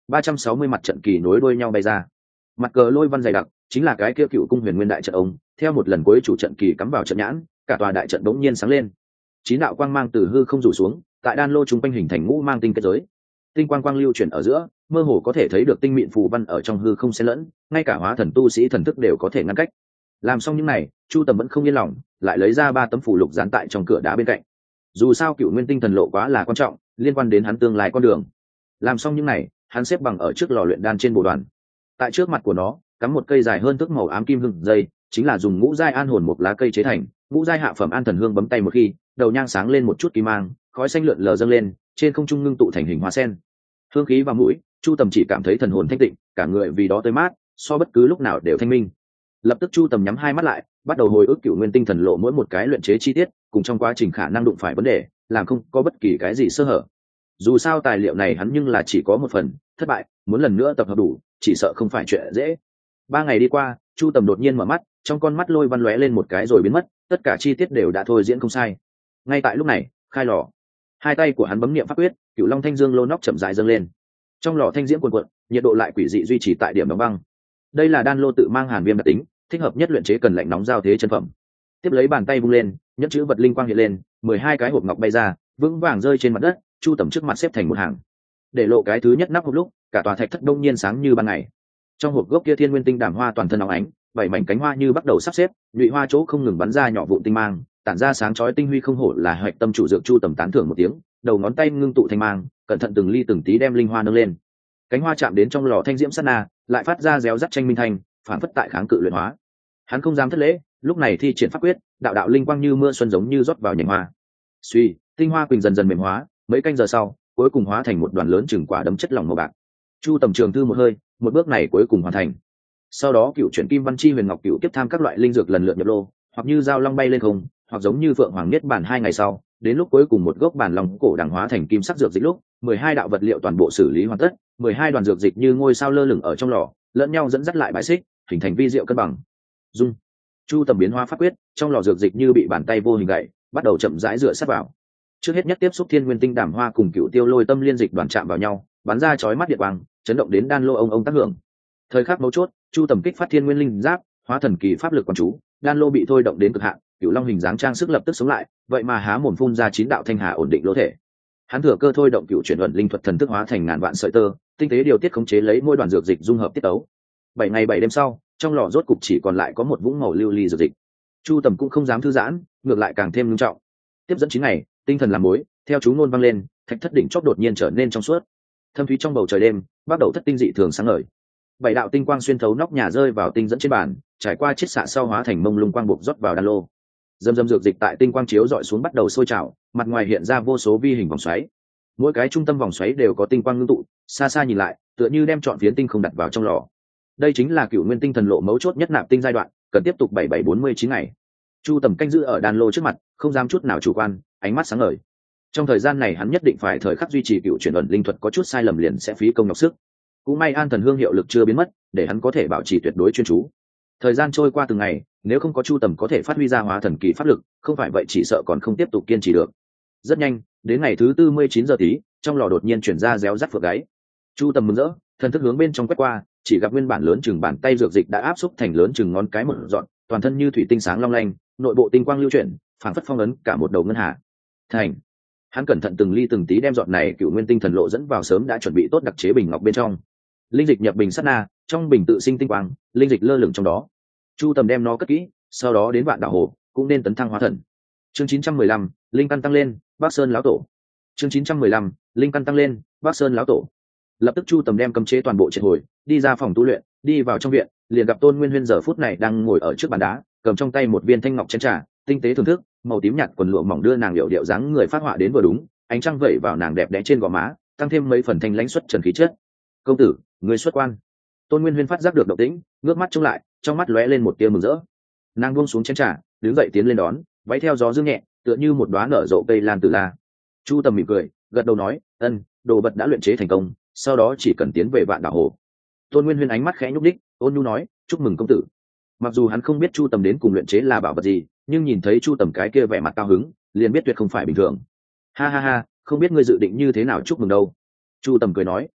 ba trăm sáu mươi mặt trận kỳ nối đuôi nhau bay ra. Mặt cờ lôi văn dày đặc, chính là cái kia cựu cung huyền nguyên đại trận ông, theo một lần cuối chủ trận kỳ cắm vào trận nhãn, cả tòa đại trận bỗng nhiên sáng lên. Chín đạo quang mang từ hư không rủ xuống, tại đan lô chúng quanh hình thành ngũ mang tinh kết giới. Tinh quang quang lưu chuyển ở giữa, mơ hồ có thể thấy được tinh mịn phù văn ở trong hư không xen lẫn, ngay cả hóa thần tu sĩ thần thức đều có thể ngăn cách. Làm xong những này, Chu Tầm vẫn không yên lòng, lại lấy ra ba tấm phù lục dán tại trong cửa đá bên cạnh. Dù sao cựu nguyên tinh thần lộ quá là quan trọng, liên quan đến hắn tương lai con đường. Làm xong những này, hắn xếp bằng ở trước lò luyện đan trên bộ đoàn. Tại trước mặt của nó, cắm một cây dài hơn thước màu ám kim hương dây, chính là dùng ngũ giai an hồn một lá cây chế thành. Ngũ giai hạ phẩm an thần hương bấm tay một khi, đầu nhang sáng lên một chút kim mang, khói xanh lượn lờ dâng lên, trên không trung ngưng tụ thành hình hoa sen. Hương khí vào mũi, Chu Tầm chỉ cảm thấy thần hồn thanh tịnh, cả người vì đó tới mát, so bất cứ lúc nào đều thanh minh. Lập tức Chu Tầm nhắm hai mắt lại, bắt đầu hồi ức cựu nguyên tinh thần lộ mỗi một cái luyện chế chi tiết, cùng trong quá trình khả năng đụng phải vấn đề, làm không có bất kỳ cái gì sơ hở. Dù sao tài liệu này hắn nhưng là chỉ có một phần, thất bại, muốn lần nữa tập hợp đủ, chỉ sợ không phải chuyện dễ. Ba ngày đi qua, Chu Tầm đột nhiên mở mắt, trong con mắt lôi văn lóe lên một cái rồi biến mất, tất cả chi tiết đều đã thôi diễn không sai. Ngay tại lúc này, khai lò. Hai tay của hắn bấm niệm pháp quyết, cựu long thanh dương lô nóc chậm rãi dâng lên. Trong lò thanh diễm cuồn cuộn, nhiệt độ lại quỷ dị duy trì tại điểm đóng băng. Đây là đan lô tự mang hàn viêm đặc tính, thích hợp nhất luyện chế cần lạnh nóng giao thế chân phẩm. Tiếp lấy bàn tay vung lên, nhất chữ vật linh quang hiện lên, mười hai cái hộp ngọc bay ra, vững vàng rơi trên mặt đất. Chu Tầm trước mặt xếp thành một hàng, để lộ cái thứ nhất nắp hộp lúc, cả tòa thạch thất đông nhiên sáng như ban ngày. Trong hộp gốc kia thiên nguyên tinh đàm hoa toàn thân óng ánh, bảy mảnh cánh hoa như bắt đầu sắp xếp, nhụy hoa chỗ không ngừng bắn ra nhỏ vụn tinh mang, tản ra sáng chói tinh huy không hổ là hạch tâm chủ dược. Chu Tầm tán thưởng một tiếng, đầu ngón tay ngưng tụ thanh mang, cẩn thận từng ly từng tí đem linh hoa nâng lên. Cánh hoa chạm đến trong lò thanh diễm sát na, lại phát ra réo rắt tranh minh thanh, phản phất tại kháng cự luyện hóa. Hắn không dám thất lễ, lúc này thi triển pháp quyết, đạo đạo linh quang như mưa xuân giống như rót vào nhành hoa. Suy, tinh hoa quỳnh dần dần mềm hóa, mấy canh giờ sau, cuối cùng hóa thành một đoàn lớn chừng quả đấm chất lỏng màu bạc. Chu Tầm trường thư một hơi, một bước này cuối cùng hoàn thành. Sau đó cựu chuyển kim văn chi huyền ngọc cựu kiếp tham các loại linh dược lần lượt nhập lô, hoặc như dao long bay lên không, hoặc giống như phượng hoàng niết bản hai ngày sau, đến lúc cuối cùng một gốc bản lòng cổ đằng hóa thành kim sắc dược dịch lúc, mười hai đạo vật liệu toàn bộ xử lý hoàn tất, mười hai đoàn dược dịch như ngôi sao lơ lửng ở trong lò, lẫn nhau dẫn dắt lại bãi xích, hình thành vi diệu cân bằng. Dung. Chu Tầm biến hóa pháp quyết, trong lò dược dịch như bị bàn tay vô hình gậy, bắt đầu chậm rãi rửa sát vào. Trước hết nhất tiếp xúc thiên nguyên tinh đàm hoa cùng cựu tiêu lôi tâm liên dịch đoàn chạm vào nhau, bắn ra chói mắt điện quang, chấn động đến đan lô ông ông tác hưởng. Thời khắc mấu chốt, Chu Tầm kích phát thiên nguyên linh giáp, hóa thần kỳ pháp lực quán chú, đan lô bị thôi động đến cực hạn, cựu long hình dáng trang sức lập tức sống lại, vậy mà há mồm phun ra chín đạo thanh hà ổn định lỗ thể. Hắn thừa cơ thôi động cựu chuyển luận linh thuật thần thức hóa thành ngàn vạn sợi tơ, tinh tế điều tiết khống chế lấy mỗi đoàn dược dịch dung hợp tiết tấu. Bảy ngày bảy đêm sau, trong lò rốt cục chỉ còn lại có một vũng màu lưu ly dược dịch. Chu Tầm cũng không dám thư giãn, ngược lại càng thêm nghiêm trọng. Tiếp dẫn chín ngày, tinh thần làm mối, theo chú ngôn vang lên, thạch thất đỉnh chóp đột nhiên trở nên trong suốt. Thâm thúy trong bầu trời đêm, bắt đầu thất tinh dị thường sáng ngời. Bảy đạo tinh quang xuyên thấu nóc nhà rơi vào tinh dẫn trên bàn, trải qua chiết xạ sau hóa thành mông lung quang buộc rót vào đan lô. Dâm dâm dược dịch tại tinh quang chiếu dọi xuống bắt đầu sôi trào, mặt ngoài hiện ra vô số vi hình vòng xoáy. Mỗi cái trung tâm vòng xoáy đều có tinh quang ngưng tụ, xa xa nhìn lại, tựa như đem trọn phiến tinh không đặt vào trong lò. Đây chính là cựu nguyên tinh thần lộ mấu chốt nhất nạp tinh giai đoạn, cần tiếp tục bảy bảy bốn mươi chín ngày. Chu Tầm canh giữ ở đan lô trước mặt, không dám chút nào chủ quan, ánh mắt sáng ngời. Trong thời gian này hắn nhất định phải thời khắc duy trì cựu chuyển ẩn linh thuật, có chút sai lầm liền sẽ phí công nhọc sức. Cũng may an thần hương hiệu lực chưa biến mất, để hắn có thể bảo trì tuyệt đối chuyên chú. Thời gian trôi qua từng ngày, nếu không có Chu Tầm có thể phát huy ra hóa thần kỳ pháp lực, không phải vậy chỉ sợ còn không tiếp tục kiên trì được. Rất nhanh, đến ngày thứ tư mươi chín giờ tí, trong lò đột nhiên chuyển ra réo rắt phượng gáy. Chu Tầm mừng rỡ, thần thức hướng bên trong quét qua, chỉ gặp nguyên bản lớn chừng bàn tay dược dịch đã áp xúc thành lớn chừng ngón cái một dọn, toàn thân như thủy tinh sáng long lanh, nội bộ tinh quang lưu chuyển, phảng phất phong ấn cả một đầu ngân hà. Thành. Hắn cẩn thận từng ly từng tí đem dọn này cựu nguyên tinh thần lộ dẫn vào sớm đã chuẩn bị tốt đặc chế bình ngọc bên trong. Linh dịch nhập bình sát na, trong bình tự sinh tinh quang, linh dịch lơ lửng trong đó. Chu Tầm đem nó cất kỹ, sau đó đến vạn đạo hồ, cũng nên tấn thăng hóa thần. Chương chín trăm mười lăm, linh căn tăng lên, Bắc Sơn lão tổ. Chương chín trăm mười lăm, linh căn tăng lên, Bắc Sơn lão tổ. Lập tức Chu Tầm đem cấm chế toàn bộ triệt hồi, đi ra phòng tu luyện, đi vào trong viện, liền gặp Tôn Nguyên Huyên giờ phút này đang ngồi ở trước bàn đá, cầm trong tay một viên thanh ngọc chén trà, tinh tế thưởng thức, màu tím nhạt quần lụa mỏng đưa nàng điệu điệu dáng người phát họa đến vừa đúng, ánh trăng vẩy vào nàng đẹp đẽ trên gò má, tăng thêm mấy phần thanh lãnh xuất trần khí chất. "Công tử, người xuất quan." Tôn Nguyên Huyên phát giác được động tĩnh, ngước mắt trông lại, trong mắt lóe lên một tia mừng rỡ. Nàng buông xuống chén trà, đứng dậy tiến lên đón, váy theo gió dương nhẹ, tựa như một đóa nở rộ cây lan tử la. Chu Tầm mỉm cười, gật đầu nói, "Ân, đồ vật đã luyện chế thành công, sau đó chỉ cần tiến về Vạn Đảo Hồ." Tôn Nguyên Huyên ánh mắt khẽ nhúc đích, ôn nhu nói, "Chúc mừng công tử." Mặc dù hắn không biết Chu Tầm đến cùng luyện chế là bảo vật gì, nhưng nhìn thấy Chu Tầm cái kia vẻ mặt cao hứng, liền biết tuyệt không phải bình thường. "Ha ha ha, không biết ngươi dự định như thế nào chúc mừng đâu." Chu Tầm cười nói,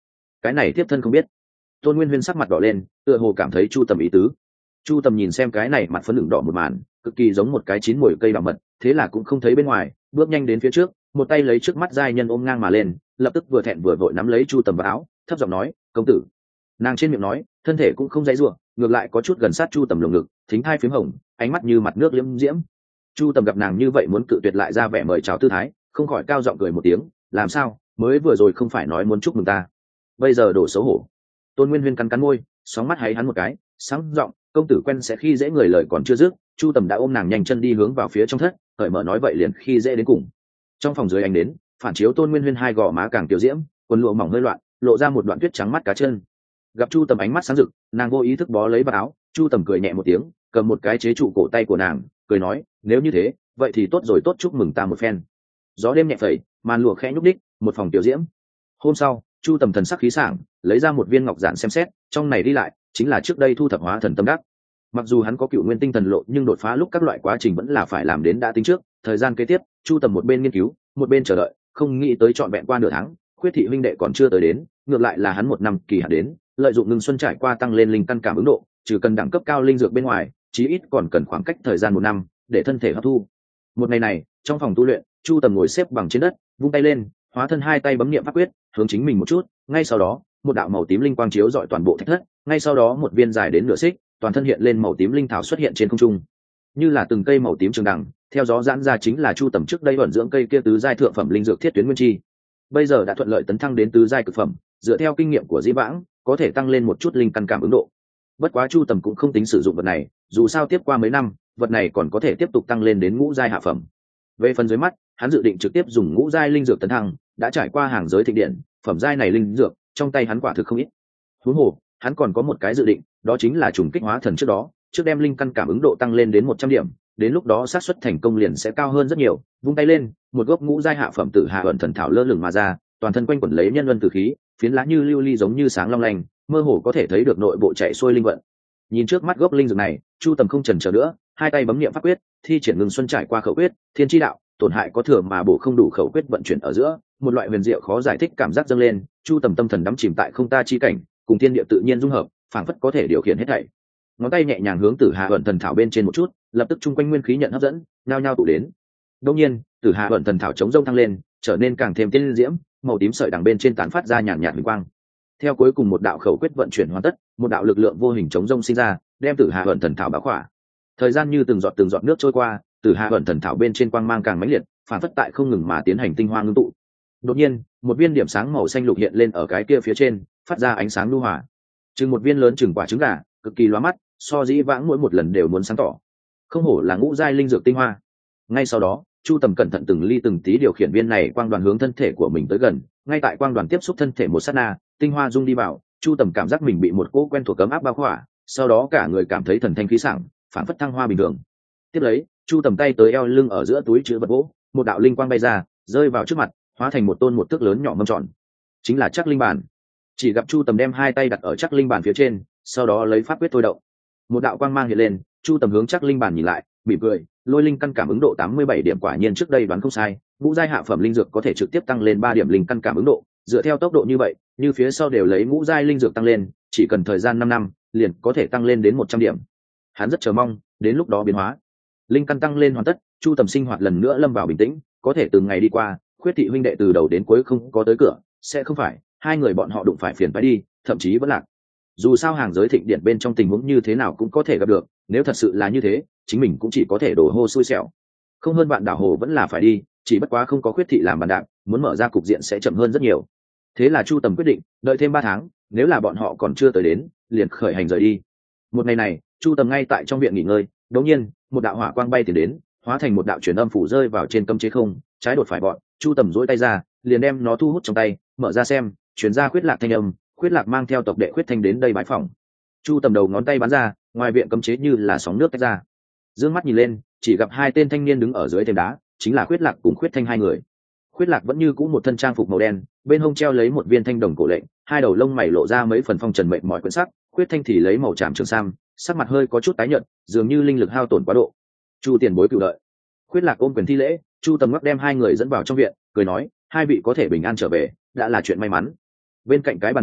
cái này tiếp thân không biết. Tôn Nguyên Huyên sắc mặt đỏ lên, tựa hồ cảm thấy chu tầm ý tứ. Chu tầm nhìn xem cái này mặt phấn lửng đỏ một màn, cực kỳ giống một cái chín mùi cây đỏ mật, thế là cũng không thấy bên ngoài, bước nhanh đến phía trước, một tay lấy trước mắt giai nhân ôm ngang mà lên, lập tức vừa thẹn vừa vội nắm lấy chu tầm vào áo, thấp giọng nói, công tử. Nàng trên miệng nói, thân thể cũng không dãy rủa, ngược lại có chút gần sát chu tầm lồng ngực, thính hai phím hồng, ánh mắt như mặt nước liễm diễm. Chu tầm gặp nàng như vậy muốn cự tuyệt lại ra vẻ mời chào tư thái, không khỏi cao giọng cười một tiếng, làm sao, mới vừa rồi không phải nói muốn chúc mừng ta, bây giờ đổ xấu hổ. Tôn Nguyên Huyên cắn cắn môi, sóng mắt háy hắn một cái, sáng giọng, công tử quen sẽ khi dễ người, lời còn chưa dứt, chu tầm đã ôm nàng nhanh chân đi hướng vào phía trong thất, cởi mở nói vậy liền khi dễ đến cùng. Trong phòng dưới ánh đến, phản chiếu Tôn Nguyên Huyên hai gò má càng tiểu diễm, quần lụa mỏng hơi loạn, lộ ra một đoạn tuyết trắng mắt cá chân. Gặp chu tầm ánh mắt sáng rực, nàng vô ý thức bó lấy vào áo, chu tầm cười nhẹ một tiếng, cầm một cái chế trụ cổ tay của nàng, cười nói, nếu như thế vậy thì tốt rồi, tốt chúc mừng ta một phen. Gió đêm nhẹ phẩy, màn lụa khẽ nhúc đích, một phòng tiểu diễm. Hôm sau, chu tầm thần sắc khí sảng, lấy ra một viên ngọc giản xem xét, trong này đi lại chính là trước đây thu thập hóa thần tâm đắc. Mặc dù hắn có cựu nguyên tinh thần lộ, nhưng đột phá lúc các loại quá trình vẫn là phải làm đến đã tính trước. Thời gian kế tiếp, chu tầm một bên nghiên cứu, một bên chờ đợi, không nghĩ tới trọn vẹn qua nửa tháng, Khuyết thị huynh đệ còn chưa tới đến, ngược lại là hắn một năm kỳ hạn đến, lợi dụng ngưng xuân trải qua tăng lên linh căn cảm ứng độ, trừ cần đẳng cấp cao linh dược bên ngoài, chí ít còn cần khoảng cách thời gian một năm để thân thể hấp thu. Một ngày này, trong phòng tu luyện, chu tầm ngồi xếp bằng trên đất, vung tay lên, hóa thân hai tay bấm niệm pháp quyết, hướng chính mình một chút, ngay sau đó một đạo màu tím linh quang chiếu rọi toàn bộ thạch thất, ngay sau đó một viên dài đến nửa xích, toàn thân hiện lên màu tím linh thảo xuất hiện trên không trung, như là từng cây màu tím trường đằng, theo gió giãn ra, chính là chu tầm trước đây vận dưỡng cây kia tứ giai thượng phẩm linh dược thiết tuyến nguyên chi, bây giờ đã thuận lợi tấn thăng đến tứ giai cực phẩm, dựa theo kinh nghiệm của Dĩ Vãng, có thể tăng lên một chút linh căn cảm ứng độ. Bất quá chu tầm cũng không tính sử dụng vật này, dù sao tiếp qua mấy năm, vật này còn có thể tiếp tục tăng lên đến ngũ giai hạ phẩm. Về phần dưới mắt, hắn dự định trực tiếp dùng ngũ giai linh dược tấn thăng, đã trải qua hàng giới thịnh điện, phẩm giai này linh dược trong tay hắn quả thực không ít. Huống hồ, hắn còn có một cái dự định, đó chính là trùng kích hóa thần trước đó, trước đem linh căn cảm ứng độ tăng lên đến một trăm điểm, đến lúc đó xác suất thành công liền sẽ cao hơn rất nhiều. Vung tay lên, một gốc ngũ giai hạ phẩm tử hạ ẩn thần thảo lơ lửng mà ra, toàn thân quanh quẩn lấy nhân luân tử khí, phiến lá như lưu ly giống như sáng long lanh, mơ hồ có thể thấy được nội bộ chạy xuôi linh vận. Nhìn trước mắt gốc linh dược này, chu tầm không chần chờ nữa, hai tay bấm niệm pháp quyết, thi triển ngừng xuân trải qua khẩu quyết, thiên chi đạo, tổn hại có thừa mà bổ không đủ khẩu quyết vận chuyển ở giữa, một loại huyền diệu khó giải thích cảm giác dâng lên, chu tầm tâm thần đắm chìm tại không ta chi cảnh, cùng thiên địa tự nhiên dung hợp, phảng phất có thể điều khiển hết thảy. Ngón tay nhẹ nhàng hướng tử hạ ẩn thần thảo bên trên một chút, lập tức chung quanh nguyên khí nhận hấp dẫn, nhao nhao tụ đến. Đương nhiên, tử hạ ẩn thần thảo chống rông thăng lên, trở nên càng thêm tiên diễm, màu tím sợi đằng bên trên tán phát ra nhàn nhạt huỳnh quang. Theo cuối cùng một đạo khẩu quyết vận chuyển hoàn tất, một đạo lực lượng vô hình chống rông sinh ra, đem tử hạ ẩn thần thảo bao khỏa. Thời gian như từng giọt từng giọt nước trôi qua, tử hạ ẩn thần thảo bên trên quang mang càng mãnh liệt, phản phất tại không ngừng mà tiến hành tinh hoa ngưng tụ. Đột nhiên, một viên điểm sáng màu xanh lục hiện lên ở cái kia phía trên, phát ra ánh sáng lưu hòa. Chừng một viên lớn chừng quả trứng gà, cực kỳ lóa mắt, so Dĩ Vãng mỗi một lần đều muốn sáng tỏ. Không hổ là ngũ giai linh dược tinh hoa. Ngay sau đó, chu tầm cẩn thận từng ly từng tí điều khiển viên này quang đoàn hướng thân thể của mình tới gần, ngay tại quang đoàn tiếp xúc thân thể một sát na, tinh hoa dung đi vào, chu tầm cảm giác mình bị một cỗ quen thuộc cấm áp bao khỏa, sau đó cả người cảm thấy thần thanh khí sảng, phản phất thăng hoa bình thường. Tiếp lấy, chu tầm tay tới eo lưng ở giữa túi chứa vật gỗ, một đạo linh quang bay ra, rơi vào trước mặt, hóa thành một tôn một thước lớn nhỏ mâm tròn, chính là chắc linh bàn. Chỉ gặp chu tầm đem hai tay đặt ở chắc linh bàn phía trên, sau đó lấy pháp quyết thôi động, một đạo quang mang hiện lên, chu tầm hướng chắc linh bàn nhìn lại, mỉm cười, lôi linh căn cảm ứng độ tám mươi bảy điểm, quả nhiên trước đây đoán không sai, ngũ giai hạ phẩm linh dược có thể trực tiếp tăng lên ba điểm linh căn cảm ứng độ, dựa theo tốc độ như vậy, như phía sau đều lấy ngũ giai linh dược tăng lên, chỉ cần thời gian năm năm, liền có thể tăng lên đến một trăm điểm. Hắn rất chờ mong, đến lúc đó biến hóa. Linh căn tăng lên hoàn tất, chu tầm sinh hoạt lần nữa lâm vào bình tĩnh, có thể từng ngày đi qua, Khuyết thị huynh đệ từ đầu đến cuối không có tới cửa, sẽ không phải hai người bọn họ đụng phải phiền phải đi, thậm chí vẫn lạc. Dù sao hàng giới thịnh điện bên trong tình huống như thế nào cũng có thể gặp được, nếu thật sự là như thế, chính mình cũng chỉ có thể đổ hô xui xẻo. Không hơn bạn đảo hồ vẫn là phải đi, chỉ bất quá không có Khuyết thị làm bàn đạp, muốn mở ra cục diện sẽ chậm hơn rất nhiều. Thế là chu tầm quyết định đợi thêm ba tháng, nếu là bọn họ còn chưa tới đến, liền khởi hành rời đi. Một ngày này, chu tầm ngay tại trong viện nghỉ ngơi, đột nhiên một đạo hỏa quang bay tiền đến, hóa thành một đạo truyền âm phủ rơi vào trên cấm chế không, trái đột phải bọn, chu tầm duỗi tay ra, liền đem nó thu hút trong tay, mở ra xem, truyền ra Khuyết Lạc thanh âm. Khuyết Lạc mang theo tộc đệ Khuyết Thanh đến đây bái phỏng. Chu tầm đầu ngón tay bắn ra, ngoài viện cấm chế như là sóng nước tách ra. Dương mắt nhìn lên, chỉ gặp hai tên thanh niên đứng ở dưới thềm đá, chính là Khuyết Lạc cùng Khuyết Thanh hai người. Khuyết Lạc vẫn như cũ một thân trang phục màu đen, bên hông treo lấy một viên thanh đồng cổ lệnh, hai đầu lông mày lộ ra mấy phần phong trần mệt mỏi quyến sắc. Khuyết Thanh thì lấy màu tràm trường sam, sắc mặt hơi có chút tái nhợt, dường như linh lực hao tổn quá độ. Chu tiền bối cựu đợi. Khuyết Lạc ôm quyền thi lễ, chu tầm ngắc đem hai người dẫn vào trong viện, cười nói, hai vị có thể bình an trở về, đã là chuyện may mắn. Bên cạnh cái bàn đá,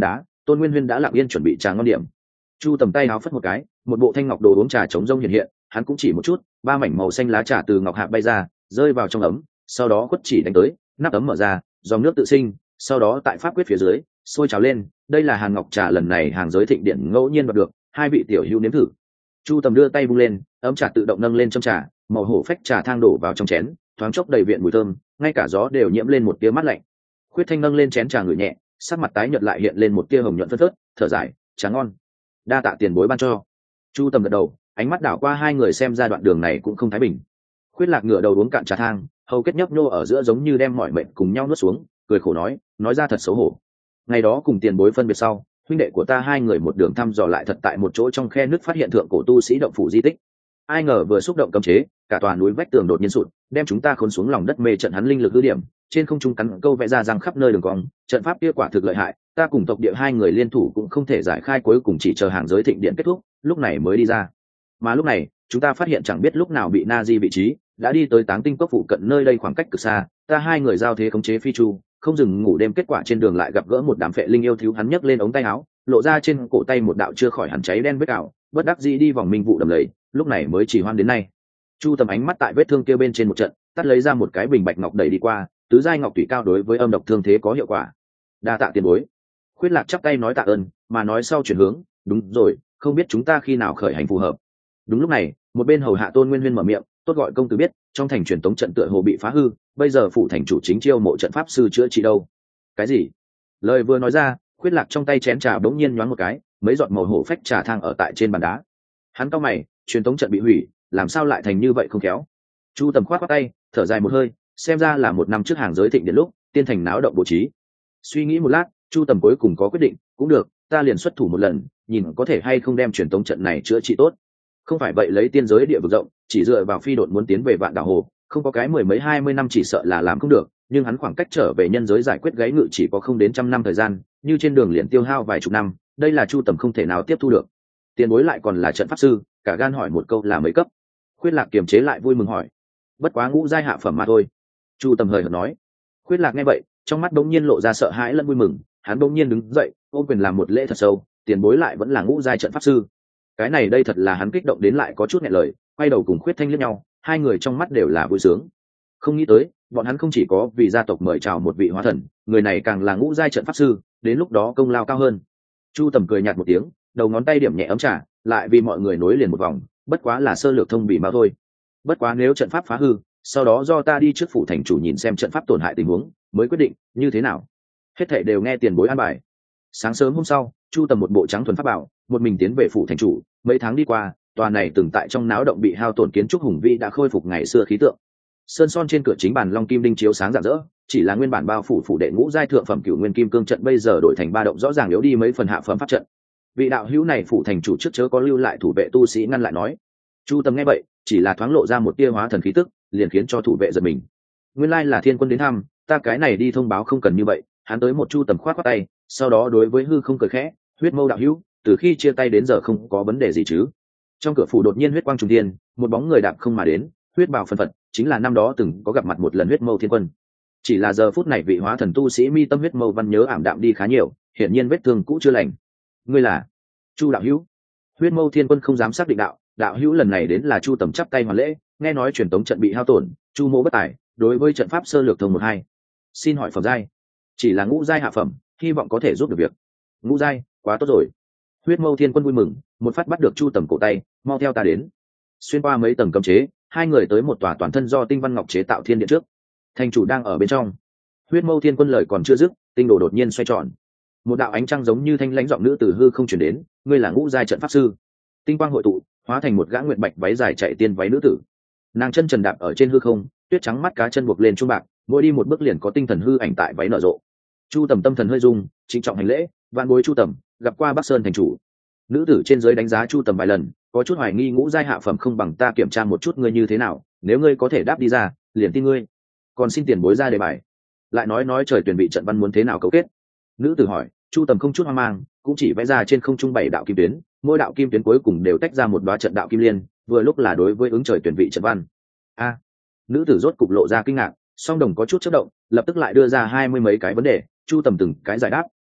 Tôn Nguyên Huyên đã lặng yên chuẩn bị trà ngon điểm. Chu Tầm tay áo phất một cái, một bộ thanh ngọc đồ uống trà chống rông hiện hiện, hắn cũng chỉ một chút, ba mảnh màu xanh lá trà từ ngọc hạp bay ra, rơi vào trong ấm, sau đó quất chỉ đánh tới, nắp ấm mở ra, dòng nước tự sinh, sau đó tại pháp quyết phía dưới sôi trào lên. Đây là Hàn Ngọc trà lần này hàng giới thịnh điện ngẫu nhiên đoạt được, hai vị tiểu hữu nếm thử. Chu Tầm đưa tay vung lên, ấm trà tự động nâng lên trong trà, màu hổ phách trà thang đổ vào trong chén, thoáng chốc đầy viện mùi thơm, ngay cả gió đều nhiễm lên một tia mát lạnh. Khuyết Thanh nâng lên chén trà ngửi nhẹ, sắc mặt tái nhợt lại hiện lên một tia hồng nhuận phớt phớt, thở dài, trà ngon, đa tạ tiền bối ban cho. Chu Tầm gật đầu, ánh mắt đảo qua hai người xem ra đoạn đường này cũng không thái bình. Khuyết Lạc ngửa đầu uống cạn trà thang, hầu kết nhấp nhô ở giữa giống như đem mọi mệnh cùng nhau nuốt xuống, cười khổ nói, nói ra thật xấu hổ. Ngày đó cùng tiền bối phân biệt sau, huynh đệ của ta hai người một đường thăm dò lại thật tại một chỗ trong khe nước phát hiện thượng cổ tu sĩ động phủ di tích. Ai ngờ vừa xúc động cấm chế, cả tòa núi vách tường đột nhiên sụt, đem chúng ta khốn xuống lòng đất mê trận hắn linh lực ư điểm, trên không trung cắn câu vẽ ra răng khắp nơi đường cong, trận pháp kia quả thực lợi hại, ta cùng tộc địa hai người liên thủ cũng không thể giải khai, cuối cùng chỉ chờ hàng giới thịnh điện kết thúc, lúc này mới đi ra. Mà lúc này, chúng ta phát hiện chẳng biết lúc nào bị na di vị trí, đã đi tới Táng Tinh Cốc phụ cận nơi đây khoảng cách cực xa, ta hai người giao thế khống chế phi chu, không dừng ngủ đêm, kết quả trên đường lại gặp gỡ một đám phệ linh yêu thiếu, hắn nhấc lên ống tay áo, lộ ra trên cổ tay một đạo chưa khỏi hẳn cháy đen vết ảo, bất đắc dĩ đi vòng minh vụ đầm lầy, lúc này mới chỉ hoan đến nay. Chu Tầm ánh mắt tại vết thương kia bên trên một trận, tắt lấy ra một cái bình bạch ngọc đẩy đi qua, tứ giai ngọc thủy cao đối với âm độc thương thế có hiệu quả. Đa tạ tiền bối. Khuyết Lạc chắp tay nói tạ ơn, mà nói sau chuyển hướng, đúng rồi, không biết chúng ta khi nào khởi hành phù hợp. Đúng lúc này, một bên hầu hạ Tôn Nguyên Huyên mở miệng, tốt gọi công tử biết, trong thành truyền tống trận tựa hồ bị phá hư, bây giờ phủ thành chủ chính chiêu mộ trận pháp sư chữa trị đâu. Cái gì? Lời vừa nói ra, Khuyết Lạc trong tay chén trà bỗng nhiên nhoáng một cái, mấy giọt màu hổ phách trà thang ở tại trên bàn đá. Hắn cau mày, truyền tống trận bị hủy, làm sao lại thành như vậy không khéo. Chu Tầm khoát khoát tay, thở dài một hơi, xem ra là một năm trước hàng giới thịnh điện lúc tiên thành náo động bố trí. Suy nghĩ một lát, Chu Tầm cuối cùng có quyết định, cũng được, ta liền xuất thủ một lần, nhìn có thể hay không đem truyền tống trận này chữa trị tốt. Không phải vậy lấy tiên giới địa vực rộng, chỉ dựa vào phi độn muốn tiến về Vạn Đảo Hồ, không có cái mười mấy hai mươi năm chỉ sợ là làm không được, nhưng hắn khoảng cách trở về nhân giới giải quyết gáy ngự chỉ có không đến trăm năm thời gian, như trên đường liền tiêu hao vài chục năm, đây là Chu Tầm không thể nào tiếp thu được. Tiền bối lại còn là trận pháp sư, cả gan hỏi một câu là mấy cấp. Khuyết Lạc kiềm chế lại vui mừng hỏi, bất quá ngũ giai hạ phẩm mà thôi. Chu Tầm hời hợt nói. Khuyết Lạc nghe vậy, trong mắt bỗng nhiên lộ ra sợ hãi lẫn vui mừng, hắn bỗng nhiên đứng dậy, ôm quyền làm một lễ thật sâu, tiền bối lại vẫn là ngũ giai trận pháp sư. Cái này đây thật là hắn kích động đến lại có chút nghẹn lời, quay đầu cùng Khuyết Thanh liếc nhau, hai người trong mắt đều là vui sướng. Không nghĩ tới, bọn hắn không chỉ có vì gia tộc mời chào một vị hóa thần, người này càng là ngũ giai trận pháp sư, đến lúc đó công lao cao hơn. Chu Tầm cười nhạt một tiếng, đầu ngón tay điểm nhẹ ấm trà, lại vì mọi người nối liền một vòng, bất quá là sơ lược thông bỉ mà thôi. Bất quá nếu trận pháp phá hư, sau đó do ta đi trước phủ thành chủ nhìn xem trận pháp tổn hại tình huống, mới quyết định như thế nào. Hết thảy đều nghe tiền bối an bài. Sáng sớm hôm sau, Chu Tầm một bộ trắng thuần pháp bảo, một mình tiến về phủ thành chủ. Mấy tháng đi qua, tòa này từng tại trong náo động bị hao tổn kiến trúc hùng vĩ đã khôi phục ngày xưa khí tượng. Sơn son trên cửa chính bàn long kim đinh chiếu sáng rạng rỡ, chỉ là nguyên bản bao phủ phủ đệ ngũ giai thượng phẩm cửu nguyên kim cương trận bây giờ đổi thành ba động rõ ràng yếu đi mấy phần hạ phẩm pháp trận. Vị đạo hữu này phủ thành chủ trước chớ có lưu lại thủ vệ tu sĩ ngăn lại nói. Chu Tầm nghe vậy, chỉ là thoáng lộ ra một tia hóa thần khí tức, liền khiến cho thủ vệ giật mình. Nguyên lai là thiên quân đến thăm, ta cái này đi thông báo không cần như vậy. Hắn tới một Chu Tầm khoát khoát tay, sau đó đối với hư không cười khẽ, huyết mâu đạo hữu, từ khi chia tay đến giờ không có vấn đề gì chứ? Trong cửa phủ đột nhiên huyết quang trùng thiên, một bóng người đạp không mà đến, huyết bào phân phật, chính là năm đó từng có gặp mặt một lần huyết mâu thiên quân. Chỉ là giờ phút này vị hóa thần tu sĩ mi tâm huyết mâu văn nhớ ảm đạm đi khá nhiều, hiển nhiên vết thương cũ chưa lành. Ngươi là Chu đạo hữu? Huyết mâu thiên quân không dám xác định đạo, đạo hữu lần này đến là Chu Tầm chắp tay hoàn lễ, nghe nói truyền tống trận bị hao tổn, Chu mỗ bất tài, đối với trận pháp sơ lược thông một hai, xin hỏi phẩm giai? Chỉ là ngũ giai hạ phẩm, hy vọng có thể giúp được việc. Ngũ giai, quá tốt rồi. Huyết mâu thiên quân vui mừng, một phát bắt được Chu Tầm cổ tay, mau theo ta đến. Xuyên qua mấy tầng cấm chế, hai người tới một tòa toàn thân do tinh văn ngọc chế tạo thiên điện trước. Thành chủ đang ở bên trong. Huyết mâu thiên quân lời còn chưa dứt, tinh đồ đột nhiên xoay tròn, một đạo ánh trăng giống như thanh lãnh giọng nữ từ hư không chuyển đến, ngươi là ngũ giai trận pháp sư. Tinh quang hội tụ, hóa thành một gã nguyệt bạch váy dài chạy tiên váy nữ tử. Nàng chân trần đạp ở trên hư không, tuyết trắng mắt cá chân buộc lên chuông bạc, mỗi đi một bước liền có tinh thần hư ảnh tại váy nở rộ. Chu Tầm tâm thần hơi rung, trịnh trọng hành lễ, vạn bối Chu Tầm, gặp qua Bắc Sơn thành chủ. Nữ tử trên dưới đánh giá Chu Tầm vài lần, có chút hoài nghi ngũ giai hạ phẩm không bằng ta kiểm tra một chút ngươi như thế nào, nếu ngươi có thể đáp đi ra, liền tin ngươi. Còn xin tiền bối ra đề bài. Lại nói nói trời tuyển vị trận văn muốn thế nào cấu kết. Nữ tử hỏi. Chu Tầm không chút hoang mang, cũng chỉ vẽ ra trên không trung bảy đạo kim tuyến, mỗi đạo kim tuyến cuối cùng đều tách ra một đóa trận đạo kim liên, vừa lúc là đối với ứng trời tuyển vị trận văn. A, nữ tử rốt cục lộ ra kinh ngạc, song đồng có chút chớp động, lập tức lại đưa ra hai mươi mấy cái vấn đề, Chu Tầm từng cái giải đáp,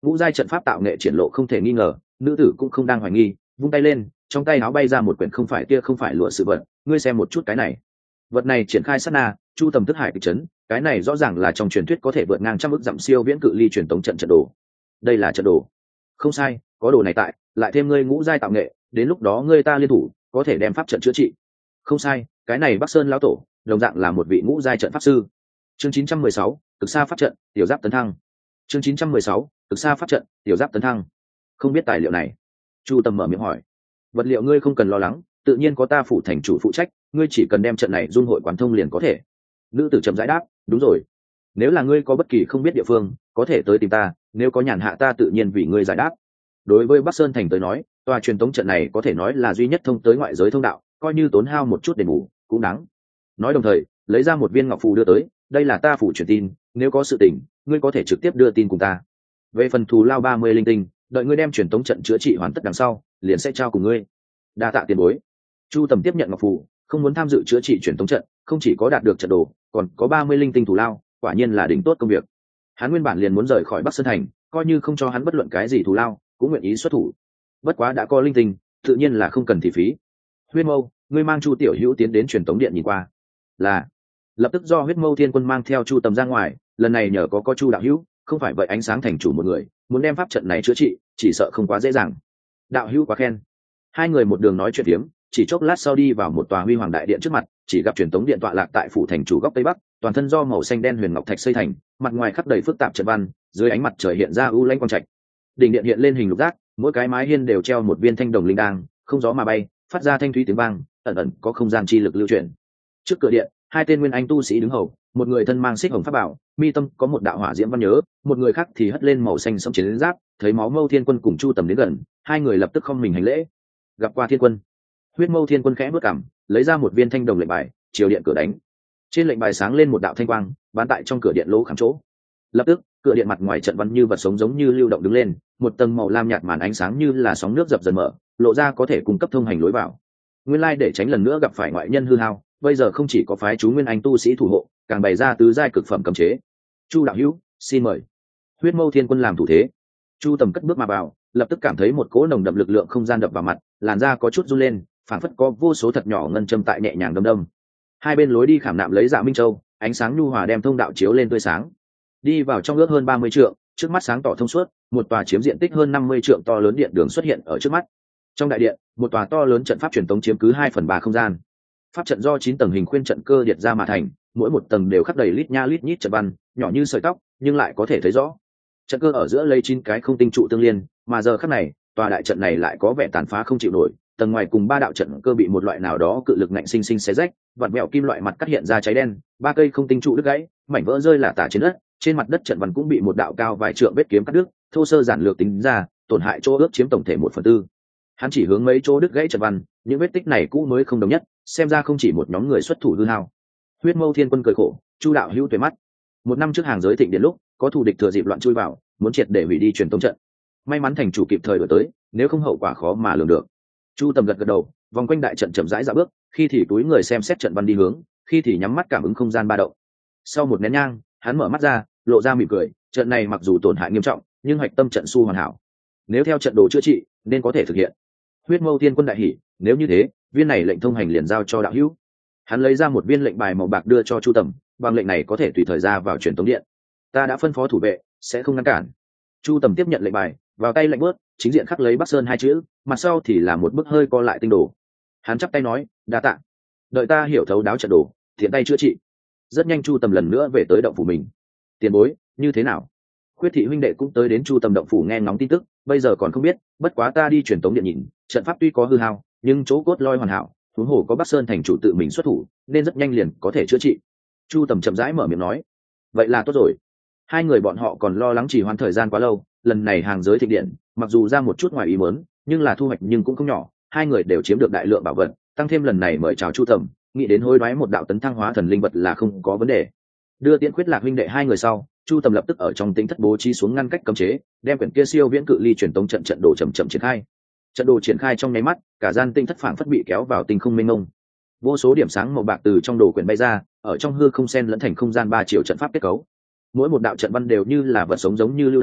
ngũ giai trận pháp tạo nghệ triển lộ không thể nghi ngờ, nữ tử cũng không đang hoài nghi, vung tay lên, trong tay áo bay ra một quyển không phải tia không phải lụa sự vật, ngươi xem một chút cái này. Vật này triển khai sát na, chu tầm thức hải kịch chấn, cái này rõ ràng là trong truyền thuyết có thể vượt ngang trăm ức dặm siêu viễn cự ly truyền tống trận trận đồ. Đây là trận đồ. Không sai, có đồ này tại, lại thêm ngươi ngũ giai tạo nghệ, đến lúc đó ngươi ta liên thủ, có thể đem pháp trận chữa trị. Không sai, cái này Bắc Sơn lão tổ, đồng dạng là một vị ngũ giai trận pháp sư. Chương chín trăm mười sáu, cực xa pháp trận, tiểu giáp tấn thăng. Chương chín trăm mười sáu, cực xa pháp trận, tiểu giáp tấn thăng. Không biết tài liệu này. Chu Tầm mở miệng hỏi. Vật liệu ngươi không cần lo lắng, tự nhiên có ta phủ thành chủ phụ trách, ngươi chỉ cần đem trận này dung hội quán thông liền có thể. Nữ tử chậm rãi đáp, đúng rồi. Nếu là ngươi có bất kỳ không biết địa phương, có thể tới tìm ta, nếu có nhàn hạ ta tự nhiên vì ngươi giải đáp. Đối với Bắc Sơn thành tới nói, tòa truyền tống trận này có thể nói là duy nhất thông tới ngoại giới thông đạo, coi như tốn hao một chút đền bù cũng đáng. Nói đồng thời, lấy ra một viên ngọc phù đưa tới, đây là ta phủ truyền tin, nếu có sự tình, ngươi có thể trực tiếp đưa tin cùng ta. Về phần thù lao ba mươi linh tinh, đợi ngươi đem truyền tống trận chữa trị hoàn tất đằng sau, liền sẽ trao cùng ngươi. Đa tạ tiền bối. Chu Tầm tiếp nhận ngọc phù, không muốn tham dự chữa trị truyền tống trận, không chỉ có đạt được trận đồ, còn có ba mươi linh tinh thù lao, quả nhiên là đỉnh tốt công việc. Hắn nguyên bản liền muốn rời khỏi Bắc Sơn thành, coi như không cho hắn bất luận cái gì thù lao, cũng nguyện ý xuất thủ. Bất quá đã có linh tinh, tự nhiên là không cần thị phí. Huyết Mâu, ngươi mang Chu tiểu hữu tiến đến truyền tống điện nhìn qua. Là. Lập tức do Huyết Mâu Thiên Quân mang theo Chu Tầm ra ngoài, lần này nhờ có có Chu đạo hữu, không phải vậy ánh sáng thành chủ một người, muốn đem pháp trận này chữa trị, chỉ sợ không quá dễ dàng. Đạo hữu quá khen. Hai người một đường nói chuyện phiếm, chỉ chốc lát sau đi vào một tòa huy hoàng đại điện trước mặt, chỉ gặp truyền tống điện tọa lạc tại phủ thành chủ góc tây bắc, toàn thân do màu xanh đen huyền ngọc thạch xây thành, mặt ngoài khắc đầy phức tạp trận văn, dưới ánh mặt trời hiện ra u lãnh quang trạch. Đỉnh điện hiện lên hình lục giác, mỗi cái mái hiên đều treo một viên thanh đồng linh đang, không gió mà bay, phát ra thanh thúy tiếng vang, ẩn ẩn có không gian chi lực lưu chuyển. Trước cửa điện, hai tên nguyên anh tu sĩ đứng hầu, một người thân mang xích hồng pháp bảo, mi tâm có một đạo hỏa diễm văn nhớ, một người khác thì hất lên màu xanh sẫm chiến giáp. Thấy Máu Mâu Thiên Quân cùng Chu Tầm đến gần, hai người lập tức không mình hành lễ. Gặp qua Thiên Quân. Huyết Mâu Thiên Quân khẽ bước cằm, lấy ra một viên thanh đồng lệnh bài, chiều điện cửa đánh. Trên lệnh bài sáng lên một đạo thanh quang, bán tại trong cửa điện lỗ khảm chỗ. Lập tức, cửa điện mặt ngoài trận văn như vật sống giống như lưu động đứng lên, một tầng màu lam nhạt màn ánh sáng như là sóng nước dập dần mở, lộ ra có thể cung cấp thông hành lối vào. Nguyên lai để tránh lần nữa gặp phải ngoại nhân hư hao, bây giờ không chỉ có phái chú nguyên anh tu sĩ thủ hộ, càng bày ra tứ giai cực phẩm cấm chế. Chu đạo hữu, xin mời. Huyết Mâu Thiên Quân làm thủ thế. Chu Tầm cất bước mà vào, lập tức cảm thấy một cỗ nồng đậm lực lượng không gian đập vào mặt, làn da có chút run lên, phảng phất có vô số thật nhỏ ngân châm tại nhẹ nhàng đâm đâm. Hai bên lối đi khảm nạm lấy Dạ Minh Châu, ánh sáng nhu hòa đem thông đạo chiếu lên tươi sáng. Đi vào trong ước hơn ba mươi trượng, trước mắt sáng tỏ thông suốt, một tòa chiếm diện tích hơn năm mươi trượng to lớn điện đường xuất hiện ở trước mắt. Trong đại điện, một tòa to lớn trận pháp truyền tống chiếm cứ hai phần ba không gian. Pháp trận do chín tầng hình khuyên trận cơ điệt ra mà thành, mỗi một tầng đều khắc đầy lít nha lít nhít trận văn, nhỏ như sợi tóc, nhưng lại có thể thấy rõ. Trận cơ ở giữa lấy chín cái không tinh trụ tương liên, mà giờ khắc này, tòa đại trận này lại có vẻ tàn phá không chịu nổi, tầng ngoài cùng ba đạo trận cơ bị một loại nào đó cự lực nạnh sinh sinh xé rách, vặn vẹo kim loại mặt cắt hiện ra cháy đen, ba cây không tinh trụ đứt gãy, mảnh vỡ rơi lả tả trên đất, trên mặt đất trận văn cũng bị một đạo cao vài trượng vết kiếm cắt đứt, thô sơ giản lược tính ra, tổn hại chỗ ước chiếm tổng thể một phần tư. Hắn chỉ hướng mấy chỗ đứt gãy trận văn, những vết tích này cũ mới không đồng nhất, xem ra không chỉ một nhóm người xuất thủ hư hao. Huyết Mâu Thiên Quân cười khổ, Chu đạo hữu tuệ mắt. Một năm trước hàng giới thịnh điện lúc, có thù địch thừa dịp loạn chui vào, muốn triệt để hủy đi truyền tống trận. May mắn thành chủ kịp thời đổi tới, nếu không hậu quả khó mà lường được. Chu Tầm gật gật đầu, vòng quanh đại trận chậm rãi dạo bước, khi thì túi người xem xét trận văn đi hướng, khi thì nhắm mắt cảm ứng không gian ba động. Sau một nén nhang, hắn mở mắt ra, lộ ra mỉm cười, trận này mặc dù tổn hại nghiêm trọng, nhưng hạch tâm trận su hoàn hảo. Nếu theo trận đồ chữa trị, nên có thể thực hiện. Huyết Mâu Thiên Quân đại hỉ, nếu như thế, viên này lệnh thông hành liền giao cho đạo hữu. Hắn lấy ra một viên lệnh bài màu bạc đưa cho Chu Tầm, bằng lệnh này có thể tùy thời ra vào truyền tống điện. Ta đã phân phó thủ vệ, sẽ không ngăn cản. Chu Tầm tiếp nhận lệnh bài, vào tay lạnh bớt, chính diện khắc lấy Bắc Sơn hai chữ, mặt sau thì là một bức hơi co lại tinh đồ. Hắn chắp tay nói, đa tạ. Đợi ta hiểu thấu đáo trận đồ, thiện tay chữa trị. Rất nhanh Chu Tầm lần nữa về tới động phủ mình. Tiền bối, như thế nào? Khuyết thị huynh đệ cũng tới đến Chu Tầm động phủ nghe ngóng tin tức, bây giờ còn không biết, bất quá ta đi truyền tống điện nhìn, trận pháp tuy có hư hao, nhưng chỗ cốt lõi hoàn hảo, huống hồ có Bắc Sơn thành chủ tự mình xuất thủ, nên rất nhanh liền có thể chữa trị. Chu Tầm chậm rãi mở miệng nói, vậy là tốt rồi. Hai người bọn họ còn lo lắng trì hoãn thời gian quá lâu, lần này hàng giới thịnh điện, mặc dù ra một chút ngoài ý muốn, nhưng là thu hoạch nhưng cũng không nhỏ, hai người đều chiếm được đại lượng bảo vật, tăng thêm lần này mời chào Chu Tầm, nghĩ đến hối đoái một đạo tấn thăng hóa thần linh vật là không có vấn đề. Đưa tiễn Khuyết Lạc huynh đệ hai người sau, Chu Tầm lập tức ở trong tính thất bố trí xuống ngăn cách cấm chế, đem quyển kia siêu viễn cự ly truyền tống trận trận đồ chậm chậm triển khai. Trận đồ triển khai trong nháy mắt, cả gian tinh thất phảng phất bị kéo vào tinh không mênh mông. Vô số điểm sáng màu bạc từ trong đồ quyển bay ra, ở trong hư không xen lẫn thành không gian ba chiều trận pháp kết cấu. Mỗi một đạo trận văn đều như là vật sống giống như lưu động,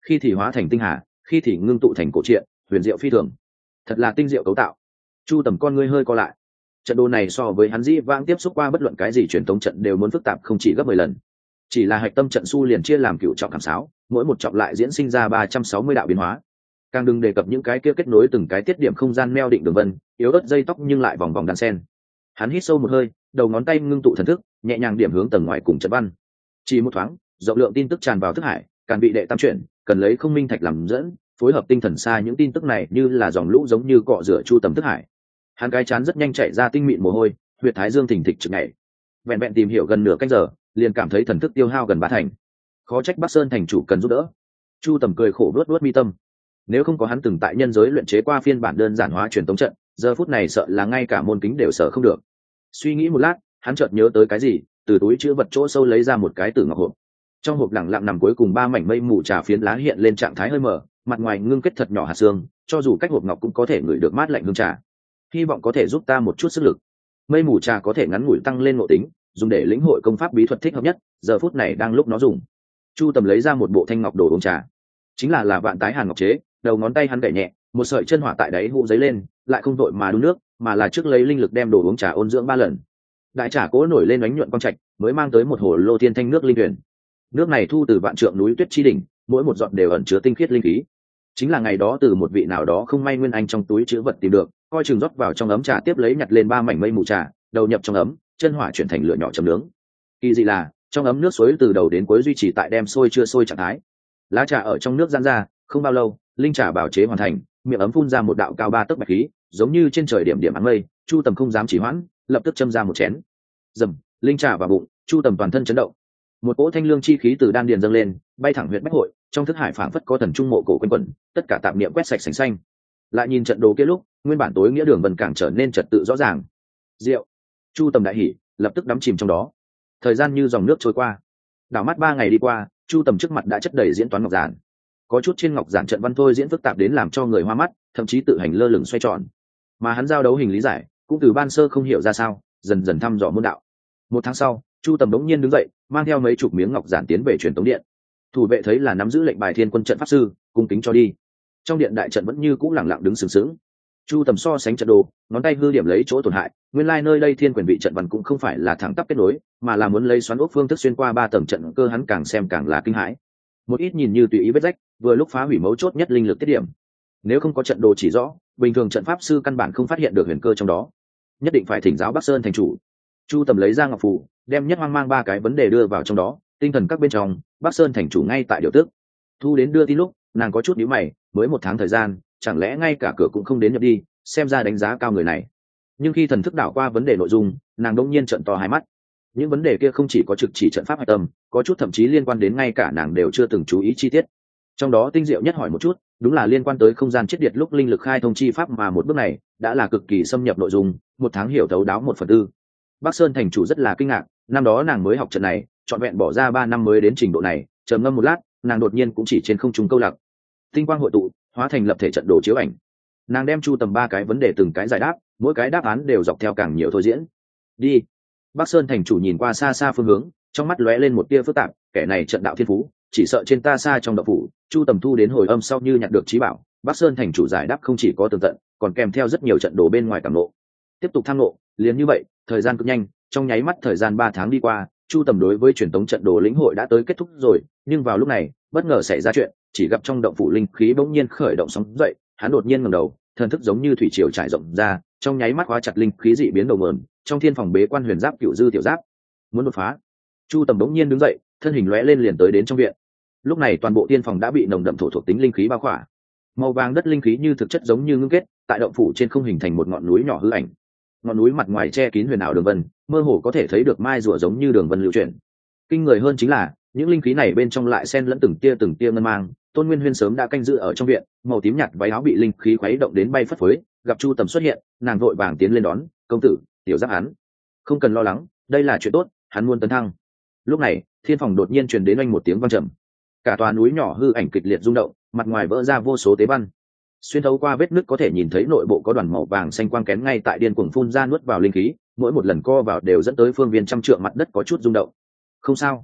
khi thì hóa thành tinh hà, khi thì ngưng tụ thành cổ truyện, huyền diệu phi thường, thật là tinh diệu cấu tạo. Chu Tầm con ngươi hơi co lại. Trận đồ này so với hắn dĩ vãng tiếp xúc qua bất luận cái gì truyền thống trận đều muốn phức tạp không chỉ gấp mười lần. Chỉ là hạch tâm trận su liền chia làm cựu trọng cảm sáo, mỗi một trọng lại diễn sinh ra ba trăm sáu mươi đạo biến hóa. Càng đừng đề cập những cái kia kết nối từng cái tiết điểm không gian neo định đường vân, yếu ớt dây tóc nhưng lại vòng vòng đan sen. Hắn hít sâu một hơi, đầu ngón tay ngưng tụ thần thức, nhẹ nhàng điểm hướng tầng ngoài cùng trận văn. Chỉ một thoáng, rộng lượng tin tức tràn vào thức hải, càng bị đệ tam chuyển, cần lấy không minh thạch làm dẫn, phối hợp tinh thần xa những tin tức này như là dòng lũ giống như cọ rửa Chu Tầm thức hải. Hắn cái chán rất nhanh chạy ra tinh mịn mồ hôi, huyệt thái dương thình thịch trực nhảy. Vẹn vẹn tìm hiểu gần nửa canh giờ, liền cảm thấy thần thức tiêu hao gần ba thành. Khó trách Bắc Sơn thành chủ cần giúp đỡ. Chu Tầm cười khổ vuốt vuốt mi tâm. Nếu không có hắn từng tại nhân giới luyện chế qua phiên bản đơn giản hóa truyền tống trận, giờ phút này sợ là ngay cả môn kính đều sợ không được. Suy nghĩ một lát, hắn chợt nhớ tới cái gì, từ túi chứa vật chỗ sâu lấy ra một cái tử ngọc hộp. Trong hộp lẳng lặng nằm cuối cùng ba mảnh mây mù trà phiến lá hiện lên trạng thái hơi mờ, mặt ngoài ngưng kết thật nhỏ hạt xương, cho dù cách hộp ngọc cũng có thể ngửi được mát lạnh hương trà. Hy vọng có thể giúp ta một chút sức lực. Mây mù trà có thể ngắn ngủi tăng lên ngộ tính, dùng để lĩnh hội công pháp bí thuật thích hợp nhất, giờ phút này đang lúc nó dùng. Chu Tầm lấy ra một bộ thanh ngọc đồ uống trà, chính là là vạn tái hàn ngọc chế, đầu ngón tay hắn gảy nhẹ, một sợi chân hỏa tại đáy hũ giấy lên, lại không vội mà đun nước, mà là trước lấy linh lực đem đồ uống trà ôn dưỡng ba lần. Đại trà cố nổi lên ánh nhuận quang trạch, mới mang tới một hồ lô thiên thanh nước linh tuyển. Nước này thu từ vạn trượng núi tuyết chi đỉnh, mỗi một giọt đều ẩn chứa tinh khiết linh khí. Chính là ngày đó từ một vị nào đó không may nguyên anh trong túi chứa vật tìm được, coi chừng rót vào trong ấm trà tiếp lấy nhặt lên ba mảnh mây mù trà, đầu nhập trong ấm, chân hỏa chuyển thành lửa nhỏ chấm nướng. Kỳ dị là, trong ấm nước suối từ đầu đến cuối duy trì tại đem sôi chưa sôi trạng thái. Lá trà ở trong nước giãn ra, không bao lâu, linh trà bào chế hoàn thành, miệng ấm phun ra một đạo cao ba tấc bạch khí, giống như trên trời điểm điểm áng mây. Chu Tầm không dám chỉ hoãn, lập tức châm ra một chén. Dầm, linh trà vào bụng, Chu Tầm toàn thân chấn động. Một cỗ thanh lương chi khí từ đan điền dâng lên, bay thẳng huyệt bách hội, trong thức hải phảng phất có thần trung mộ cổ quanh quẩn, tất cả tạp niệm quét sạch sành xanh. Lại nhìn trận đồ kia lúc, nguyên bản tối nghĩa đường vân càng trở nên trật tự rõ ràng. Diệu. Chu Tầm đại hỉ, lập tức đắm chìm trong đó. Thời gian như dòng nước trôi qua. Đảo mắt ba ngày đi qua, Chu Tầm trước mặt đã chất đầy diễn toán ngọc giản. Có chút trên ngọc giản trận văn thôi diễn phức tạp đến làm cho người hoa mắt, thậm chí tự hành lơ lửng xoay tròn. Mà hắn giao đấu hình lý giải, cũng từ ban sơ không hiểu ra sao, dần dần thăm dò môn đạo. Một tháng sau, Chu Tầm đống nhiên đứng dậy, mang theo mấy chục miếng ngọc giản tiến về truyền tống điện. Thủ vệ thấy là nắm giữ lệnh bài thiên quân trận pháp sư, cung kính cho đi. Trong điện đại trận vẫn như cũ lẳng lặng đứng sừng sững. Chu Tầm so sánh trận đồ, ngón tay hư điểm lấy chỗ tổn hại, nguyên lai like nơi đây thiên quyền vị trận văn cũng không phải là thẳng tắp kết nối, mà là muốn lấy xoắn ốc phương thức xuyên qua ba tầng trận cơ, hắn càng xem càng là kinh hãi. Một ít nhìn như tùy ý vết rách, vừa lúc phá hủy mấu chốt nhất linh lực tiết điểm. Nếu không có trận đồ chỉ rõ, bình thường trận pháp sư căn bản không phát hiện được huyền cơ trong đó. Nhất định phải thỉnh giáo Bắc Sơn thành chủ. Chu Tầm lấy ra ngọc phù, đem nhất hoang mang ba cái vấn đề đưa vào trong đó, tinh thần các bên trong, Bắc Sơn thành chủ ngay tại điều tước. Thu đến đưa tin lúc, nàng có chút nhíu mày, mới một tháng thời gian, chẳng lẽ ngay cả cửa cũng không đến nhập đi, xem ra đánh giá cao người này. Nhưng khi thần thức đảo qua vấn đề nội dung, nàng đột nhiên trợn to hai mắt. Những vấn đề kia không chỉ có trực chỉ trận pháp hạch tâm, có chút thậm chí liên quan đến ngay cả nàng đều chưa từng chú ý chi tiết. Trong đó tinh diệu nhất hỏi một chút, đúng là liên quan tới không gian chết điệt lúc linh lực khai thông chi pháp, mà một bước này đã là cực kỳ xâm nhập nội dung, một tháng hiểu thấu đáo một phần tư. Bắc Sơn thành chủ rất là kinh ngạc, năm đó nàng mới học trận này, trọn vẹn bỏ ra ba năm mới đến trình độ này. Trầm ngâm một lát, nàng đột nhiên cũng chỉ trên không trung câu lạc, tinh quang hội tụ, hóa thành lập thể trận đồ chiếu ảnh. Nàng đem Chu Tầm ba cái vấn đề từng cái giải đáp, mỗi cái đáp án đều dọc theo càng nhiều thôi diễn. Đi. Bắc Sơn thành chủ nhìn qua xa xa phương hướng, trong mắt lóe lên một tia phức tạp, kẻ này trận đạo thiên phú, chỉ sợ trên ta xa trong đạo phủ. Chu Tầm thu đến hồi âm sau như nhặt được trí bảo, Bắc Sơn thành chủ giải đáp không chỉ có tường tận, còn kèm theo rất nhiều trận đồ bên ngoài cảm nộ. Tiếp tục tham nộ, liền như vậy, thời gian cực nhanh, trong nháy mắt thời gian ba tháng đi qua, Chu Tầm đối với truyền tống trận đồ lĩnh hội đã tới kết thúc rồi, nhưng vào lúc này, bất ngờ xảy ra chuyện, chỉ gặp trong động phủ linh khí bỗng nhiên khởi động sóng dậy, hắn đột nhiên ngẩng đầu, thần thức giống như thủy triều trải rộng ra, trong nháy mắt hóa chặt linh khí dị biến đầu nguồn, trong thiên phòng bế quan huyền giáp cựu dư tiểu giáp, muốn đột phá. Chu Tầm bỗng nhiên đứng dậy, thân hình lóe lên liền tới đến trong viện. Lúc này toàn bộ tiên phòng đã bị nồng đậm thổ thuộc tính linh khí bao khỏa, màu vàng đất linh khí như thực chất giống như ngưng kết, tại động phủ trên không hình thành một ngọn núi nhỏ hư ảnh. Ngọn núi mặt ngoài che kín huyền ảo đường vân, mơ hồ có thể thấy được mai rùa giống như đường vân lưu chuyển. Kinh người hơn chính là, những linh khí này bên trong lại xen lẫn từng tia từng tia ngân mang. Tôn Nguyên Huyên sớm đã canh giữ ở trong viện, màu tím nhạt váy áo bị linh khí khuấy động đến bay phất phới, gặp Chu Tầm xuất hiện, nàng vội vàng tiến lên đón, "Công tử, tiểu giáp hắn, không cần lo lắng, đây là chuyện tốt, hắn muốn tấn thăng." Lúc này, thiên phòng đột nhiên truyền đến oanh một tiếng vang trầm. Cả tòa núi nhỏ hư ảnh kịch liệt rung động, mặt ngoài vỡ ra vô số tế văn. Xuyên thấu qua vết nứt có thể nhìn thấy nội bộ có đoàn màu vàng xanh quang kén ngay tại điên cuồng phun ra nuốt vào linh khí, mỗi một lần co vào đều dẫn tới phương viên trăm trượng mặt đất có chút rung động. "Không sao."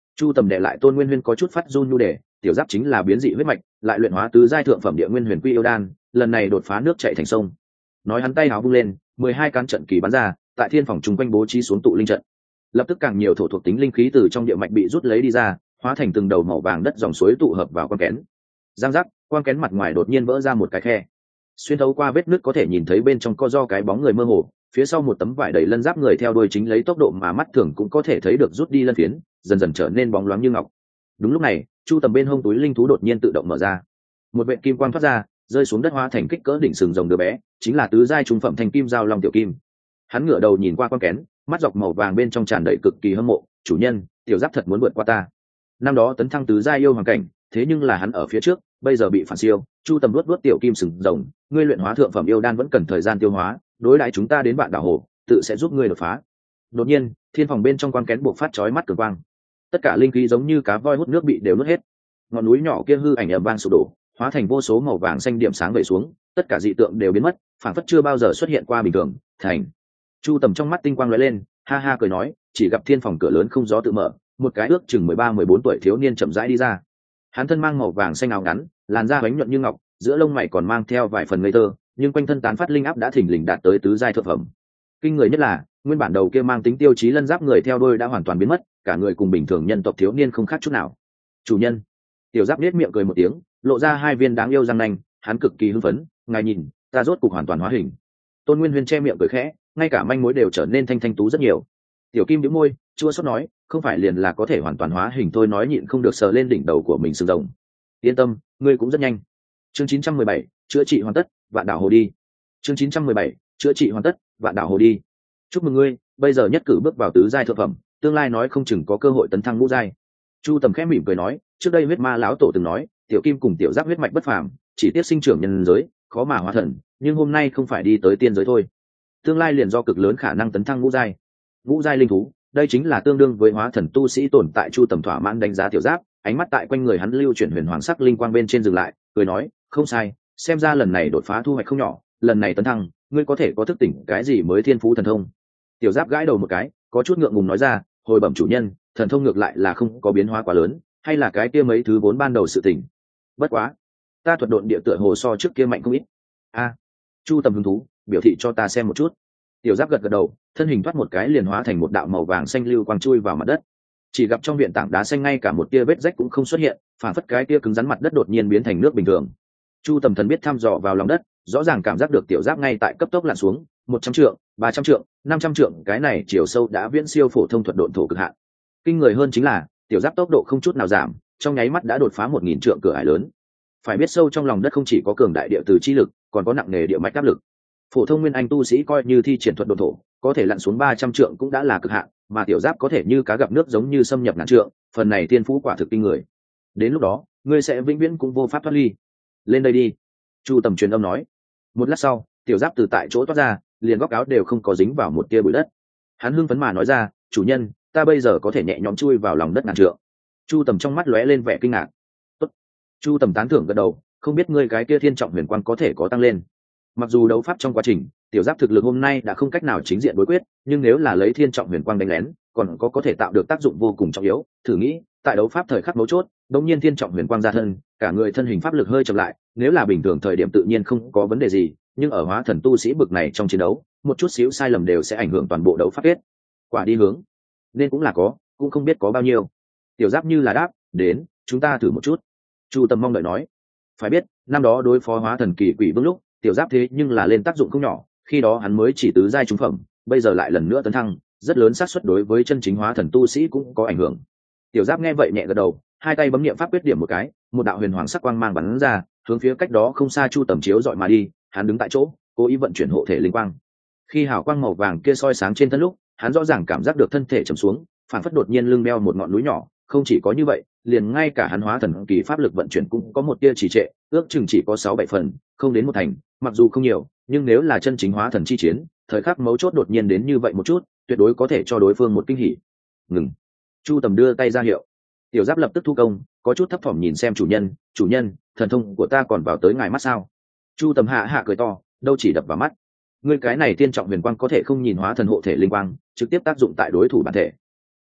Chu Tầm đệ lại Tôn Nguyên Huyên có chút phát run nhu đề, tiểu giáp chính là biến dị huyết mạch, lại luyện hóa tứ giai thượng phẩm địa nguyên huyền quy yêu đan, lần này đột phá nước chảy thành sông. Nói hắn tay áo vung lên, mười hai cán trận kỳ bắn ra, tại thiên phòng trung quanh bố trí xuống tụ linh trận. Lập tức càng nhiều thổ thuộc tính linh khí từ trong địa mạch bị rút lấy đi ra, hóa thành từng đầu màu vàng đất dòng suối tụ hợp vào quan kén. Giang giác, quan kén mặt ngoài đột nhiên vỡ ra một cái khe. Xuyên thấu qua vết nứt có thể nhìn thấy bên trong co do cái bóng người mơ hồ, phía sau một tấm vải đầy lân giáp người theo đuôi chính lấy tốc độ mà mắt thường cũng có thể thấy được rút đi lân phiến, dần dần trở nên bóng loáng như ngọc. Đúng lúc này, Chu Tầm bên hông túi linh thú đột nhiên tự động mở ra, một vệt kim quang thoát ra, rơi xuống đất hóa thành kích cỡ đỉnh sừng rồng đứa bé, chính là tứ giai trung phẩm thanh kim giao long tiểu kim. Hắn ngửa đầu nhìn qua quan kén, mắt dọc màu vàng bên trong tràn đầy cực kỳ hâm mộ, chủ nhân, tiểu giáp thật muốn vượt qua ta. Năm đó tấn thăng tứ giai yêu hoàng cảnh, thế nhưng là hắn ở phía trước, bây giờ bị phản siêu. Chu Tầm luốt luốt tiểu kim sừng rồng, ngươi luyện hóa thượng phẩm yêu đan vẫn cần thời gian tiêu hóa, đối đãi chúng ta đến bạn đảo hồ, tự sẽ giúp ngươi đột phá. Đột nhiên, thiên phòng bên trong quan kén buộc phát chói mắt cường quang, tất cả linh khí giống như cá voi hút nước bị đều nuốt hết. Ngọn núi nhỏ kia hư ảnh ầm vang sụp đổ, hóa thành vô số màu vàng xanh điểm sáng về xuống, tất cả dị tượng đều biến mất, phản phất chưa bao giờ xuất hiện qua bình thường. Thành. Chu Tầm trong mắt tinh quang lóe lên, ha ha cười nói, chỉ gặp thiên phòng cửa lớn không gió tự mở, một cái ước chừng mười ba mười bốn tuổi thiếu niên chậm rãi đi ra. Hắn thân mang màu vàng xanh áo ngắn, làn da bánh nhuận như ngọc, giữa lông mày còn mang theo vài phần ngây thơ, nhưng quanh thân tán phát linh áp đã thình lình đạt tới tứ giai thượng phẩm. Kinh người nhất là, nguyên bản đầu kia mang tính tiêu chí lân giáp người theo đuôi đã hoàn toàn biến mất, cả người cùng bình thường nhân tộc thiếu niên không khác chút nào. Chủ nhân. Tiểu giáp nết miệng cười một tiếng, lộ ra hai viên đáng yêu răng nanh, hắn cực kỳ hưng phấn, ngài nhìn, ta rốt cục hoàn toàn hóa hình. Tôn Nguyên Huyên che miệng cười khẽ, ngay cả manh mối đều trở nên thanh thanh tú rất nhiều. Tiểu Kim bĩu môi, chua xót nói, không phải liền là có thể hoàn toàn hóa hình thôi, nói nhịn không được sờ lên đỉnh đầu của mình sừng rồng. Yên tâm, ngươi cũng rất nhanh. Chương chín trăm mười bảy, chữa trị hoàn tất, vạn đảo hồ đi. Chương chín trăm mười bảy, chữa trị hoàn tất, vạn đảo hồ đi. Chúc mừng ngươi, bây giờ nhất cử bước vào tứ giai thượng phẩm, tương lai nói không chừng có cơ hội tấn thăng ngũ giai. Chu Tầm khẽ mỉm cười nói, trước đây huyết ma lão tổ từng nói, tiểu kim cùng tiểu giáp huyết mạch bất phàm, chỉ tiếc sinh trưởng nhân giới, khó mà hóa thần, nhưng hôm nay không phải đi tới tiên giới thôi. Tương lai liền do cực lớn khả năng tấn thăng ngũ giai. Ngũ giai linh thú, đây chính là tương đương với hóa thần tu sĩ tồn tại. Chu Tầm thỏa mãn đánh giá tiểu giáp, ánh mắt tại quanh người hắn lưu chuyển huyền hoàng sắc linh quang bên trên dừng lại, cười nói, không sai, xem ra lần này đột phá thu hoạch không nhỏ, lần này tấn thăng, ngươi có thể có thức tỉnh cái gì mới thiên phú thần thông. Tiểu giáp gãi đầu một cái, có chút ngượng ngùng nói ra, hồi bẩm chủ nhân, thần thông ngược lại là không có biến hóa quá lớn, hay là cái kia mấy thứ vốn ban đầu sự tỉnh. Bất quá, ta thuật độn địa tựa hồ so trước kia mạnh không ít. A, Chu Tầm hứng thú, biểu thị cho ta xem một chút. Tiểu giáp gật gật đầu, thân hình thoát một cái liền hóa thành một đạo màu vàng xanh lưu quang chui vào mặt đất. Chỉ gặp trong viện tảng đá xanh ngay cả một tia vết rách cũng không xuất hiện, phản phất cái tia cứng rắn mặt đất đột nhiên biến thành nước bình thường. Chu Tầm thần biết thăm dò vào lòng đất, rõ ràng cảm giác được tiểu giáp ngay tại cấp tốc lặn xuống, một trăm trượng, ba trăm trượng, năm trăm trượng, cái này chiều sâu đã viễn siêu phổ thông thuật độn thổ cực hạn. Kinh người hơn chính là, tiểu giáp tốc độ không chút nào giảm, trong nháy mắt đã đột phá một nghìn trượng cửa ải lớn. Phải biết sâu trong lòng đất không chỉ có cường đại địa từ chi lực, còn có nặng nề địa mạch áp lực. Phổ thông nguyên anh tu sĩ coi như thi triển thuật độn thổ, có thể lặn xuống ba trăm trượng cũng đã là cực hạn, mà tiểu giáp có thể như cá gặp nước giống như xâm nhập ngàn trượng, phần này tiên phú quả thực kinh người. Đến lúc đó, ngươi sẽ vĩnh viễn cũng vô pháp thoát ly. Lên đây đi. Chu Tầm truyền âm nói. Một lát sau, tiểu giáp từ tại chỗ toát ra, liền góc áo đều không có dính vào một tia bụi đất. Hắn hưng phấn mà nói ra, chủ nhân, ta bây giờ có thể nhẹ nhõm chui vào lòng đất ngàn trượng. Chu Tầm trong mắt lóe lên vẻ kinh ngạc. Tốt. Chu Tầm tán thưởng gật đầu, không biết ngươi cái kia thiên trọng huyền quang có thể có tăng lên. Mặc dù đấu pháp trong quá trình, tiểu giáp thực lực hôm nay đã không cách nào chính diện đối quyết, nhưng nếu là lấy thiên trọng huyền quang đánh lén, còn có có thể tạo được tác dụng vô cùng trọng yếu. Thử nghĩ, tại đấu pháp thời khắc mấu chốt, đột nhiên thiên trọng huyền quang ra thân, cả người thân hình pháp lực hơi chậm lại, nếu là bình thường thời điểm tự nhiên không có vấn đề gì, nhưng ở hóa thần tu sĩ bực này trong chiến đấu, một chút xíu sai lầm đều sẽ ảnh hưởng toàn bộ đấu pháp kết quả đi hướng. Nên cũng là có, cũng không biết có bao nhiêu. Tiểu giáp như là đáp, đến, chúng ta thử một chút. Chu Tầm mong đợi nói. Phải biết, năm đó đối phó hóa thần kỳ quỷ vương lúc, tiểu giáp thế nhưng là lên tác dụng không nhỏ, khi đó hắn mới chỉ tứ giai trung phẩm, bây giờ lại lần nữa tấn thăng, rất lớn xác suất đối với chân chính hóa thần tu sĩ cũng có ảnh hưởng. Tiểu giáp nghe vậy nhẹ gật đầu, hai tay bấm niệm pháp quyết điểm một cái, một đạo huyền hoàng sắc quang mang bắn ra, hướng phía cách đó không xa Chu Tầm chiếu dọi mà đi. Hắn đứng tại chỗ, cố ý vận chuyển hộ thể linh quang. Khi hào quang màu vàng kia soi sáng trên thân lúc, hắn rõ ràng cảm giác được thân thể trầm xuống, phản phất đột nhiên lưng đeo một ngọn núi nhỏ. Không chỉ có như vậy, liền ngay cả hắn hóa thần kỳ pháp lực vận chuyển cũng có một tia trì trệ, ước chừng chỉ có sáu bảy phần, không đến một thành. Mặc dù không nhiều, nhưng nếu là chân chính hóa thần chi chiến, thời khắc mấu chốt đột nhiên đến như vậy một chút, tuyệt đối có thể cho đối phương một kinh hỉ. Ngừng. Chu Tầm đưa tay ra hiệu. Tiểu giáp lập tức thu công, có chút thấp thỏm nhìn xem chủ nhân, chủ nhân, thần thông của ta còn vào tới ngài mắt sao? Chu Tầm hạ hạ cười to, đâu chỉ đập vào mắt. Ngươi cái này tiên trọng huyền quang có thể không nhìn hóa thần hộ thể linh quang, trực tiếp tác dụng tại đối thủ bản thể.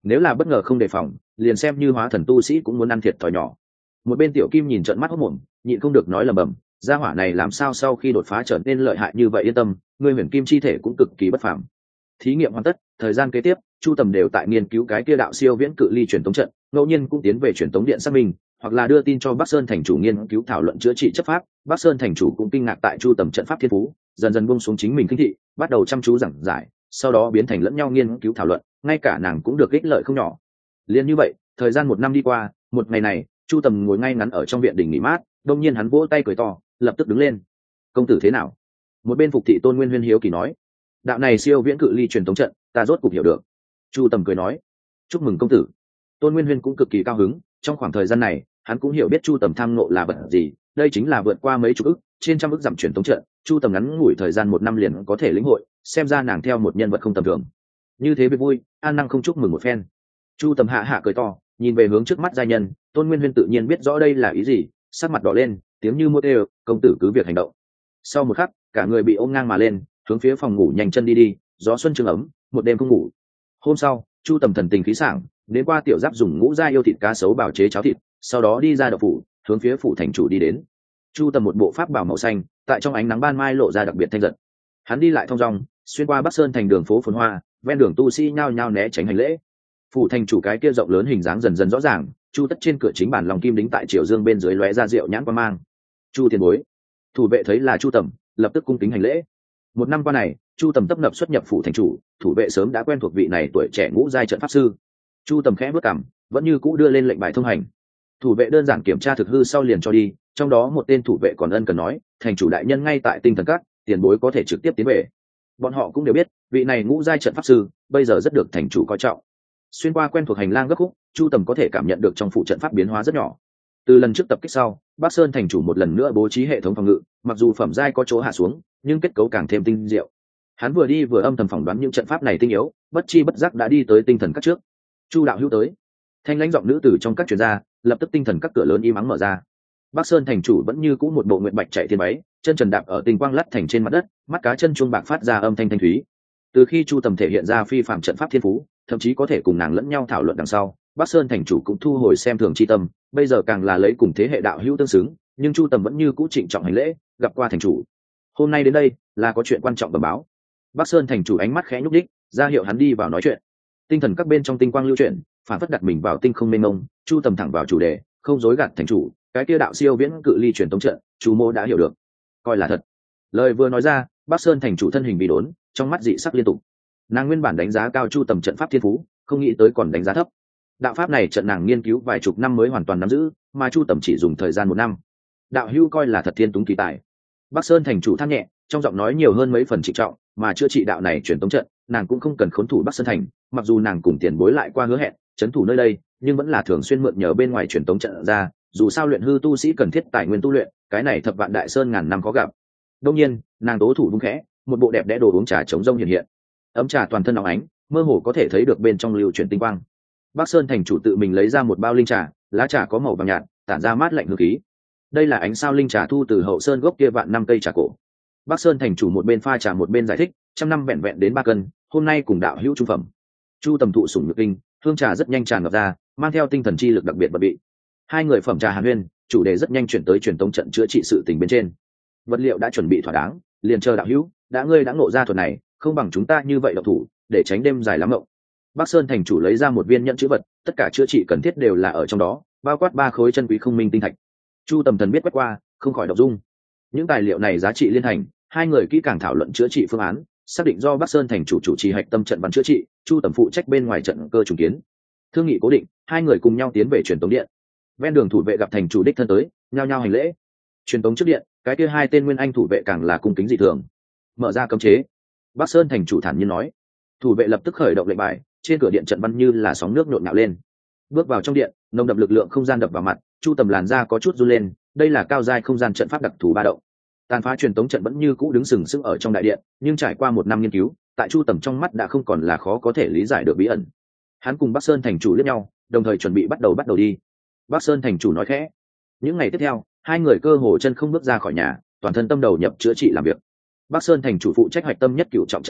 nếu là bất ngờ không đề phòng liền xem như hóa thần tu sĩ cũng muốn ăn thiệt thòi nhỏ. Một bên tiểu kim nhìn trợn mắt hốc mồm, nhịn không được nói lầm bầm, gia hỏa này làm sao sau khi đột phá trở nên lợi hại như vậy. Yên tâm, ngươi huyền kim chi thể cũng cực kỳ bất phàm. Thí nghiệm hoàn tất, thời gian kế tiếp chu tầm đều tại nghiên cứu cái kia đạo siêu viễn cự ly truyền tống trận, ngẫu nhiên cũng tiến về truyền tống điện xác minh, hoặc là đưa tin cho Bắc Sơn thành chủ nghiên cứu thảo luận chữa trị chấp pháp. Bắc Sơn thành chủ cũng kinh ngạc tại chu tầm trận pháp thiên phú, dần dần buông xuống chính mình kinh thị, bắt đầu chăm chú giảng giải, sau đó biến thành lẫn nhau nghiên cứu thảo luận, ngay cả nàng cũng được ích lợi không nhỏ. Liên như vậy, thời gian một năm đi qua, một ngày này chu tầm ngồi ngay ngắn ở trong viện đình nghỉ mát, đông nhiên hắn vỗ tay cười to, lập tức đứng lên. Công tử thế nào? Một bên phục thị Tôn Nguyên Huyên hiếu kỳ nói. Đạo này siêu viễn cự ly truyền tống trận ta rốt cục hiểu được. Chu tầm cười nói. Chúc mừng công tử. Tôn Nguyên Huyên cũng cực kỳ cao hứng, trong khoảng thời gian này hắn cũng hiểu biết chu tầm tham ngộ là vật gì, đây chính là vượt qua mấy chục ức trên trăm ức dặm truyền tống trận, chu tầm ngắn ngủi thời gian một năm liền có thể lĩnh hội, xem ra nàng theo một nhân vật không tầm thường. Như thế việc vui, an năng không chúc mừng một phen. Chu tầm hạ hạ cười to, nhìn về hướng trước mắt giai nhân. Tôn Nguyên Huyên tự nhiên biết rõ đây là ý gì, sắc mặt đỏ lên, tiếng như mốt đều, công tử cứ việc hành động. Sau một khắc cả người bị ôm ngang mà lên, hướng phía phòng ngủ nhanh chân đi đi. Gió xuân trường ấm, một đêm không ngủ. Hôm sau chu tầm thần tình khí sảng, đến qua tiểu giáp dùng ngũ gia yêu thịt cá sấu bào chế cháo thịt, sau đó đi ra đậu phủ, hướng phía phủ thành chủ đi đến. Chu tầm một bộ pháp bảo màu xanh, tại trong ánh nắng ban mai lộ ra đặc biệt thanh giật. Hắn đi lại thong dong, xuyên qua Bắc Sơn thành đường phố phồn hoa, ven đường tu sĩ nhao nhao né tránh hành lễ. Phủ thành chủ cái kia rộng lớn hình dáng dần dần rõ ràng, chu tất trên cửa chính bản lòng kim đính tại triều dương bên dưới lóe ra rượu nhãn quan mang. Chu tiền bối. Thủ vệ thấy là chu tầm, lập tức cung kính hành lễ. Một năm qua này chu tầm tấp nập xuất nhập phủ thành chủ, thủ vệ sớm đã quen thuộc vị này tuổi trẻ ngũ giai trận pháp sư. Chu tầm khẽ bước cằm, vẫn như cũ đưa lên lệnh bài thông hành. Thủ vệ đơn giản kiểm tra thực hư sau liền cho đi, trong đó một tên thủ vệ còn ân cần nói, thành chủ đại nhân ngay tại tinh thần các, tiền bối có thể trực tiếp tiến về. Bọn họ cũng đều biết vị này ngũ giai trận pháp sư bây giờ rất được thành chủ coi trọng. Xuyên qua quen thuộc hành lang gấp khúc, chu tầm có thể cảm nhận được trong phủ trận pháp biến hóa rất nhỏ. Từ lần trước tập kích sau, Bắc Sơn thành chủ một lần nữa bố trí hệ thống phòng ngự, mặc dù phẩm giai có chỗ hạ xuống nhưng kết cấu càng thêm tinh diệu. Hắn vừa đi vừa âm thầm phỏng đoán những trận pháp này tinh yếu, bất chi bất giác đã đi tới tinh thần các trước. Chu đạo hữu tới. Thanh lãnh giọng nữ từ trong các truyền ra, lập tức tinh thần các cửa lớn im ắng mở ra. Bắc Sơn thành chủ vẫn như cũ một bộ nguyện bạch chạy thiên váy, chân trần đạp ở tinh quang lắt thành trên mặt đất, mắt cá chân chuông bạc phát ra âm thanh thanh thúy. Từ khi chu tầm thể hiện ra phi phạm trận pháp thiên phú, thậm chí có thể cùng nàng lẫn nhau thảo luận đằng sau, Bắc Sơn thành chủ cũng thu hồi xem thường chi tâm, bây giờ càng là lấy cùng thế hệ đạo hữu tương xứng. Nhưng chu tầm vẫn như cũ trịnh trọng hành lễ, gặp qua thành chủ. Hôm nay đến đây là có chuyện quan trọng bẩm báo. Bắc Sơn thành chủ ánh mắt khẽ nhúc đích, ra hiệu hắn đi vào nói chuyện. Tinh thần các bên trong tinh quang lưu chuyển, phản phất đặt mình vào tinh không mênh mông, chu tầm thẳng vào chủ đề, không dối gạt thành chủ, cái kia đạo siêu viễn cự ly truyền tống trận, chú mô đã hiểu được, coi là thật. Lời vừa nói ra, Bắc Sơn thành chủ thân hình bị đốn, trong mắt dị sắc liên tục. Nàng nguyên bản đánh giá cao chu tầm trận pháp thiên phú, không nghĩ tới còn đánh giá thấp. Đạo pháp này trận nàng nghiên cứu vài chục năm mới hoàn toàn nắm giữ, mà chu tầm chỉ dùng thời gian một năm. Đạo hữu coi là thật thiên túng kỳ tài. Bắc Sơn thành chủ than nhẹ, trong giọng nói nhiều hơn mấy phần trịnh trọng, mà chữa trị đạo này truyền tống trận, nàng cũng không cần khốn thủ Bắc Sơn thành, mặc dù nàng cùng tiền bối lại qua hứa hẹn trấn thủ nơi đây, nhưng vẫn là thường xuyên mượn nhờ bên ngoài truyền tống trận ra, dù sao luyện hư tu sĩ cần thiết tài nguyên tu luyện, cái này thập vạn đại sơn ngàn năm khó gặp. Đương nhiên, nàng tố thủ vung khẽ, một bộ đẹp đẽ đồ uống trà chống rông hiện hiện. Ấm trà toàn thân óng ánh, mơ hồ có thể thấy được bên trong lưu chuyển tinh quang. Bắc Sơn thành chủ tự mình lấy ra một bao linh trà, lá trà có màu vàng nhạt, tản ra mát lạnh hương khí. Đây là ánh sao linh trà thu từ hậu sơn gốc kia vạn năm cây trà cổ. Bắc Sơn thành chủ một bên pha trà một bên giải thích, trăm năm vẹn vẹn đến ba cân, hôm nay cùng đạo hữu trung phẩm. Chu tầm thụ sủng nhược kinh, hương trà rất nhanh tràn ngập ra, mang theo tinh thần chi lực đặc biệt bật bị. Hai người phẩm trà hàn huyên, chủ đề rất nhanh chuyển tới truyền tống trận chữa trị sự tình bên trên. Vật liệu đã chuẩn bị thỏa đáng, liền chờ đạo hữu, đã ngươi đã ngộ ra thuật này, không bằng chúng ta như vậy động thủ, để tránh đêm dài lắm mộng. Bắc Sơn thành chủ lấy ra một viên nhẫn chữ vật, tất cả chữa trị cần thiết đều là ở trong đó, bao quát ba khối chân quý không minh tinh thạch. Chu tầm thần biết quét qua, không khỏi động dung. Những tài liệu này giá trị liên thành, hai người kỹ càng thảo luận chữa trị phương án, xác định do Bắc Sơn thành chủ chủ trì hạch tâm trận văn chữa trị, Chu tầm phụ trách bên ngoài trận cơ trùng kiến. Thương nghị cố định, hai người cùng nhau tiến về truyền tống điện. Ven đường thủ vệ gặp thành chủ đích thân tới, nhao nhao hành lễ. Truyền tống trước điện, cái kia hai tên nguyên anh thủ vệ càng là cung kính dị thường. Mở ra cấm chế. Bắc Sơn thành chủ thản nhiên nói. Thủ vệ lập tức khởi động lệnh bài, trên cửa điện trận văn như là sóng nước nhộn nhạo lên. Bước vào trong điện, nồng đậm lực lượng không gian đập vào mặt, Chu tầm làn da có chút run lên, đây là cao giai không gian trận pháp đặc thù ba động. Tàn phá truyền tống trận vẫn như cũ đứng sừng sững ở trong đại điện, nhưng trải qua một năm nghiên cứu, tại Chu tầm trong mắt đã không còn là khó có thể lý giải được bí ẩn. Hắn cùng Bắc Sơn thành chủ liếc nhau, đồng thời chuẩn bị bắt đầu bắt đầu đi. Bắc Sơn thành chủ nói khẽ. Những ngày tiếp theo, hai người cơ hồ chân không bước ra khỏi nhà, toàn thân tâm đầu nhập chữa trị làm việc. Bắc Sơn thành chủ phụ trách hoạch tâm nhất cửu trọng trận su,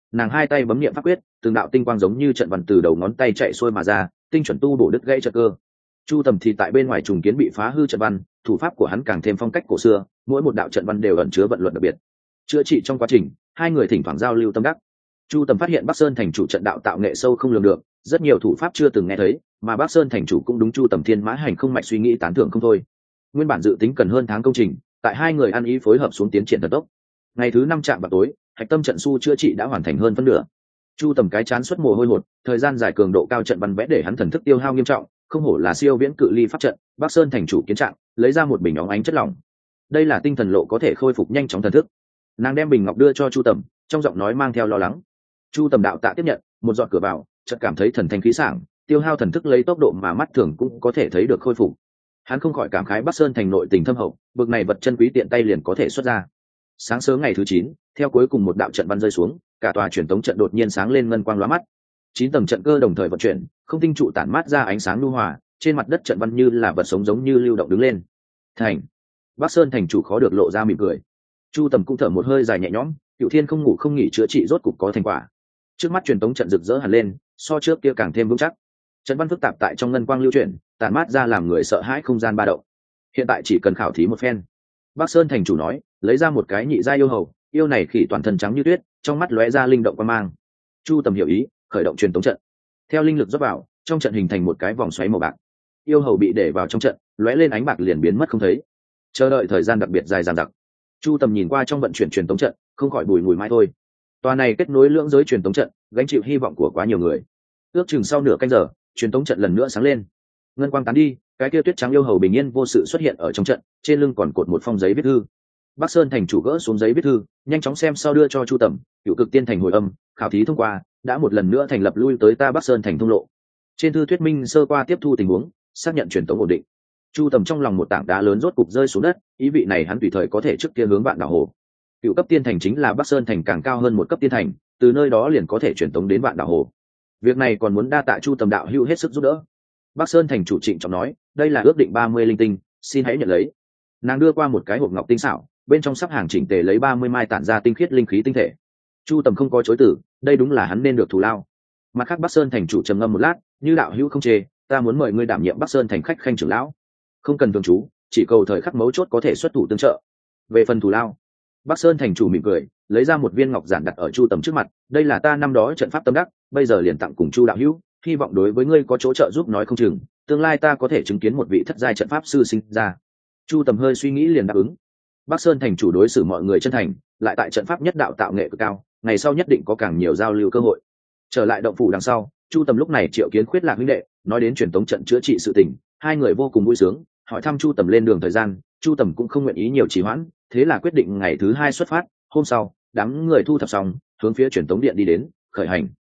nàng hai tay bấm niệm pháp quyết, từng đạo tinh quang giống như trận văn từ đầu ngón tay chạy xuôi mà ra, tinh chuẩn tu bổ đứt gãy trận cơ. Chu Tầm thì tại bên ngoài trùng kiến bị phá hư trận văn, thủ pháp của hắn càng thêm phong cách cổ xưa, mỗi một đạo trận văn đều ẩn chứa vận luật đặc biệt. Chữa trị trong quá trình, hai người thỉnh thoảng giao lưu tâm đắc. Chu Tầm phát hiện Bắc Sơn thành chủ trận đạo tạo nghệ sâu không lường được, rất nhiều thủ pháp chưa từng nghe thấy, mà Bắc Sơn thành chủ cũng đúng Chu Tầm thiên mã hành không mạch suy nghĩ tán thưởng không thôi. Nguyên bản dự tính cần hơn tháng công trình, tại hai người ăn ý phối hợp xuống tiến triển thần tốc. Ngày thứ năm chạm vào tối, hạch tâm trận su chữa trị đã hoàn thành hơn phân nửa. Chu Tầm cái chán xuất mồ hôi hột, thời gian dài cường độ cao trận văn vẽ để hắn thần thức tiêu hao nghiêm trọng, không hổ là siêu viễn cự ly pháp trận. Bắc Sơn thành chủ kiến trạng, lấy ra một bình óng ánh chất lỏng. Đây là tinh thần lộ có thể khôi phục nhanh chóng thần thức. Nàng đem bình ngọc đưa cho Chu Tầm, trong giọng nói mang theo lo lắng. Chu Tầm đạo tạ tiếp nhận, một giọt cửa vào, chợt cảm thấy thần thanh khí sảng, tiêu hao thần thức lấy tốc độ mà mắt thường cũng có thể thấy được khôi phục. Hắn không khỏi cảm khái Bắc Sơn thành nội tình thâm hậu, bực này vật chân quý tiện tay liền có thể xuất ra. Sáng sớm ngày thứ chín, theo cuối cùng một đạo trận văn rơi xuống, cả tòa truyền tống trận đột nhiên sáng lên ngân quang lóa mắt. Chín tầng trận cơ đồng thời vận chuyển, không tinh trụ tản mát ra ánh sáng nhu hòa, trên mặt đất trận văn như là vật sống giống như lưu động đứng lên. Thành. Bắc Sơn thành chủ khó được lộ ra mỉm cười. Chu Tầm cũng thở một hơi dài nhẹ nhõm, Cựu Thiên không ngủ không nghỉ chữa trị rốt cục có thành quả. Trước mắt truyền tống trận rực rỡ hẳn lên, so trước kia càng thêm vững chắc. Trận văn phức tạp tại trong ngân quang lưu chuyển, tản mát ra làm người sợ hãi không gian ba động. Hiện tại chỉ cần khảo thí một phen. Bắc Sơn thành chủ nói, lấy ra một cái nhị gia yêu hầu, yêu này khỉ toàn thân trắng như tuyết, trong mắt lóe ra linh động quang mang. Chu Tầm hiểu ý, khởi động truyền tống trận. Theo linh lực rót vào, trong trận hình thành một cái vòng xoáy màu bạc. Yêu hầu bị để vào trong trận, lóe lên ánh bạc liền biến mất không thấy. Chờ đợi thời gian đặc biệt dài dằng dặc. Chu Tầm nhìn qua trong vận chuyển truyền tống trận, không khỏi bùi ngùi mãi thôi. Tòa này kết nối lưỡng giới truyền tống trận, gánh chịu hy vọng của quá nhiều người. Ước chừng sau nửa canh giờ, truyền tống trận lần nữa sáng lên. Ngân quang tán đi, cái kia tuyết trắng yêu hầu bình yên vô sự xuất hiện ở trong trận, trên lưng còn cột một phong giấy viết thư. Bắc Sơn thành chủ gỡ xuống giấy viết thư, nhanh chóng xem sau đưa cho Chu Tầm, Cựu Cực Tiên thành hồi âm, khảo thí thông qua, đã một lần nữa thành lập lui tới ta Bắc Sơn thành thông lộ. Trên thư thuyết minh sơ qua tiếp thu tình huống, xác nhận truyền tống ổn định. Chu Tầm trong lòng một tảng đá lớn rốt cục rơi xuống đất, ý vị này hắn tùy thời có thể trước kia hướng Vạn Đảo Hồ. Cựu cấp tiên thành chính là Bắc Sơn thành càng cao hơn một cấp tiên thành, từ nơi đó liền có thể truyền tống đến Vạn Đảo Hồ. Việc này còn muốn đa tạ Chu Tầm đạo hữu hết sức giúp đỡ. Bắc Sơn thành chủ trịnh trọng nói, đây là ước định ba mươi linh tinh, xin hãy nhận lấy. Nàng đưa qua một cái hộp ngọc tinh xảo, bên trong sắp hàng chỉnh tề lấy ba mươi mai tản ra tinh khiết linh khí tinh thể. Chu Tầm không có chối từ, đây đúng là hắn nên được thù lao. Mặt khác Bắc Sơn thành chủ trầm ngâm một lát, như đạo hữu không chê, ta muốn mời ngươi đảm nhiệm Bắc Sơn thành khách khanh trưởng lão. Không cần thường trú, chỉ cầu thời khắc mấu chốt có thể xuất thủ tương trợ. Về phần thù lao, Bắc Sơn thành chủ mỉm cười, lấy ra một viên ngọc giản đặt ở Chu Tầm trước mặt, đây là ta năm đó trận pháp tâm đắc, bây giờ liền tặng cùng Chu đạo hữu, hy vọng đối với ngươi có chỗ trợ giúp nói không chừng, tương lai ta có thể chứng kiến một vị thất giai trận pháp sư sinh ra. Chu Tầm hơi suy nghĩ liền đáp ứng. Bắc Sơn thành chủ đối xử mọi người chân thành, lại tại trận pháp nhất đạo tạo nghệ cực cao, ngày sau nhất định có càng nhiều giao lưu cơ hội. Trở lại động phủ đằng sau, Chu Tầm lúc này triệu kiến Khuyết Lạc huynh đệ, nói đến truyền tống trận chữa trị sự tình, hai người vô cùng vui sướng, hỏi thăm Chu Tầm lên đường thời gian, Chu Tầm cũng không nguyện ý nhiều trì hoãn, thế là quyết định ngày thứ hai xuất phát. Hôm sau, đám người thu thập xong, hướng phía truyền tống điện đi đến, khởi hành.